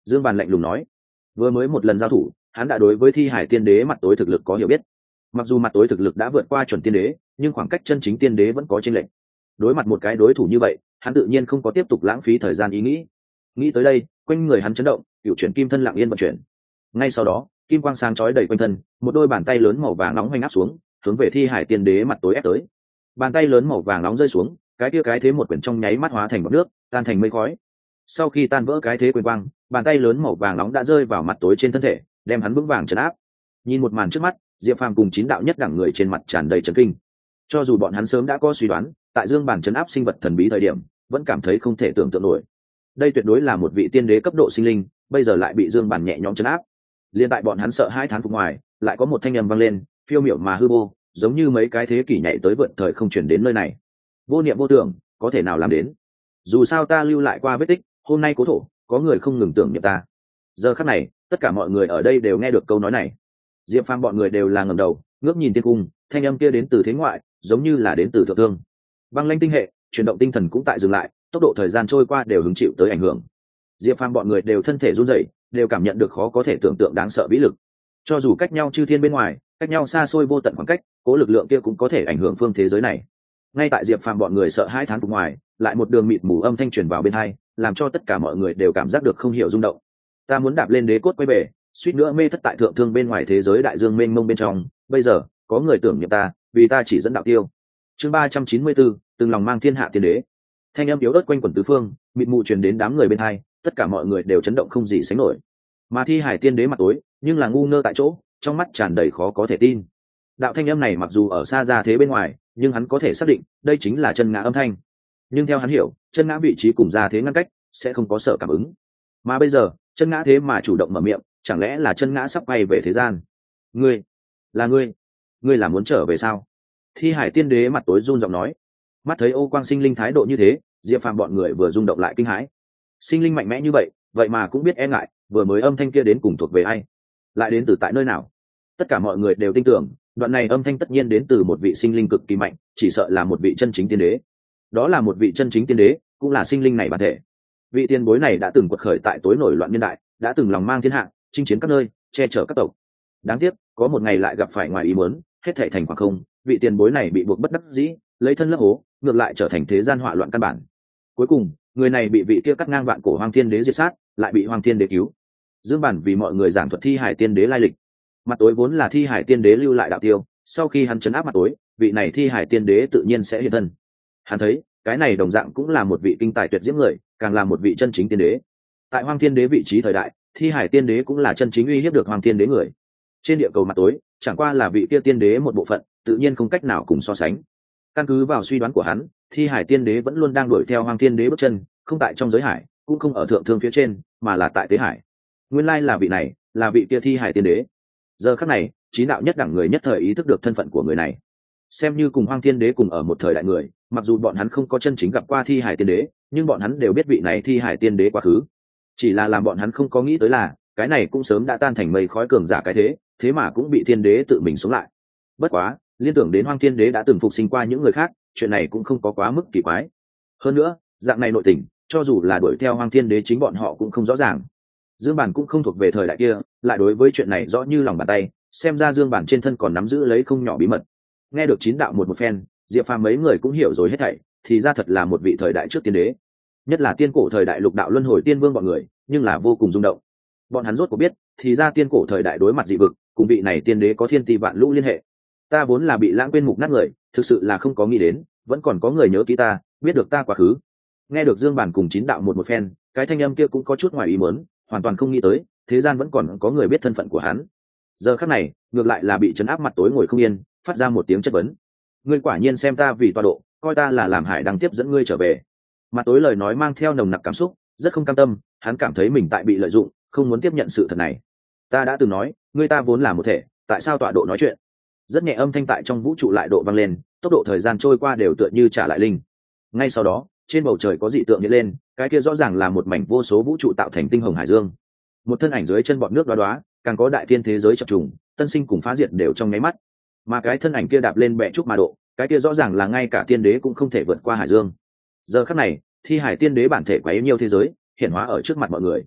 [SPEAKER 1] Dương Bàn lạnh lùng nói. Vừa mới một lần giao thủ, hắn đã đối với thi hải tiên đế mặt tối thực lực có hiểu biết. Mặc dù mặt tối thực lực đã vượt qua chuẩn tiên đế, nhưng khoảng cách chân chính tiên đế vẫn có chênh lệch. Đối mặt một cái đối thủ như vậy, hắn tự nhiên không có tiếp tục lãng phí thời gian ý nghĩ. Nghĩ tới đây, quanh người hắn chấn động, cựu chuyển kim thân lặng yên vận chuyển. Ngay sau đó, kim quang sáng chói đầy quanh thân, một đôi bàn tay lớn màu vàng nóng hoành áp xuống, hướng về thi hải tiên đế mặt tối ép tới. Bàn tay lớn màu vàng nóng rơi xuống, cái kia cái thế một quyển trong nháy mắt hóa thành bọt nước, tan thành mây khói. Sau khi tan vỡ cái thế quyền quang, bàn tay lớn màu vàng nóng đã rơi vào mặt tối trên thân thể, đem hắn vững vàng trấn áp. Nhìn một màn trước mắt, Diệp Phàm cùng 9 đạo nhất đẳng người trên mặt tràn đầy chấn kinh. Cho dù bọn hắn sớm đã có suy đoán, tại Dương Bản trấn áp sinh vật thần bí thời điểm, vẫn cảm thấy không thể tưởng tượng nổi. Đây tuyệt đối là một vị tiên đế cấp độ sinh linh, bây giờ lại bị Dương Bản nhẹ nhõm trấn áp. Liên tại bọn hắn sợ hai tháng phục ngoài, lại có một thanh âm vang lên, phiêu miểu mà hư vô, giống như mấy cái thế kỷ nhảy tới vượt thời không chuyển đến nơi này. Vô niệm vô tưởng, có thể nào làm đến? Dù sao ta lưu lại qua vết tích, hôm nay cố thổ, có người không ngừng tưởng niệm ta. Giờ khắc này, tất cả mọi người ở đây đều nghe được câu nói này. Diệp Phàm bọn người đều là ngẩng đầu, ngước nhìn thiên cung, thanh âm kia đến từ thế ngoại, giống như là đến từ thượng thương. Băng lãnh tinh hệ, chuyển động tinh thần cũng tại dừng lại, tốc độ thời gian trôi qua đều hứng chịu tới ảnh hưởng. Diệp Phàm bọn người đều thân thể run rẩy, đều cảm nhận được khó có thể tưởng tượng đáng sợ vĩ lực. Cho dù cách nhau chư thiên bên ngoài, cách nhau xa xôi vô tận khoảng cách, cố lực lượng kia cũng có thể ảnh hưởng phương thế giới này. Ngay tại Diệp Phàm bọn người sợ hai tháng phục ngoài, lại một đường mịt mù âm thanh truyền vào bên tai, làm cho tất cả mọi người đều cảm giác được không hiểu rung động. Ta muốn đạp lên đế cốt quay về, suýt nữa mê thất tại thượng thương bên ngoài thế giới đại dương mênh mông bên trong, bây giờ có người tưởng niệm ta, vì ta chỉ dẫn đạo tiêu. Chương 394, từng lòng mang thiên hạ tiên đế. Thanh âm yếu ớt quanh quẩn tứ phương, mịt mù truyền đến đám người bên hai, tất cả mọi người đều chấn động không gì sánh nổi. Mà thi hải tiên đế mặt tối, nhưng là ngu ngơ tại chỗ, trong mắt tràn đầy khó có thể tin. Đạo thanh âm này mặc dù ở xa ra thế bên ngoài, nhưng hắn có thể xác định, đây chính là chân ngã âm thanh. Nhưng theo hắn hiểu, chân ngã vị trí cùng ra thế ngăn cách, sẽ không có sợ cảm ứng. Mà bây giờ, chân ngã thế mà chủ động mở miệng, chẳng lẽ là chân ngã sắp bay về thế gian? Ngươi, là ngươi là muốn trở về sao? Thi hải tiên đế mặt tối run giọng nói. Mắt thấy Ô Quang sinh linh thái độ như thế, Diệp Phàm bọn người vừa rung động lại kinh hãi. Sinh linh mạnh mẽ như vậy, vậy mà cũng biết e ngại, vừa mới âm thanh kia đến cùng thuộc về ai, lại đến từ tại nơi nào? Tất cả mọi người đều tin tưởng, đoạn này âm thanh tất nhiên đến từ một vị sinh linh cực kỳ mạnh, chỉ sợ là một vị chân chính tiên đế. Đó là một vị chân chính tiên đế, cũng là sinh linh này bản thể. Vị tiên bối này đã từng quật khởi tại tối nổi loạn nhân đại, đã từng lòng mang thiên hạ, chinh chiến các nơi, che chở các tộc. Đáng tiếc, có một ngày lại gặp phải ngoài ý muốn, hết thảy thành khoảng không, vị tiền bối này bị buộc bất đắc dĩ, lấy thân lấp hố, ngược lại trở thành thế gian họa loạn căn bản. Cuối cùng, người này bị vị kia cắt ngang vạn cổ Hoàng Thiên Đế diệt sát, lại bị Hoàng Thiên Đế cứu. Dương Bản vì mọi người giảng thuật thi hải tiên đế lai lịch. Mặt tối vốn là thi hải tiên đế lưu lại đạo tiêu, sau khi hắn trấn áp mặt tối, vị này thi hải tiên đế tự nhiên sẽ hiện thân. Hắn thấy, cái này đồng dạng cũng là một vị kinh tài tuyệt diễm người, càng là một vị chân chính tiên đế. Tại Hoàng Thiên Đế vị trí thời đại, thi hải tiên đế cũng là chân chính uy hiếp được Hoàng Thiên Đế người. Trên địa cầu mặt tối, chẳng qua là vị kia tiên đế một bộ phận, tự nhiên không cách nào cùng so sánh. Căn cứ vào suy đoán của hắn, thi hải tiên đế vẫn luôn đang đuổi theo Hoàng Thiên Đế bước chân, không tại trong giới hải, cũng không ở thượng thương phía trên, mà là tại tế hải. Nguyên lai là vị này, là vị kia thi hải tiên đế. Giờ khắc này, chín đạo nhất đẳng người nhất thời ý thức được thân phận của người này. Xem như cùng Hoàng Thiên Đế cùng ở một thời đại người, mặc dù bọn hắn không có chân chính gặp qua thi hải tiên đế, nhưng bọn hắn đều biết vị này thi hải tiên đế quá khứ. Chỉ là làm bọn hắn không có nghĩ tới là, cái này cũng sớm đã tan thành mây khói cường giả cái thế, thế mà cũng bị thiên đế tự mình sống lại. Bất quá, liên tưởng đến Hoàng Thiên Đế đã từng phục sinh qua những người khác, chuyện này cũng không có quá mức kỳ quái. Hơn nữa, dạng này nội tình, cho dù là đuổi theo Hoàng Thiên Đế chính bọn họ cũng không rõ ràng. Dương Bản cũng không thuộc về thời đại kia, lại đối với chuyện này rõ như lòng bàn tay, xem ra Dương Bản trên thân còn nắm giữ lấy không nhỏ bí mật. Nghe được chín đạo một phen, Diệp Phàm mấy người cũng hiểu rồi hết thảy, thì ra thật là một vị thời đại trước tiên đế. Nhất là tiên cổ thời đại lục đạo luân hồi tiên vương bọn người, nhưng là vô cùng rung động. Bọn hắn rốt cuộc biết, thì ra tiên cổ thời đại đối mặt dị vực, cùng vị này tiên đế có thiên ti vạn lũ liên hệ. Ta vốn là bị lãng quên mục nát người, thực sự là không có nghĩ đến, vẫn còn có người nhớ kỹ ta, biết được ta quá khứ. Nghe được Dương Bản cùng chín đạo một phen, cái thanh âm kia cũng có chút ngoài ý muốn, hoàn toàn không nghĩ tới, thế gian vẫn còn có người biết thân phận của hắn. Giờ khắc này, ngược lại là bị trấn áp mặt tối ngồi không yên, phát ra một tiếng chất vấn. Ngươi quả nhiên xem ta vì tọa độ, coi ta là làm hải đăng tiếp dẫn ngươi trở về. Mặt tối lời nói mang theo nồng nặc cảm xúc, rất không cam tâm, hắn cảm thấy mình tại bị lợi dụng, không muốn tiếp nhận sự thật này. Ta đã từng nói, ngươi ta vốn là một thể, tại sao tọa độ nói chuyện? Rất nhẹ âm thanh tại trong vũ trụ lại độ vang lên, tốc độ thời gian trôi qua đều tựa như trả lại linh. Ngay sau đó, trên bầu trời có dị tượng hiện lên, cái kia rõ ràng là một mảnh vô số vũ trụ tạo thành tinh hồng hải dương. Một thân ảnh dưới chân bọt nước đóa đóa, càng có đại thiên thế giới chập trùng, tân sinh cùng phá diệt đều trong nháy mắt. Mà cái thân ảnh kia đạp lên bệ trúc mà độ, cái kia rõ ràng là ngay cả tiên đế cũng không thể vượt qua hải dương. Giờ khắc này, thi hải tiên đế bản thể quá yếu nhiều thế giới, hiển hóa ở trước mặt mọi người.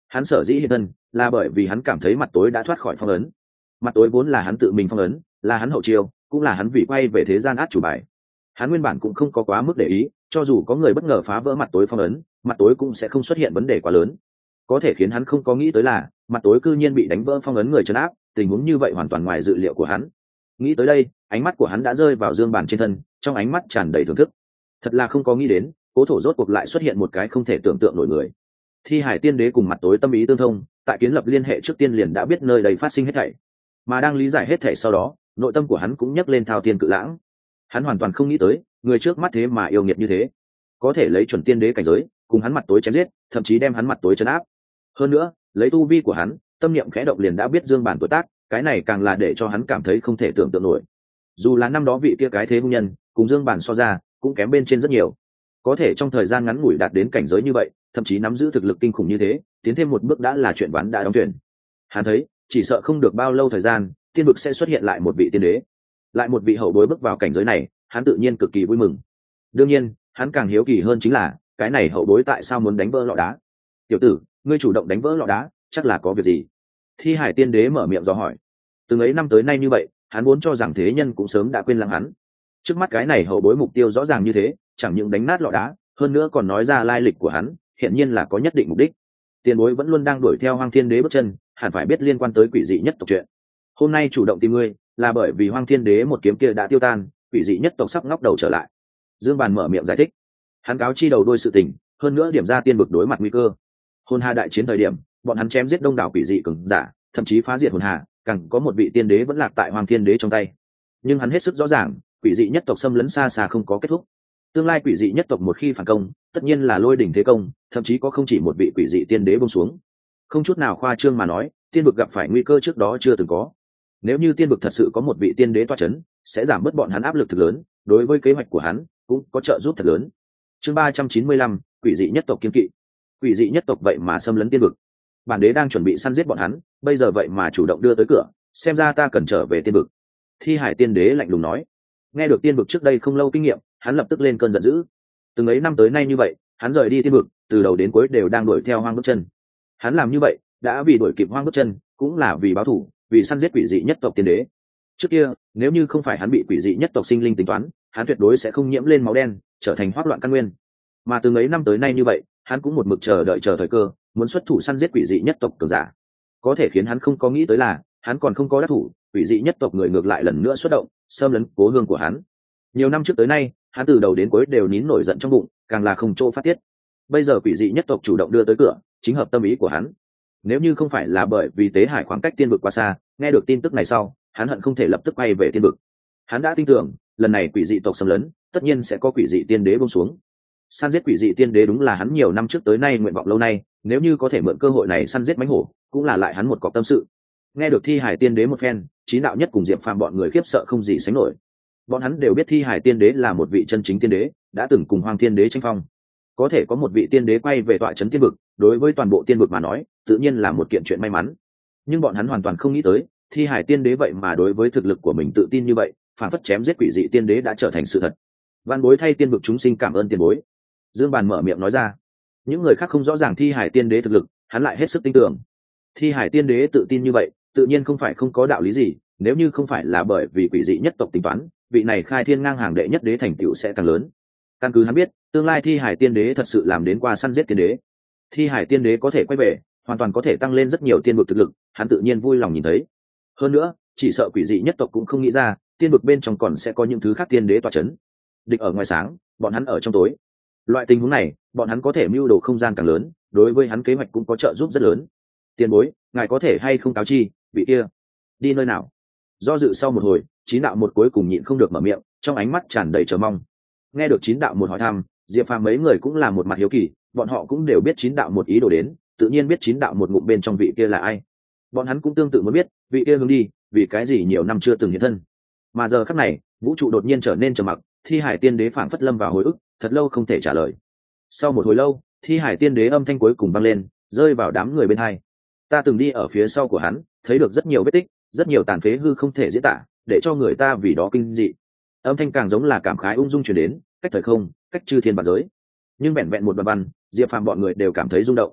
[SPEAKER 1] Hắn sở dĩ hiện thân là bởi vì hắn cảm thấy mặt tối đã thoát khỏi phong ấn. Mặt tối vốn là hắn tự mình phong ấn, là hắn hậu chiêu, cũng là hắn vì quay về thế gian át chủ bài. Hắn nguyên bản cũng không có quá mức để ý, cho dù có người bất ngờ phá vỡ mặt tối phong ấn, mặt tối cũng sẽ không xuất hiện vấn đề quá lớn. Có thể khiến hắn không có nghĩ tới là mặt tối cư nhiên bị đánh vỡ phong ấn người trấn áp, tình huống như vậy hoàn toàn ngoài dự liệu của hắn. Nghĩ tới đây, ánh mắt của hắn đã rơi vào Dương Bàn trên thân, trong ánh mắt tràn đầy thưởng thức. Thật là không có nghĩ đến, Cố Thổ rốt cuộc lại xuất hiện một cái không thể tưởng tượng nổi người. Thi Hải Tiên Đế cùng mặt tối tâm ý tương thông, tại kiến lập liên hệ trước tiên liền đã biết nơi đây phát sinh hết thảy, mà đang lý giải hết thảy sau đó, nội tâm của hắn cũng nhấc lên thao tiên cự lãng. Hắn hoàn toàn không nghĩ tới, người trước mắt thế mà yêu nghiệt như thế, có thể lấy chuẩn tiên đế cảnh giới, cùng hắn mặt tối chém giết, thậm chí đem hắn mặt tối trấn áp. Hơn nữa, lấy tu vi của hắn, tâm niệm khẽ động liền đã biết Dương Bản tuổi tác, cái này càng là để cho hắn cảm thấy không thể tưởng tượng nổi. Dù là năm đó vị kia cái thế hung nhân, cùng Dương Bản so ra, cũng kém bên trên rất nhiều. Có thể trong thời gian ngắn ngủi đạt đến cảnh giới như vậy, thậm chí nắm giữ thực lực kinh khủng như thế, tiến thêm một bước đã là chuyện ván đã đóng thuyền. Hắn thấy, chỉ sợ không được bao lâu thời gian, tiên vực sẽ xuất hiện lại một vị tiên đế, lại một vị hậu bối bước vào cảnh giới này, hắn tự nhiên cực kỳ vui mừng. Đương nhiên, hắn càng hiếu kỳ hơn chính là, cái này hậu bối tại sao muốn đánh vỡ lọ đá? Tiểu tử, ngươi chủ động đánh vỡ lọ đá, chắc là có việc gì? Thi Hải Tiên Đế mở miệng dò hỏi. Từng ấy năm tới nay như vậy, hắn vốn cho rằng thế nhân cũng sớm đã quên lãng hắn. Trước mắt cái này hậu bối mục tiêu rõ ràng như thế, chẳng những đánh nát lọ đá, hơn nữa còn nói ra lai lịch của hắn, hiện nhiên là có nhất định mục đích. Tiền bối vẫn luôn đang đuổi theo Hoang Thiên Đế bước chân, hẳn phải biết liên quan tới quỷ dị nhất tộc chuyện. Hôm nay chủ động tìm ngươi, là bởi vì Hoang Thiên Đế một kiếm kia đã tiêu tan, quỷ dị nhất tộc sắp ngóc đầu trở lại. Dương Bàn mở miệng giải thích. Hắn cáo chi đầu đuôi sự tình, hơn nữa điểm ra tiên vực đối mặt nguy cơ. Hồn Hà đại chiến thời điểm, bọn hắn chém giết đông đảo quỷ dị cường giả, thậm chí phá diệt Hồn Hà, càng có một vị tiên đế vẫn lạc tại Hoang Thiên Đế trong tay. Nhưng hắn hết sức rõ ràng, quỷ dị nhất tộc xâm lấn xa xa không có kết thúc. Tương lai quỷ dị nhất tộc một khi phản công, tất nhiên là lôi đỉnh thế công, thậm chí có không chỉ một vị quỷ dị tiên đế buông xuống. Không chút nào khoa trương mà nói, tiên vực gặp phải nguy cơ trước đó chưa từng có. Nếu như tiên vực thật sự có một vị tiên đế toa chấn, sẽ giảm bớt bọn hắn áp lực thực lớn, đối với kế hoạch của hắn cũng có trợ giúp thật lớn. Chương 395, quỷ dị nhất tộc kiên kỵ. Quỷ dị nhất tộc vậy mà xâm lấn tiên vực. Bản đế đang chuẩn bị săn giết bọn hắn, bây giờ vậy mà chủ động đưa tới cửa, xem ra ta cần trở về tiên vực. Thi Hải Tiên Đế lạnh lùng nói. Nghe được tiên vực trước đây không lâu kinh nghiệm, hắn lập tức lên cơn giận dữ. Từng ấy năm tới nay như vậy, hắn rời đi tiên vực, từ đầu đến cuối đều đang đuổi theo Hoang bước chân. Hắn làm như vậy, đã vì đuổi kịp Hoang bước chân, cũng là vì báo thù, vì săn giết quỷ dị nhất tộc tiên đế. Trước kia, nếu như không phải hắn bị quỷ dị nhất tộc sinh linh tính toán, hắn tuyệt đối sẽ không nhiễm lên máu đen, trở thành hoắc loạn căn nguyên. Mà từng ấy năm tới nay như vậy, hắn cũng một mực chờ đợi thời cơ, muốn xuất thủ săn giết quỷ dị nhất tộc cường giả. Có thể khiến hắn không có nghĩ tới là, hắn còn không có đắc thủ, quỷ dị nhất tộc người ngược lại lần nữa xuất động, xâm lấn cố hương của hắn. Nhiều năm trước tới nay, hắn từ đầu đến cuối đều nín nổi giận trong bụng, càng là không chỗ phát tiết. Bây giờ quỷ dị nhất tộc chủ động đưa tới cửa, chính hợp tâm ý của hắn. Nếu như không phải là bởi vì Tế Hải khoảng cách tiên vực quá xa, nghe được tin tức này sau, hắn hận không thể lập tức quay về tiên vực. Hắn đã tin tưởng, lần này quỷ dị tộc xâm lấn, tất nhiên sẽ có quỷ dị tiên đế buông xuống. Săn giết quỷ dị tiên đế đúng là hắn nhiều năm trước tới nay nguyện vọng lâu nay, nếu như có thể mượn cơ hội này săn giết mãnh hổ, cũng là lại hắn một cọc tâm sự. Nghe được Thi Hải Tiên Đế một phen, Chí Đạo Nhất cùng Diệp Phàm bọn người khiếp sợ không gì sánh nổi. Bọn hắn đều biết Thi Hải Tiên Đế là một vị chân chính tiên đế, đã từng cùng Hoang Thiên Đế tranh phong. Có thể có một vị tiên đế quay về tọa trấn tiên vực, đối với toàn bộ tiên vực mà nói, tự nhiên là một kiện chuyện may mắn. Nhưng bọn hắn hoàn toàn không nghĩ tới, Thi Hải Tiên Đế vậy mà đối với thực lực của mình tự tin như vậy, phản phất chém giết quỷ dị tiên đế đã trở thành sự thật. Van bối thay tiên vực chúng sinh cảm ơn tiền bối. Dương Bàn mở miệng nói ra. Những người khác không rõ ràng Thi Hải Tiên Đế thực lực, hắn lại hết sức tin tưởng. Thi Hải Tiên Đế tự tin như vậy, tự nhiên không phải không có đạo lý gì, nếu như không phải là bởi vì quỷ dị nhất tộc tính toán, vị này khai thiên ngang hàng đệ nhất đế thành tựu sẽ càng lớn. Căn cứ hắn biết, tương lai Thi Hải Tiên Đế thật sự làm đến qua săn giết tiên đế. Thi Hải Tiên Đế có thể quay về, hoàn toàn có thể tăng lên rất nhiều tiên vực thực lực, hắn tự nhiên vui lòng nhìn thấy. Hơn nữa, chỉ sợ quỷ dị nhất tộc cũng không nghĩ ra, tiên vực bên trong còn sẽ có những thứ khác tiên đế tọa chấn. Địch ở ngoài sáng, bọn hắn ở trong tối. Loại tình huống này, bọn hắn có thể mưu đồ không gian càng lớn, đối với hắn kế hoạch cũng có trợ giúp rất lớn. Tiền bối, ngài có thể hay không cáo chi, vị kia đi nơi nào? Do dự sau một hồi, Chín Đạo một cuối cùng nhịn không được mở miệng, trong ánh mắt tràn đầy chờ mong. Nghe được Chín Đạo một hỏi thăm, Diệp Phàm mấy người cũng là một mặt hiếu kỳ, bọn họ cũng đều biết Chín Đạo một ý đồ đến, tự nhiên biết Chín Đạo một ngụm bên trong vị kia là ai. Bọn hắn cũng tương tự muốn biết, vị kia hướng đi, vì cái gì nhiều năm chưa từng hiện thân. Mà giờ khắc này, vũ trụ đột nhiên trở nên trầm mặc, Thi Hải Tiên Đế phảng phất lâm vào hồi ức, thật lâu không thể trả lời. Sau một hồi lâu, Thi Hải Tiên Đế âm thanh cuối cùng vang lên, rơi vào đám người bên hai. Ta từng đi ở phía sau của hắn, thấy được rất nhiều vết tích, rất nhiều tàn phế hư không thể diễn tả, để cho người ta vì đó kinh dị. Âm thanh càng giống là cảm khái ung dung truyền đến, cách thời không, cách chư thiên vạn giới. Nhưng vẹn vẹn một đoạn văn, Diệp Phàm bọn người đều cảm thấy rung động.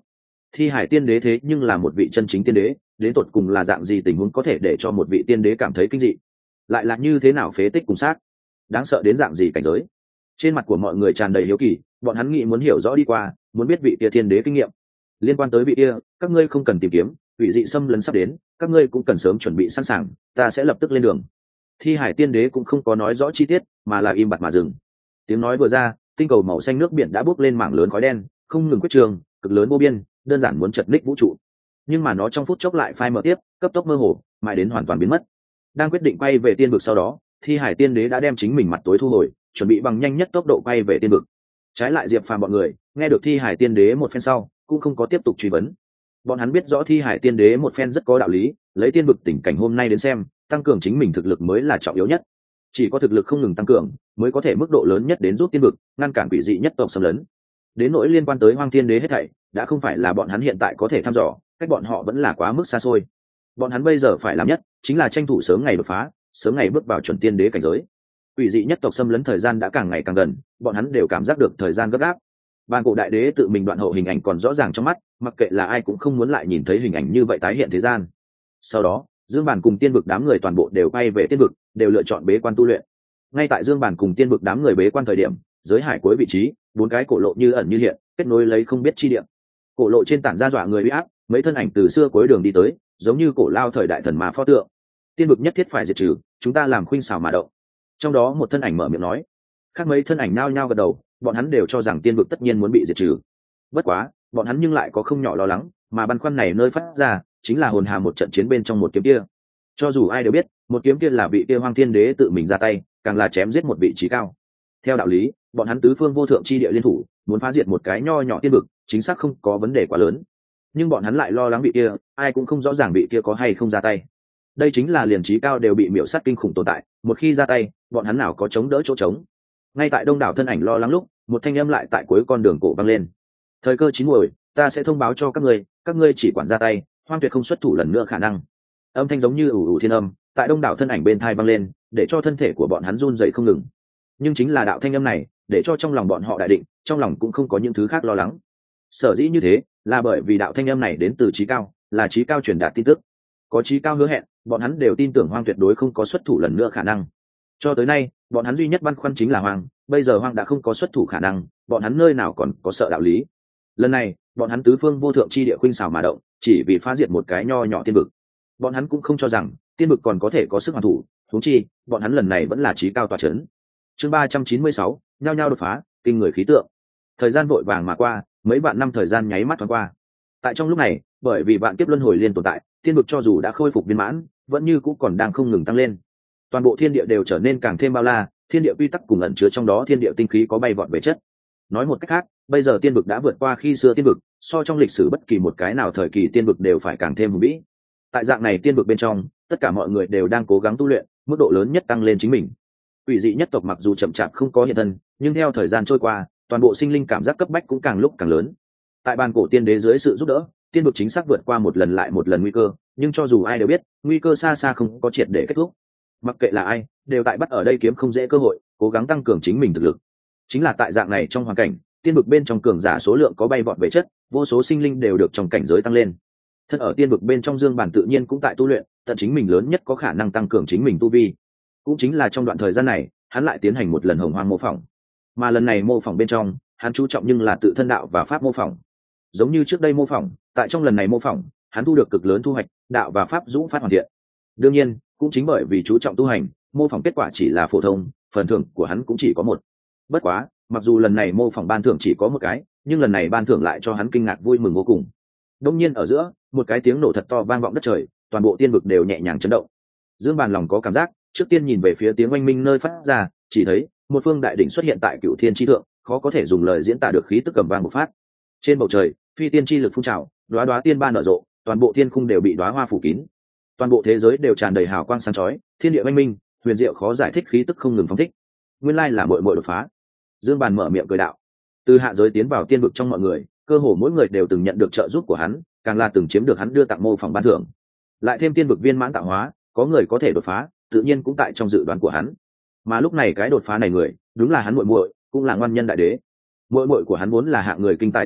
[SPEAKER 1] Thi hải tiên đế thế nhưng là một vị chân chính tiên đế, đến tột cùng là dạng gì tình huống có thể để cho một vị tiên đế cảm thấy kinh dị, lại là như thế nào phế tích cùng xác, đáng sợ đến dạng gì cảnh giới. Trên mặt của mọi người tràn đầy hiếu kỳ, bọn hắn nghĩ muốn hiểu rõ đi qua, muốn biết vị kia thiên đế kinh nghiệm liên quan tới vị kia. Các ngươi không cần tìm kiếm, vị dị xâm lấn sắp đến, các ngươi cũng cần sớm chuẩn bị sẵn sàng, ta sẽ lập tức lên đường. Thi hải tiên đế cũng không có nói rõ chi tiết, mà là im bặt mà dừng. Tiếng nói vừa ra, tinh cầu màu xanh nước biển đã bốc lên mảng lớn khói đen, không ngừng quyết trường, cực lớn vô biên, đơn giản muốn chật ních vũ trụ. Nhưng mà nó trong phút chốc lại phai mờ tiếp, cấp tốc mơ hồ, mãi đến hoàn toàn biến mất. Đang quyết định quay về tiên vực sau đó, Thi hải tiên đế đã đem chính mình mặt tối thu hồi, chuẩn bị bằng nhanh nhất tốc độ quay về tiên vực. Trái lại Diệp Phàm bọn người, nghe được Thi hải tiên đế một phen sau, cũng không có tiếp tục truy vấn. Bọn hắn biết rõ Thi hải tiên đế một phen rất có đạo lý, lấy tiên vực tình cảnh hôm nay đến xem, tăng cường chính mình thực lực mới là trọng yếu nhất. Chỉ có thực lực không ngừng tăng cường, mới có thể mức độ lớn nhất đến giúp tiên vực, ngăn cản quỷ dị nhất tộc xâm lấn. Đến nỗi liên quan tới Hoang Thiên Đế hết thảy, đã không phải là bọn hắn hiện tại có thể thăm dò, cách bọn họ vẫn là quá mức xa xôi. Bọn hắn bây giờ phải làm nhất, chính là tranh thủ sớm ngày đột phá, sớm ngày bước vào chuẩn tiên đế cảnh giới. Quỷ dị nhất tộc xâm lấn thời gian đã càng ngày càng gần, bọn hắn đều cảm giác được thời gian gấp gáp. Bàn cổ đại đế tự mình đoạn hậu hình ảnh còn rõ ràng trong mắt, mặc kệ là ai cũng không muốn lại nhìn thấy hình ảnh như vậy tái hiện thế gian. Sau đó, Dương Bản cùng tiên vực đám người toàn bộ đều quay về tiên vực, đều lựa chọn bế quan tu luyện. Ngay tại Dương Bản cùng tiên vực đám người bế quan thời điểm, giới hải cuối vị trí, bốn cái cổ lộ như ẩn như hiện, kết nối lấy không biết chi địa. Cổ lộ trên tản ra dọa người uy áp, mấy thân ảnh từ xưa cuối đường đi tới, giống như cổ lao thời đại thần ma pho tượng. Tiên vực nhất thiết phải diệt trừ, chúng ta làm khuynh xảo mà động. Trong đó một thân ảnh mở miệng nói, khác mấy thân ảnh nao nhao gật đầu, bọn hắn đều cho rằng tiên vực tất nhiên muốn bị diệt trừ. Bất quá, bọn hắn nhưng lại có không nhỏ lo lắng, mà băn khoăn này nơi phát ra chính là hồn hà một trận chiến bên trong một kiếm kia. Cho dù ai đều biết, một kiếm kia là vị kia Hoang Thiên Đế tự mình ra tay, càng là chém giết một vị trí cao. Theo đạo lý, bọn hắn tứ phương vô thượng chi địa liên thủ, muốn phá diệt một cái nho nhỏ tiên vực, chính xác không có vấn đề quá lớn. Nhưng bọn hắn lại lo lắng vị kia, ai cũng không rõ ràng vị kia có hay không ra tay. Đây chính là liền trí cao đều bị miểu sát kinh khủng tồn tại, một khi ra tay, bọn hắn nào có chống đỡ chỗ trống. Ngay tại đông đảo thân ảnh lo lắng lúc, một thanh âm lại tại cuối con đường cổ vang lên. Thời cơ chín muồi, ta sẽ thông báo cho các ngươi chỉ quản ra tay, Hoang Tuyệt không xuất thủ lần nữa khả năng. Âm thanh giống như ủ ủ thiên âm, tại đông đảo thân ảnh bên thai vang lên, để cho thân thể của bọn hắn run rẩy không ngừng. Nhưng chính là đạo thanh âm này, để cho trong lòng bọn họ đại định, trong lòng cũng không có những thứ khác lo lắng. Sở dĩ như thế, là bởi vì đạo thanh âm này đến từ trí cao, là trí cao truyền đạt tin tức. Có trí cao hứa hẹn, bọn hắn đều tin tưởng Hoang tuyệt đối không có xuất thủ lần nữa khả năng. Cho tới nay, bọn hắn duy nhất băn khoăn chính là Hoang, bây giờ Hoang đã không có xuất thủ khả năng, bọn hắn nơi nào còn có sợ đạo lý. Lần này, bọn hắn tứ phương vô thượng chi địa khuynh xảo mà động, chỉ vì phá diệt một cái nho nhỏ tiên vực. Bọn hắn cũng không cho rằng tiên vực còn có thể có sức hoàn thủ, huống chi, bọn hắn lần này vẫn là trí cao tọa chấn. Chương 396, nhao nhao đột phá, kinh người khí tượng. Thời gian vội vàng mà qua, mấy vạn năm thời gian nháy mắt thoáng qua. Tại trong lúc này, bởi vì vạn kiếp luân hồi liên tồn tại, tiên vực cho dù đã khôi phục viên mãn, vẫn như cũ còn đang không ngừng tăng lên. Toàn bộ thiên địa đều trở nên càng thêm bao la, thiên địa quy tắc cùng ẩn chứa trong đó thiên địa tinh khí có bay vọt về chất. Nói một cách khác, bây giờ tiên vực đã vượt qua khi xưa tiên vực, so trong lịch sử bất kỳ một cái nào thời kỳ tiên vực đều phải càng thêm hùng vĩ. Tại dạng này tiên vực bên trong, tất cả mọi người đều đang cố gắng tu luyện, mức độ lớn nhất tăng lên chính mình. Quỷ dị nhất tộc mặc dù chậm chạp không có hiện thân, nhưng theo thời gian trôi qua, toàn bộ sinh linh cảm giác cấp bách cũng càng lúc càng lớn. Tại bàn cổ tiên đế dưới sự giúp đỡ, tiên vực chính xác vượt qua một lần lại một lần nguy cơ, nhưng cho dù ai đều biết, nguy cơ xa xa không có triệt để kết thúc. Mặc kệ là ai, đều tại bắt ở đây kiếm không dễ cơ hội, cố gắng tăng cường chính mình thực lực. Chính là tại dạng này trong hoàn cảnh, tiên vực bên trong cường giả số lượng có bay vọt về chất, vô số sinh linh đều được trong cảnh giới tăng lên. Thân ở tiên vực bên trong Dương Bản tự nhiên cũng tại tu luyện, tận chính mình lớn nhất có khả năng tăng cường chính mình tu vi. Cũng chính là trong đoạn thời gian này, hắn lại tiến hành một lần hồng hoang mô phỏng. Mà lần này mô phỏng bên trong, hắn chú trọng nhưng là tự thân đạo và pháp mô phỏng. Giống như trước đây mô phỏng, tại trong lần này mô phỏng, hắn thu được cực lớn thu hoạch, đạo và pháp dũng phát hoàn thiện. Đương nhiên, cũng chính bởi vì chú trọng tu hành, mô phỏng kết quả chỉ là phổ thông, phần thưởng của hắn cũng chỉ có một. Bất quá, mặc dù lần này mô phỏng ban thưởng chỉ có một cái, nhưng lần này ban thưởng lại cho hắn kinh ngạc vui mừng vô cùng. Đông nhiên ở giữa, một cái tiếng nổ thật to vang vọng đất trời, toàn bộ tiên vực đều nhẹ nhàng chấn động. Dương Bàn lòng có cảm giác, trước tiên nhìn về phía tiếng oanh minh nơi phát ra, chỉ thấy một phương đại đỉnh xuất hiện tại Cửu Thiên chi thượng, khó có thể dùng lời diễn tả được khí tức cầm vang bộc phát. Trên bầu trời, phi tiên chi lực phun trào, đóa đóa tiên ba nở rộ, toàn bộ thiên khung đều bị đóa hoa phủ kín. Toàn bộ thế giới đều tràn đầy hào quang sáng chói, thiên địa oanh minh, huyền diệu khó giải thích khí tức không ngừng phóng thích. Nguyên lai là muội muội đột phá. Dương Bàn mở miệng cười đạo. Từ hạ giới tiến vào tiên vực trong mọi người, cơ hồ mỗi người đều từng nhận được trợ giúp của hắn, càng là từng chiếm được hắn đưa tặng mô phỏng ban thưởng. Lại thêm tiên vực viên mãn tạo hóa, có người có thể đột phá, tự nhiên cũng tại trong dự đoán của hắn. Mà lúc này cái đột phá này người, đúng là hắn muội muội, cũng là ngoan nhân đại đế. Muội muội của hắn vốn là hạng người kinh tài tuyệt diễm,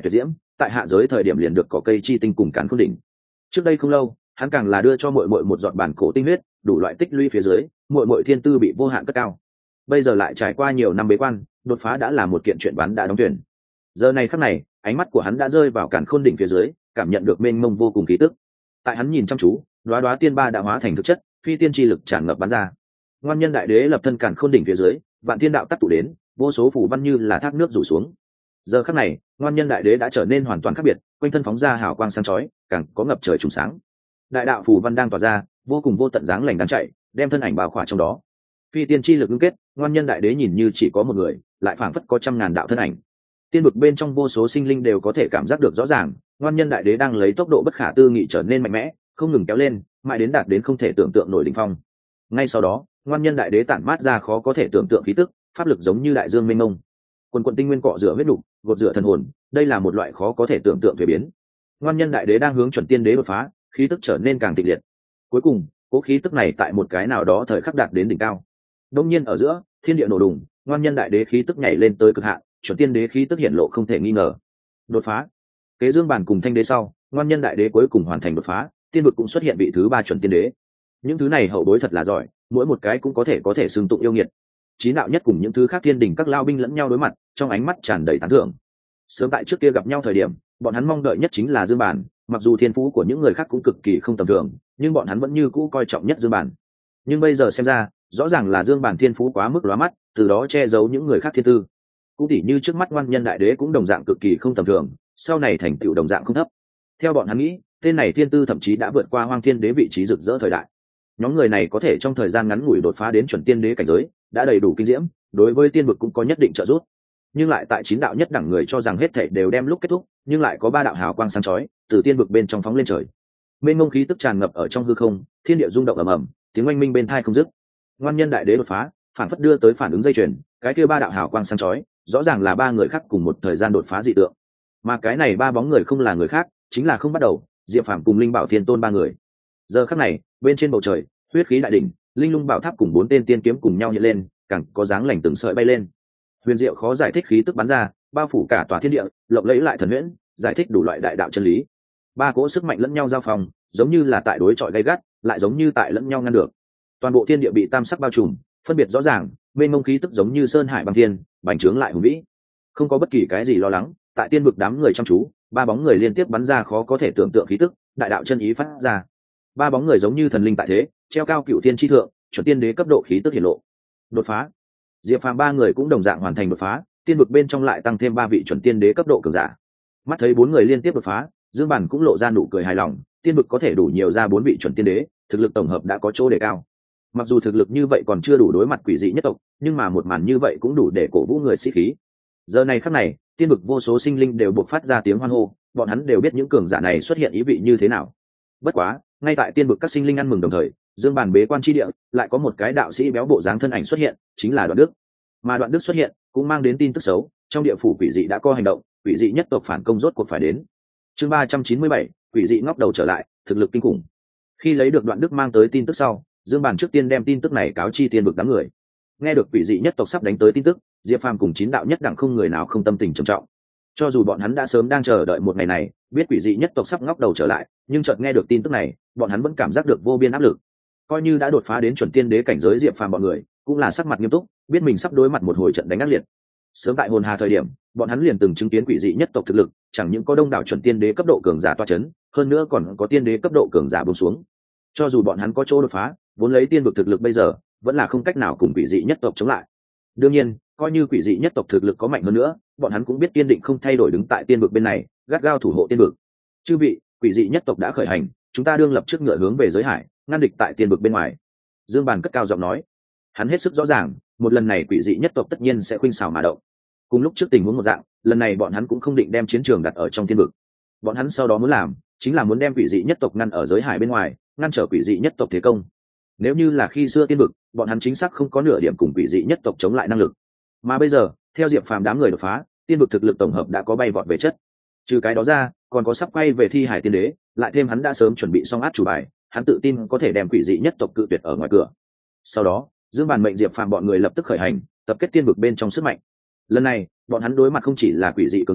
[SPEAKER 1] tại hạ giới thời điểm liền được cỏ cây chi tinh cùng càn khôn đỉnh. Trước đây không lâu hắn càng là đưa cho muội muội một giọt bản cổ tinh huyết, đủ loại tích lũy phía dưới muội muội thiên tư bị vô hạn cất cao. Bây giờ lại trải qua nhiều năm bế quan, đột phá đã là một kiện chuyện bán đã đóng thuyền. Giờ này khắc này ánh mắt của hắn đã rơi vào càn khôn đỉnh phía dưới, cảm nhận được mênh mông vô cùng khí tức. Tại hắn nhìn chăm chú, đóa đóa tiên ba đã hóa thành thực chất, phi tiên chi lực tràn ngập bắn ra. Ngoan Nhân Đại Đế lập thân càn khôn đỉnh phía dưới, vạn thiên đạo tắc tụ đến, vô số phù văn như là thác nước rủ xuống. Giờ khắc này Ngoan Nhân Đại Đế đã trở nên hoàn toàn khác biệt, quanh thân phóng ra hào quang sáng chói, càng có ngập trời trùng sáng. Đại đạo phù văn đang tỏa ra, vô cùng vô tận dáng lành đang chạy, đem thân ảnh bao khỏa trong đó. Phi tiên chi lực ngưng kết, Ngoan Nhân Đại Đế nhìn như chỉ có một người, lại phảng phất có trăm ngàn đạo thân ảnh. Tiên vực bên trong vô số sinh linh đều có thể cảm giác được rõ ràng, Ngoan Nhân Đại Đế đang lấy tốc độ bất khả tư nghị trở nên mạnh mẽ, không ngừng kéo lên, mãi đến đạt đến không thể tưởng tượng nổi đỉnh phong. Ngay sau đó Ngoan Nhân Đại Đế tản mát ra khó có thể tưởng tượng khí tức, pháp lực giống như đại dương mênh mông, quần quần tinh nguyên cọ rửa huyết nục, gột rửa thần hồn. Đây là một loại khó có thể tưởng tượng thuế biến. Ngoan Nhân Đại Đế đang hướng chuẩn tiên đế đột phá, khí tức trở nên càng kịch liệt. Cuối cùng cố khí tức này tại một cái nào đó thời khắc đạt đến đỉnh cao. Đông nhiên ở giữa thiên địa nổ đùng, Ngoan Nhân Đại Đế khí tức nhảy lên tới cực hạn, chuẩn tiên đế khí tức hiện lộ không thể nghi ngờ. Đột phá. Kế Dương Bản cùng Thanh Đế sau, Ngoan Nhân Đại Đế cuối cùng hoàn thành đột phá, tiên vực cũng xuất hiện vị thứ ba chuẩn tiên đế. Những thứ này hậu bối thật là giỏi, mỗi một cái cũng có thể xưng tụng yêu nghiệt. Chí đạo nhất cùng những thứ khác thiên đình các lao binh lẫn nhau đối mặt, trong ánh mắt tràn đầy tán thưởng. Sớm tại trước kia gặp nhau thời điểm, bọn hắn mong đợi nhất chính là Dương Bản, mặc dù thiên phú của những người khác cũng cực kỳ không tầm thường, nhưng bọn hắn vẫn như cũ coi trọng nhất Dương Bản. Nhưng bây giờ xem ra, rõ ràng là Dương Bản thiên phú quá mức lóa mắt, từ đó che giấu những người khác thiên tư. Cũng tỉ như trước mắt Ngoan Nhân Đại Đế cũng đồng dạng cực kỳ không tầm thường, sau này thành tựu đồng dạng không thấp. Theo bọn hắn nghĩ, tên này thiên tư thậm chí đã vượt qua Hoang Thiên Đế vị trí rực rỡ thời đại. Nhóm người này có thể trong thời gian ngắn ngủi đột phá đến chuẩn tiên đế cảnh giới, đã đầy đủ kinh diễm, đối với tiên vực cũng có nhất định trợ giúp. Nhưng lại tại chín đạo nhất đẳng người cho rằng hết thảy đều đem lúc kết thúc, nhưng lại có ba đạo hào quang sáng chói từ tiên vực bên trong phóng lên trời. Mênh mông khí tức tràn ngập ở trong hư không, thiên địa rung động ầm ầm, tiếng oanh minh bên tai không dứt. Ngoan Nhân Đại Đế đột phá, phản phất đưa tới phản ứng dây chuyền, cái kia ba đạo hào quang sáng chói, rõ ràng là ba người khác cùng một thời gian đột phá dị tượng. Mà cái này ba bóng người không là người khác, chính là không bắt đầu, Diệp Phàm cùng Linh Bảo Thiên Tôn ba người. Giờ khắc này, bên trên bầu trời, huyết khí đại đỉnh, linh lung bảo tháp cùng bốn tên tiên kiếm cùng nhau hiện lên, càng có dáng lành từng sợi bay lên. Huyền diệu khó giải thích khí tức bắn ra, bao phủ cả tòa thiên địa, lộng lẫy lại thần huyễn, giải thích đủ loại đại đạo chân lý. Ba cỗ sức mạnh lẫn nhau giao phòng, giống như là tại đối chọi gay gắt, lại giống như tại lẫn nhau ngăn được. Toàn bộ thiên địa bị tam sắc bao trùm, phân biệt rõ ràng, mênh mông khí tức giống như sơn hải băng thiên, bành trướng lại hùng vĩ. Không có bất kỳ cái gì lo lắng, tại tiên vực đám người chăm chú, ba bóng người liên tiếp bắn ra khó có thể tưởng tượng khí tức, đại đạo chân ý phát ra. Ba bóng người giống như thần linh tại thế, treo cao cựu thiên chi thượng, chuẩn tiên đế cấp độ khí tức hiển lộ. Đột phá. Diệp Phàm ba người cũng đồng dạng hoàn thành đột phá, tiên vực bên trong lại tăng thêm ba vị chuẩn tiên đế cấp độ cường giả. Mắt thấy bốn người liên tiếp đột phá, Dương Bản cũng lộ ra nụ cười hài lòng, tiên vực có thể đủ nhiều ra bốn vị chuẩn tiên đế, thực lực tổng hợp đã có chỗ đề cao. Mặc dù thực lực như vậy còn chưa đủ đối mặt quỷ dị nhất tộc, nhưng mà một màn như vậy cũng đủ để cổ vũ người sĩ khí. Giờ này khắc này, tiên vực vô số sinh linh đều buộc phát ra tiếng hoan hô, bọn hắn đều biết những cường giả này xuất hiện ý vị như thế nào. Bất quá, ngay tại tiên vực các sinh linh ăn mừng đồng thời, Dương Bản bế quan chi địa lại có một cái đạo sĩ béo bộ dáng thân ảnh xuất hiện, chính là Đoạn Đức. Mà Đoạn Đức xuất hiện cũng mang đến tin tức xấu, trong địa phủ quỷ dị đã có hành động, quỷ dị nhất tộc phản công rốt cuộc phải đến. Chương 397, quỷ dị ngóc đầu trở lại, thực lực kinh khủng. Khi lấy được Đoạn Đức mang tới tin tức sau, Dương Bản trước tiên đem tin tức này cáo chi tiên vực đám người. Nghe được quỷ dị nhất tộc sắp đánh tới tin tức, Diệp Phàm cùng chín đạo nhất đẳng không người nào không tâm tình trầm trọng. Cho dù bọn hắn đã sớm đang chờ đợi một ngày này, biết quỷ dị nhất tộc sắp ngóc đầu trở lại, nhưng chợt nghe được tin tức này, bọn hắn vẫn cảm giác được vô biên áp lực. Coi như đã đột phá đến chuẩn tiên đế cảnh giới, Diệp Phàm bọn người cũng là sắc mặt nghiêm túc, biết mình sắp đối mặt một hồi trận đánh ác liệt. Sớm tại Hồn Hà thời điểm, bọn hắn liền từng chứng kiến quỷ dị nhất tộc thực lực, chẳng những có đông đảo chuẩn tiên đế cấp độ cường giả toa chấn, hơn nữa còn có tiên đế cấp độ cường giả buông xuống. Cho dù bọn hắn có chỗ đột phá, vốn lấy tiên vực thực lực bây giờ, vẫn là không cách nào cùng quỷ dị nhất tộc chống lại. Đương nhiên, coi như quỷ dị nhất tộc thực lực có mạnh hơn nữa, bọn hắn cũng biết kiên định không thay đổi đứng tại tiên vực bên này, gắt gao thủ hộ tiên vực. Chư vị, quỷ dị nhất tộc đã khởi hành, chúng ta đương lập trước ngựa hướng về giới hải, ngăn địch tại tiên vực bên ngoài. Dương Bàn cất cao giọng nói, hắn hết sức rõ ràng, một lần này quỷ dị nhất tộc tất nhiên sẽ khuynh xảo mà động. Cùng lúc trước tình huống một dạng, lần này bọn hắn cũng không định đem chiến trường đặt ở trong tiên vực. Bọn hắn sau đó muốn làm, chính là muốn đem quỷ dị nhất tộc ngăn ở giới hải bên ngoài, ngăn trở quỷ dị nhất tộc thế công. Nếu như là khi xưa tiên vực, bọn hắn chính xác không có nửa điểm cùng quỷ dị nhất tộc chống lại năng lực. Mà bây giờ, theo Diệp Phàm đám người đột phá, tiên vực thực lực tổng hợp đã có bay vọt về chất. Trừ cái đó ra, còn có sắp quay về thi hải tiên đế, lại thêm hắn đã sớm chuẩn bị xong át chủ bài, hắn tự tin có thể đem quỷ dị nhất tộc cự tuyệt ở ngoài cửa. Sau đó, Dương Bàn mệnh Diệp Phàm bọn người lập tức khởi hành, tập kết tiên vực bên trong sức mạnh. Lần này, bọn hắn đối mặt không chỉ là quỷ dị cường giả,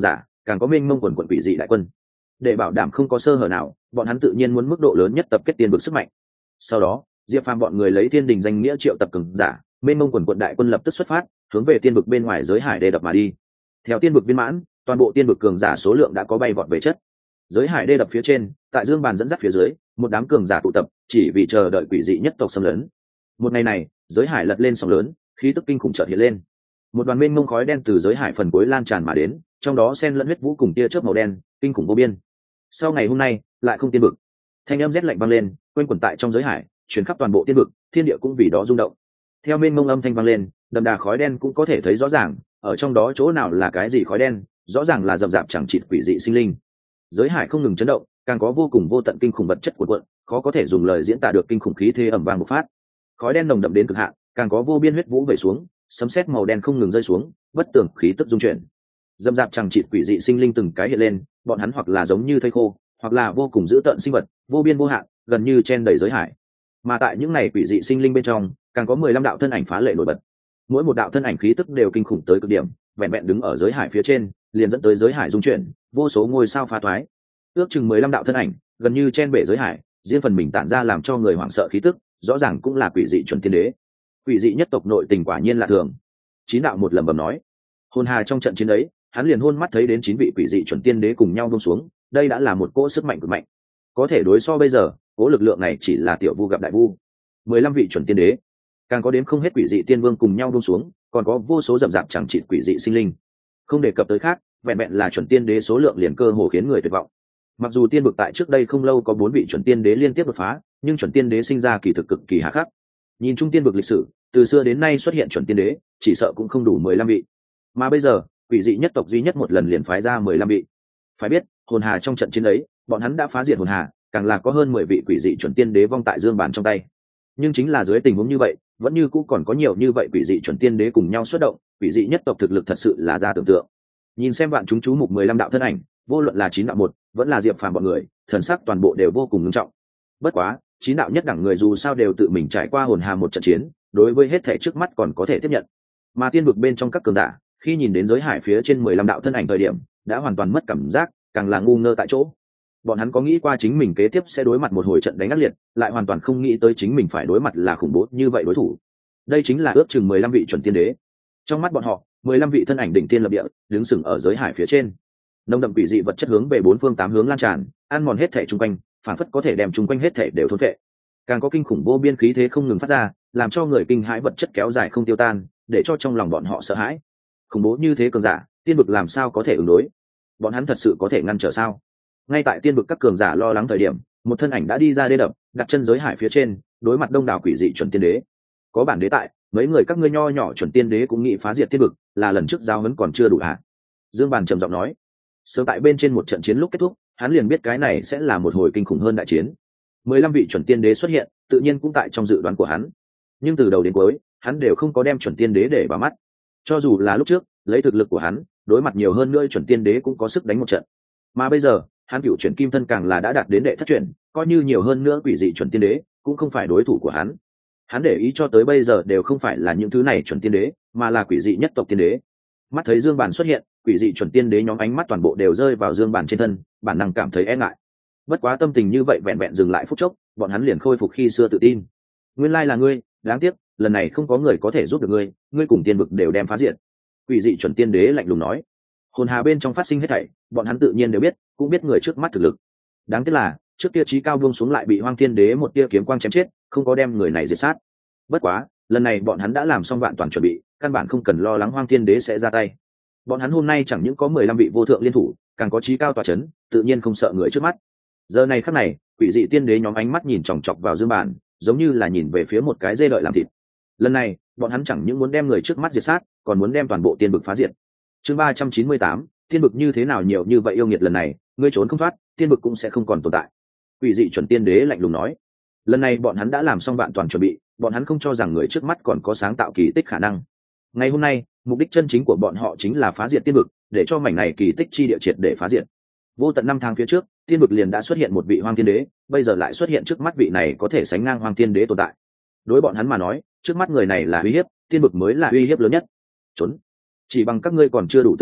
[SPEAKER 1] càng có mênh mông quần quận quỷ dị đại quân. Để bảo đảm không có sơ hở nào, bọn hắn tự nhiên muốn mức độ lớn nhất tập kết tiên vực sức mạnh. Sau đó Diệp Phàm bọn người lấy thiên đình danh nghĩa triệu tập cường giả, mênh mông quần quận đại quân lập tức xuất phát, hướng về tiên vực bên ngoài giới hải đê đập mà đi. Theo tiên vực viên mãn, toàn bộ tiên vực cường giả số lượng đã có bay vọt về chất. Giới hải đê đập phía trên, tại Dương Bàn dẫn dắt phía dưới, một đám cường giả tụ tập, chỉ vì chờ đợi quỷ dị nhất tộc xâm lấn. Một ngày này, giới hải lật lên sóng lớn, khí tức kinh khủng chợt hiện lên. Một đoàn mênh mông khói đen từ giới hải phần cuối lan tràn mà đến, trong đó xen lẫn huyết vũ cùng tia chớp màu đen, kinh khủng vô biên. Sau ngày hôm nay, lại không tiên vực. Thanh âm rét lạnh vang lên, quanh quẩn tại trong giới hải, truyền khắp toàn bộ tiên vực, thiên địa cũng vì đó rung động. Theo mênh mông âm thanh vang lên, đậm đà khói đen cũng có thể thấy rõ ràng, ở trong đó chỗ nào là cái gì khói đen, rõ ràng là rậm rạp chẳng chịt quỷ dị sinh linh. Giới hải không ngừng chấn động, càng có vô cùng vô tận kinh khủng vật chất cuộn cuộn, khó có thể dùng lời diễn tả được kinh khủng khí thế ầm vang bộc phát. Khói đen nồng đậm đến cực hạn, càng có vô biên huyết vũ về xuống, sấm sét màu đen không ngừng rơi xuống, bất tường khí tức dung chuyển. Dâm dạp chẳng chịt quỷ dị sinh linh từng cái hiện lên, bọn hắn hoặc là giống như thây khô, hoặc là vô cùng dữ tợn sinh vật, vô biên vô hạn, gần như chen đầy giới hải. Mà tại những này quỷ dị sinh linh bên trong, càng có 15 đạo thân ảnh phá lệ nổi bật. Mỗi một đạo thân ảnh khí tức đều kinh khủng tới cực điểm, vẹn vẹn đứng ở giới hải phía trên, liền dẫn tới giới hải dung chuyển, vô số ngôi sao phá toái. Ước chừng 15 đạo thân ảnh, gần như chen bể giới hải, riêng phần mình tản ra làm cho người hoảng sợ khí tức, rõ ràng cũng là quỷ dị chuẩn tiên đế. Quỷ dị nhất tộc nội tình quả nhiên là thường. Chín đạo một lẩm bẩm nói. Hồn hà trong trận chiến ấy, hắn liền hôn mắt thấy đến 9 vị quỷ dị chuẩn tiên đế cùng nhau buông xuống, đây đã là một cỗ sức mạnh cực mạnh. Có thể đối so bây giờ, cỗ lực lượng này chỉ là tiểu vu gặp đại vu. 15 vị chuẩn tiên đế, càng có đến không hết quỷ dị tiên vương cùng nhau buông xuống, còn có vô số rậm rạp chẳng chịt quỷ dị sinh linh. Không đề cập tới khác, vẹn vẹn là chuẩn tiên đế số lượng liền cơ hồ khiến người tuyệt vọng. Mặc dù tiên vực tại trước đây không lâu có 4 vị chuẩn tiên đế liên tiếp đột phá, nhưng chuẩn tiên đế sinh ra kỳ thực cực kỳ hà khắc. Nhìn chung tiên vực lịch sử, từ xưa đến nay xuất hiện chuẩn tiên đế, chỉ sợ cũng không đủ 15 vị. Mà bây giờ, quỷ dị nhất tộc duy nhất một lần liền phái ra 15 vị. Phải biết, hồn hà trong trận chiến ấy, bọn hắn đã phá diệt hồn hà, càng là có hơn 10 vị quỷ dị chuẩn tiên đế vong tại Dương Bàn trong tay. Nhưng chính là dưới tình huống như vậy, vẫn như cũng còn có nhiều như vậy quỷ dị chuẩn tiên đế cùng nhau xuất động, quỷ dị nhất tộc thực lực thật sự là ra tưởng tượng. Nhìn xem bạn chúng chú mục 15 đạo thân ảnh, vô luận là 9 đạo một, vẫn là Diệp Phàm bọn người, thần sắc toàn bộ đều vô cùng nghiêm trọng. Bất quá, 9 đạo nhất đẳng người dù sao đều tự mình trải qua hồn hà một trận chiến, đối với hết thảy trước mắt còn có thể tiếp nhận. Mà tiên vực bên trong các cường giả, khi nhìn đến giới hải phía trên 15 đạo thân ảnh thời điểm, đã hoàn toàn mất cảm giác, càng là ngu ngơ tại chỗ. Bọn hắn có nghĩ qua chính mình kế tiếp sẽ đối mặt một hồi trận đánh ác liệt, lại hoàn toàn không nghĩ tới chính mình phải đối mặt là khủng bố như vậy đối thủ. Đây chính là ước chừng 15 vị chuẩn tiên đế. Trong mắt bọn họ, 15 vị thân ảnh đỉnh tiên lập địa, đứng sừng ở giới hải phía trên. Nồng đậm quỷ dị vật chất hướng về 4 phương 8 hướng lan tràn, ăn mòn hết thảy xung quanh, phản phất có thể đem xung quanh hết thảy đều thôn phệ. Càng có kinh khủng vô biên khí thế không ngừng phát ra, làm cho người kinh hãi vật chất kéo dài không tiêu tan, để cho trong lòng bọn họ sợ hãi. Khủng bố như thế cường giả, tiên vực làm sao có thể ứng đối? Bọn hắn thật sự có thể ngăn trở sao? Ngay tại tiên vực các cường giả lo lắng thời điểm, một thân ảnh đã đi ra đê đập, đặt chân giới hải phía trên, đối mặt đông đảo quỷ dị chuẩn tiên đế. Có bản đế tại, mấy người các ngươi nho nhỏ chuẩn tiên đế cũng nghĩ phá diệt tiên vực, là lần trước giao huấn còn chưa đủ hả? Dương Bàn trầm giọng nói. Sớm tại bên trên một trận chiến lúc kết thúc, hắn liền biết cái này sẽ là một hồi kinh khủng hơn đại chiến. 15 vị chuẩn tiên đế xuất hiện, tự nhiên cũng tại trong dự đoán của hắn. Nhưng từ đầu đến cuối, hắn đều không có đem chuẩn tiên đế để vào mắt. Cho dù là lúc trước, lấy thực lực của hắn, đối mặt nhiều hơn nữa chuẩn tiên đế cũng có sức đánh một trận. Mà bây giờ, hắn cựu chuyển kim thân càng là đã đạt đến đệ thất chuyển, coi như nhiều hơn nữa quỷ dị chuẩn tiên đế, cũng không phải đối thủ của hắn. Hắn để ý cho tới bây giờ đều không phải là những thứ này chuẩn tiên đế, mà là quỷ dị nhất tộc tiên đế. Mắt thấy Dương Bàn xuất hiện, quỷ dị chuẩn tiên đế nhóm ánh mắt toàn bộ đều rơi vào Dương Bàn trên thân, bản năng cảm thấy e ngại. Bất quá tâm tình như vậy vẹn vẹn dừng lại phút chốc, bọn hắn liền khôi phục khi xưa tự tin. Nguyên lai là ngươi, đáng tiếc, lần này không có người có thể giúp được ngươi, ngươi cùng tiên vực đều đem phá diệt. Quỷ dị chuẩn tiên đế lạnh lùng nói. Hồn hà bên trong phát sinh hết thảy, bọn hắn tự nhiên đều biết, cũng biết người trước mắt thực lực. Đáng tiếc là, trước kia chí cao buông xuống lại bị Hoang Thiên Đế một tia kiếm quang chém chết, không có đem người này diệt sát. Bất quá, lần này bọn hắn đã làm xong vạn toàn chuẩn bị, căn bản không cần lo lắng Hoang Thiên Đế sẽ ra tay. Bọn hắn hôm nay chẳng những có 15 vị vô thượng liên thủ, càng có chí cao tọa chấn, tự nhiên không sợ người trước mắt. Giờ này khắc này, quỷ dị tiên đế nhóm ánh mắt nhìn chòng chọc vào Dương Bàn, giống như là nhìn về phía một cái dê đợi làm thịt. Lần này, bọn hắn chẳng những muốn đem người trước mắt diệt sát, còn muốn đem toàn bộ tiên vực phá diệt. Chương 398, tiên vực như thế nào nhiều như vậy yêu nghiệt, lần này ngươi trốn không thoát, tiên vực cũng sẽ không còn tồn tại. Quỷ dị chuẩn tiên đế lạnh lùng nói. Lần này bọn hắn đã làm xong vạn toàn chuẩn bị, bọn hắn không cho rằng người trước mắt còn có sáng tạo kỳ tích khả năng. Ngày hôm nay, mục đích chân chính của bọn họ chính là phá diệt tiên vực, để cho mảnh này kỳ tích chi địa triệt để phá diệt. Vô tận 5 tháng phía trước, tiên vực liền đã xuất hiện một vị Hoang Thiên Đế, bây giờ lại xuất hiện trước mắt vị này có thể sánh ngang Hoang Thiên Đế tồn tại. Đối bọn hắn mà nói, trước mắt người này là uy hiếp, tiên vực mới là uy hiếp lớn nhất. Trốn! Chỉ bằng các ngươi còn chưa đủ tư cách,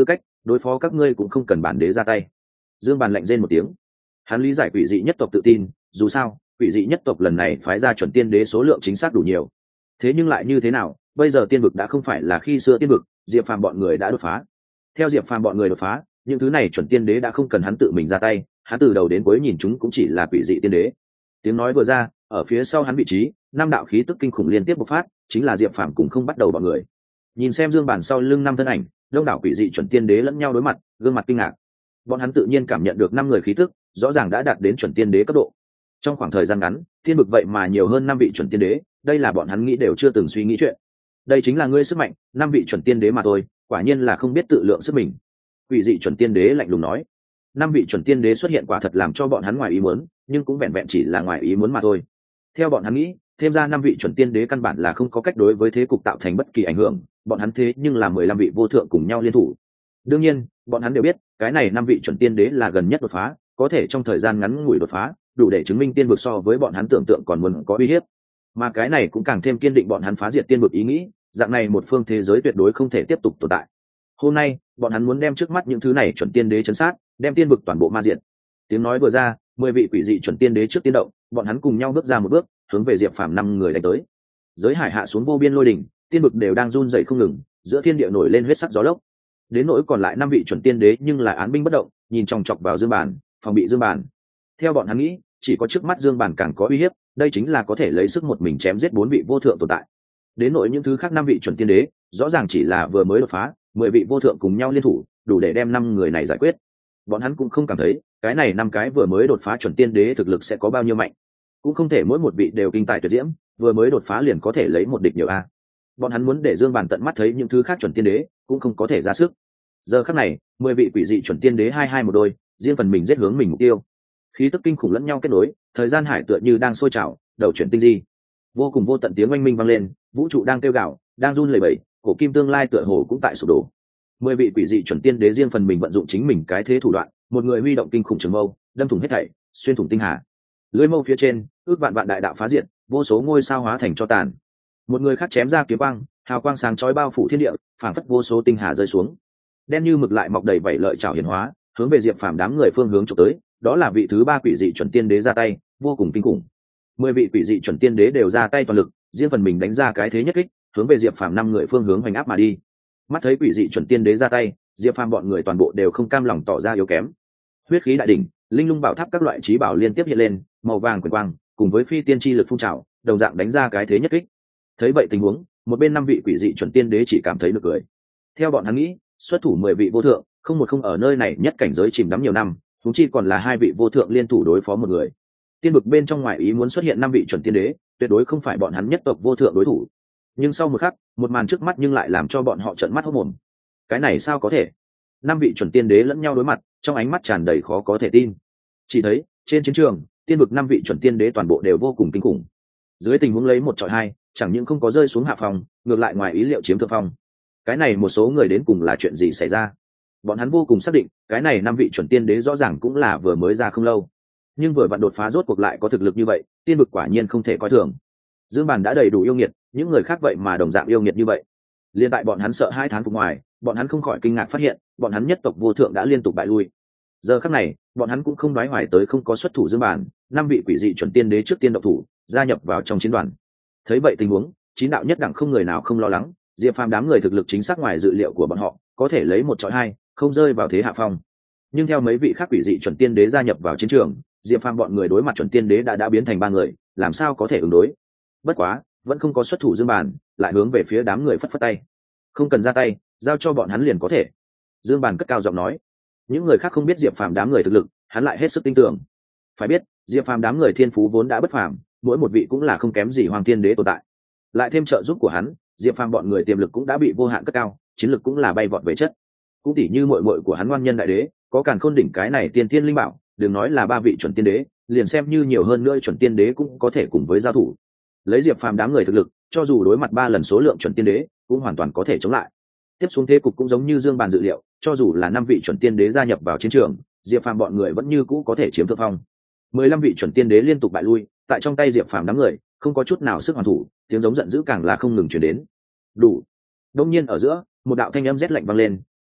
[SPEAKER 1] đối phó các ngươi cũng không cần bản đế ra tay. Dương Bàn lạnh rên một tiếng. Hắn lý giải quỷ dị nhất tộc tự tin, dù sao quỷ dị nhất tộc lần này phái ra chuẩn tiên đế số lượng chính xác đủ nhiều. Thế nhưng lại như thế nào, bây giờ tiên vực đã không phải là khi xưa tiên vực, Diệp Phàm bọn người đã đột phá. Theo Diệp Phàm bọn người đột phá, những thứ này chuẩn tiên đế đã không cần hắn tự mình ra tay, hắn từ đầu đến cuối nhìn chúng cũng chỉ là quỷ dị tiên đế. Tiếng nói vừa ra, ở phía sau hắn vị trí, năm đạo khí tức kinh khủng liên tiếp bộc phát, chính là Diệp Phàm cùng không bắt đầu bọn người. Nhìn xem Dương Bàn sau lưng năm thân ảnh, đông đảo quỷ dị chuẩn tiên đế lẫn nhau đối mặt, gương mặt kinh ngạc. Bọn hắn tự nhiên cảm nhận được năm người khí tức, rõ ràng đã đạt đến chuẩn tiên đế cấp độ. Trong khoảng thời gian ngắn, thiên vực vậy mà nhiều hơn năm vị chuẩn tiên đế, đây là bọn hắn nghĩ đều chưa từng suy nghĩ chuyện. Đây chính là ngươi sức mạnh, năm vị chuẩn tiên đế mà thôi, quả nhiên là không biết tự lượng sức mình. Quỷ dị chuẩn tiên đế lạnh lùng nói. Năm vị chuẩn tiên đế xuất hiện quả thật làm cho bọn hắn ngoài ý muốn, nhưng cũng vẹn vẹn chỉ là ngoài ý muốn mà thôi. Theo bọn hắn nghĩ, thêm ra năm vị chuẩn tiên đế căn bản là không có cách đối với thế cục tạo thành bất kỳ ảnh hưởng, bọn hắn thế nhưng là 15 vị vô thượng cùng nhau liên thủ. Đương nhiên, bọn hắn đều biết, cái này năm vị chuẩn tiên đế là gần nhất đột phá, có thể trong thời gian ngắn ngủi đột phá, đủ để chứng minh tiên vực so với bọn hắn tưởng tượng còn muốn có uy hiếp. Mà cái này cũng càng thêm kiên định bọn hắn phá diệt tiên vực ý nghĩ, dạng này một phương thế giới tuyệt đối không thể tiếp tục tồn tại. Hôm nay, bọn hắn muốn đem trước mắt những thứ này chuẩn tiên đế chấn sát, đem tiên vực toàn bộ ma diệt. Tiếng nói vừa ra, 10 vị quỷ dị chuẩn tiên đế trước tiên động, bọn hắn cùng nhau bước ra một bước, hướng về Diệp Phàm năm người đánh tới. Giới hải hạ xuống vô biên lôi đỉnh, tiên vực đều đang run rẩy không ngừng, giữa thiên địa nổi lên huyết sắc gió lốc. Đến nỗi còn lại năm vị chuẩn tiên đế nhưng là án binh bất động, nhìn chòng chọc vào Dương Bàn, phòng bị Dương Bàn. Theo bọn hắn nghĩ, chỉ có trước mắt Dương Bàn càng có uy hiếp, đây chính là có thể lấy sức một mình chém giết 4 vị vô thượng tồn tại. Đến nỗi những thứ khác năm vị chuẩn tiên đế, rõ ràng chỉ là vừa mới đột phá, 10 vị vô thượng cùng nhau liên thủ, đủ để đem năm người này giải quyết. Bọn hắn cũng không cảm thấy, cái này năm cái vừa mới đột phá chuẩn tiên đế thực lực sẽ có bao nhiêu mạnh. Cũng không thể mỗi một vị đều kinh tài tuyệt diễm, vừa mới đột phá liền có thể lấy một địch nhiều a. Bọn hắn muốn để Dương Bàn tận mắt thấy những thứ khác chuẩn tiên đế, cũng không có thể ra sức. Giờ khắc này, 10 vị quỷ dị chuẩn tiên đế hai một đôi, riêng phần mình giết hướng mình mục tiêu. Khí tức kinh khủng lẫn nhau kết nối, thời gian hải tựa như đang sôi trào, đầu chuyển tinh di. Vô cùng vô tận tiếng oanh minh vang lên, vũ trụ đang kêu gào, đang run lẩy bẩy, cổ kim tương lai tựa hồ cũng tại sụp đổ. 10 vị quỷ dị chuẩn tiên đế riêng phần mình vận dụng chính mình cái thế thủ đoạn, một người huy động kinh khủng trường mâu, đâm thủng hết thảy, xuyên thủng tinh hà. Lưỡi mâu phía trên, ước vạn vạn đại đạo phá diệt, vô số ngôi sao hóa thành tro tàn. Một người khác chém ra kiếm quang, hào quang sáng chói bao phủ thiên địa, phảng phất vô số tinh hà rơi xuống. Đen như mực lại mọc đầy vảy lợi trảo hiển hóa, hướng về Diệp Phàm đám người phương hướng chụp tới, đó là vị thứ 3 quỷ dị chuẩn tiên đế ra tay, vô cùng kinh khủng. 10 vị quỷ dị chuẩn tiên đế đều ra tay toàn lực, riêng phần mình đánh ra cái thế nhất kích, hướng về Diệp Phàm 5 người phương hướng hoành áp mà đi. Mắt thấy quỷ dị chuẩn tiên đế ra tay, Diệp Phàm bọn người toàn bộ đều không cam lòng tỏ ra yếu kém. Huyết khí đại đỉnh, linh lung bảo tháp các loại trí bảo liên tiếp hiện lên, màu vàng quyền quang, cùng với phi tiên chi lực phun trào, đồng dạng đánh ra cái thế nhất kích. Thấy vậy tình huống, một bên 5 vị quỷ dị chuẩn tiên đế chỉ cảm thấy được cười. Theo bọn hắn nghĩ, xuất thủ 10 vị vô thượng, không ở nơi này nhất cảnh giới chìm đắm nhiều năm, chúng chi còn là 2 vị vô thượng liên thủ đối phó một người. Tiên vực bên trong ngoại ý muốn xuất hiện 5 vị chuẩn tiên đế, tuyệt đối không phải bọn hắn nhất tộc vô thượng đối thủ. Nhưng sau một khắc, một màn trước mắt nhưng lại làm cho bọn họ trợn mắt hốt mồm. Cái này sao có thể? 5 vị chuẩn tiên đế lẫn nhau đối mặt, trong ánh mắt tràn đầy khó có thể tin. Chỉ thấy, trên chiến trường, tiên vực 5 vị chuẩn tiên đế toàn bộ đều vô cùng kinh khủng. Dưới tình huống lấy 1 chọi 2, chẳng những không có rơi xuống hạ phòng, ngược lại ngoài ý liệu chiếm thượng phong. Cái này một số người đến cùng là chuyện gì xảy ra? Bọn hắn vô cùng xác định, cái này 5 vị chuẩn tiên đế rõ ràng cũng là vừa mới ra không lâu. Nhưng vừa vặn đột phá rốt cuộc lại có thực lực như vậy, tiên vực quả nhiên không thể coi thường. Dương Bàn đã đầy đủ yêu nghiệt, những người khác vậy mà đồng dạng yêu nghiệt như vậy. Liên tại bọn hắn sợ 2 tháng phục ngoài, bọn hắn không khỏi kinh ngạc phát hiện, bọn hắn nhất tộc vô thượng đã liên tục bại lui. Giờ khắc này, bọn hắn cũng không đoái hoài tới không có xuất thủ Dương Bàn, 5 vị quỷ dị chuẩn tiên đế trước tiên động thủ, gia nhập vào trong chiến đoàn. Thấy vậy tình huống, chín đạo nhất đẳng không người nào không lo lắng, Diệp Phàm đám người thực lực chính xác ngoài dự liệu của bọn họ, có thể lấy 1 chọi 2, không rơi vào thế hạ phong. Nhưng theo mấy vị khác quỷ dị chuẩn tiên đế gia nhập vào chiến trường, Diệp Phàm bọn người đối mặt chuẩn tiên đế đã biến thành 3 người, làm sao có thể ứng đối? Bất quá, vẫn không có xuất thủ Dương Bàn, lại hướng về phía đám người phất phất tay. Không cần ra tay, giao cho bọn hắn liền có thể. Dương Bàn cất cao giọng nói. Những người khác không biết Diệp Phàm đám người thực lực, hắn lại hết sức tin tưởng. Phải biết, Diệp Phàm đám người thiên phú vốn đã bất phàm, mỗi một vị cũng là không kém gì Hoàng Tiên Đế tồn tại. Lại thêm trợ giúp của hắn, Diệp Phàm bọn người tiềm lực cũng đã bị vô hạn cất cao, chiến lực cũng là bay vọt về chất. Cũng tỉ như muội muội của hắn Ngoan Nhân Đại Đế, có Càn Khôn đỉnh cái này tiên tiên linh bảo, đừng nói là 3 vị chuẩn tiên đế, liền xem như nhiều hơn nữa chuẩn tiên đế cũng có thể cùng với giao thủ. Lấy Diệp Phàm đám người thực lực, cho dù đối mặt 3 lần số lượng chuẩn tiên đế, cũng hoàn toàn có thể chống lại. Tiếp xuống thế cục cũng giống như Dương Bàn dự liệu, cho dù là 5 vị chuẩn tiên đế gia nhập vào chiến trường, Diệp Phàm bọn người vẫn như cũ có thể chiếm thượng phong. 15 vị chuẩn tiên đế liên tục bại lui, tại trong tay Diệp Phàm đám người, không có chút nào sức hoàn thủ, tiếng giống giận dữ càng là không ngừng truyền đến. Đủ. Đột nhiên ở giữa, một đạo thanh âm rét lạnh vang lên,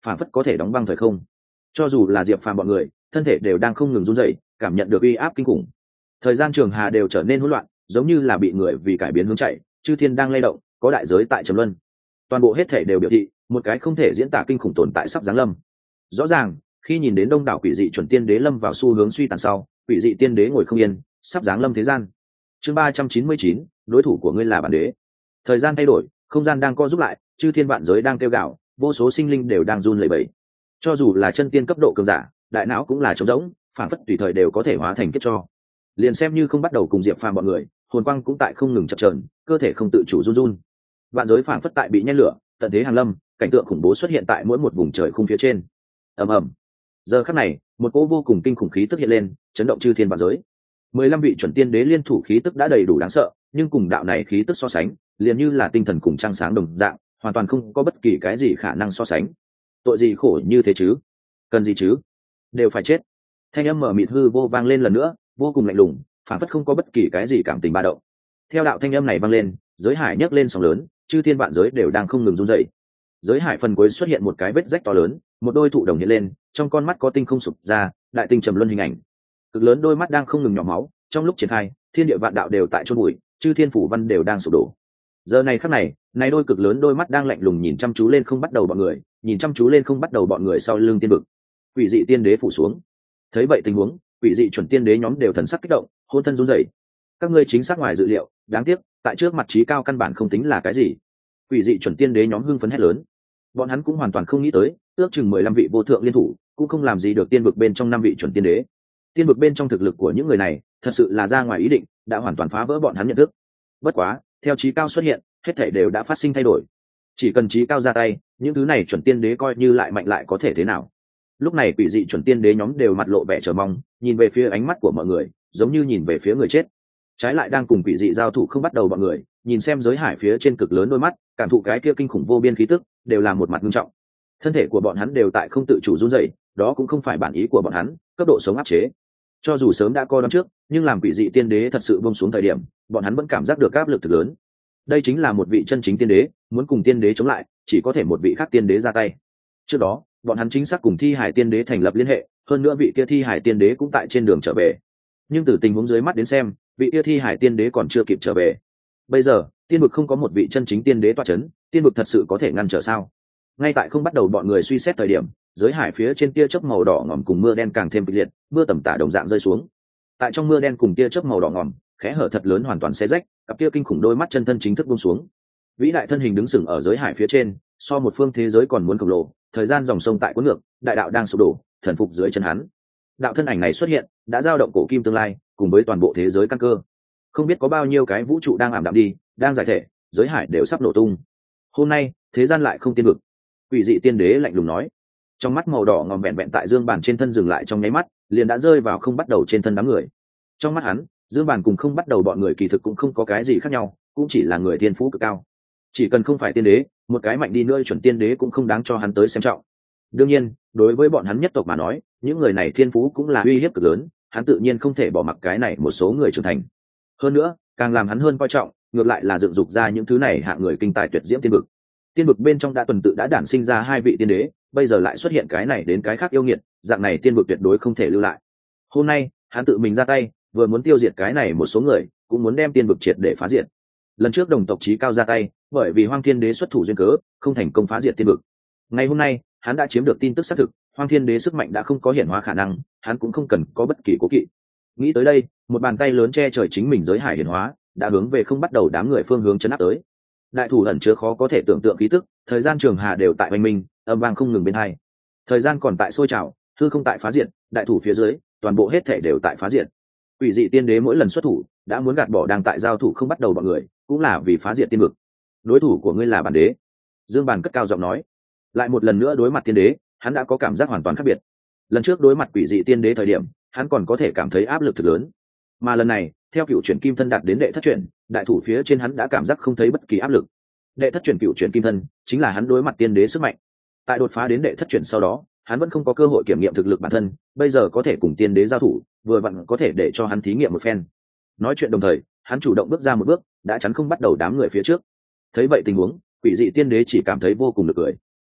[SPEAKER 1] phản phất có thể đóng băng thời không. Cho dù là Diệp Phàm bọn người, thân thể đều đang không ngừng run rẩy, cảm nhận được uy áp kinh khủng. Thời gian trường hà đều trở nên hỗn loạn, giống như là bị người vì cải biến hướng chạy, chư thiên đang lay động, có đại giới tại trầm luân. Toàn bộ hết thể đều biểu thị, một cái không thể diễn tả kinh khủng tồn tại sắp giáng lâm. Rõ ràng, khi nhìn đến đông đảo quỷ dị chuẩn tiên đế lâm vào xu hướng suy tàn sau, quỷ dị tiên đế ngồi không yên, sắp giáng lâm thế gian. Chương 399, đối thủ của ngươi là bản đế. Thời gian thay đổi, không gian đang co rút lại, chư thiên vạn giới đang kêu gào, vô số sinh linh đều đang run lẩy bẩy. Cho dù là chân tiên cấp độ cường giả, đại não cũng là trống rỗng, phản phất tùy thời đều có thể hóa thành kết cho. Liền xem như không bắt đầu cùng Diệp Phàm bọn người, hồn quang cũng tại không ngừng chập chờn, cơ thể không tự chủ run run. Vạn giới phản phất tại bị nhen lửa, tận thế hàng lâm, cảnh tượng khủng bố xuất hiện tại mỗi một vùng trời khung phía trên. Ầm ầm. Giờ khắc này, một cỗ vô cùng kinh khủng khí tức hiện lên, chấn động chư thiên vạn giới. 15 vị chuẩn tiên đế liên thủ khí tức đã đầy đủ đáng sợ, nhưng cùng đạo này khí tức so sánh, liền như là tinh thần cùng trăng sáng đồng dạng, hoàn toàn không có bất kỳ cái gì khả năng so sánh. Tội gì khổ như thế chứ? Cần gì chứ? Đều phải chết. Thanh âm mở mịt hư vô vang lên lần nữa, vô cùng lạnh lùng, phản phất không có bất kỳ cái gì cảm tình ba động. Theo đạo thanh âm này vang lên, giới hải nhấc lên sóng lớn, chư thiên vạn giới đều đang không ngừng run rẩy. Giới hải phần cuối xuất hiện một cái vết rách to lớn, một đôi thụ đồng hiện lên, trong con mắt có tinh không sụp ra, đại tinh trầm luân hình ảnh. Cực lớn đôi mắt đang không ngừng nhỏ máu, trong lúc triển khai, thiên địa vạn đạo đều tại chôn bụi, chư thiên phủ văn đều đang sụp đổ. Giờ này khắc này, này đôi cực lớn đôi mắt đang lạnh lùng nhìn chăm chú lên không bắt đầu bọn người, nhìn chăm chú lên không bắt đầu bọn người sau lưng tiên vực. Quỷ dị tiên đế phủ xuống. Thấy vậy tình huống, quỷ dị chuẩn tiên đế nhóm đều thần sắc kích động, hôn thân run rẩy. Các ngươi chính xác ngoài dự liệu, đáng tiếc, tại trước mặt trí cao căn bản không tính là cái gì. Quỷ dị chuẩn tiên đế nhóm hưng phấn hét lớn. Bọn hắn cũng hoàn toàn không nghĩ tới, ước chừng 15 vị vô thượng liên thủ, cũng không làm gì được tiên vực bên trong 5 vị chuẩn tiên đế. Tiên vực bên trong thực lực của những người này, thật sự là ra ngoài ý định, đã hoàn toàn phá vỡ bọn hắn nhận thức. Bất quá, theo trí cao xuất hiện, hết thảy đều đã phát sinh thay đổi. Chỉ cần trí cao ra tay, những thứ này chuẩn tiên đế coi như lại mạnh lại có thể thế nào. Lúc này quỷ dị chuẩn tiên đế nhóm đều mặt lộ vẻ chờ mong, nhìn về phía ánh mắt của mọi người, giống như nhìn về phía người chết. Trái lại đang cùng quỷ dị giao thủ không bắt đầu bọn người, nhìn xem giới hải phía trên cực lớn đôi mắt, cảm thụ cái kia kinh khủng vô biên khí tức, đều là một mặt nghiêm trọng. Thân thể của bọn hắn đều tại không tự chủ run rẩy, đó cũng không phải bản ý của bọn hắn, cấp độ sống áp chế. Cho dù sớm đã coi đón trước, nhưng làm quỷ dị tiên đế thật sự buông xuống thời điểm, bọn hắn vẫn cảm giác được áp lực thực lớn. Đây chính là một vị chân chính tiên đế, muốn cùng tiên đế chống lại, chỉ có thể một vị khác tiên đế ra tay. Trước đó, bọn hắn chính xác cùng Thi Hải tiên đế thành lập liên hệ, hơn nữa vị kia Thi Hải tiên đế cũng tại trên đường trở về. Nhưng từ tình huống dưới mắt đến xem, vị kia Thi Hải tiên đế còn chưa kịp trở về. Bây giờ, tiên vực không có một vị chân chính tiên đế tọa chấn, tiên vực thật sự có thể ngăn trở sao? Ngay tại không bắt đầu bọn người suy xét thời điểm, giới hải phía trên tia chớp màu đỏ ngòm cùng mưa đen càng thêm kịch liệt, mưa tầm tã đồng dạng rơi xuống. Tại trong mưa đen cùng tia chớp màu đỏ ngòm, khẽ hở thật lớn hoàn toàn xé rách, cặp kia kinh khủng đôi mắt chân thân chính thức buông xuống. Vĩ đại thân hình đứng sừng ở giới hải phía trên, so một phương thế giới còn muốn khổng lồ, thời gian dòng sông tại cuốn ngược, đại đạo đang sụp đổ, thần phục dưới chân hắn. Đạo thân ảnh này xuất hiện, đã giao động cổ kim tương lai, cùng với toàn bộ thế giới căn cơ. Không biết có bao nhiêu cái vũ trụ đang ảm đạm đi, đang giải thể, giới hải đều sắp nổ tung. Hôm nay, thế gian lại không tiên vực. Quỷ dị tiên đế lạnh lùng nói. Trong mắt màu đỏ ngòm vẹn vẹn tại dương bàn trên thân dừng lại trong nháy mắt, liền đã rơi vào không bắt đầu trên thân đám người. Trong mắt hắn, dương bàn cùng không bắt đầu bọn người kỳ thực cũng không có cái gì khác nhau, cũng chỉ là người thiên phú cực cao. Chỉ cần không phải tiên đế, một cái mạnh đi nữa chuẩn tiên đế cũng không đáng cho hắn tới xem trọng. Đương nhiên, đối với bọn hắn nhất tộc mà nói, những người này thiên phú cũng là uy hiếp cực lớn, hắn tự nhiên không thể bỏ mặc cái này một số người trưởng thành. Hơn nữa, càng làm hắn hơn coi trọng, ngược lại là dựng dục ra những thứ này hạng người kinh tài tuyệt diễm tiên vực. Tiên vực bên trong đã tuần tự đã đản sinh ra 2 vị tiên đế, bây giờ lại xuất hiện cái này đến cái khác yêu nghiệt, dạng này tiên vực tuyệt đối không thể lưu lại. Hôm nay, hắn tự mình ra tay, vừa muốn tiêu diệt cái này một số người, cũng muốn đem tiên vực triệt để phá diệt. Lần trước đồng tộc chí cao ra tay, bởi vì Hoang Thiên Đế xuất thủ duyên cớ, không thành công phá diệt tiên vực. Ngày hôm nay, hắn đã chiếm được tin tức xác thực, Hoang Thiên Đế sức mạnh đã không có hiển hóa khả năng, hắn cũng không cần có bất kỳ cố kỵ. Nghĩ tới đây, một bàn tay lớn che trời chính mình giới hải hiển hóa, đã hướng về không bắt đầu đám người phương hướng chấn áp tới. Đại thủ ẩn chứa khó có thể tưởng tượng khí tức, thời gian trường hà đều tại oanh minh, âm vang không ngừng bên hai. Thời gian còn tại sôi trào, hư không tại phá diệt, đại thủ phía dưới, toàn bộ hết thể đều tại phá diệt. Quỷ dị tiên đế mỗi lần xuất thủ, đã muốn gạt bỏ đang tại giao thủ không bắt đầu bọn người, cũng là vì phá diệt tiên vực. Đối thủ của ngươi là bản đế. Dương Bàn cất cao giọng nói. Lại một lần nữa đối mặt tiên đế, hắn đã có cảm giác hoàn toàn khác biệt. Lần trước đối mặt quỷ dị tiên đế thời điểm, hắn còn có thể cảm thấy áp lực thực lớn. Mà lần này, theo cựu chuyển kim thân đạt đến đệ thất chuyển, đại thủ phía trên hắn đã cảm giác không thấy bất kỳ áp lực. Đệ thất chuyển cựu chuyển kim thân chính là hắn đối mặt tiên đế sức mạnh. Tại đột phá đến đệ thất chuyển sau đó, hắn vẫn không có cơ hội kiểm nghiệm thực lực bản thân, bây giờ có thể cùng tiên đế giao thủ, vừa vặn có thể để cho hắn thí nghiệm một phen. Nói chuyện đồng thời, hắn chủ động bước ra một bước, đã chắn không bắt đầu đám người phía trước. Thấy vậy tình huống, quỷ dị tiên đế chỉ cảm thấy vô cùng nực cười.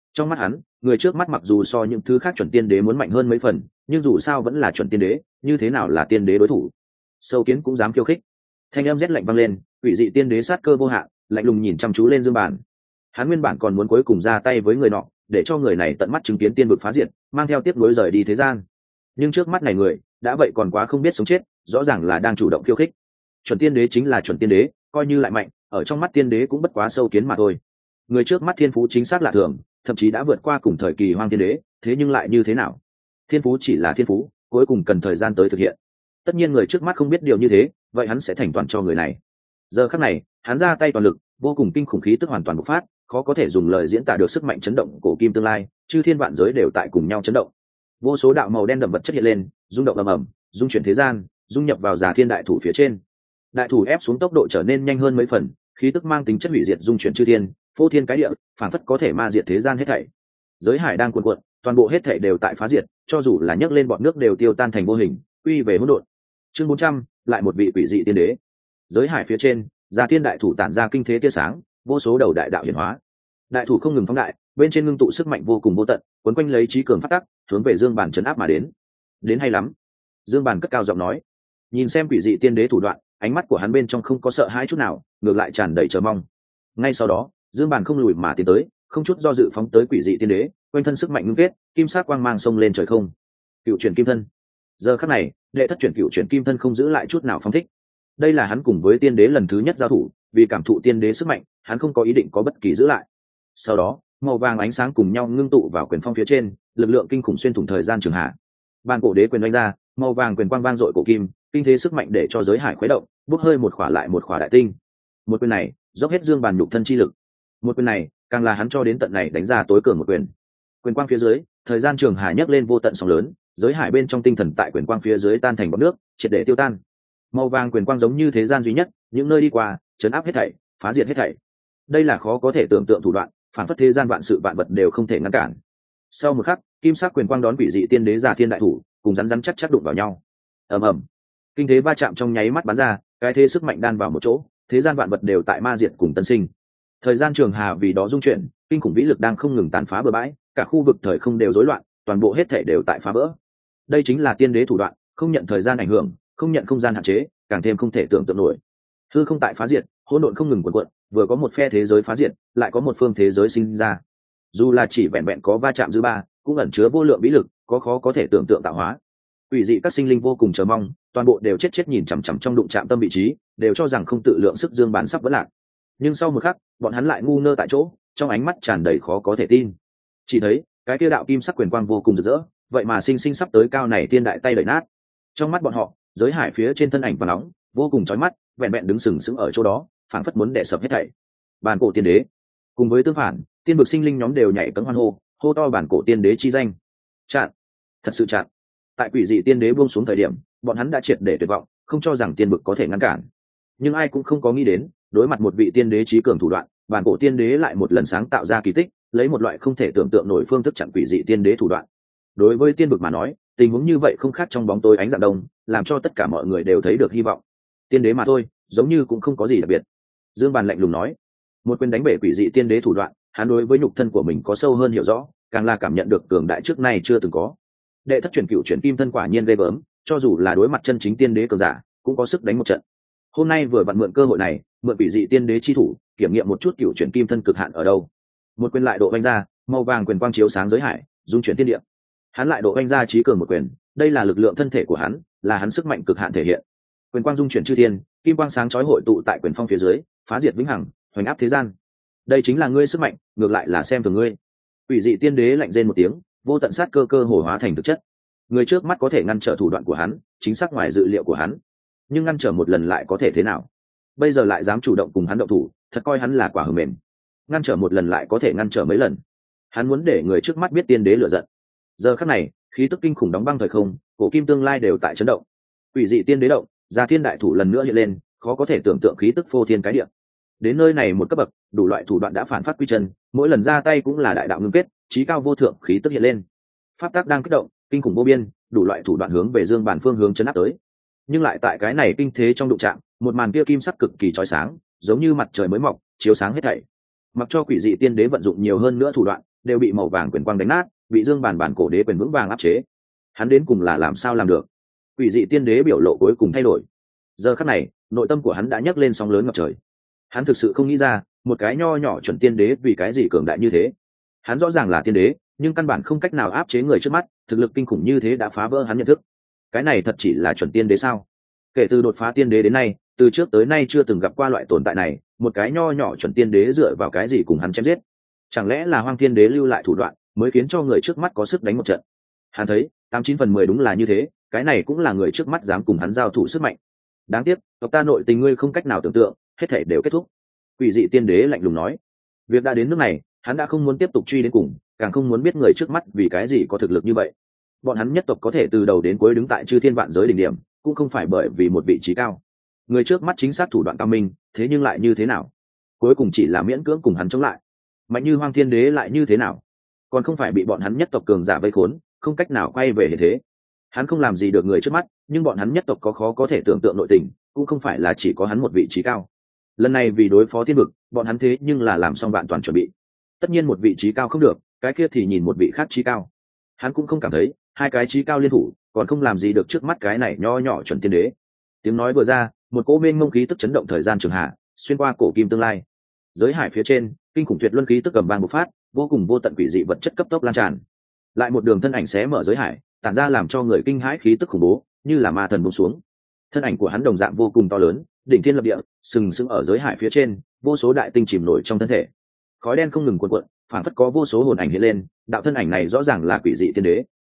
[SPEAKER 1] Trong mắt hắn, người trước mắt mặc dù so những thứ khác chuẩn tiên đế muốn mạnh hơn mấy phần, nhưng dù sao vẫn là chuẩn tiên đế, như thế nào là tiên đế đối thủ? Sâu kiến cũng dám khiêu khích. Thanh âm rét lạnh vang lên, quỷ dị tiên đế sát cơ vô hạn, lạnh lùng nhìn chăm chú lên Dương Bản. Hắn nguyên bản còn muốn cuối cùng ra tay với người nọ, để cho người này tận mắt chứng kiến tiên vực phá diệt, mang theo tiếp nối rời đi thế gian. Nhưng trước mắt này người, đã vậy còn quá không biết sống chết, rõ ràng là đang chủ động khiêu khích. Chuẩn tiên đế chính là chuẩn tiên đế, coi như lại mạnh, ở trong mắt tiên đế cũng bất quá sâu kiến mà thôi. Người trước mắt thiên phú chính xác lạ thường, thậm chí đã vượt qua cùng thời kỳ hoang tiên đế, thế nhưng lại như thế nào? Thiên phú chỉ là thiên phú, cuối cùng cần thời gian tới thực hiện. Tất nhiên người trước mắt không biết điều như thế, vậy hắn sẽ thành toàn cho người này. Giờ khắc này, hắn ra tay toàn lực, vô cùng kinh khủng khí tức hoàn toàn bộc phát, khó có thể dùng lời diễn tả được sức mạnh chấn động cổ kim tương lai, chư thiên vạn giới đều tại cùng nhau chấn động. Vô số đạo màu đen đậm vật chất hiện lên, rung động ầm ầm, dung chuyển thế gian, dung nhập vào Già Thiên đại thủ phía trên. Đại thủ ép xuống tốc độ trở nên nhanh hơn mấy phần, khí tức mang tính chất hủy diệt dung chuyển chư thiên, phô thiên cái địa, phản phất có thể ma diệt thế gian hết thảy. Giới hải đang cuồn cuộn, toàn bộ hết thảy đều tại phá diệt, cho dù là nhấc lên bọn nước đều tiêu tan thành vô hình, quy về hỗn độn. Chương 400, lại một vị quỷ dị tiên đế. Giới hải phía trên, Già Thiên đại thủ tản ra kinh thế tia sáng, vô số đầu đại đạo hiển hóa. Đại thủ không ngừng phóng đại, bên trên ngưng tụ sức mạnh vô cùng vô tận, cuốn quanh lấy trí cường phát tắc, hướng về Dương Bản trấn áp mà đến. Đến hay lắm. Dương Bản cất cao giọng nói. Nhìn xem quỷ dị tiên đế thủ đoạn, ánh mắt của hắn bên trong không có sợ hãi chút nào, ngược lại tràn đầy chờ mong. Ngay sau đó, Dương Bản không lùi mà tiến tới, không chút do dự phóng tới quỷ dị tiên đế, quanh thân sức mạnh ngưng kết, kim sắc quang mang xông lên trời không. Cựu chuyển kim thân. Giờ khắc này, đệ thất chuyển cựu chuyển kim thân không giữ lại chút nào phóng thích. Đây là hắn cùng với tiên đế lần thứ nhất giao thủ, vì cảm thụ tiên đế sức mạnh, hắn không có ý định có bất kỳ giữ lại. Sau đó, màu vàng ánh sáng cùng nhau ngưng tụ vào quyền phong phía trên, lực lượng kinh khủng xuyên thủng thời gian trường hạ. Bàn cổ đế quyền đánh ra, màu vàng quyền quang vang dội cổ kim, kinh thế sức mạnh để cho giới hải khuấy động, bốc hơi một khỏa lại một khỏa đại tinh. Một quyền này, dốc hết Dương Bàn nhục thân chi lực. Một quyền này, càng là hắn cho đến tận này đánh ra tối cường một quyền. Quyền quang phía dưới, thời gian trường hà nhấc lên vô tận sóng lớn, giới hải bên trong tinh thần tại quyền quang phía dưới tan thành bọt nước, triệt để tiêu tan. Màu vàng quyền quang giống như thế gian duy nhất, những nơi đi qua, chấn áp hết thảy, phá diệt hết thảy. Đây là khó có thể tưởng tượng thủ đoạn, phản phất thế gian vạn sự vạn vật đều không thể ngăn cản. Sau một khắc, kim sắc quyền quang đón quỷ dị tiên đế Già Thiên đại thủ, cùng rắn rắn chắc chắc đụng vào nhau. Ầm ầm, kinh thế va chạm trong nháy mắt bắn ra, cái thế sức mạnh đan vào một chỗ, thế gian vạn vật đều tại ma diệt cùng tân sinh. Thời gian trường hà vì đó dung chuyển, kinh khủng vĩ lực đang không ngừng tàn phá bừa bãi, cả khu vực thời không đều rối loạn, toàn bộ hết thể đều tại phá vỡ. Đây chính là tiên đế thủ đoạn, không nhận thời gian ảnh hưởng, không nhận không gian hạn chế, càng thêm không thể tưởng tượng nổi. Hư không tại phá diệt, hỗn độn không ngừng cuộn cuộn, vừa có một phe thế giới phá diệt, lại có một phương thế giới sinh ra. Dù là chỉ vẹn vẹn có va chạm dư ba, cũng ẩn chứa vô lượng vĩ lực, có khó có thể tưởng tượng tạo hóa. Quỷ dị các sinh linh vô cùng chờ mong, toàn bộ đều chết nhìn chằm chằm trong đụng chạm tâm vị trí, đều cho rằng không tự lượng sức Dương Bán sắp vỡ lạc. Nhưng sau một khắc, bọn hắn lại ngu ngơ tại chỗ, trong ánh mắt tràn đầy khó có thể tin. Chỉ thấy, cái kia đạo kim sắc quyền quang vô cùng rực rỡ, vậy mà sinh sinh sắp tới cao này tiên đại tay đẩy nát. Trong mắt bọn họ, giới hải phía trên thân ảnh và nóng, vô cùng chói mắt, vẹn vẹn đứng sừng sững ở chỗ đó, phảng phất muốn đè sập hết thảy. Bản cổ tiên đế, cùng với tương phản, tiên vực sinh linh nhóm đều nhảy cẫng hoan hô, hô to bản cổ tiên đế chi danh. Chặn, thật sự chặn. Tại quỷ dị tiên đế buông xuống thời điểm, bọn hắn đã triệt để tuyệt vọng, không cho rằng tiên vực có thể ngăn cản. Nhưng ai cũng không có nghĩ đến, đối mặt một vị tiên đế trí cường thủ đoạn, bản cổ tiên đế lại một lần sáng tạo ra kỳ tích, lấy một loại không thể tưởng tượng nổi phương thức chặn quỷ dị tiên đế thủ đoạn. Đối với tiên vực mà nói, tình huống như vậy không khác trong bóng tối ánh dạng đông, làm cho tất cả mọi người đều thấy được hy vọng. Tiên đế mà thôi, giống như cũng không có gì đặc biệt. Dương Bàn lạnh lùng nói, một quyền đánh bể quỷ dị tiên đế thủ đoạn, hắn đối với nhục thân của mình có sâu hơn hiểu rõ, càng là cảm nhận được cường đại trước nay chưa từng có. Đệ thất chuyển cựu chuyển kim thân quả nhiên ghê gớm, cho dù là đối mặt chân chính tiên đế cường giả, cũng có sức đánh một trận. Hôm nay vừa vặn mượn cơ hội này, mượn quỷ dị tiên đế chi thủ, kiểm nghiệm một chút cựu chuyển kim thân cực hạn ở đâu. Một quyền lại độ vanh ra, màu vàng quyền quang chiếu sáng giới hải, dung chuyển thiên địa. Hắn lại độ vanh ra trí cường một quyền, đây là lực lượng thân thể của hắn, là hắn sức mạnh cực hạn thể hiện. Quyền quang dung chuyển chư thiên, kim quang sáng chói hội tụ tại quyền phong phía dưới, phá diệt vĩnh hằng, hoành áp thế gian. Đây chính là ngươi sức mạnh, ngược lại là xem thường ngươi. Quỷ dị tiên đế lạnh rên một tiếng, vô tận sát cơ hồ hóa thành thực chất. Người trước mắt có thể ngăn trở thủ đoạn của hắn, chính xác ngoài dự liệu của hắn. Nhưng ngăn trở một lần lại có thể thế nào? Bây giờ lại dám chủ động cùng hắn động thủ, thật coi hắn là quả hờ mềm. Ngăn trở một lần lại có thể ngăn trở mấy lần. Hắn muốn để người trước mắt biết tiên đế lửa giận. Giờ khắc này, khí tức kinh khủng đóng băng thời không, cổ kim tương lai đều tại chấn động. Quỷ dị tiên đế động, Già Thiên đại thủ lần nữa hiện lên, khó có thể tưởng tượng khí tức phô thiên cái địa. Đến nơi này một cấp bậc, đủ loại thủ đoạn đã phản phát quy chân, mỗi lần ra tay cũng là đại đạo ngưng kết, chí cao vô thượng khí tức hiện lên. Pháp tắc đang kích động, kinh khủng vô biên, đủ loại thủ đoạn hướng về Dương Bản phương hướng chấn áp tới. Nhưng lại tại cái này kinh thế trong đụng chạm, một màn kia kim sắc cực kỳ chói sáng, giống như mặt trời mới mọc, chiếu sáng hết thảy. Mặc cho quỷ dị tiên đế vận dụng nhiều hơn nữa thủ đoạn, đều bị màu vàng quyền quang đánh nát, bị Dương Bàn cổ đế quyền vững vàng áp chế. Hắn đến cùng là làm sao làm được? Quỷ dị tiên đế biểu lộ cuối cùng thay đổi. Giờ khắc này, nội tâm của hắn đã nhấc lên sóng lớn ngập trời. Hắn thực sự không nghĩ ra, một cái nho nhỏ chuẩn tiên đế vì cái gì cường đại như thế. Hắn rõ ràng là tiên đế, nhưng căn bản không cách nào áp chế người trước mắt, thực lực kinh khủng như thế đã phá vỡ hắn nhận thức. Cái này thật chỉ là chuẩn tiên đế sao? Kể từ đột phá tiên đế đến nay, từ trước tới nay chưa từng gặp qua loại tồn tại này, một cái nho nhỏ chuẩn tiên đế dựa vào cái gì cùng hắn chém giết? Chẳng lẽ là Hoang Thiên Đế lưu lại thủ đoạn, mới khiến cho người trước mắt có sức đánh một trận? Hắn thấy, 89/10 đúng là như thế, cái này cũng là người trước mắt dám cùng hắn giao thủ sức mạnh. Đáng tiếc, tộc ta nội tình ngươi không cách nào tưởng tượng, hết thảy đều kết thúc. Quỷ dị tiên đế lạnh lùng nói. Việc đã đến nước này, hắn đã không muốn tiếp tục truy đến cùng, càng không muốn biết người trước mắt vì cái gì có thực lực như vậy. Bọn hắn nhất tộc có thể từ đầu đến cuối đứng tại chư thiên vạn giới đỉnh điểm, cũng không phải bởi vì một vị trí cao. Người trước mắt chính xác thủ đoạn cao minh, thế nhưng lại như thế nào? Cuối cùng chỉ là miễn cưỡng cùng hắn chống lại. Mạnh như Hoang Thiên Đế lại như thế nào? Còn không phải bị bọn hắn nhất tộc cường giả vây khốn, không cách nào quay về hiện thế. Hắn không làm gì được người trước mắt, nhưng bọn hắn nhất tộc có khó có thể tưởng tượng nội tình, cũng không phải là chỉ có hắn một vị trí cao. Lần này vì đối phó thiên vực, bọn hắn thế nhưng là làm xong vạn toàn chuẩn bị. Tất nhiên một vị trí cao không được, cái kia thì nhìn một vị khác trí cao. Hắn cũng không cảm thấy hai cái trí cao liên thủ còn không làm gì được trước mắt cái này nho nhỏ chuẩn tiên đế. Tiếng nói vừa ra, một cỗ mênh mông khí tức chấn động thời gian trường hạ, xuyên qua cổ kim tương lai. Giới hải phía trên, kinh khủng tuyệt luân khí tức cầm vang bộc phát, vô cùng vô tận quỷ dị vật chất cấp tốc lan tràn. Lại một đường thân ảnh xé mở giới hải, tản ra làm cho người kinh hãi khí tức khủng bố, như là ma thần buông xuống. Thân ảnh của hắn đồng dạng vô cùng to lớn, đỉnh thiên lập địa, sừng sững ở giới hải phía trên, vô số đại tinh chìm nổi trong thân thể. Khói đen không ngừng cuộn cuộn, phản phất có vô số hồn ảnh hiện lên, đạo thân ảnh này rõ ràng là quỷ dị tiên đế.